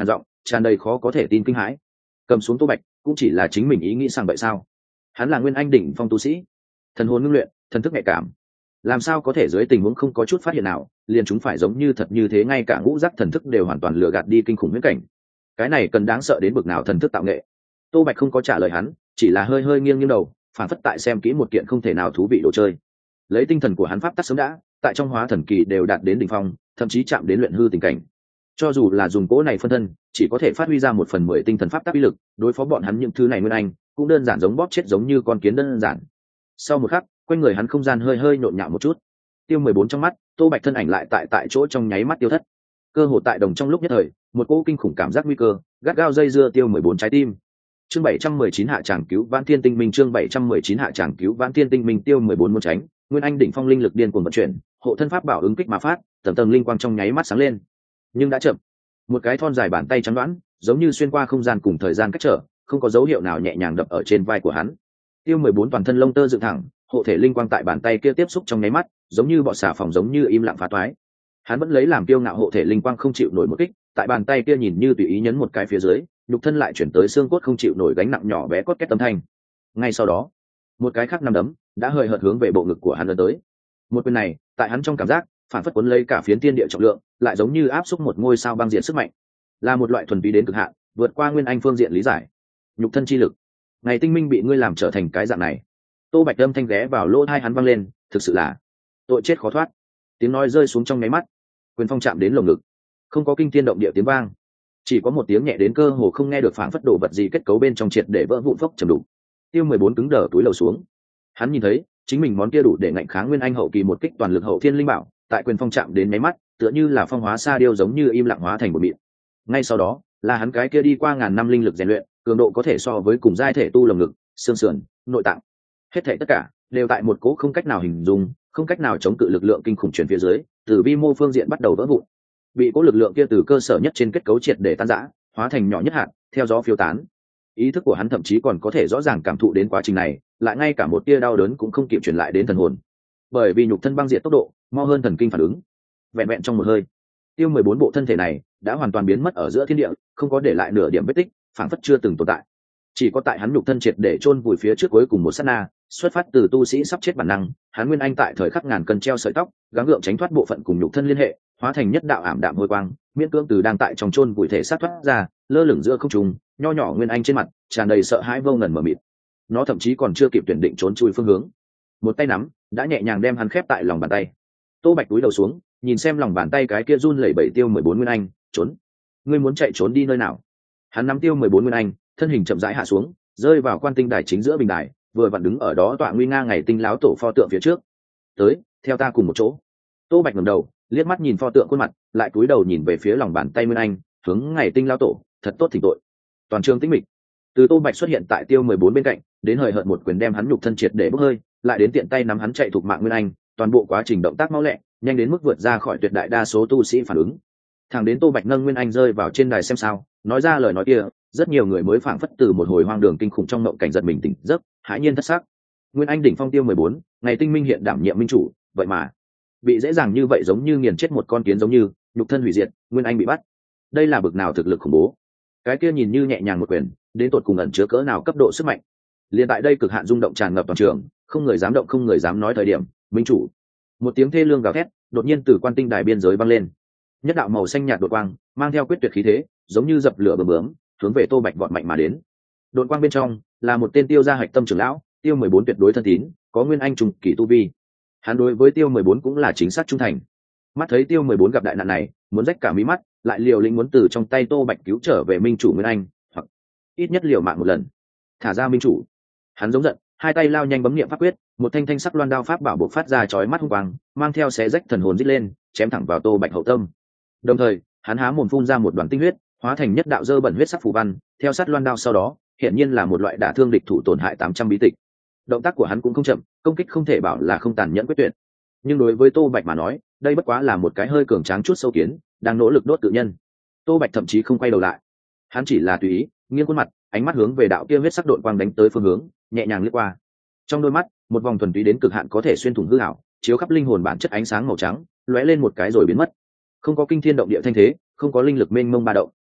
tràn đầy khó có thể tin kinh hãi. Cầm xuống Tô Bạch cũng chỉ là chính mình ý nghĩ sang vậy sao? Hắn là nguyên anh đỉnh phong tu sĩ, thần hồn ngưng luyện, thần thức nhạy cảm, làm sao có thể dưới tình huống không có chút phát hiện nào liền chúng phải giống như thật như thế, ngay cả ngũ giác thần thức đều hoàn toàn lừa gạt đi kinh khủng huyễn cảnh. Cái này cần đáng sợ đến bực nào thần thức tạo nghệ? Tô Bạch không có trả lời hắn, chỉ là hơi hơi nghiêng nghiêng đầu, phản phất tại xem kỹ một kiện không thể nào thú vị đồ chơi. Lấy tinh thần của hắn pháp tắc sớm đã tại trong hóa thần kỳ đều đạt đến đỉnh phong, thậm chí chạm đến luyện hư tình cảnh. Cho dù là dùng cỗ này phân thân, chỉ có thể phát huy ra một phần mười tinh thần pháp tắc uy lực, đối phó bọn hắn những thứ này nguyên anh cũng đơn giản giống bóp chết giống như con kiến đơn giản. Sau một khắc, quanh người hắn không gian hơi hơi nhộn nhạo một chút. Tiêu mười bốn trong mắt, Tô Bạch thân ảnh lại tại tại chỗ trong nháy mắt tiêu thất. Cơ hồ tại đồng trong lúc nhất thời, một cỗ kinh khủng cảm giác nguy cơ gắt gao dây dưa Tiêu mười bốn trái tim. Chương bảy trăm mười chín hạ tràng cứu Vãn Thiên Tinh Minh, chương bảy trăm mười chín hạ tràng cứu Vãn Thiên Tinh Minh. Tiêu mười bốn muốn tránh, nguyên anh đỉnh phong linh lực điên cuồng vận chuyển, hộ thân pháp bảo ứng kích mà phát, tầng tầng linh quang trong nháy mắt sáng lên. Nhưng đã chậm, một cái thon dài bàn tay trắng đoán, giống như xuyên qua không gian cùng thời gian cách trở, không có dấu hiệu nào nhẹ nhàng đập ở trên vai của hắn. Tiêu mười bốn toàn thân lông tơ dựng thẳng, hộ thể linh quang tại bàn tay kia tiếp xúc trong nháy mắt, giống như bọ xà phòng giống như im lặng phá toái. Hắn vẫn lấy làm kiêu ngạo, hộ thể linh quang không chịu nổi một kích, tại bàn tay kia nhìn như tùy ý nhấn một cái phía dưới, nhục thân lại chuyển tới xương cốt không chịu nổi gánh nặng nhỏ bé cốt két âm thanh. Ngay sau đó, một cái khác năm đấm đã hơi hợt hướng về bộ ngực của hắn ấn tới. Một quyền này, tại hắn trong cảm giác, phản phất cuốn lấy cả phiến thiên địa trọng lượng, lại giống như áp xúc một ngôi sao băng diện sức mạnh, là một loại thuần túy đến cực hạn, vượt qua nguyên anh phương diện lý giải. Nhục thân chi lực, ngày tinh minh bị ngươi làm trở thành cái dạng này. Tô Bạch âm thanh ghé vào lỗ tai hắn vang lên, thực sự là tội chết khó thoát. Tiếng nói rơi xuống trong nháy mắt, quyền phong chạm đến lồng ngực, không có kinh thiên động địa tiếng vang, chỉ có một tiếng nhẹ đến cơ hồ không nghe được, phảng phất đồ vật gì kết cấu bên trong triệt để vỡ vụn phốc trầm đục. Tiêu mười bốn cứng đờ túi lầu xuống. Hắn nhìn thấy chính mình món kia đủ để ngạnh kháng nguyên anh hậu kỳ một kích toàn lực hậu thiên linh bảo, tại quyền phong chạm đến nháy mắt, tựa như là phong hóa sa điêu giống như im lặng hóa thành một mịn. Ngay sau đó, là hắn cái kia đi qua ngàn năm linh lực rèn luyện, cường độ có thể so với cùng giai thể tu lồng ngực, xương sườn, nội tạng, hết thảy tất cả đều tại một cố không cách nào hình dung, không cách nào chống cự lực lượng kinh khủng truyền phía dưới, từ vi mô phương diện bắt đầu vỡ vụn. Bị cố lực lượng kia từ cơ sở nhất trên kết cấu triệt để tan rã, hóa thành nhỏ nhất hạt, theo gió phiêu tán. Ý thức của hắn thậm chí còn có thể rõ ràng cảm thụ đến quá trình này, lại ngay cả một tia đau đớn cũng không kịp truyền lại đến thần hồn, bởi vì nhục thân băng diệt tốc độ mau hơn thần kinh phản ứng. Vẹn vẹn trong một hơi, Tiêu mười bốn bộ thân thể này đã hoàn toàn biến mất ở giữa thiên địa, không có để lại nửa điểm vết tích, phảng phất chưa từng tồn tại. Chỉ có tại hắn nhục thân triệt để chôn vùi phía trước cuối cùng một sát na, xuất phát từ tu sĩ sắp chết bản năng, hắn nguyên anh tại thời khắc ngàn cân treo sợi tóc, gắng gượng tránh thoát bộ phận cùng nhục thân liên hệ, hóa thành nhất đạo ảm đạm hôi quang, miễn cưỡng từ đang tại trong chôn vùi thể sát thoát ra, lơ lửng giữa không trung, nho nhỏ nguyên anh trên mặt tràn đầy sợ hãi vô ngần mờ mịt. Nó thậm chí còn chưa kịp tuyển định trốn chui phương hướng, một tay nắm đã nhẹ nhàng đem hắn khép tại lòng bàn tay. Tô Bạch cúi đầu xuống, nhìn xem lòng bàn tay cái kia run lẩy bẩy Tiêu mười bốn nguyên anh, trốn, ngươi muốn chạy trốn đi nơi nào? Hắn nắm Tiêu mười bốn nguyên anh, thân hình chậm rãi hạ xuống, rơi vào quan tinh đài chính giữa bình đài, vừa vặn đứng ở đó tọa nguy nga ngày tinh láo tổ pho tượng phía trước. Tới, theo ta cùng một chỗ. Tô Bạch ngẩng đầu, liếc mắt nhìn pho tượng khuôn mặt, lại cúi đầu nhìn về phía lòng bàn tay nguyên anh, hướng ngày tinh láo tổ, thật tốt thỉnh tội. Toàn trường tĩnh mịch. Từ Tô Bạch xuất hiện tại Tiêu mười bốn bên cạnh, đến hời hợt một quyền đem hắn nhục thân triệt để bốc hơi, lại đến tiện tay nắm hắn chạy thuộc mạng nguyên anh, toàn bộ quá trình động tác mau lẹ, nhanh đến mức vượt ra khỏi tuyệt đại đa số tu sĩ phản ứng. Thẳng đến Tô Bạch nâng nguyên anh rơi vào trên đài xem sao, nói ra lời nói kia, rất nhiều người mới phảng phất từ một hồi hoang đường kinh khủng trong mộng cảnh giật mình tỉnh giấc, hãi nhiên thất sắc. Nguyên anh đỉnh phong Tiêu mười bốn, ngày tinh minh hiện đảm nhiệm minh chủ, vậy mà bị dễ dàng như vậy, giống như nghiền chết một con kiến giống như, nhục thân hủy diệt, nguyên anh bị bắt. Đây là bực nào thực lực khủng bố. Cái kia nhìn như nhẹ nhàng một quyền, đến tột cùng ẩn chứa cỡ nào cấp độ sức mạnh. Liên tại đây cực hạn rung động tràn ngập toàn trường, không người dám động, không người dám nói thời điểm, minh chủ. Một tiếng thê lương gào thét, đột nhiên từ quan tinh đài biên giới vang lên. Nhất đạo màu xanh nhạt đột quang, mang theo quyết tuyệt khí thế, giống như dập lửa bướm bướm, hướng về Tô Bạch vọt mạnh mà đến. Đột quang bên trong là một tên Tiêu gia hạch tâm trưởng lão, Tiêu mười bốn tuyệt đối thân tín, có nguyên anh trùng kỳ tu vi. Hắn đối với Tiêu mười bốn cũng là chính xác trung thành. Mắt thấy Tiêu mười bốn gặp đại nạn này, muốn rách cả mí mắt, lại liều lĩnh muốn từ trong tay Tô Bạch cứu trở về minh chủ nguyên anh, hoặc ít nhất liều mạng một lần. Thả ra minh chủ. Hắn giống giận, hai tay lao nhanh bấm niệm pháp quyết, một thanh thanh sắc loan đao pháp bảo bộc phát ra chói mắt hung quang, mang theo xé rách thần hồn rít lên, chém thẳng vào Tô Bạch hậu tâm. Đồng thời, hắn há mồm phun ra một đoàn tinh huyết, hóa thành nhất đạo dơ bẩn huyết sắc phù văn, theo sát loan đao sau đó, hiện nhiên là một loại đả thương địch thủ tổn hại tám trăm bí tịch. Động tác của hắn cũng không chậm, công kích không thể bảo là không tàn nhẫn quyết tuyệt. Nhưng đối với Tô Bạch mà nói, đây bất quá là một cái hơi cường tráng chút sâu kiến, đang nỗ lực đốt tự nhân. Tô Bạch thậm chí không quay đầu lại, hắn chỉ là tùy ý nghiêng khuôn mặt, ánh mắt hướng về đạo kia huyết sắc độn quang đánh tới phương hướng, nhẹ nhàng lướt qua. Trong đôi mắt, một vòng thuần túy đến cực hạn có thể xuyên thủng hư ảo, chiếu khắp linh hồn bản chất ánh sáng màu trắng, lóe lên một cái rồi biến mất. Không có kinh thiên động địa thanh thế, không có linh lực mênh mông ba động,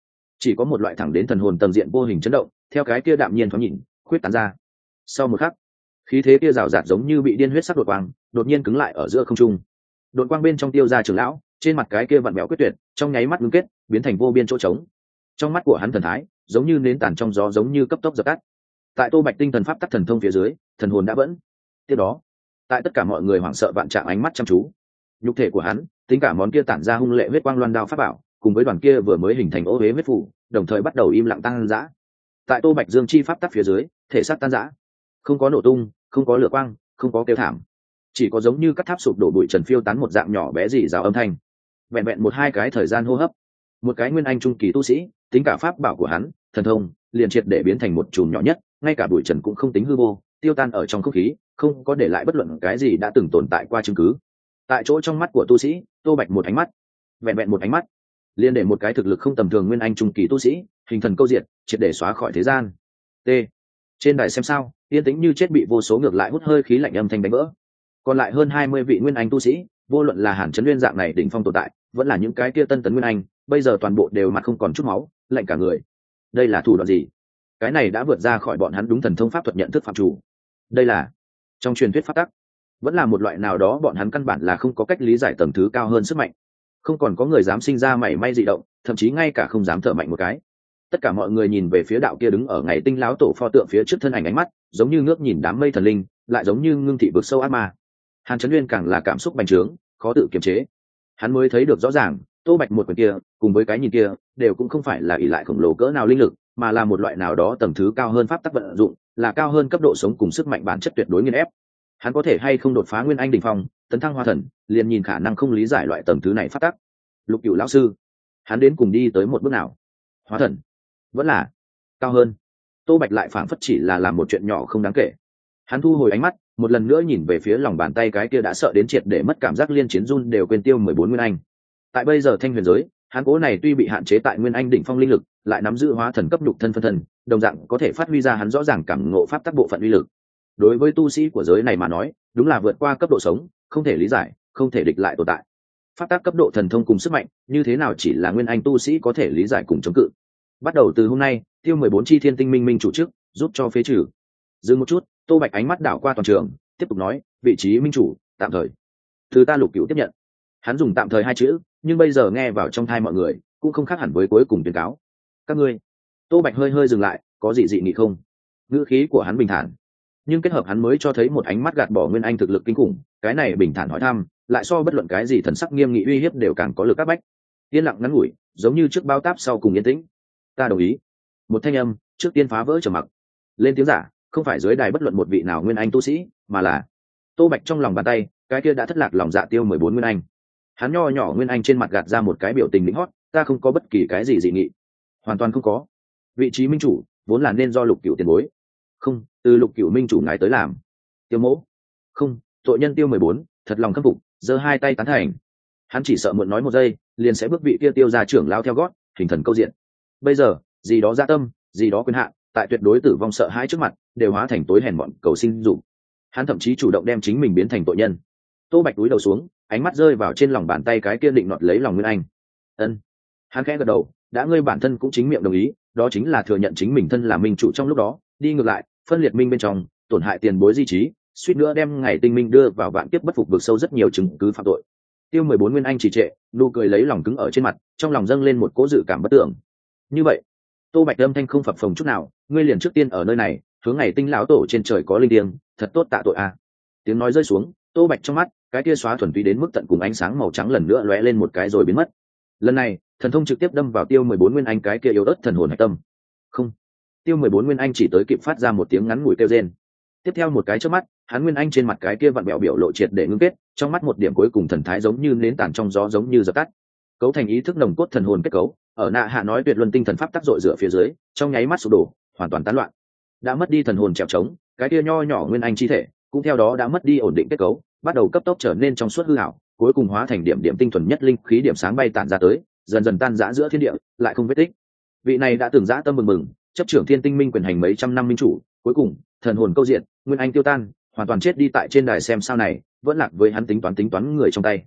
chỉ có một loại thẳng đến thần hồn tầng diện vô hình chấn động theo cái kia đạm nhiên thoáng nhìn khuyết tán ra. Sau một khắc, khí thế kia rào rạt giống như bị điên huyết sắc đột quang đột nhiên cứng lại ở giữa không trung. Đột quang bên trong tiêu ra trưởng lão trên mặt cái kia vặn vẹo quyết tuyệt trong nháy mắt ngưng kết biến thành vô biên chỗ trống. Trong mắt của hắn thần thái giống như nến tàn trong gió, giống như cấp tốc dập tắt. Tại Tô Bạch tinh thần pháp tắc thần thông phía dưới, thần hồn đã vẫn. Tiếp đó, tại tất cả mọi người hoảng sợ vạn trạng ánh mắt chăm chú, nhục thể của hắn tính cả món kia tản ra hung lệ huyết quang loan đao pháp bảo cùng với đoàn kia vừa mới hình thành ô huế huyết phủ đồng thời bắt đầu im lặng tăng dã. Tại Tô Bạch dương chi pháp tắc phía dưới, thể xác tan rã, không có nổ tung, không có lửa quang, không có kêu thảm, chỉ có giống như cắt tháp sụp đổ bụi trần phiêu tán một dạng nhỏ bé dì rào âm thanh. Vẹn vẹn một hai cái thời gian hô hấp, một cái nguyên anh trung kỳ tu sĩ tính cả pháp bảo của hắn thần thông liền triệt để biến thành một chùm nhỏ nhất, ngay cả bụi trần cũng không tính hư vô, tiêu tan ở trong không khí, không có để lại bất luận cái gì đã từng tồn tại qua chứng cứ. Tại chỗ trong mắt của tu sĩ, Tô Bạch một ánh mắt, vẹn vẹn một ánh mắt, liền để một cái thực lực không tầm thường nguyên anh trung kỳ tu sĩ hình thần câu diệt, triệt để xóa khỏi thế gian. T. Trên đài xem sao, yên tĩnh như chết, bị vô số ngược lại hút hơi khí lạnh âm thanh đánh vỡ. Còn lại hơn hai mươi vị nguyên anh tu sĩ, vô luận là Hàn Chấn Nguyên dạng này đỉnh phong tồn tại, vẫn là những cái kia tân tấn nguyên anh, bây giờ toàn bộ đều mặt không còn chút máu, lạnh cả người. Đây là thủ đoạn gì? Cái này đã vượt ra khỏi bọn hắn đúng thần thông pháp thuật nhận thức phạm chủ. Đây là trong truyền thuyết pháp tắc, vẫn là một loại nào đó bọn hắn căn bản là không có cách lý giải tầng thứ cao hơn sức mạnh. Không còn có người dám sinh ra mảy may dị động, thậm chí ngay cả không dám thở mạnh một cái. Tất cả mọi người nhìn về phía đạo kia đứng ở ngày tinh lão tổ pho tượng phía trước thân ảnh, ánh mắt giống như ngước nhìn đám mây thần linh, lại giống như ngưng thị vực sâu ác ma. Hàn Chấn Nguyên càng là cảm xúc bành trướng, khó tự kiềm chế. Hắn mới thấy được rõ ràng, Tô Bạch một quyền kia cùng với cái nhìn kia đều cũng không phải là ỷ lại khổng lồ cỡ nào linh lực, mà là một loại nào đó tầng thứ cao hơn pháp tắc vận dụng, là cao hơn cấp độ sống cùng sức mạnh bản chất tuyệt đối nghiền ép. Hắn có thể hay không đột phá nguyên anh đỉnh phong, tấn thăng hoa thần, liền nhìn khả năng không lý giải loại tầng thứ này pháp tắc. Lục Cửu lão sư, hắn đến cùng đi tới một bước nào? Hóa thần, vẫn là cao hơn? Tô Bạch lại phảng phất chỉ là làm một chuyện nhỏ không đáng kể. Hắn thu hồi ánh mắt, một lần nữa nhìn về phía lòng bàn tay cái kia đã sợ đến triệt để mất cảm giác liên chiến run đều quên tiêu mười bốn nguyên anh. Tại bây giờ thanh huyền giới, hắn cố này tuy bị hạn chế tại nguyên anh đỉnh phong linh lực, lại nắm giữ hóa thần cấp nhục thân phân thân, đồng dạng có thể phát huy ra hắn rõ ràng cảm ngộ pháp tắc bộ phận uy lực. Đối với tu sĩ của giới này mà nói, đúng là vượt qua cấp độ sống, không thể lý giải, không thể địch lại tồn tại. Pháp tắc cấp độ thần thông cùng sức mạnh, như thế nào chỉ là nguyên anh tu sĩ có thể lý giải cùng chống cự. Bắt đầu từ hôm nay, tiêu mười bốn chi thiên tinh minh minh chủ chức, giúp cho phế trừ. Dừng một chút, Tô Bạch ánh mắt đảo qua toàn trường, tiếp tục nói, vị trí minh chủ tạm thời từ ta Lục Cửu tiếp nhận. Hắn dùng tạm thời hai chữ, nhưng bây giờ nghe vào trong tai mọi người cũng không khác hẳn với cuối cùng tuyên cáo. Các ngươi. Tô Bạch hơi hơi dừng lại, có gì dị nghị không? Ngữ khí của hắn bình thản, nhưng kết hợp hắn mới cho thấy một ánh mắt gạt bỏ nguyên anh thực lực kinh khủng, cái này bình thản hỏi thăm lại so bất luận cái gì thần sắc nghiêm nghị uy hiếp đều càng có lực áp bách. Yên lặng ngắn ngủi, giống như trước bao táp sau cùng yên tĩnh. Ta đồng ý. Một thanh âm trước tiên phá vỡ trầm mặc. Lên tiếng giả, không phải dưới đài bất luận một vị nào nguyên anh tu sĩ, mà là Tô Bạch trong lòng bàn tay, cái kia đã thất lạc lòng dạ tiêu mười bốn nguyên anh. Hắn nho nhỏ nguyên anh trên mặt gạt ra một cái biểu tình lĩnh hót, ta không có bất kỳ cái gì dị nghị, hoàn toàn không có. Vị trí minh chủ vốn là nên do Lục Cửu tiền bối, không, từ Lục Cửu minh chủ ngài tới làm. Tiêu mỗ, không, tội nhân tiêu mười bốn thật lòng khâm phục, giơ hai tay tán thành. Hắn chỉ sợ muộn nói một giây, liền sẽ bước vị kia tiêu gia trưởng lao theo gót, hình thần câu diện. Bây giờ, gì đó dạ tâm, gì đó quyền hạn, tại tuyệt đối tử vong sợ hãi trước mặt, đều hóa thành tối hèn mọn cầu sinh dục. Hắn thậm chí chủ động đem chính mình biến thành tội nhân. Tô Bạch cúi đầu xuống, ánh mắt rơi vào trên lòng bàn tay cái kia định nọt lấy lòng nguyên anh. Ân. Hắn khẽ gật đầu, đã ngươi bản thân cũng chính miệng đồng ý, đó chính là thừa nhận chính mình thân là minh chủ trong lúc đó, đi ngược lại, phân liệt minh bên trong, tổn hại tiền bối di trí, suýt nữa đem ngày tinh minh đưa vào vạn kiếp bất phục vực sâu rất nhiều chứng cứ phạm tội. Tiêu mười bốn nguyên anh trì trệ, nụ cười lấy lòng cứng ở trên mặt, trong lòng dâng lên một cỗ dự cảm bất tưởng. Như vậy, Tô Bạch âm thanh không phập phồng chút nào, ngươi liền trước tiên ở nơi này, hướng ngày tinh lão tổ trên trời có linh thiêng, thật tốt tạ tội a. À. Tiếng nói rơi xuống, Tô Bạch trong mắt, cái tia xóa thuần túy đến mức tận cùng ánh sáng màu trắng lần nữa lóe lên một cái rồi biến mất. Lần này, thần thông trực tiếp đâm vào tiêu mười bốn nguyên anh cái kia yếu ớt thần hồn hạch tâm. Không, tiêu mười bốn nguyên anh chỉ tới kịp phát ra một tiếng ngắn ngủi kêu rên. Tiếp theo một cái chớp mắt, hắn nguyên anh trên mặt cái kia vặn bẹo biểu lộ triệt để ngưng kết, trong mắt một điểm cuối cùng thần thái giống như nến tàn trong gió, giống như dập tắt. Cấu thành ý thức nồng cốt thần hồn kết cấu, ở nạ hạ nói tuyệt luân tinh thần pháp tác dội rửa phía dưới, trong nháy mắt sụp đổ, hoàn toàn tán loạn. Đã mất đi thần hồn trèo trống, cái kia nho nhỏ nguyên anh chi thể, cũng theo đó đã mất đi ổn định kết cấu, bắt đầu cấp tốc trở nên trong suốt hư ảo, cuối cùng hóa thành điểm điểm tinh thuần nhất linh khí điểm sáng bay tản ra tới, dần dần tan rã giữa thiên địa, lại không vết tích. Vị này đã từng dã tâm mừng mừng, chấp trưởng thiên tinh minh quyền hành mấy trăm năm minh chủ, cuối cùng thần hồn câu diện, nguyên anh tiêu tan, hoàn toàn chết đi tại trên đài xem sao này, vẫn lạc với hắn tính toán tính toán người trong tay.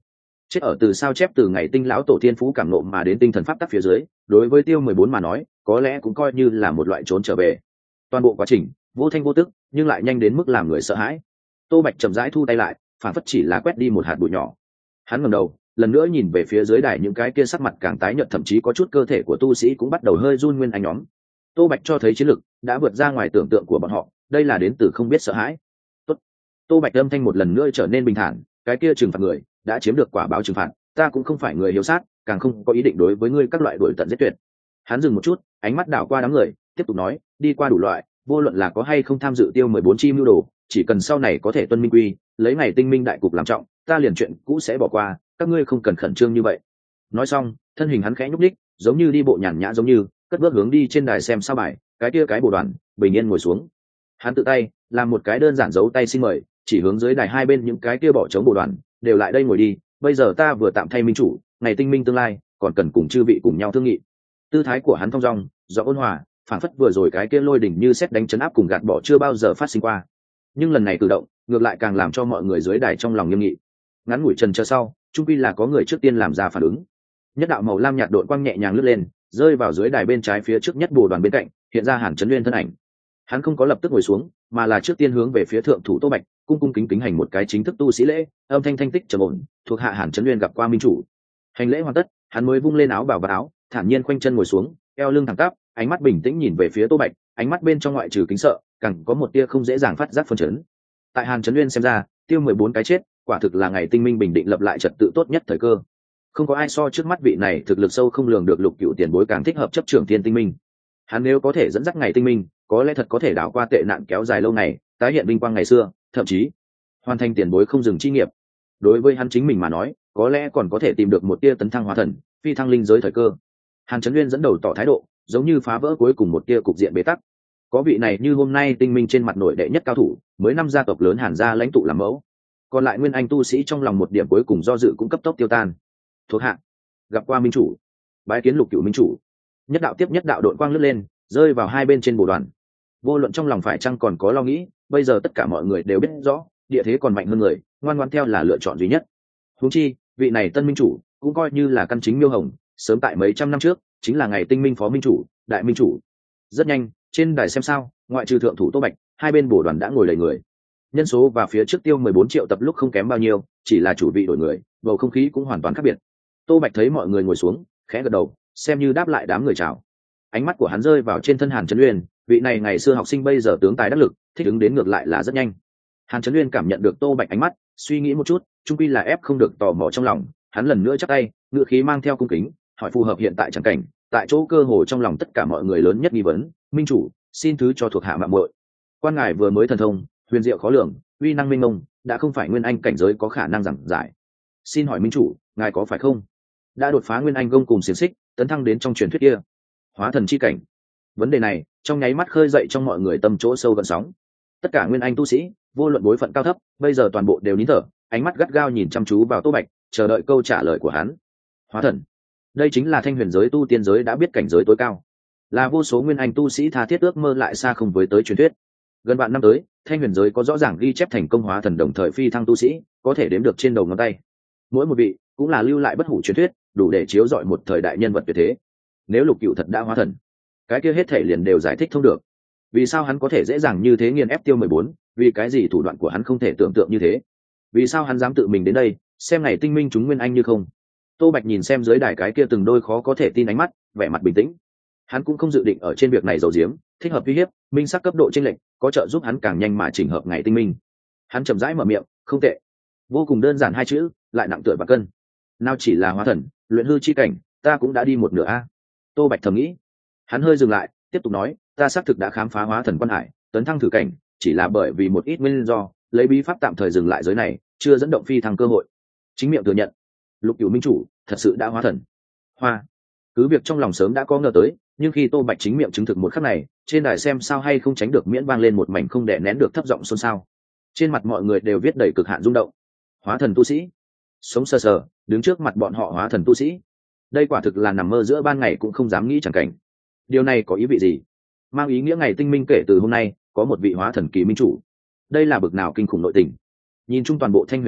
chết ở từ sao chép từ ngày tinh lão tổ tiên phú cảm nộ mà đến tinh thần pháp tắc phía dưới, đối với Tiêu mười bốn mà nói có lẽ cũng coi như là một loại trốn trở về. Toàn bộ quá trình vô thanh vô tức nhưng lại nhanh đến mức làm người sợ hãi. Tô Bạch chậm rãi thu tay lại, phản phất chỉ là quét đi một hạt bụi nhỏ. Hắn ngẩng đầu lần nữa nhìn về phía dưới đài những cái kia sắc mặt càng tái nhợt, thậm chí có chút cơ thể của tu sĩ cũng bắt đầu hơi run nguyên anh nhóm. Tô Bạch cho thấy chiến lực đã vượt ra ngoài tưởng tượng của bọn họ, đây là đến từ không biết sợ hãi. Tốt. Tô Bạch âm thanh một lần nữa trở nên bình thản, cái kia trừng phạt người đã chiếm được quả báo trừng phạt, ta cũng không phải người hiếu sát, càng không có ý định đối với ngươi các loại đuổi tận giết tuyệt. Hắn dừng một chút, ánh mắt đảo qua đám người, tiếp tục nói, đi qua đủ loại, vô luận là có hay không tham dự Tiêu mười bốn chi mưu đồ, chỉ cần sau này có thể tuân minh quy, lấy ngày tinh minh đại cục làm trọng, ta liền chuyện cũ sẽ bỏ qua, các ngươi không cần khẩn trương như vậy. Nói xong, thân hình hắn khẽ nhúc nhích, giống như đi bộ nhàn nhã giống như, cất bước hướng đi trên đài xem sao bài, cái kia cái bồ đoàn, bình yên ngồi xuống. Hắn tự tay làm một cái đơn giản dấu tay xin mời, chỉ hướng dưới đài hai bên những cái kia bỏ trống bồ đoàn, đều lại đây ngồi đi, bây giờ ta vừa tạm thay minh chủ, ngày tinh minh tương lai, còn cần cùng chư vị cùng nhau thương nghị. Tư thái của hắn thong dong, rõ ôn hòa, phản phất vừa rồi cái kia lôi đỉnh như sét đánh chấn áp cùng gạt bỏ chưa bao giờ phát sinh qua. Nhưng lần này cử động, ngược lại càng làm cho mọi người dưới đài trong lòng nghiêm nghị. Ngắn ngủi trần chờ sau, chung quy là có người trước tiên làm ra phản ứng. Nhất đạo màu lam nhạt đội quang nhẹ nhàng lướt lên, rơi vào dưới đài bên trái phía trước nhất bồ đoàn bên cạnh, hiện ra Hàn Chấn Nguyên thân ảnh. Hắn không có lập tức ngồi xuống, mà là trước tiên hướng về phía thượng thủ Tô Bạch, cung cung kính kính hành một cái chính thức tu sĩ lễ, âm thanh thanh tích trầm ổn, thuộc hạ Hàn Chấn Nguyên gặp qua minh chủ. Hành lễ hoàn tất, hắn mới vung lên áo bào và áo, thản nhiên khoanh chân ngồi xuống, eo lưng thẳng tắp, ánh mắt bình tĩnh nhìn về phía Tô Bạch, ánh mắt bên trong ngoại trừ kính sợ, càng có một tia không dễ dàng phát giác phân chấn. Tại Hàn Chấn Nguyên xem ra, Tiêu mười bốn cái chết, quả thực là ngày tinh minh bình định lập lại trật tự tốt nhất thời cơ. Không có ai so trước mắt vị này thực lực sâu không lường được lục cựu tiền bối càng thích hợp chấp trưởng thiên tinh minh. Hắn nếu có thể dẫn dắt ngày tinh minh, có lẽ thật có thể đảo qua tệ nạn kéo dài lâu ngày, tái hiện vinh quang ngày xưa, thậm chí hoàn thành tiền bối không dừng chi nghiệp. Đối với hắn chính mình mà nói, có lẽ còn có thể tìm được một tia tấn thăng hóa thần, phi thăng linh giới thời cơ. Hàn Chấn Nguyên dẫn đầu tỏ thái độ, giống như phá vỡ cuối cùng một tia cục diện bế tắc. Có vị này như hôm nay tinh minh trên mặt nổi đệ nhất cao thủ, mới năm gia tộc lớn Hàn gia lãnh tụ làm mẫu. Còn lại nguyên anh tu sĩ trong lòng một điểm cuối cùng do dự cũng cấp tốc tiêu tan. Thuộc hạ gặp qua minh chủ, bái kiến lục cửu minh chủ. Nhất đạo tiếp nhất đạo đội quang lướt lên, rơi vào hai bên trên bồ đoàn. Vô luận trong lòng phải chăng còn có lo nghĩ, bây giờ tất cả mọi người đều biết rõ, địa thế còn mạnh hơn người, ngoan ngoãn theo là lựa chọn duy nhất. Huống chi, vị này tân minh chủ cũng coi như là căn chính miêu hồng, sớm tại mấy trăm năm trước, chính là ngày tinh minh phó minh chủ, đại minh chủ. Rất nhanh, trên đài xem sao, ngoại trừ thượng thủ Tô Bạch, hai bên bồ đoàn đã ngồi đầy người. Nhân số và phía trước Tiêu mười bốn triệu tập lúc không kém bao nhiêu, chỉ là chủ vị đổi người, bầu không khí cũng hoàn toàn khác biệt. Tô Bạch thấy mọi người ngồi xuống, khẽ gật đầu, xem như đáp lại đám người chào. Ánh mắt của hắn rơi vào trên thân Hàn Chấn Nguyên, vị này ngày xưa học sinh bây giờ tướng tài đắc lực, thích ứng đến ngược lại là rất nhanh. Hàn Chấn Nguyên cảm nhận được Tô Bạch ánh mắt, suy nghĩ một chút, chung quy là ép không được tò mò trong lòng, hắn lần nữa chắp tay, ngữ khí mang theo cung kính, hỏi phù hợp hiện tại chẳng cảnh, tại chỗ cơ hồ trong lòng tất cả mọi người lớn nhất nghi vấn, minh chủ, xin thứ cho thuộc hạ mạo muội. Quan ngài vừa mới thần thông, huyền diệu khó lường, uy năng minh mông, đã không phải nguyên anh cảnh giới có khả năng giảng giải. Xin hỏi minh chủ, ngài có phải không đã đột phá nguyên anh gông cùng xiềng xích, tấn thăng đến trong truyền thuyết kia hóa thần chi cảnh? Vấn đề này trong nháy mắt khơi dậy trong mọi người tâm chỗ sâu gần sóng. Tất cả nguyên anh tu sĩ, vô luận bối phận cao thấp, bây giờ toàn bộ đều nín thở, ánh mắt gắt gao nhìn chăm chú vào Tô Bạch, chờ đợi câu trả lời của hắn. Hóa thần, đây chính là thanh huyền giới tu tiên giới đã biết cảnh giới tối cao, là vô số nguyên anh tu sĩ tha thiết ước mơ lại xa không với tới truyền thuyết. Gần vạn năm tới, thanh huyền giới có rõ ràng ghi chép thành công hóa thần đồng thời phi thăng tu sĩ, có thể đếm được trên đầu ngón tay. Mỗi một vị cũng là lưu lại bất hủ truyền thuyết, đủ để chiếu rọi một thời đại nhân vật tuyệt thế. Nếu Lục Cửu thật đã hóa thần, cái kia hết thể liền đều giải thích thông được. Vì sao hắn có thể dễ dàng như thế nghiền ép Tiêu mười bốn? Vì cái gì thủ đoạn của hắn không thể tưởng tượng như thế? Vì sao hắn dám tự mình đến đây, xem ngày tinh minh chúng nguyên anh như không? Tô Bạch nhìn xem dưới đài cái kia từng đôi khó có thể tin ánh mắt, vẻ mặt bình tĩnh. Hắn cũng không dự định ở trên việc này giấu giếm, thích hợp uy hiếp, minh sắc cấp độ chênh lệch, có trợ giúp hắn càng nhanh mà chỉnh hợp ngày tinh minh. Hắn chậm rãi mở miệng, không tệ, vô cùng đơn giản hai chữ, lại nặng tựa và cân. Nào chỉ là hóa thần, luyện hư chi cảnh, ta cũng đã đi một nửa a. Tô Bạch thầm nghĩ. Hắn hơi dừng lại, tiếp tục nói, ta xác thực đã khám phá hóa thần quan hải, tấn thăng thử cảnh, chỉ là bởi vì một ít nguyên do, lấy bí pháp tạm thời dừng lại giới này, chưa dẫn động phi thăng cơ hội. Chính miệng thừa nhận, Lục Cửu minh chủ thật sự đã hóa thần. Hoa, cứ việc trong lòng sớm đã có ngờ tới, nhưng khi Tô Bạch chính miệng chứng thực một khắc này, trên đài xem sao hay không tránh được miễn vang lên một mảnh không đè nén được thấp giọng xôn xao. Trên mặt mọi người đều viết đầy cực hạn rung động. Hóa thần tu sĩ, sống sờ sờ đứng trước mặt bọn họ hóa thần tu sĩ, đây quả thực là nằm mơ giữa ban ngày cũng không dám nghĩ chẳng cảnh. Điều này có ý vị gì? Mang ý nghĩa ngày tinh minh kể từ hôm nay có một vị hóa thần kỳ minh chủ. Đây là bực nào kinh khủng nội tình. Nhìn chung toàn bộ thanh huyền giới,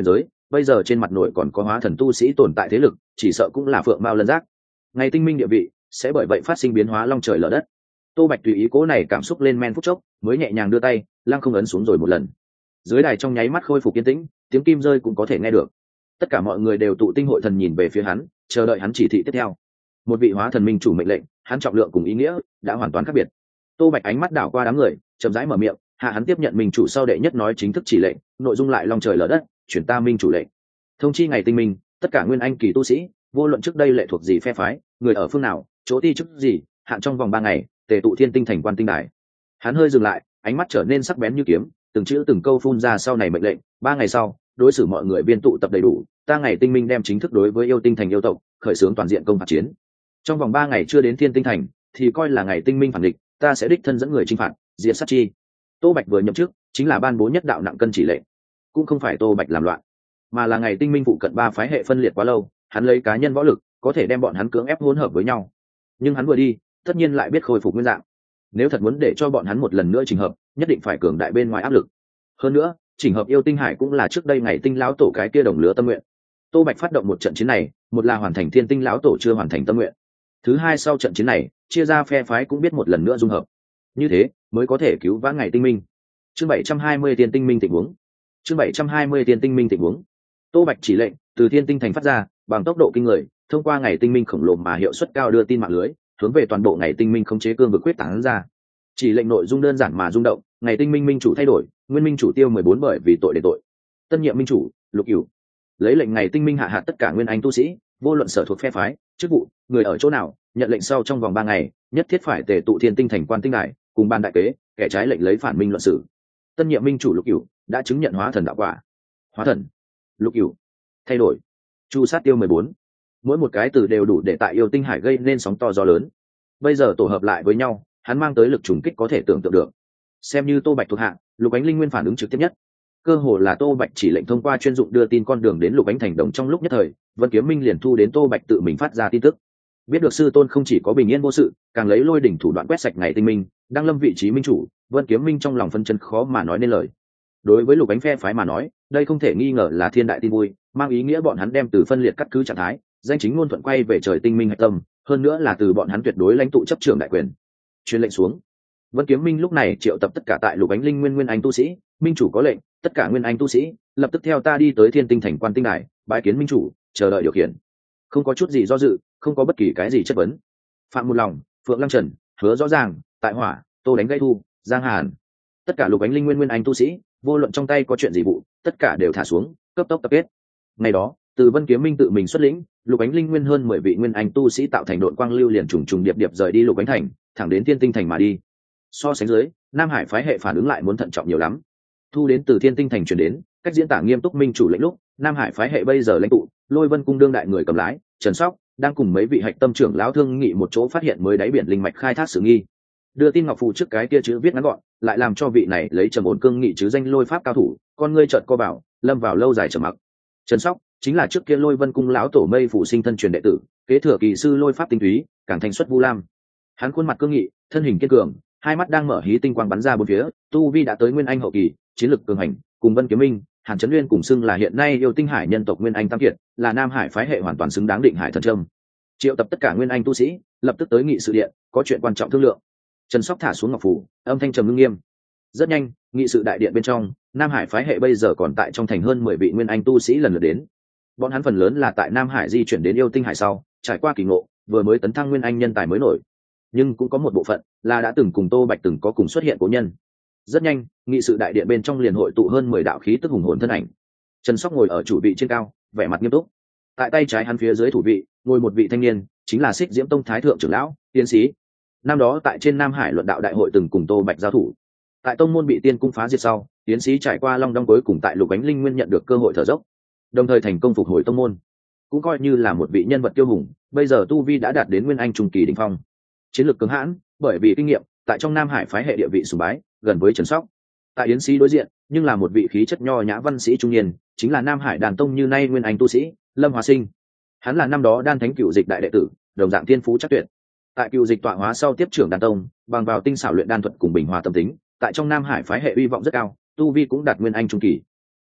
bây giờ trên mặt nội còn có hóa thần tu sĩ tồn tại thế lực, chỉ sợ cũng là phượng mao lân giác. Ngày tinh minh địa vị sẽ bởi vậy phát sinh biến hóa long trời lở đất. Tô Bạch tùy ý cố này cảm xúc lên men phút chốc, mới nhẹ nhàng đưa tay lăng không ấn xuống rồi một lần. Dưới đài trong nháy mắt khôi phục yên tĩnh, tiếng kim rơi cũng có thể nghe được. Tất cả mọi người đều tụ tinh hội thần nhìn về phía hắn, chờ đợi hắn chỉ thị tiếp theo. Một vị hóa thần minh chủ mệnh lệnh, hắn trọng lượng cùng ý nghĩa đã hoàn toàn khác biệt. Tô Bạch ánh mắt đảo qua đám người, chậm rãi mở miệng, hạ hắn tiếp nhận minh chủ sau đệ nhất nói chính thức chỉ lệnh, nội dung lại long trời lở đất, chuyển ta minh chủ lệnh. Thông chi ngày tinh minh, tất cả nguyên anh kỳ tu sĩ, vô luận trước đây lệ thuộc gì phe phái, người ở phương nào, chỗ ti chức gì, hạn trong vòng ba ngày, tề tụ thiên tinh thành quan tinh đài. Hắn hơi dừng lại, ánh mắt trở nên sắc bén như kiếm, từng chữ từng câu phun ra sau này mệnh lệnh. Ba ngày sau, đối xử mọi người viên tụ tập đầy đủ, ta ngày tinh minh đem chính thức đối với yêu tinh thành yêu tộc khởi xướng toàn diện công phạt chiến. Trong vòng ba ngày chưa đến thiên tinh thành, thì coi là ngày tinh minh phản địch, ta sẽ đích thân dẫn người chinh phạt, diệt sát chi. Tô Bạch vừa nhậm chức, chính là ban bố nhất đạo nặng cân chỉ lệnh, cũng không phải Tô Bạch làm loạn, mà là ngày tinh minh phụ cận ba phái hệ phân liệt quá lâu, hắn lấy cá nhân võ lực có thể đem bọn hắn cưỡng ép hỗn hợp với nhau, nhưng hắn vừa đi, tất nhiên lại biết khôi phục nguyên dạng. Nếu thật muốn để cho bọn hắn một lần nữa chỉnh hợp, nhất định phải cường đại bên ngoài áp lực. Hơn nữa, chỉnh hợp yêu tinh hải cũng là trước đây ngày tinh lão tổ cái kia đồng lứa tâm nguyện. Tô Bạch phát động một trận chiến này, một là hoàn thành thiên tinh lão tổ chưa hoàn thành tâm nguyện, thứ hai sau trận chiến này chia ra phe phái cũng biết một lần nữa dung hợp, như thế mới có thể cứu vãn ngày tinh minh. Chương bảy trăm hai mươi tiên tinh minh tình huống. Chương bảy trăm hai mươi tiên tinh minh tình huống. Tô Bạch chỉ lệnh từ thiên tinh thành phát ra, bằng tốc độ kinh người, thông qua ngày tinh minh khổng lồ mà hiệu suất cao đưa tin mạng lưới, hướng về toàn bộ ngày tinh minh khống chế cương vực quyết tán ra. Chỉ lệnh nội dung đơn giản mà rung động, ngày tinh minh minh chủ thay đổi, nguyên minh chủ tiêu mười bốn bởi vì tội đền tội. Tân nhiệm minh chủ Lục Cửu lấy lệnh ngày tinh minh hạ hạt tất cả nguyên anh tu sĩ, vô luận sở thuộc phe phái, chức vụ, người ở chỗ nào, nhận lệnh sau trong vòng ba ngày nhất thiết phải tề tụ thiên tinh thành quan tinh đài, cùng ban đại kế, kẻ trái lệnh lấy phản minh luận xử. Tân nhiệm minh chủ Lục Cửu đã chứng nhận hóa thần đạo quả. Hóa thần, Lục Cửu thay đổi, chu sát tiêu mười bốn, mỗi một cái từ đều đủ để tại yêu tinh hải gây nên sóng to gió lớn. Bây giờ tổ hợp lại với nhau, hắn mang tới lực trùng kích có thể tưởng tượng được. Xem như Tô Bạch thuộc hạ, Lục Ánh Linh Nguyên phản ứng trực tiếp nhất, cơ hồ là Tô Bạch chỉ lệnh thông qua chuyên dụng đưa tin con đường đến Lục Ánh thành đồng trong lúc nhất thời, Vân Kiếm Minh liền thu đến Tô Bạch tự mình phát ra tin tức, biết được sư tôn không chỉ có bình yên vô sự, càng lấy lôi đỉnh thủ đoạn quét sạch ngày tinh minh, đang lâm vị trí minh chủ. Vân Kiếm Minh trong lòng phân chân khó mà nói nên lời. Đối với Lục Ánh phe phái mà nói, đây không thể nghi ngờ là thiên đại tin vui, mang ý nghĩa bọn hắn đem từ phân liệt cắt cứ trạng thái, danh chính ngôn thuận quay về trời tinh minh hạch tâm, hơn nữa là từ bọn hắn tuyệt đối lãnh tụ chấp trưởng đại quyền. Truyền lệnh xuống. Vân Kiếm Minh lúc này triệu tập tất cả tại Lục Ánh Linh Nguyên nguyên anh tu sĩ, minh chủ có lệnh, tất cả nguyên anh tu sĩ lập tức theo ta đi tới thiên tinh thành quan tinh đài, bái kiến minh chủ, chờ đợi điều khiển. Không có chút gì do dự, không có bất kỳ cái gì chất vấn. Phạm Một Lòng, Phượng Lăng Trần, Hứa Rõ Ràng, Tại Hỏa, Tô Đánh Gây Thu, Giang Hàn, tất cả Lục Ánh Linh Nguyên nguyên anh tu sĩ, vô luận trong tay có chuyện gì vụ, tất cả đều thả xuống, cấp tốc tập kết. Ngày đó, từ Vân Kiếm Minh tự mình xuất lĩnh, Lục Ánh Linh Nguyên hơn mười vị nguyên anh tu sĩ tạo thành đội quang lưu liền trùng trùng điệp điệp rời đi Lục Ánh thành, thẳng đến Thiên Tinh thành mà đi. So sánh dưới, Nam Hải phái hệ phản ứng lại muốn thận trọng nhiều lắm. Thu đến từ Thiên Tinh thành truyền đến, cách diễn tả nghiêm túc minh chủ lệnh lúc, Nam Hải phái hệ bây giờ lãnh tụ, Lôi Vân cung đương đại người cầm lái, Trần Sóc, đang cùng mấy vị hạch tâm trưởng lão thương nghị một chỗ phát hiện mới đáy biển linh mạch khai thác sự nghi. Đưa tin ngọc phù trước cái kia chữ viết ngắn gọn, lại làm cho vị này lấy trầm ổn cương nghị chứ danh lôi pháp cao thủ, con ngươi chợt co bảo, lâm vào lâu dài trầm mặc. Trần Sóc chính là trước kia Lôi Vân cung lão tổ mây phủ sinh thân truyền đệ tử, kế thừa kỳ sư lôi pháp tinh túy, càng thanh xuất vu lam. Hắn khuôn mặt cương nghị, thân hình kiên cường, hai mắt đang mở hí tinh quang bắn ra bốn phía, tu vi đã tới nguyên anh hậu kỳ, chiến lực cường hành, cùng Vân Kiếm Minh, Hàn Chấn Nguyên cùng xưng là hiện nay yêu tinh hải nhân tộc nguyên anh tam kiệt, là Nam Hải phái hệ hoàn toàn xứng đáng định hải thần trâm. Triệu tập tất cả nguyên anh tu sĩ, lập tức tới nghị sự điện, có chuyện quan trọng thương lượng. Trần Sóc thả xuống ngọc phủ, âm thanh trầm ngưng nghiêm. Rất nhanh, nghị sự đại điện bên trong, Nam Hải phái hệ bây giờ còn tại trong thành hơn mười vị nguyên anh tu sĩ lần lượt đến. Bọn hắn phần lớn là tại Nam Hải di chuyển đến yêu tinh hải sau, trải qua kỳ ngộ, vừa mới tấn thăng nguyên anh nhân tài mới nổi. Nhưng cũng có một bộ phận là đã từng cùng Tô Bạch từng có cùng xuất hiện cố nhân. Rất nhanh, nghị sự đại điện bên trong liền hội tụ hơn mười đạo khí tức hùng hồn thân ảnh. Trần Sóc ngồi ở chủ vị trên cao, vẻ mặt nghiêm túc. Tại tay trái hắn phía dưới thủ vị, ngồi một vị thanh niên, chính là Xích Diễm Tông thái thượng trưởng lão, tiến sĩ. Năm đó tại trên Nam Hải luận đạo đại hội từng cùng Tô Bạch giao thủ. Tại tông môn bị tiên cung phá diệt sau, tiến sĩ trải qua long đong cuối cùng tại Lục Ánh Linh Nguyên nhận được cơ hội thở dốc, đồng thời thành công phục hồi tông môn, cũng coi như là một vị nhân vật kiêu hùng. Bây giờ tu vi đã đạt đến nguyên anh trung kỳ đỉnh phong, chiến lược cứng hãn, bởi vì kinh nghiệm tại trong Nam Hải phái hệ địa vị sùng bái, gần với Trần Sóc. Tại yến sĩ đối diện, nhưng là một vị khí chất nho nhã văn sĩ trung niên, chính là Nam Hải đàn tông như nay nguyên anh tu sĩ Lâm Hòa Sinh. Hắn là năm đó đan thánh cựu dịch đại đệ tử, đồng dạng thiên phú chắc tuyệt. Tại cựu dịch tọa hóa sau tiếp trưởng đan tông, bằng vào tinh xảo luyện đan thuật cùng bình hòa tâm tính, tại trong Nam Hải phái hệ uy vọng rất cao, tu vi cũng đạt nguyên anh trung kỳ.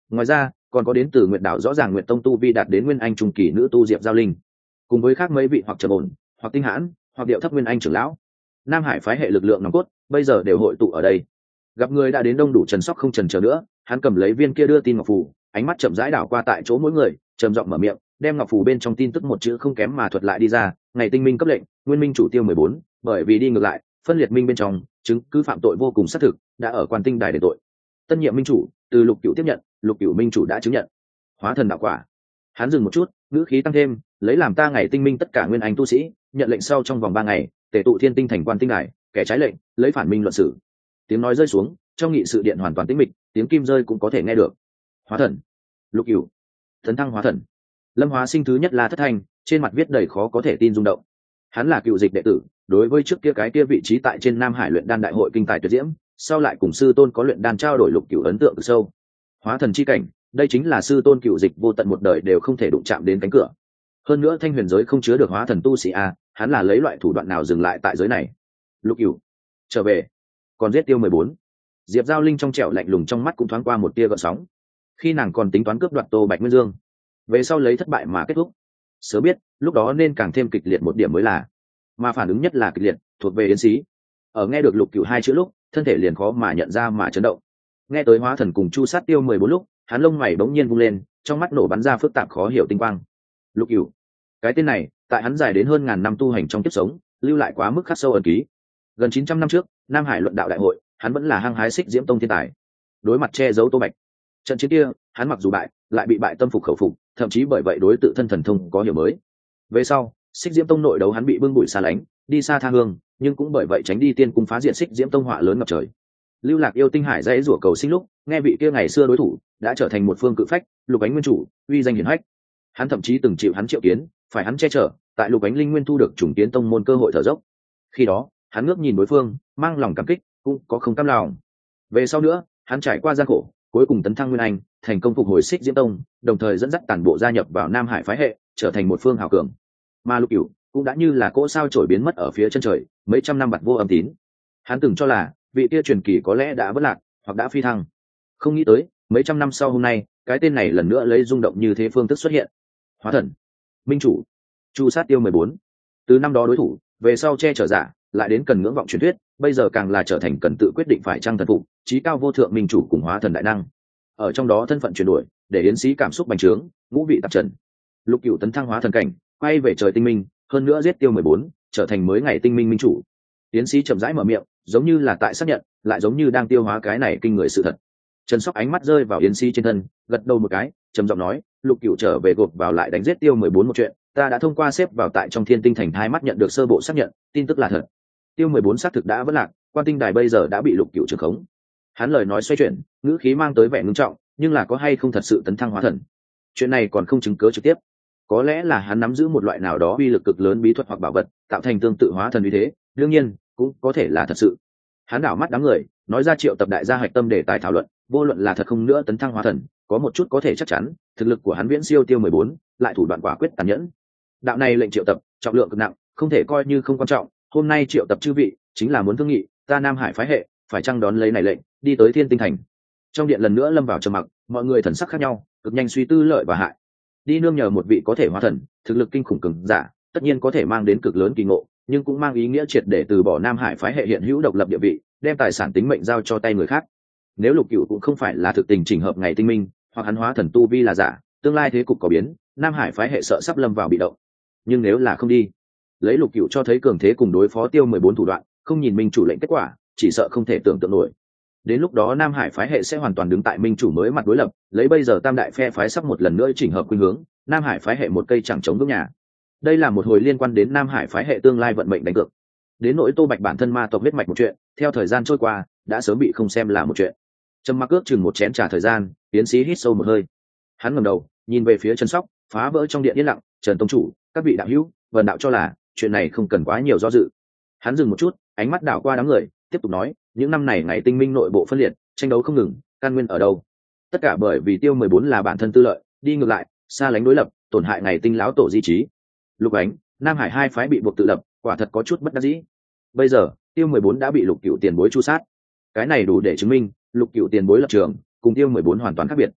Ngoài ra còn có đến từ Nguyệt Đảo rõ ràng Nguyệt Tông tu vi đạt đến nguyên anh trung kỳ nữ tu Diệp Giao Linh, cùng với khác mấy vị hoặc trầm ổn hoặc tinh hãn hoặc điệu thấp nguyên anh trưởng lão. Nam Hải phái hệ lực lượng nòng cốt bây giờ đều hội tụ ở đây. Gặp người đã đến đông đủ, Trần Sóc không chần chờ nữa, hắn cầm lấy viên kia đưa tin ngọc phù, ánh mắt chậm rãi đảo qua tại chỗ mỗi người, trầm giọng mở miệng, đem ngọc phù bên trong tin tức một chữ không kém mà thuật lại đi ra. Ngày tinh minh cấp lệnh, nguyên minh chủ tiêu mười bốn, bởi vì đi ngược lại, phân liệt minh bên trong, chứng cứ phạm tội vô cùng xác thực, đã ở quan tinh đài để tội. Tân nhiệm minh chủ, từ Lục Cửu tiếp nhận, Lục Cửu minh chủ đã chứng nhận. Hóa thần đạo quả. Hắn dừng một chút, ngữ khí tăng thêm, lấy làm ta ngày tinh minh tất cả nguyên anh tu sĩ, nhận lệnh sau trong vòng ba ngày, tề tụ thiên tinh thành quan tinh đài, kẻ trái lệnh, lấy phản minh luận xử. Tiếng nói rơi xuống, trong nghị sự điện hoàn toàn tĩnh mịch, tiếng kim rơi cũng có thể nghe được. Hóa thần, Lục Cửu, tấn thăng hóa thần. Lâm Hóa Sinh thứ nhất là thất thanh, trên mặt viết đầy khó có thể tin rung động. Hắn là cựu dịch đệ tử, đối với trước kia cái kia vị trí tại trên Nam Hải luyện đan đại hội kinh tài tuyệt diễm, sau lại cùng sư tôn có luyện đan trao đổi, Lục Cửu ấn tượng cực sâu. Hóa thần chi cảnh, đây chính là sư tôn cựu dịch vô tận một đời đều không thể đụng chạm đến cánh cửa. Hơn nữa thanh huyền giới không chứa được hóa thần tu sĩ a, hắn là lấy loại thủ đoạn nào dừng lại tại giới này? Lục Cửu trở về, còn giết tiêu mười bốn. Diệp Giao Linh trong trẻo lạnh lùng trong mắt cũng thoáng qua một tia gợn sóng. Khi nàng còn tính toán cướp đoạt Tô Bạch Nguyên Dương, về sau lấy thất bại mà kết thúc. Sớm biết lúc đó nên càng thêm kịch liệt một điểm mới là, mà phản ứng nhất là kịch liệt thuộc về Yến Xí. Ở nghe được Lục Cửu hai chữ lúc, thân thể liền khó mà nhận ra mà chấn động. Nghe tới hóa thần cùng chu sát tiêu mười bốn lúc, hắn lông mày bỗng nhiên vung lên, trong mắt nổ bắn ra phức tạp khó hiểu tinh quang. Lục Cửu, cái tên này tại hắn dài đến hơn ngàn năm tu hành trong kiếp sống, lưu lại quá mức khắc sâu ẩn ký. Gần chín trăm năm trước, Nam Hải luận đạo đại hội, hắn vẫn là hăng hái Xích Diễm Tông thiên tài. Đối mặt che giấu Tô Bạch, trận chiến kia, hắn mặc dù bại, lại bị bại tâm phục khẩu phục, thậm chí bởi vậy đối tự thân thần thông có hiểu mới. Về sau, Xích Diễm Tông nội đấu hắn bị bưng bụi xa lánh, đi xa tha hương, nhưng cũng bởi vậy tránh đi tiên cung phá diện Xích Diễm Tông họa lớn ngập trời. Lưu Lạc yêu tinh hải dãy rủa cầu sinh lúc, nghe vị kia ngày xưa đối thủ đã trở thành một phương cự phách, Lục Ánh nguyên chủ, uy danh hiển hách. Hắn thậm chí từng chịu hắn triệu kiến, phải hắn che chở, tại Lục Ánh linh nguyên thu được trùng kiến tông môn cơ hội thở dốc. Khi đó, hắn ngước nhìn đối phương, mang lòng cảm kích, cũng có không cam lòng. Về sau nữa, hắn trải qua gian khổ, cuối cùng tấn thăng nguyên anh, thành công phục hồi Xích Diễm Tông, đồng thời dẫn dắt toàn bộ gia nhập vào Nam Hải phái hệ, trở thành một phương hào cường. Mà Lục Cửu cũng đã như là cỗ sao chổi biến mất ở phía chân trời, mấy trăm năm bặt vô âm tín. Hắn từng cho là vị kia truyền kỳ có lẽ đã vỡ lạc, hoặc đã phi thăng. Không nghĩ tới, mấy trăm năm sau hôm nay, cái tên này lần nữa lấy rung động như thế phương thức xuất hiện. Hóa thần, minh chủ, chu sát tiêu mười bốn. Từ năm đó đối thủ, về sau che chở giả, lại đến cần ngưỡng vọng truyền thuyết, bây giờ càng là trở thành cần tự quyết định phải trang thần phục, chí cao vô thượng minh chủ cùng hóa thần đại năng. Ở trong đó thân phận chuyển đổi, để Yến Xí cảm xúc bành trướng, ngũ vị tạp trần. Lục Cửu tấn thăng hóa thần cảnh, quay về trời tinh minh, hơn nữa giết tiêu mười bốn, trở thành mới ngày tinh minh minh chủ. Yến Xí chậm rãi mở miệng, giống như là tại xác nhận, lại giống như đang tiêu hóa cái này kinh người sự thật. Trần Sóc ánh mắt rơi vào Yến Xí trên thân, gật đầu một cái, trầm giọng nói, Lục Cửu trở về gộp vào lại đánh giết tiêu mười bốn một chuyện, ta đã thông qua xếp vào tại trong Thiên Tinh Thành hai mắt nhận được sơ bộ xác nhận, tin tức là thật. Tiêu mười bốn xác thực đã vỡ lạc, quan tinh đài bây giờ đã bị Lục Cửu trưởng khống. Hắn lời nói xoay chuyển, ngữ khí mang tới vẻ ngưng trọng, nhưng là có hay không thật sự tấn thăng hóa thần, chuyện này còn không chứng cứ trực tiếp. Có lẽ là hắn nắm giữ một loại nào đó uy lực cực lớn bí thuật hoặc bảo vật, tạo thành tương tự hóa thần uy thế, đương nhiên cũng có thể là thật sự. Hắn đảo mắt đám người, nói ra triệu tập đại gia hạch tâm để tài thảo luận, vô luận là thật không nữa tấn thăng hóa thần, có một chút có thể chắc chắn, thực lực của hắn viễn siêu tiêu mười bốn, lại thủ đoạn quả quyết tàn nhẫn. Đạo này lệnh triệu tập, trọng lượng cực nặng, không thể coi như không quan trọng, hôm nay triệu tập chư vị, chính là muốn thương nghị, ta Nam Hải phái hệ, phải chăng đón lấy này lệnh, đi tới Thiên Tinh Thành. Trong điện lần nữa lâm vào trầm mặc, mọi người thần sắc khác nhau, cực nhanh suy tư lợi và hại. Đi nương nhờ một vị có thể hóa thần, thực lực kinh khủng cường giả, tất nhiên có thể mang đến cực lớn kỳ ngộ, nhưng cũng mang ý nghĩa triệt để từ bỏ Nam Hải phái hệ hiện hữu độc lập địa vị, đem tài sản tính mệnh giao cho tay người khác. Nếu Lục Cửu cũng không phải là thực tình chỉnh hợp ngày tinh minh, hoặc hắn hóa thần tu vi là giả, tương lai thế cục có biến, Nam Hải phái hệ sợ sắp lâm vào bị động. Nhưng nếu là không đi, lấy Lục Cửu cho thấy cường thế cùng đối phó tiêu mười bốn thủ đoạn, không nhìn minh chủ lệnh kết quả, chỉ sợ không thể tưởng tượng nổi. Đến lúc đó Nam Hải phái hệ sẽ hoàn toàn đứng tại minh chủ mới mặt đối lập, lấy bây giờ tam đại phe phái sắp một lần nữa chỉnh hợp khuynh hướng, Nam Hải phái hệ một cây chẳng chống vững nhà. Đây là một hồi liên quan đến Nam Hải phái hệ tương lai vận mệnh đánh cược. Đến nỗi Tô Bạch bản thân ma tộc huyết mạch một chuyện, theo thời gian trôi qua, đã sớm bị không xem là một chuyện. Trầm mặc ước chừng một chén trà thời gian, Tiến sĩ hít sâu một hơi. Hắn ngẩng đầu, nhìn về phía Trần Sóc, phá vỡ trong điện yên lặng, "Trần tông chủ, các vị đạo hữu, vần đạo cho là, chuyện này không cần quá nhiều do dự." Hắn dừng một chút, ánh mắt đảo qua đám người, tiếp tục nói, "Những năm này ngày tinh minh nội bộ phân liệt, tranh đấu không ngừng, căn nguyên ở đâu? Tất cả bởi vì Tiêu mười bốn là bản thân tư lợi, đi ngược lại, xa lánh đối lập, tổn hại ngày tinh lão tổ di trí. Lục Ánh, Nam Hải hai phái bị buộc tự lập, quả thật có chút bất đắc dĩ. Bây giờ, Tiêu mười bốn đã bị Lục Cửu tiền bối chu sát. Cái này đủ để chứng minh, Lục Cửu tiền bối lập trường, cùng Tiêu mười bốn hoàn toàn khác biệt.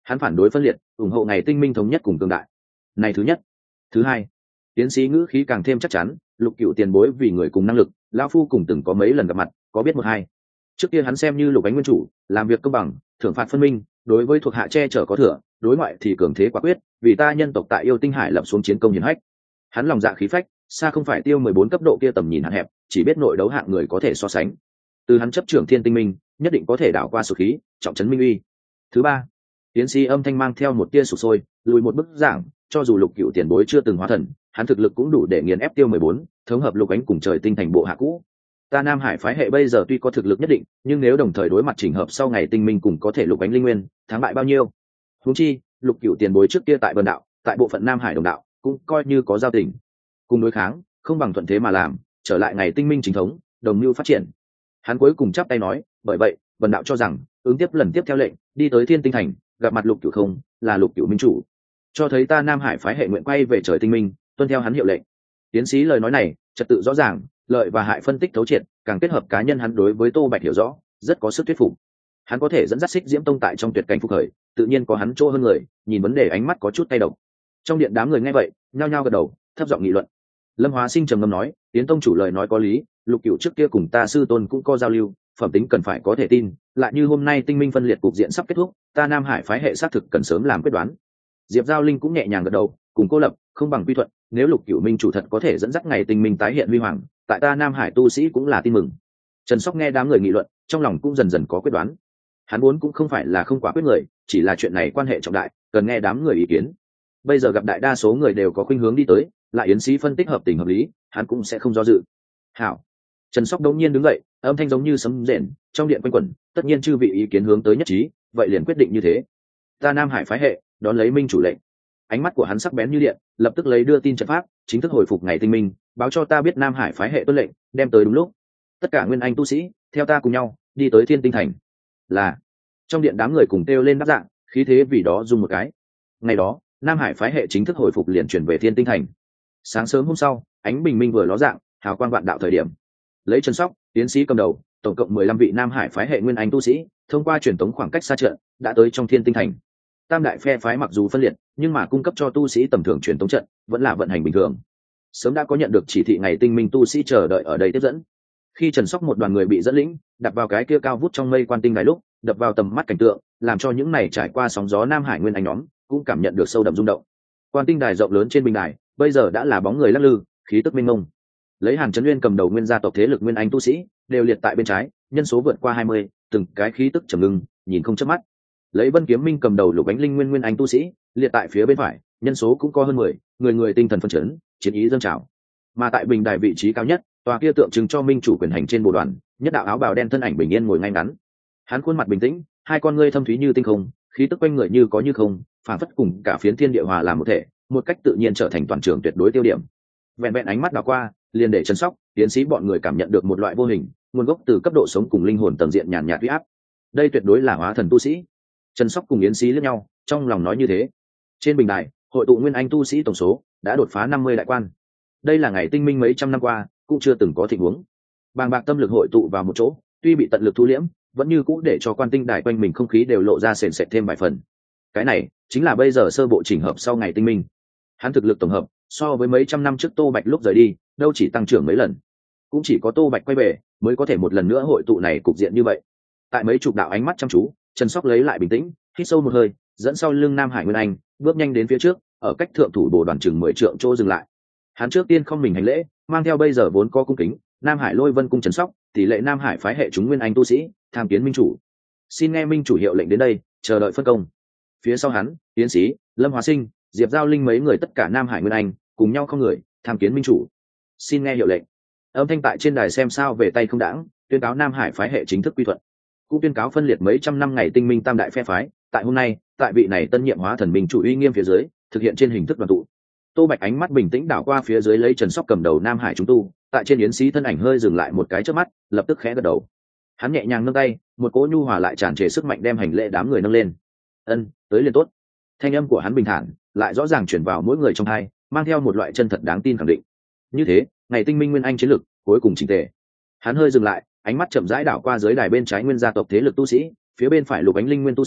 Hắn phản đối phân liệt, ủng hộ ngày tinh minh thống nhất cùng cường đại. Này thứ nhất. Thứ hai, tiến sĩ ngữ khí càng thêm chắc chắn, Lục Cựu tiền bối vì người cùng năng lực, lão phu cùng từng có mấy lần gặp mặt, có biết một hai. Trước kia hắn xem như Lục Ánh nguyên chủ, làm việc công bằng, thưởng phạt phân minh, đối với thuộc hạ che chở có thừa, đối ngoại thì cường thế quả quyết, vì ta nhân tộc tại Yêu Tinh Hải lập xuống chiến công hiển hách. Hắn lòng dạ khí phách, xa không phải Tiêu mười bốn cấp độ kia tầm nhìn hạn hẹp, chỉ biết nội đấu hạng người có thể so sánh. Từ hắn chấp trưởng Thiên Tinh Minh, nhất định có thể đảo qua sụt khí, trọng trấn minh uy. Thứ ba, tiến sĩ âm thanh mang theo một tia sụp sôi, lùi một bức giảng, cho dù Lục Cựu tiền bối chưa từng hóa thần, hắn thực lực cũng đủ để nghiền ép Tiêu mười bốn, thống hợp Lục Ánh cùng trời tinh thành bộ hạ cũ. Ta Nam Hải phái hệ bây giờ tuy có thực lực nhất định, nhưng nếu đồng thời đối mặt chỉnh hợp sau ngày tinh minh cùng có thể Lục Ánh linh nguyên, thắng bại bao nhiêu? Huống chi, Lục Cựu tiền bối trước kia tại Vân đạo, tại bộ phận Nam Hải đồng đạo, cũng coi như có giao tình. Cùng đối kháng, không bằng thuận thế mà làm, trở lại ngày tinh minh chính thống, đồng mưu phát triển. Hắn cuối cùng chắp tay nói, bởi vậy, Vân đạo cho rằng, ứng tiếp lần tiếp theo lệnh, đi tới Thiên Tinh thành, gặp mặt Lục Cựu không, là Lục Cựu minh chủ. Cho thấy ta Nam Hải phái hệ nguyện quay về trời tinh minh, tuân theo hắn hiệu lệnh. Tiến sĩ lời nói này, trật tự rõ ràng, lợi và hại phân tích thấu triệt, càng kết hợp cá nhân hắn đối với Tô Bạch hiểu rõ, rất có sức thuyết phục. Hắn có thể dẫn dắt Xích Diễm Tông tại trong tuyệt cảnh phục khởi, tự nhiên có hắn chỗ hơn người, nhìn vấn đề ánh mắt có chút tay độc. Trong điện đám người nghe vậy, nhao nhao gật đầu, thấp giọng nghị luận. Lâm Hóa Sinh trầm ngâm nói, Tiến tông chủ lời nói có lý, Lục Cựu trước kia cùng ta sư tôn cũng có giao lưu, phẩm tính cần phải có thể tin, lại như hôm nay tinh minh phân liệt cục diện sắp kết thúc, ta Nam Hải phái hệ xác thực cần sớm làm quyết đoán. Diệp Giao Linh cũng nhẹ nhàng gật đầu, cùng cô lập, không bằng quy thuận, nếu Lục Cựu minh chủ thật có thể dẫn dắt ngày tinh minh tái hiện huy hoàng, tại ta Nam Hải tu sĩ cũng là tin mừng. Trần Sóc nghe đám người nghị luận, trong lòng cũng dần dần có quyết đoán. Hắn muốn cũng không phải là không quả quyết người, chỉ là chuyện này quan hệ trọng đại, cần nghe đám người ý kiến. Bây giờ gặp đại đa số người đều có khuynh hướng đi tới, lại Yến Sĩ phân tích hợp tình hợp lý, hắn cũng sẽ không do dự. Hảo. Trần Sóc đống nhiên đứng dậy, âm thanh giống như sấm rền, trong điện quanh quẩn, tất nhiên chư vị ý kiến hướng tới nhất trí, vậy liền quyết định như thế. Ta Nam Hải phái hệ, đón lấy minh chủ lệnh. Ánh mắt của hắn sắc bén như điện, lập tức lấy đưa tin trận pháp, chính thức hồi phục ngày tinh minh, báo cho ta biết Nam Hải phái hệ tuân lệnh, đem tới đúng lúc. Tất cả nguyên anh tu sĩ, theo ta cùng nhau, đi tới Thiên Tinh thành. Là. Trong điện đám người cùng kêu lên đáp dạng, khí thế vì đó dùng một cái. Ngày đó, Nam Hải phái hệ chính thức hồi phục liền chuyển về Thiên Tinh thành. Sáng sớm hôm sau, ánh bình minh vừa ló dạng, hào quang vạn đạo thời điểm. Lấy Trần Sóc, tiến sĩ cầm đầu, tổng cộng mười lăm vị Nam Hải phái hệ nguyên anh tu sĩ, thông qua truyền tống khoảng cách xa trận, đã tới trong Thiên Tinh thành. Tam đại phe phái mặc dù phân liệt, nhưng mà cung cấp cho tu sĩ tầm thường truyền tống trận, vẫn là vận hành bình thường. Sớm đã có nhận được chỉ thị ngày tinh minh tu sĩ chờ đợi ở đây tiếp dẫn. Khi Trần Sóc một đoàn người bị dẫn lĩnh, đặt vào cái kia cao vút trong mây quan tinh đài lúc, đập vào tầm mắt cảnh tượng, làm cho những này trải qua sóng gió Nam Hải nguyên anh nhóm, cũng cảm nhận được sâu đậm rung động. Quan tinh đài rộng lớn trên bình đài, bây giờ đã là bóng người lắc lư, khí tức mênh mông. Lấy Hàn Trấn Nguyên cầm đầu nguyên gia tộc thế lực nguyên anh tu sĩ, đều liệt tại bên trái, nhân số vượt qua hai mươi, từng cái khí tức trầm ngưng, nhìn không chớp mắt. Lấy Vân Kiếm Minh cầm đầu Lục Ánh Linh nguyên nguyên anh tu sĩ, liệt tại phía bên phải, nhân số cũng có hơn mười, người người tinh thần phấn chấn, chiến ý dâng trào. Mà tại bình đài vị trí cao nhất, tòa kia tượng trưng cho minh chủ quyền hành trên bộ đoàn, nhất đạo áo bào đen thân ảnh bình yên ngồi ngay ngắn. Hắn khuôn mặt bình tĩnh, hai con ngươi thâm thúy như tinh không, khí tức quanh người như có như không, phản phất cùng cả phiến thiên địa hòa làm một thể, một cách tự nhiên trở thành toàn trường tuyệt đối tiêu điểm. Vẹn vẹn ánh mắt đảo qua, liền để Trần Sóc, tiến sĩ bọn người cảm nhận được một loại vô hình, nguồn gốc từ cấp độ sống cùng linh hồn tầng diện nhàn nhạt uy áp. Đây tuyệt đối là hóa thần tu sĩ. Trần Sóc cùng Yến Sĩ liếc nhau, trong lòng nói như thế. Trên bình đài, hội tụ nguyên anh tu sĩ tổng số đã đột phá năm mươi đại quan. Đây là ngày tinh minh mấy trăm năm qua cũng chưa từng có tình huống. Bàng bạc tâm lực hội tụ vào một chỗ, tuy bị tận lực thu liễm, vẫn như cũ để cho quan tinh đài quanh mình không khí đều lộ ra sền sệt thêm vài phần. Cái này chính là bây giờ sơ bộ chỉnh hợp sau ngày tinh minh. Hắn thực lực tổng hợp so với mấy trăm năm trước Tô Bạch lúc rời đi, đâu chỉ tăng trưởng mấy lần. Cũng chỉ có Tô Bạch quay về mới có thể một lần nữa hội tụ này cục diện như vậy. Tại mấy chục đạo ánh mắt chăm chú, Trần Sóc lấy lại bình tĩnh, hít sâu một hơi, dẫn sau lưng Nam Hải Nguyên Anh, bước nhanh đến phía trước, ở cách thượng thủ bồ đoàn chừng mười trượng chỗ dừng lại. Hắn trước tiên không mình hành lễ, mang theo bây giờ vốn có cung kính, Nam Hải Lôi Vân cung Trần Sóc, tỷ lệ Nam Hải phái hệ chúng nguyên anh tu sĩ, tham kiến minh chủ. Xin nghe minh chủ hiệu lệnh đến đây, chờ đợi phân công. Phía sau hắn, tiến sĩ Lâm Hóa Sinh, Diệp Giao Linh mấy người tất cả Nam Hải Nguyên Anh, cùng nhau không người, tham kiến minh chủ. Xin nghe hiệu lệnh. Âm thanh tại trên đài xem sao về tay không đãng, tuyên cáo Nam Hải phái hệ chính thức quy thuận. Cũng tuyên cáo phân liệt mấy trăm năm ngày tinh minh tam đại phe phái, tại hôm nay, tại vị này tân nhiệm hóa thần minh chủ uy nghiêm phía dưới, thực hiện trên hình thức đoàn tụ. Tô Bạch ánh mắt bình tĩnh đảo qua phía dưới lấy Trần Sóc cầm đầu Nam Hải chúng tu, tại trên yến sĩ thân ảnh hơi dừng lại một cái trước mắt, lập tức khẽ gật đầu. Hắn nhẹ nhàng nâng tay, một cỗ nhu hòa lại tràn trề sức mạnh đem hành lễ đám người nâng lên. Ân, tới liền tốt. Thanh âm của hắn bình thản, lại rõ ràng chuyển vào mỗi người trong hai, mang theo một loại chân thật đáng tin khẳng định. Như thế, ngày tinh minh nguyên anh chiến lực cuối cùng chỉnh tề. Hắn hơi dừng lại, ánh mắt chậm rãi đảo qua dưới đài bên trái nguyên gia tộc thế lực tu sĩ, phía bên phải Lục Ánh Linh nguyên tu sĩ,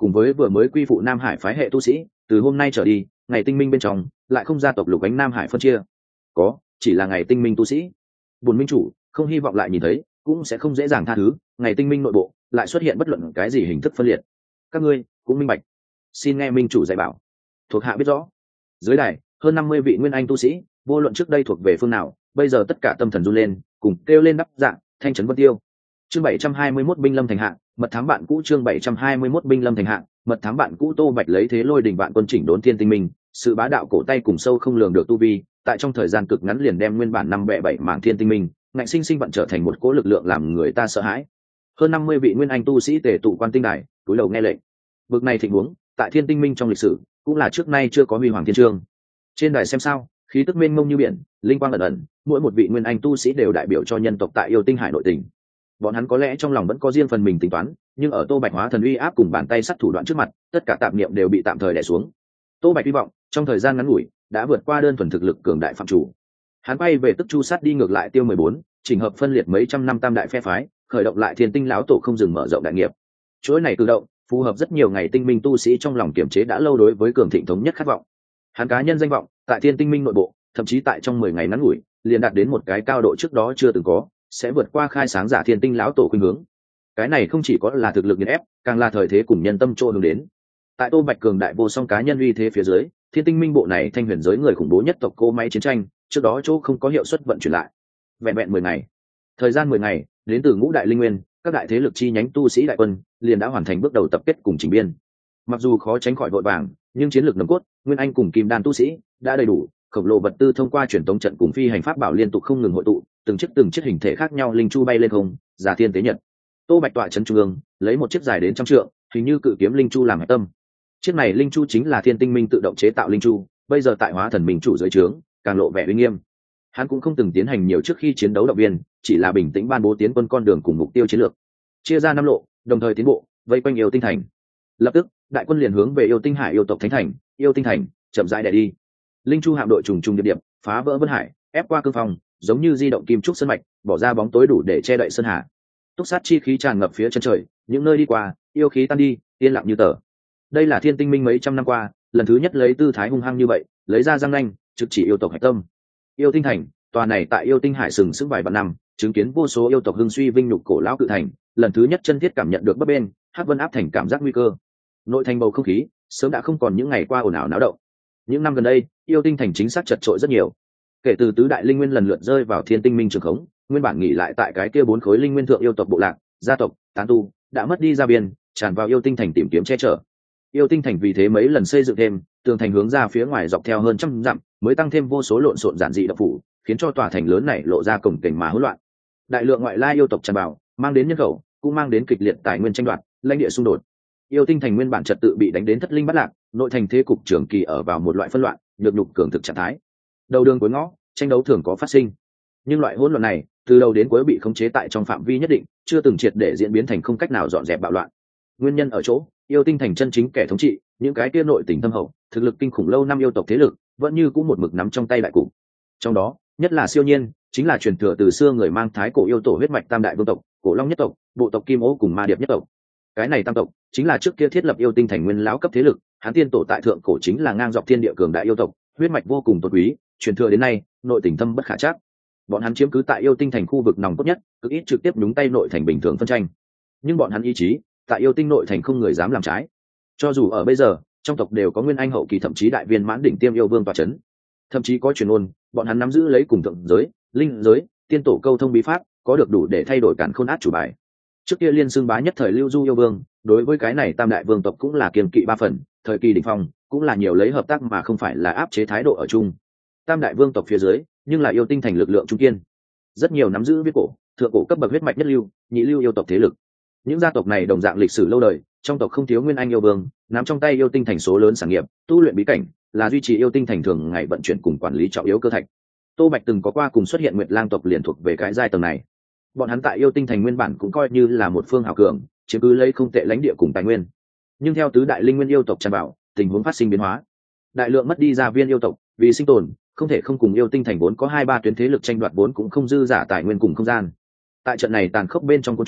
cùng với vừa mới quy phụ Nam Hải phái hệ tu sĩ, từ hôm nay trở đi, ngày tinh minh bên trong lại không gia tộc lục ánh Nam Hải phân chia, có chỉ là ngày tinh minh tu sĩ. Bùn minh chủ không hy vọng lại nhìn thấy, cũng sẽ không dễ dàng tha thứ ngày tinh minh nội bộ lại xuất hiện bất luận cái gì hình thức phân liệt. Các ngươi cũng minh bạch, xin nghe minh chủ dạy bảo. Thuộc hạ biết rõ. Dưới đài hơn năm mươi vị nguyên anh tu sĩ, vô luận trước đây thuộc về phương nào, bây giờ tất cả tâm thần run lên, cùng kêu lên đắp dạng thanh trấn vân tiêu. Chương bảy trăm hai mươi mốt binh lâm thành hạng, mật thám bạn cũ. Chương bảy trăm hai mươi mốt binh lâm thành hạng, mật thám bạn cũ. Tô Bạch lấy thế lôi đình vạn quân chỉnh đốn thiên tinh minh, sự bá đạo cổ tay cùng sâu không lường được tu vi, tại trong thời gian cực ngắn liền đem nguyên bản năm bẻ bảy mảng thiên tinh minh ngạnh sinh sinh vận trở thành một cỗ lực lượng làm người ta sợ hãi. Hơn năm mươi vị nguyên anh tu sĩ tề tụ quan tinh đài, cúi đầu nghe lệnh. Bực này tình huống tại thiên tinh minh trong lịch sử cũng là trước nay chưa có huy hoàng thiên chương. Trên đài xem sao, khí tức mênh mông như biển, linh quang ẩn ẩn, mỗi một vị nguyên anh tu sĩ đều đại biểu cho nhân tộc tại yêu tinh hải nội tình. Bọn hắn có lẽ trong lòng vẫn có riêng phần mình tính toán, nhưng ở Tô Bạch hóa thần uy áp cùng bàn tay sắt thủ đoạn trước mặt, tất cả tạp niệm đều bị tạm thời đè xuống. Tô Bạch hy vọng trong thời gian ngắn ngủi đã vượt qua đơn thuần thực lực cường đại phạm chủ. Hắn bay về tức chu sát đi ngược lại tiêu mười bốn, chỉnh hợp phân liệt mấy trăm năm tam đại phe phái, khởi động lại thiên tinh lão tổ không dừng mở rộng đại nghiệp. Chuỗi này cử động phù hợp rất nhiều ngày tinh minh tu sĩ trong lòng kiểm chế đã lâu đối với cường thịnh thống nhất khát vọng. Hắn cá nhân danh vọng tại thiên tinh minh nội bộ, thậm chí tại trong mười ngày ngắn ngủi liền đạt đến một cái cao độ trước đó chưa từng có, sẽ vượt qua khai sáng giả thiên tinh lão tổ khuynh hướng. Cái này không chỉ có là thực lực nghiền ép, càng là thời thế cùng nhân tâm chỗ hướng đến. Tại Tô Bạch cường đại vô song cá nhân uy thế phía dưới, thiên tinh minh bộ này thanh huyền giới người khủng bố nhất tộc cô máy chiến tranh trước đó chỗ không có hiệu suất vận chuyển lại. Vẹn vẹn mười ngày, thời gian mười ngày, đến từ ngũ đại linh nguyên, các đại thế lực chi nhánh tu sĩ đại quân liền đã hoàn thành bước đầu tập kết cùng chỉnh biên. Mặc dù khó tránh khỏi vội vàng, nhưng chiến lược nòng cốt, nguyên anh cùng kim đan tu sĩ đã đầy đủ, khổng lồ vật tư thông qua truyền tống trận cùng phi hành pháp bảo liên tục không ngừng hội tụ, từng chiếc từng chiếc hình thể khác nhau linh chu bay lên không, giả thiên tế nhật. Tô Bạch tọa trấn trung ương, lấy một chiếc dài đến trăm trượng, hình như cự kiếm linh chu làm hạch tâm. Chiếc này linh chu chính là thiên tinh minh tự động chế tạo linh chu, bây giờ tại hóa thần minh chủ dưới trướng, càng lộ vẻ uy nghiêm. Hắn cũng không từng tiến hành nhiều trước khi chiến đấu động viên, chỉ là bình tĩnh ban bố tiến quân con đường cùng mục tiêu chiến lược, chia ra năm lộ, đồng thời tiến bộ vây quanh yêu tinh thành. Lập tức đại quân liền hướng về yêu tinh hải yêu tộc thánh thành yêu tinh thành chậm rãi đè đi. Linh chu hạm đội trùng trùng điệp điệp phá vỡ vân hải, ép qua cương phong, giống như di động kim trúc sơn mạch, bỏ ra bóng tối đủ để che đậy sơn hà. Túc sát chi khí tràn ngập phía chân trời, những nơi đi qua yêu khí tan đi, yên lặng như tờ. Đây là thiên tinh minh mấy trăm năm qua lần thứ nhất lấy tư thái hung hăng như vậy, lấy ra răng nanh trực chỉ yêu tộc hải tâm. Yêu tinh thành, tòa này tại yêu tinh hải sừng sững vài vạn năm, chứng kiến vô số yêu tộc hưng suy vinh nhục cổ lão cự thành, lần thứ nhất chân thiết cảm nhận được bấp bên hắc vân áp thành cảm giác nguy cơ. Nội thành bầu không khí sớm đã không còn những ngày qua ồn ào náo động. Những năm gần đây yêu tinh thành chính xác chật trội rất nhiều. Kể từ tứ đại linh nguyên lần lượt rơi vào thiên tinh minh trường khống, nguyên bản nghỉ lại tại cái kia bốn khối linh nguyên thượng yêu tộc bộ lạc, gia tộc, tán tu đã mất đi gia biên, tràn vào yêu tinh thành tìm kiếm che chở. Yêu tinh thành vì thế mấy lần xây dựng thêm, tường thành hướng ra phía ngoài dọc theo hơn trăm dặm, mới tăng thêm vô số lộn xộn giản dị độc phủ, khiến cho tòa thành lớn này lộ ra cổng kềnh mà hỗn loạn. Đại lượng ngoại lai yêu tộc tràn vào, mang đến nhân khẩu, cũng mang đến kịch liệt tài nguyên tranh đoạt, lãnh địa xung đột. Yêu tinh thành nguyên bản trật tự bị đánh đến thất linh bắt lạc, nội thành thế cục trường kỳ ở vào một loại phân loạn, nhược nhục cường thực trạng thái. Đầu đường cuối ngõ, tranh đấu thường có phát sinh, nhưng loại hỗn loạn này từ đầu đến cuối bị khống chế tại trong phạm vi nhất định, chưa từng triệt để diễn biến thành không cách nào dọn dẹp bạo loạn. Nguyên nhân ở chỗ yêu tinh thành chân chính kẻ thống trị, những cái kia nội tình thâm hậu, thực lực kinh khủng lâu năm yêu tộc thế lực vẫn như cũng một mực nắm trong tay đại cục. Trong đó nhất là siêu nhiên, chính là truyền thừa từ xưa người mang thái cổ yêu tổ huyết mạch tam đại vương tộc, cổ long nhất tộc, bộ tộc kim ô cùng ma điệp nhất tộc. Cái này tam tộc chính là trước kia thiết lập yêu tinh thành nguyên lão cấp thế lực, hắn tiên tổ tại thượng cổ chính là ngang dọc thiên địa cường đại yêu tộc, huyết mạch vô cùng tôn quý, truyền thừa đến nay nội tình thâm bất khả trắc. Bọn hắn chiếm cứ tại yêu tinh thành khu vực nòng cốt nhất, cực ít trực tiếp nhúng tay nội thành bình thường phân tranh, nhưng bọn hắn ý chí tại yêu tinh nội thành không người dám làm trái. Cho dù ở bây giờ trong tộc đều có nguyên anh hậu kỳ thậm chí đại viên mãn đỉnh tiêm yêu vương tọa chấn, thậm chí có truyền ôn bọn hắn nắm giữ lấy cùng thượng giới, linh giới, tiên tổ câu thông bí pháp, có được đủ để thay đổi cản khôn át chủ bài. Trước kia liên xương bá nhất thời lưu du yêu vương, đối với cái này tam đại vương tộc cũng là kiềm kỵ ba phần, thời kỳ đỉnh phong cũng là nhiều lấy hợp tác mà không phải là áp chế thái độ ở chung. Tam đại vương tộc phía dưới nhưng là yêu tinh thành lực lượng trung kiên, rất nhiều nắm giữ viết cổ thượng cổ cấp bậc huyết mạch nhất lưu, nhị lưu yêu tộc thế lực. Những gia tộc này đồng dạng lịch sử lâu đời, trong tộc không thiếu nguyên anh yêu vương, nắm trong tay yêu tinh thành số lớn sản nghiệp, tu luyện bí cảnh, là duy trì yêu tinh thành thường ngày vận chuyển cùng quản lý trọng yếu cơ thạch. Tô Bạch từng có qua cùng xuất hiện Nguyệt Lang tộc liền thuộc về cái giai tầng này. Bọn hắn tại yêu tinh thành nguyên bản cũng coi như là một phương hào cường, chiếm cứ lấy không tệ lãnh địa cùng tài nguyên. Nhưng theo tứ đại linh nguyên yêu tộc tràn vào, tình huống phát sinh biến hóa. Đại lượng mất đi gia viên yêu tộc, vì sinh tồn, không thể không cùng yêu tinh thành vốn có hai ba tuyến thế lực tranh đoạt vốn cũng không dư giả tài nguyên cùng không gian. Tại trận này tàn khốc bên trong quân chúng,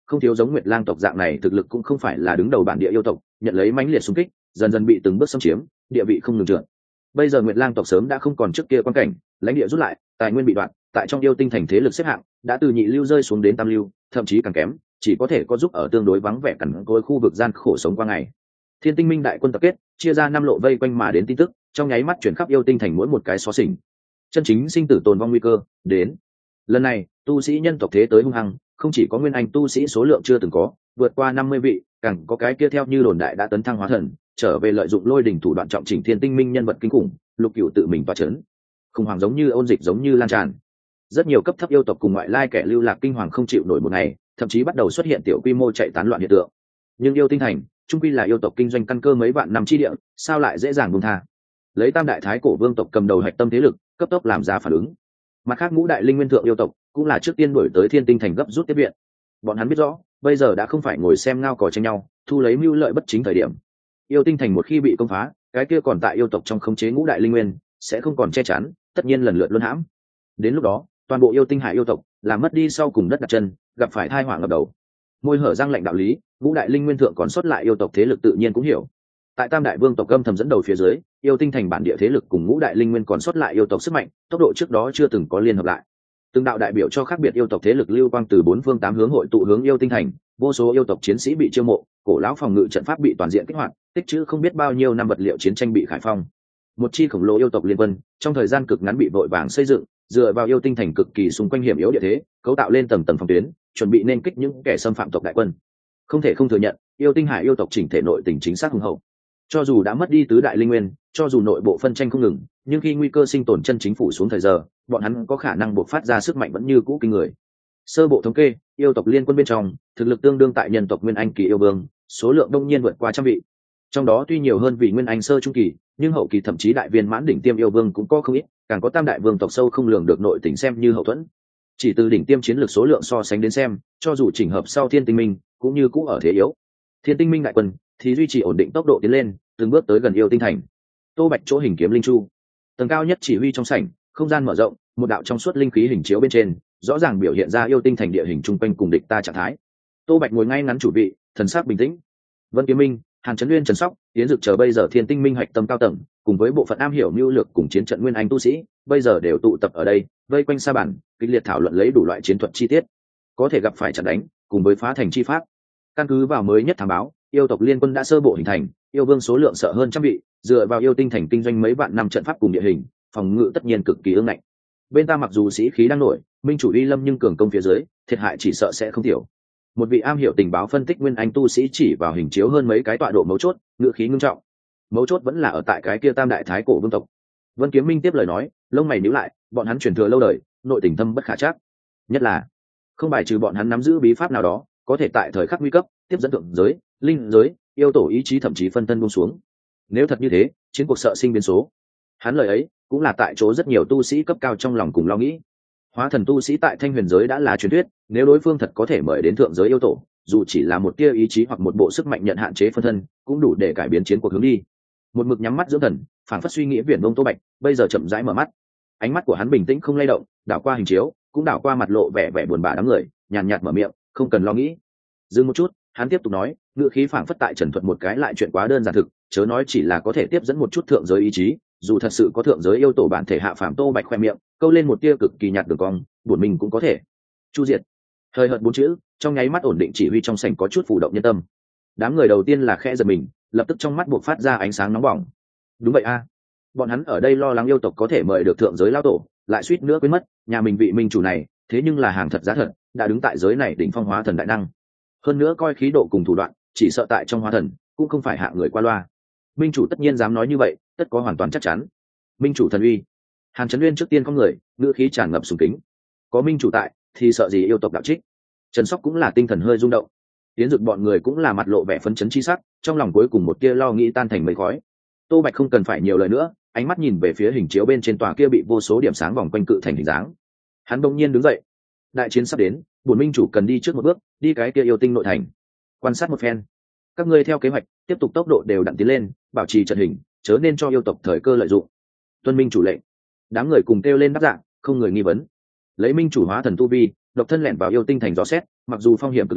không thiếu giống Nguyệt Lang tộc dạng này thực lực cũng không phải là đứng đầu bản địa yêu tộc, nhận lấy mãnh liệt xung kích, dần dần bị từng bước xâm chiếm, địa vị không ngừng trượt. Bây giờ Nguyệt Lang tộc sớm đã không còn trước kia quan cảnh, lãnh địa rút lại, tài nguyên bị đoạn, tại trong yêu tinh thành thế lực xếp hạng đã từ nhị lưu rơi xuống đến tam lưu, thậm chí càng kém, chỉ có thể có giúp ở tương đối vắng vẻ cằn cỗi khu vực gian khổ sống qua ngày. Thiên Tinh Minh đại quân tập kết, chia ra năm lộ vây quanh mà đến tin tức, trong nháy mắt chuyển khắp yêu tinh thành mỗi một cái xó xỉnh. Chân chính sinh tử tồn vong nguy cơ đến. Lần này, tu sĩ nhân tộc thế tới hung hăng, không chỉ có nguyên anh tu sĩ số lượng chưa từng có, vượt qua năm mươi vị, càng có cái kia theo như đồn đại đã tấn thăng hóa thần, trở về lợi dụng lôi đỉnh thủ đoạn trọng chỉnh Thiên Tinh Minh nhân vật kinh khủng, Lục Cửu tự mình tọa chấn. Khủng hoảng giống như ôn dịch giống như lan tràn. Rất nhiều cấp thấp yêu tộc cùng ngoại lai kẻ lưu lạc kinh hoàng không chịu nổi một ngày, thậm chí bắt đầu xuất hiện tiểu quy mô chạy tán loạn hiện tượng. Nhưng yêu tinh thành, trung quy là yêu tộc kinh doanh căn cơ mấy vạn năm chi địa, sao lại dễ dàng buông tha? Lấy Tam đại thái cổ vương tộc cầm đầu hạch tâm thế lực, cấp tốc làm ra phản ứng. Mặt khác ngũ đại linh nguyên thượng yêu tộc cũng là trước tiên đuổi tới Thiên Tinh thành gấp rút tiếp viện. Bọn hắn biết rõ, bây giờ đã không phải ngồi xem ngao cò tranh nhau, thu lấy mưu lợi bất chính thời điểm. Yêu tinh thành một khi bị công phá, cái kia còn tại yêu tộc trong khống chế ngũ đại linh nguyên sẽ không còn che chắn, tất nhiên lần lượt luân hãm. Đến lúc đó, toàn bộ yêu tinh hải yêu tộc là mất đi sau cùng đất đặt chân, gặp phải tai họa ngập đầu. Môi hở răng lệnh đạo lý, ngũ đại linh nguyên thượng còn sót lại yêu tộc thế lực tự nhiên cũng hiểu. Tại Tam đại vương tộc âm thầm dẫn đầu phía dưới, yêu tinh thành bản địa thế lực cùng ngũ đại linh nguyên còn sót lại yêu tộc sức mạnh, tốc độ trước đó chưa từng có liên hợp lại. Từng đạo đại biểu cho khác biệt yêu tộc thế lực lưu quang từ bốn phương tám hướng hội tụ hướng yêu tinh thành, vô số yêu tộc chiến sĩ bị chiêu mộ, cổ lão phòng ngự trận pháp bị toàn diện kích hoạt, tích trữ không biết bao nhiêu năm vật liệu chiến tranh bị khải phong. Một chi khổng lồ yêu tộc liên quân, trong thời gian cực ngắn bị vội vàng xây dựng, dựa vào yêu tinh thành cực kỳ xung quanh hiểm yếu địa thế, cấu tạo lên tầng tầng phòng tuyến, chuẩn bị nên kích những kẻ xâm phạm tộc đại quân. Không thể không thừa nhận, yêu tinh hải yêu tộc chỉnh thể nội tình chính xác hùng hậu. Cho dù đã mất đi tứ đại linh nguyên, cho dù nội bộ phân tranh không ngừng, nhưng khi nguy cơ sinh tồn chân chính phủ xuống thời giờ, bọn hắn có khả năng bộc phát ra sức mạnh vẫn như cũ kinh người. Sơ bộ thống kê, yêu tộc liên quân bên trong, thực lực tương đương tại nhân tộc nguyên anh kỳ yêu vương, số lượng đông nhiên vượt qua trăm vị. Trong đó tuy nhiều hơn vị nguyên anh sơ trung kỳ, nhưng hậu kỳ thậm chí đại viên mãn đỉnh tiêm yêu vương cũng có không ít, càng có tam đại vương tộc sâu không lường được nội tình xem như hậu thuẫn. Chỉ từ đỉnh tiêm chiến lược số lượng so sánh đến xem, cho dù chỉnh hợp sau Thiên Tinh Minh, cũng như cũ ở thế yếu. Thiên Tinh Minh đại quân thì duy trì ổn định tốc độ tiến lên, từng bước tới gần yêu tinh thành. Tô Bạch chỗ hình kiếm linh chu, tầng cao nhất chỉ huy trong sảnh, không gian mở rộng, một đạo trong suốt linh khí hình chiếu bên trên, rõ ràng biểu hiện ra yêu tinh thành địa hình trung quanh cùng địch ta trạng thái. Tô Bạch ngồi ngay ngắn chủ vị, thần sắc bình tĩnh. Vân Kiếm Minh, Hàn Chấn Nguyên, Trần Sóc, Yến Dực chờ bây giờ Thiên Tinh Minh hoạch tâm cao tầng, cùng với bộ phận am hiểu mưu lược cùng chiến trận nguyên anh tu sĩ, bây giờ đều tụ tập ở đây, vây quanh sa bàn, kịch liệt thảo luận lấy đủ loại chiến thuật chi tiết, có thể gặp phải trận đánh, cùng với phá thành chi pháp. Căn cứ vào mới nhất thám báo, yêu tộc liên quân đã sơ bộ hình thành, yêu vương số lượng sợ hơn trăm vị, dựa vào yêu tinh thành kinh doanh mấy vạn năm trận pháp cùng địa hình, phòng ngự tất nhiên cực kỳ ương ngạnh. Bên ta mặc dù sĩ khí đang nổi, minh chủ uy lâm nhưng cường công phía dưới, thiệt hại chỉ sợ sẽ không thiểu. Một vị am hiểu tình báo phân tích nguyên anh tu sĩ chỉ vào hình chiếu hơn mấy cái tọa độ mấu chốt, ngựa khí ngưng trọng. Mấu chốt vẫn là ở tại cái kia tam đại thái cổ vương tộc. Vân Kiếm Minh tiếp lời nói, lông mày nhíu lại, bọn hắn truyền thừa lâu đời, nội tình thâm bất khả trắc. Nhất là không bài trừ bọn hắn nắm giữ bí pháp nào đó, có thể tại thời khắc nguy cấp tiếp dẫn thượng giới, linh giới, yêu tổ ý chí thậm chí phân thân buông xuống. Nếu thật như thế, chiến cuộc sợ sinh biến số. Hắn lời ấy cũng là tại chỗ rất nhiều tu sĩ cấp cao trong lòng cùng lo nghĩ. Hóa thần tu sĩ tại Thanh Huyền giới đã là truyền thuyết, nếu đối phương thật có thể mời đến thượng giới yêu tổ, dù chỉ là một tia ý chí hoặc một bộ sức mạnh nhận hạn chế phân thân, cũng đủ để cải biến chiến cuộc hướng đi. Một mực nhắm mắt dưỡng thần, phảng phất suy nghĩ viển vông Tô Bạch, bây giờ chậm rãi mở mắt. Ánh mắt của hắn bình tĩnh không lay động, đảo qua hình chiếu, cũng đảo qua mặt lộ vẻ vẻ buồn bã đám người, nhàn nhạt mở miệng, không cần lo nghĩ. Dừng một chút, hắn tiếp tục nói, ngữ khí phảng phất tại trần thuật một cái lại chuyện quá đơn giản thực, chớ nói chỉ là có thể tiếp dẫn một chút thượng giới ý chí, dù thật sự có thượng giới yêu tổ bản thể hạ phàm. Tô Bạch khoe miệng câu lên một tia cực kỳ nhạt đường cong, buồn mình cũng có thể chu diệt. Hơi hợt bốn chữ, trong nháy mắt ổn định chỉ huy trong sảnh có chút phủ động nhân tâm. Đám người đầu tiên là khẽ giật mình, lập tức trong mắt buộc phát ra ánh sáng nóng bỏng. Đúng vậy a, bọn hắn ở đây lo lắng yêu tộc có thể mời được thượng giới lao tổ, lại suýt nữa quên mất nhà mình vị minh chủ này thế nhưng là hàng thật giá thật, đã đứng tại giới này đỉnh phong hóa thần đại năng. Hơn nữa coi khí độ cùng thủ đoạn, chỉ sợ tại trong hóa thần cũng không phải hạ người qua loa. Minh chủ tất nhiên dám nói như vậy, tất có hoàn toàn chắc chắn. Minh chủ thần uy. Hàn Chấn Nguyên trước tiên có người, ngữ khí tràn ngập sùng kính. Có minh chủ tại, thì sợ gì yêu tộc đạo trích. Trần Sóc cũng là tinh thần hơi rung động. Tiến Dực bọn người cũng là mặt lộ vẻ phấn chấn chi sắc, trong lòng cuối cùng một tia lo nghĩ tan thành mây khói. Tô Bạch không cần phải nhiều lời nữa, ánh mắt nhìn về phía hình chiếu bên trên tòa kia bị vô số điểm sáng vòng quanh cự thành hình dáng. Hắn bỗng nhiên đứng dậy. Đại chiến sắp đến, bổn minh chủ cần đi trước một bước, đi cái kia yêu tinh nội thành, quan sát một phen. Các ngươi theo kế hoạch tiếp tục tốc độ đều đặn tiến lên, bảo trì trận hình, chớ nên cho yêu tộc thời cơ lợi dụng. Tuân minh chủ lệnh. Đám người cùng kêu lên đáp dạng, không người nghi vấn. Lấy minh chủ hóa thần tu vi, độc thân lẻn vào yêu tinh thành gió xét, mặc dù phong hiểm cực lớn,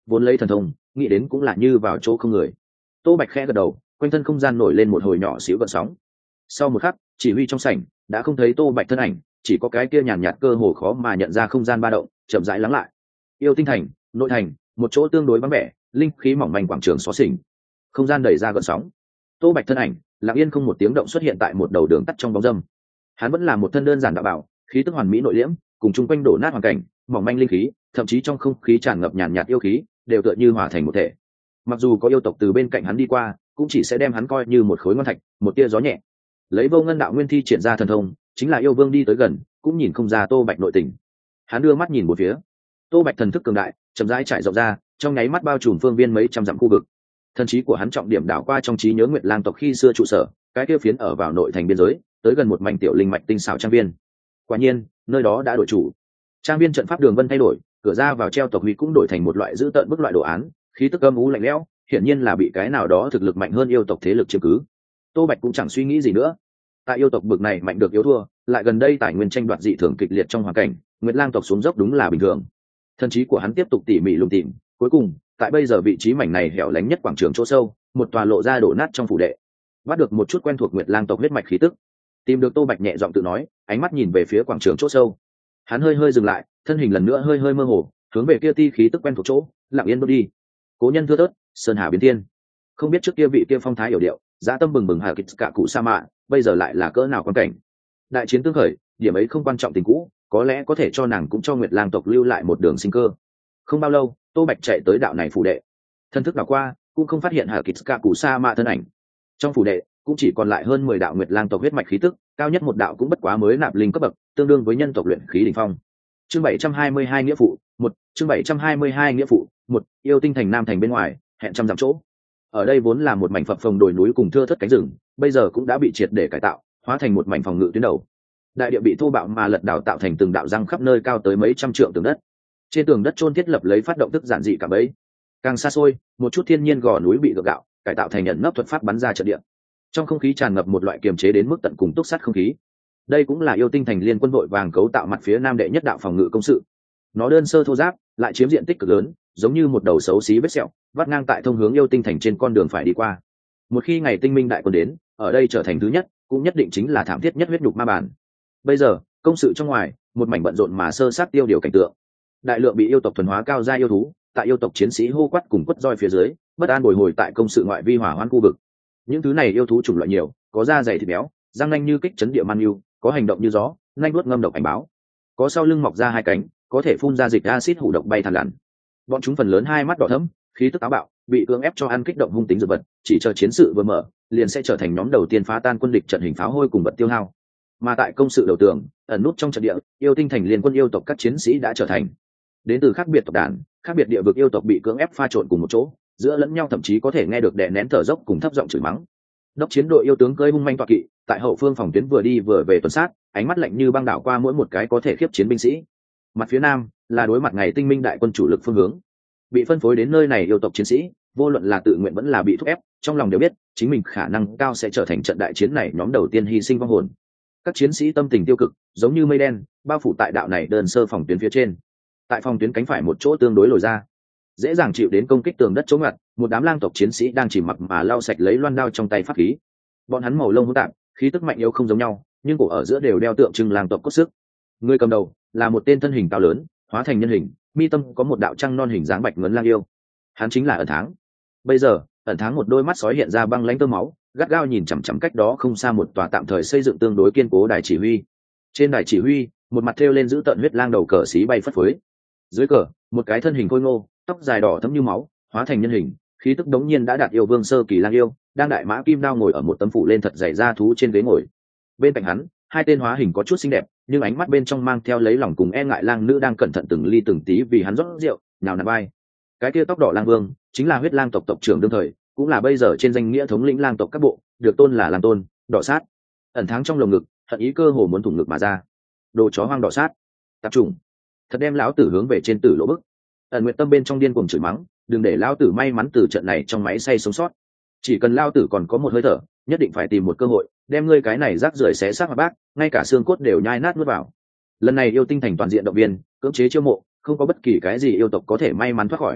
vốn lấy thần thông nghĩ đến cũng là như vào chỗ không người. Tô Bạch khẽ gật đầu, quanh thân không gian nổi lên một hồi nhỏ xíu gợn sóng. Sau một khắc, chỉ huy trong sảnh đã không thấy Tô Bạch thân ảnh, chỉ có cái kia nhàn nhạt cơ hồ khó mà nhận ra không gian ba động chậm rãi lắng lại. Yêu Tinh Thành, nội thành, một chỗ tương đối vắng vẻ, linh khí mỏng manh quảng trường xó xỉnh. Không gian đẩy ra gợn sóng. Tô Bạch thân ảnh lặng yên không một tiếng động xuất hiện tại một đầu đường tắt trong bóng râm. Hắn vẫn là một thân đơn giản đạo bảo, khí tức hoàn mỹ nội liễm, cùng chung quanh đổ nát hoàn cảnh, mỏng manh linh khí, thậm chí trong không khí tràn ngập nhàn nhạt yêu khí, đều tựa như hòa thành một thể. Mặc dù có yêu tộc từ bên cạnh hắn đi qua, cũng chỉ sẽ đem hắn coi như một khối ngon thạch, một tia gió nhẹ. Lấy Vô Ngân đạo nguyên thi triển ra thần thông, chính là yêu vương đi tới gần, cũng nhìn không ra Tô Bạch nội tình. Hắn đưa mắt nhìn một phía, Tô Bạch thần thức cường đại, chậm rãi trải rộng ra, trong nháy mắt bao trùm phương viên mấy trăm dặm khu vực. Thần trí của hắn trọng điểm đảo qua trong trí nhớ Nguyệt Lang tộc khi xưa trụ sở, cái kia phiến ở vào nội thành biên giới, tới gần một mảnh tiểu linh mạch tinh xảo trang viên. Quả nhiên, nơi đó đã đổi chủ. Trang viên trận pháp đường vân thay đổi, cửa ra vào treo tộc huy cũng đổi thành một loại dữ tợn bức loại đồ án, khí tức âm u lạnh lẽo, hiển nhiên là bị cái nào đó thực lực mạnh hơn yêu tộc thế lực chiếm cứ. Tô Bạch cũng chẳng suy nghĩ gì nữa. Tại yêu tộc bực này mạnh được yếu thua, lại gần đây tài nguyên tranh đoạt dị thường kịch liệt trong hoàn cảnh, Nguyệt Lang tộc xuống dốc đúng là bình thường. Thần trí của hắn tiếp tục tỉ mỉ lùng tìm, cuối cùng, tại bây giờ vị trí mảnh này hẻo lánh nhất quảng trường chỗ sâu, một tòa lộ ra đổ nát trong phủ đệ. Bắt được một chút quen thuộc Nguyệt Lang tộc huyết mạch khí tức. Tìm được Tô Bạch nhẹ giọng tự nói, ánh mắt nhìn về phía quảng trường chỗ sâu. Hắn hơi hơi dừng lại, thân hình lần nữa hơi hơi mơ hồ, hướng về kia ti khí tức quen thuộc chỗ, lặng yên bước đi. Cố nhân thưa thớt, sơn hà biến thiên. Không biết trước kia vị kia phong thái hiểu điệu, dã tâm bừng bừng hà kịch cả cụ sa mạ, bây giờ lại là cỡ nào quan cảnh. Đại chiến tương khởi, điểm ấy không quan trọng tình cũ, có lẽ có thể cho nàng cũng cho Nguyệt Lang tộc lưu lại một đường sinh cơ. Không bao lâu, Tô Bạch chạy tới đạo này phủ đệ. Thân thức đảo qua, cũng không phát hiện hà kịch cả cụ sa mạ thân ảnh. Trong phủ đệ cũng chỉ còn lại hơn mười đạo Nguyệt Lang tộc huyết mạch khí tức, cao nhất một đạo cũng bất quá mới nạp linh cấp bậc, tương đương với nhân tộc luyện khí đỉnh phong. Chương bảy trăm hai mươi hai nghĩa phụ, một, chương bảy trăm hai mươi hai nghĩa phụ, một, Yêu Tinh Thành nam thành bên ngoài, hẹn trăm dặm chỗ. Ở đây vốn là một mảnh phập phồng đồi núi cùng thưa thớt cánh rừng, bây giờ cũng đã bị triệt để cải tạo, hóa thành một mảnh phòng ngự tuyến đầu. Đại địa bị thô bạo mà lật đảo tạo thành từng đạo răng khắp nơi cao tới mấy trăm trượng tường đất. Trên tường đất chôn thiết lập lấy phát động tức giản dị cả bấy. Càng xa xôi, một chút thiên nhiên gò núi bị gượng gạo, cải tạo thành nhận nấp thuật pháp bắn ra trận địa. Trong không khí tràn ngập một loại kiềm chế đến mức tận cùng túc sát không khí. Đây cũng là Yêu Tinh Thành liên quân đội vàng cấu tạo mặt phía nam đệ nhất đạo phòng ngự công sự. Nó đơn sơ thô ráp, lại chiếm diện tích cực lớn, giống như một đầu xấu xí vết sẹo, vắt ngang tại thông hướng Yêu Tinh Thành trên con đường phải đi qua. Một khi ngày tinh minh đại quân đến, ở đây trở thành thứ nhất, cũng nhất định chính là thảm thiết nhất huyết nhục ma bản. Bây giờ, công sự trong ngoài, một mảnh bận rộn mà sơ sát tiêu điều cảnh tượng. Đại lượng bị yêu tộc thuần hóa cao gia yêu thú, tại yêu tộc chiến sĩ hô quát cùng quất roi phía dưới, bất an bồi hồi tại công sự ngoại vi hỏa hoãn khu vực. Những thứ này yêu thú chủng loại nhiều, có da dày thịt béo, răng nanh như kích chấn địa man yêu, có hành động như gió, nanh đuốt ngâm độc ảnh báo, có sau lưng mọc ra hai cánh, có thể phun ra dịch acid hủ độc bay thằn lằn. Bọn chúng phần lớn hai mắt đỏ thẫm, khí tức táo bạo, bị cưỡng ép cho ăn kích động hung tính dược vật, chỉ chờ chiến sự vừa mở, liền sẽ trở thành nhóm đầu tiên phá tan quân địch trận hình pháo hôi cùng vật tiêu hao. Mà tại công sự đầu tường, ẩn nút trong trận địa, Yêu Tinh Thành liên quân yêu tộc các chiến sĩ đã trở thành đến từ khác biệt tộc đàn, khác biệt địa vực yêu tộc bị cưỡng ép pha trộn cùng một chỗ, giữa lẫn nhau thậm chí có thể nghe được đè nén thở dốc cùng thấp giọng chửi mắng. Đốc chiến đội yêu tướng cơi hung manh toạ kỵ, tại hậu phương phòng tuyến vừa đi vừa về tuần sát, ánh mắt lạnh như băng đảo qua mỗi một cái có thể khiếp chiến binh sĩ. Mặt phía nam là đối mặt ngày tinh minh đại quân chủ lực phương hướng. Bị phân phối đến nơi này yêu tộc chiến sĩ, vô luận là tự nguyện vẫn là bị thúc ép, trong lòng đều biết chính mình khả năng cao sẽ trở thành trận đại chiến này nhóm đầu tiên hy sinh vong hồn. Các chiến sĩ tâm tình tiêu cực, giống như mây đen, bao phủ tại đạo này đơn sơ phòng tuyến phía trên. Tại phòng tuyến cánh phải một chỗ tương đối lồi ra, dễ dàng chịu đến công kích tường đất chống ngặt, một đám lang tộc chiến sĩ đang chỉ mặc mà lau sạch lấy loan đao trong tay pháp khí. Bọn hắn màu lông hỗn tạp, khí tức mạnh yếu không giống nhau, nhưng cổ ở giữa đều đeo tượng trưng lang tộc cốt sức. Người cầm đầu là một tên thân hình cao lớn, hóa thành nhân hình, mi tâm có một đạo trăng non hình dáng bạch ngấn lang yêu. Hắn chính là Ẩn Tháng. Bây giờ, Ẩn Tháng một đôi mắt sói hiện ra băng lãnh tơ máu, gắt gao nhìn chằm chằm cách đó không xa một tòa tạm thời xây dựng tương đối kiên cố đài chỉ huy. Trên đài chỉ huy, một mặt thêu lên giữ tận huyết lang đầu cờ xí bay phất phới. Dưới cờ, một cái thân hình khôi ngô, tóc dài đỏ thẫm như máu, hóa thành nhân hình, khí tức đống nhiên đã đạt yêu vương sơ kỳ lang yêu, đang đại mã kim đao ngồi ở một tấm phủ lên thật dày da thú trên ghế ngồi. Bên cạnh hắn, hai tên hóa hình có chút xinh đẹp, nhưng ánh mắt bên trong mang theo lấy lòng cùng e ngại lang nữ đang cẩn thận từng ly từng tí vì hắn rót rượu, nào nằm bay. Cái kia tóc đỏ lang vương, chính là huyết lang tộc tộc trưởng đương thời, cũng là bây giờ trên danh nghĩa thống lĩnh lang tộc các bộ, được tôn là lang tôn, đỏ sát. Ẩn Tháng trong lồng ngực, hận ý cơ hồ muốn thủng ngực mà ra. Đồ chó hoang đỏ sát, tạp trùng, thật đem lão tử hướng về trên tử lỗ bức. Ẩn Nguyệt tâm bên trong điên cuồng chửi mắng, đừng để lão tử may mắn từ trận này trong máy xay sống sót. Chỉ cần lão tử còn có một hơi thở, nhất định phải tìm một cơ hội, đem ngươi cái này rác rưởi xé xác mà bác, ngay cả xương cốt đều nhai nát nuốt vào. Lần này Yêu Tinh Thành toàn diện động viên, cưỡng chế chiêu mộ, không có bất kỳ cái gì yêu tộc có thể may mắn thoát khỏi.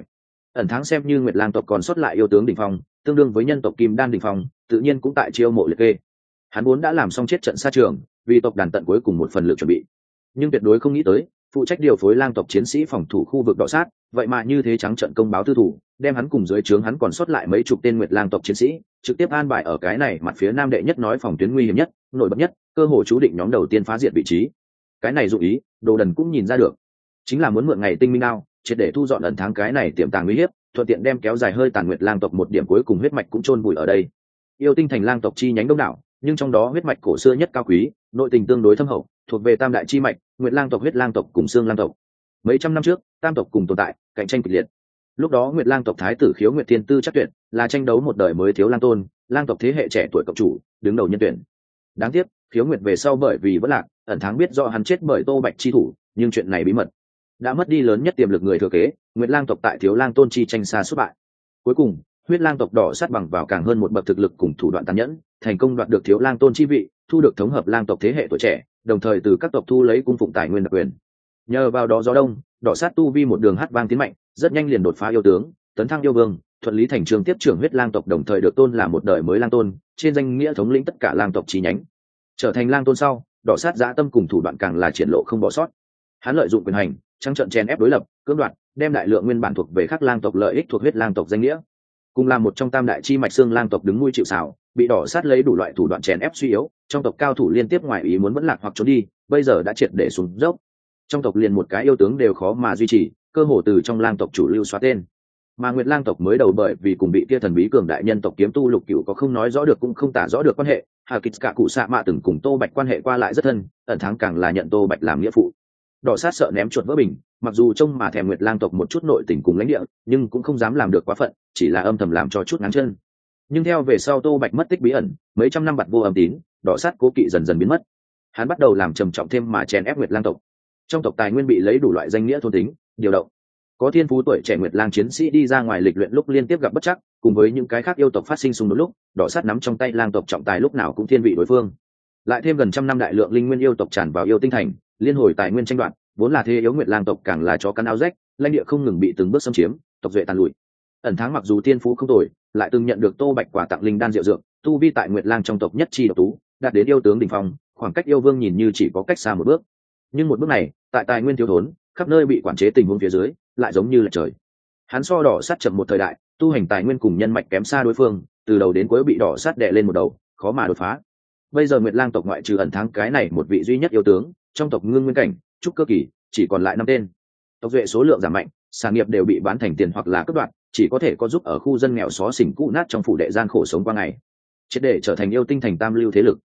Ẩn Thắng xem như Nguyệt Lang tộc còn sót lại yêu tướng đỉnh phong, tương đương với nhân tộc Kim Đan đỉnh phong, tự nhiên cũng tại chiêu mộ liệt kê. Hắn vốn đã làm xong chết trận xa trường, vì tộc đàn tận cuối cùng một phần lực chuẩn bị, nhưng tuyệt đối không nghĩ tới, phụ trách điều phối lang tộc chiến sĩ phòng thủ khu vực đọ sát, vậy mà như thế trắng trận công báo tư thủ, đem hắn cùng dưới trướng hắn còn sót lại mấy chục tên Nguyệt Lang tộc chiến sĩ, trực tiếp an bài ở cái này mặt phía nam đệ nhất nói phòng tuyến nguy hiểm nhất, nổi bật nhất, cơ hội chú định nhóm đầu tiên phá diệt vị trí. Cái này dụ ý, Đồ Đần cũng nhìn ra được, chính là muốn mượn ngày tinh minh đao, triệt để thu dọn Ẩn Thắng cái này tiềm tàng nguy hiểm, thuận tiện đem kéo dài hơi tàn Nguyệt Lang tộc một điểm cuối cùng huyết mạch cũng chôn vùi ở đây. Yêu Tinh thành lang tộc chi nhánh đông đảo, nhưng trong đó huyết mạch cổ xưa nhất cao quý, nội tình tương đối thâm hậu, thuộc về tam đại chi mạch, Nguyệt Lang tộc, huyết lang tộc cùng xương lang tộc. Mấy trăm năm trước, tam tộc cùng tồn tại, cạnh tranh kịch liệt. Lúc đó Nguyệt Lang tộc thái tử Khiếu Nguyệt Thiên Tư chắc tuyệt, là tranh đấu một đời mới thiếu lang tôn, lang tộc thế hệ trẻ tuổi cộng chủ, đứng đầu nhân tuyển. Đáng tiếc, Khiếu Nguyệt về sau bởi vì vỡ lạc, Ẩn Thắng biết rõ hắn chết bởi Tô Bạch chi thủ, nhưng chuyện này bí mật. Đã mất đi lớn nhất tiềm lực người thừa kế, Nguyệt Lang tộc tại thiếu lang tôn chi tranh xa suốt bại. Cuối cùng, huyết lang tộc đỏ sát bằng vào càng hơn một bậc thực lực cùng thủ đoạn tàn nhẫn, thành công đoạt được thiếu lang tôn chi vị, thu được thống hợp lang tộc thế hệ tuổi trẻ, đồng thời từ các tộc thu lấy cung phụng tài nguyên đặc quyền. Nhờ vào đó gió đông, đỏ sát tu vi một đường hát vang tiến mạnh, rất nhanh liền đột phá yêu tướng, tấn thăng yêu vương, thuận lý thành trường tiếp trưởng huyết lang tộc, đồng thời được tôn là một đời mới lang tôn, trên danh nghĩa thống lĩnh tất cả lang tộc chi nhánh. Trở thành lang tôn sau, đỏ sát dã tâm cùng thủ đoạn càng là triển lộ không bỏ sót. Hắn lợi dụng quyền hành, trắng trợn chèn ép đối lập, cưỡng đoạt, đem đại lượng nguyên bản thuộc về các lang tộc lợi ích thuộc huyết lang tộc danh nghĩa, cùng là một trong tam đại chi mạch xương lang tộc đứng nuôi chịu sào, bị đỏ sát lấy đủ loại thủ đoạn chèn ép suy yếu, trong tộc cao thủ liên tiếp ngoài ý muốn vẫn lạc hoặc trốn đi, bây giờ đã triệt để xuống dốc. Trong tộc liền một cái yêu tướng đều khó mà duy trì, cơ hồ từ trong lang tộc chủ lưu xóa tên. Mà Nguyệt Lang tộc mới đầu bởi vì cùng bị kia thần bí cường đại nhân tộc kiếm tu Lục Cửu có không nói rõ được cũng không tả rõ được quan hệ, Hà Kịch cả cụ xạ mạ từng cùng Tô Bạch quan hệ qua lại rất thân, Ẩn Thắng càng là nhận Tô Bạch làm nghĩa phụ. Đỏ sát sợ ném chuột vỡ bình, mặc dù trông mà thèm Nguyệt Lang tộc một chút nội tình cùng lãnh địa, nhưng cũng không dám làm được quá phận, chỉ là âm thầm làm cho chút ngắn chân. Nhưng theo về sau Tô Bạch mất tích bí ẩn, mấy trăm năm bặt vô âm tín, đỏ sát cố kỵ dần dần biến mất. Hắn bắt đầu làm trầm trọng thêm mà chèn ép Nguyệt Lang tộc. Trong tộc tài nguyên bị lấy đủ loại danh nghĩa thôn tính, điều động. Có thiên phú tuổi trẻ Nguyệt Lang chiến sĩ đi ra ngoài lịch luyện lúc liên tiếp gặp bất trắc, cùng với những cái khác yêu tộc phát sinh xung đột lúc, đỏ sát nắm trong tay lang tộc trọng tài lúc nào cũng thiên vị đối phương. Lại thêm gần trăm năm đại lượng linh nguyên yêu tộc tràn vào yêu tinh thành, liên hồi tài nguyên tranh đoạt, vốn là thế yếu Nguyệt Lang tộc càng là chó cắn áo rách, lãnh địa không ngừng bị từng bước xâm chiếm, tộc duệ tàn lụi. Ẩn Thắng mặc dù tiên phú không tồi, lại từng nhận được Tô Bạch quà tặng linh đan diệu dược, tu vi tại Nguyệt Lang trong tộc nhất chi độc tú, đạt đến yêu tướng đỉnh phong, khoảng cách yêu vương nhìn như chỉ có cách xa một bước. Nhưng một bước này, tại tài nguyên thiếu thốn, khắp nơi bị quản chế tình huống phía dưới, lại giống như là trời. Hắn so đỏ sát chậm một thời đại, tu hành tài nguyên cùng nhân mạch kém xa đối phương, từ đầu đến cuối bị đỏ sát đè lên một đầu, khó mà đột phá. Bây giờ Nguyệt Lang tộc ngoại trừ Ẩn Thắng cái này một vị duy nhất yêu tướng, trong tộc ngưng nguyên cảnh, trúc cơ kỳ, chỉ còn lại năm tên. Tộc duệ số lượng giảm mạnh, sản nghiệp đều bị bán thành tiền hoặc là cướp đoạt, chỉ có thể có giúp ở khu dân nghèo xó xỉnh cũ nát trong phủ đệ gian khổ sống qua ngày, triệt để trở thành yêu tinh thành tam lưu thế lực.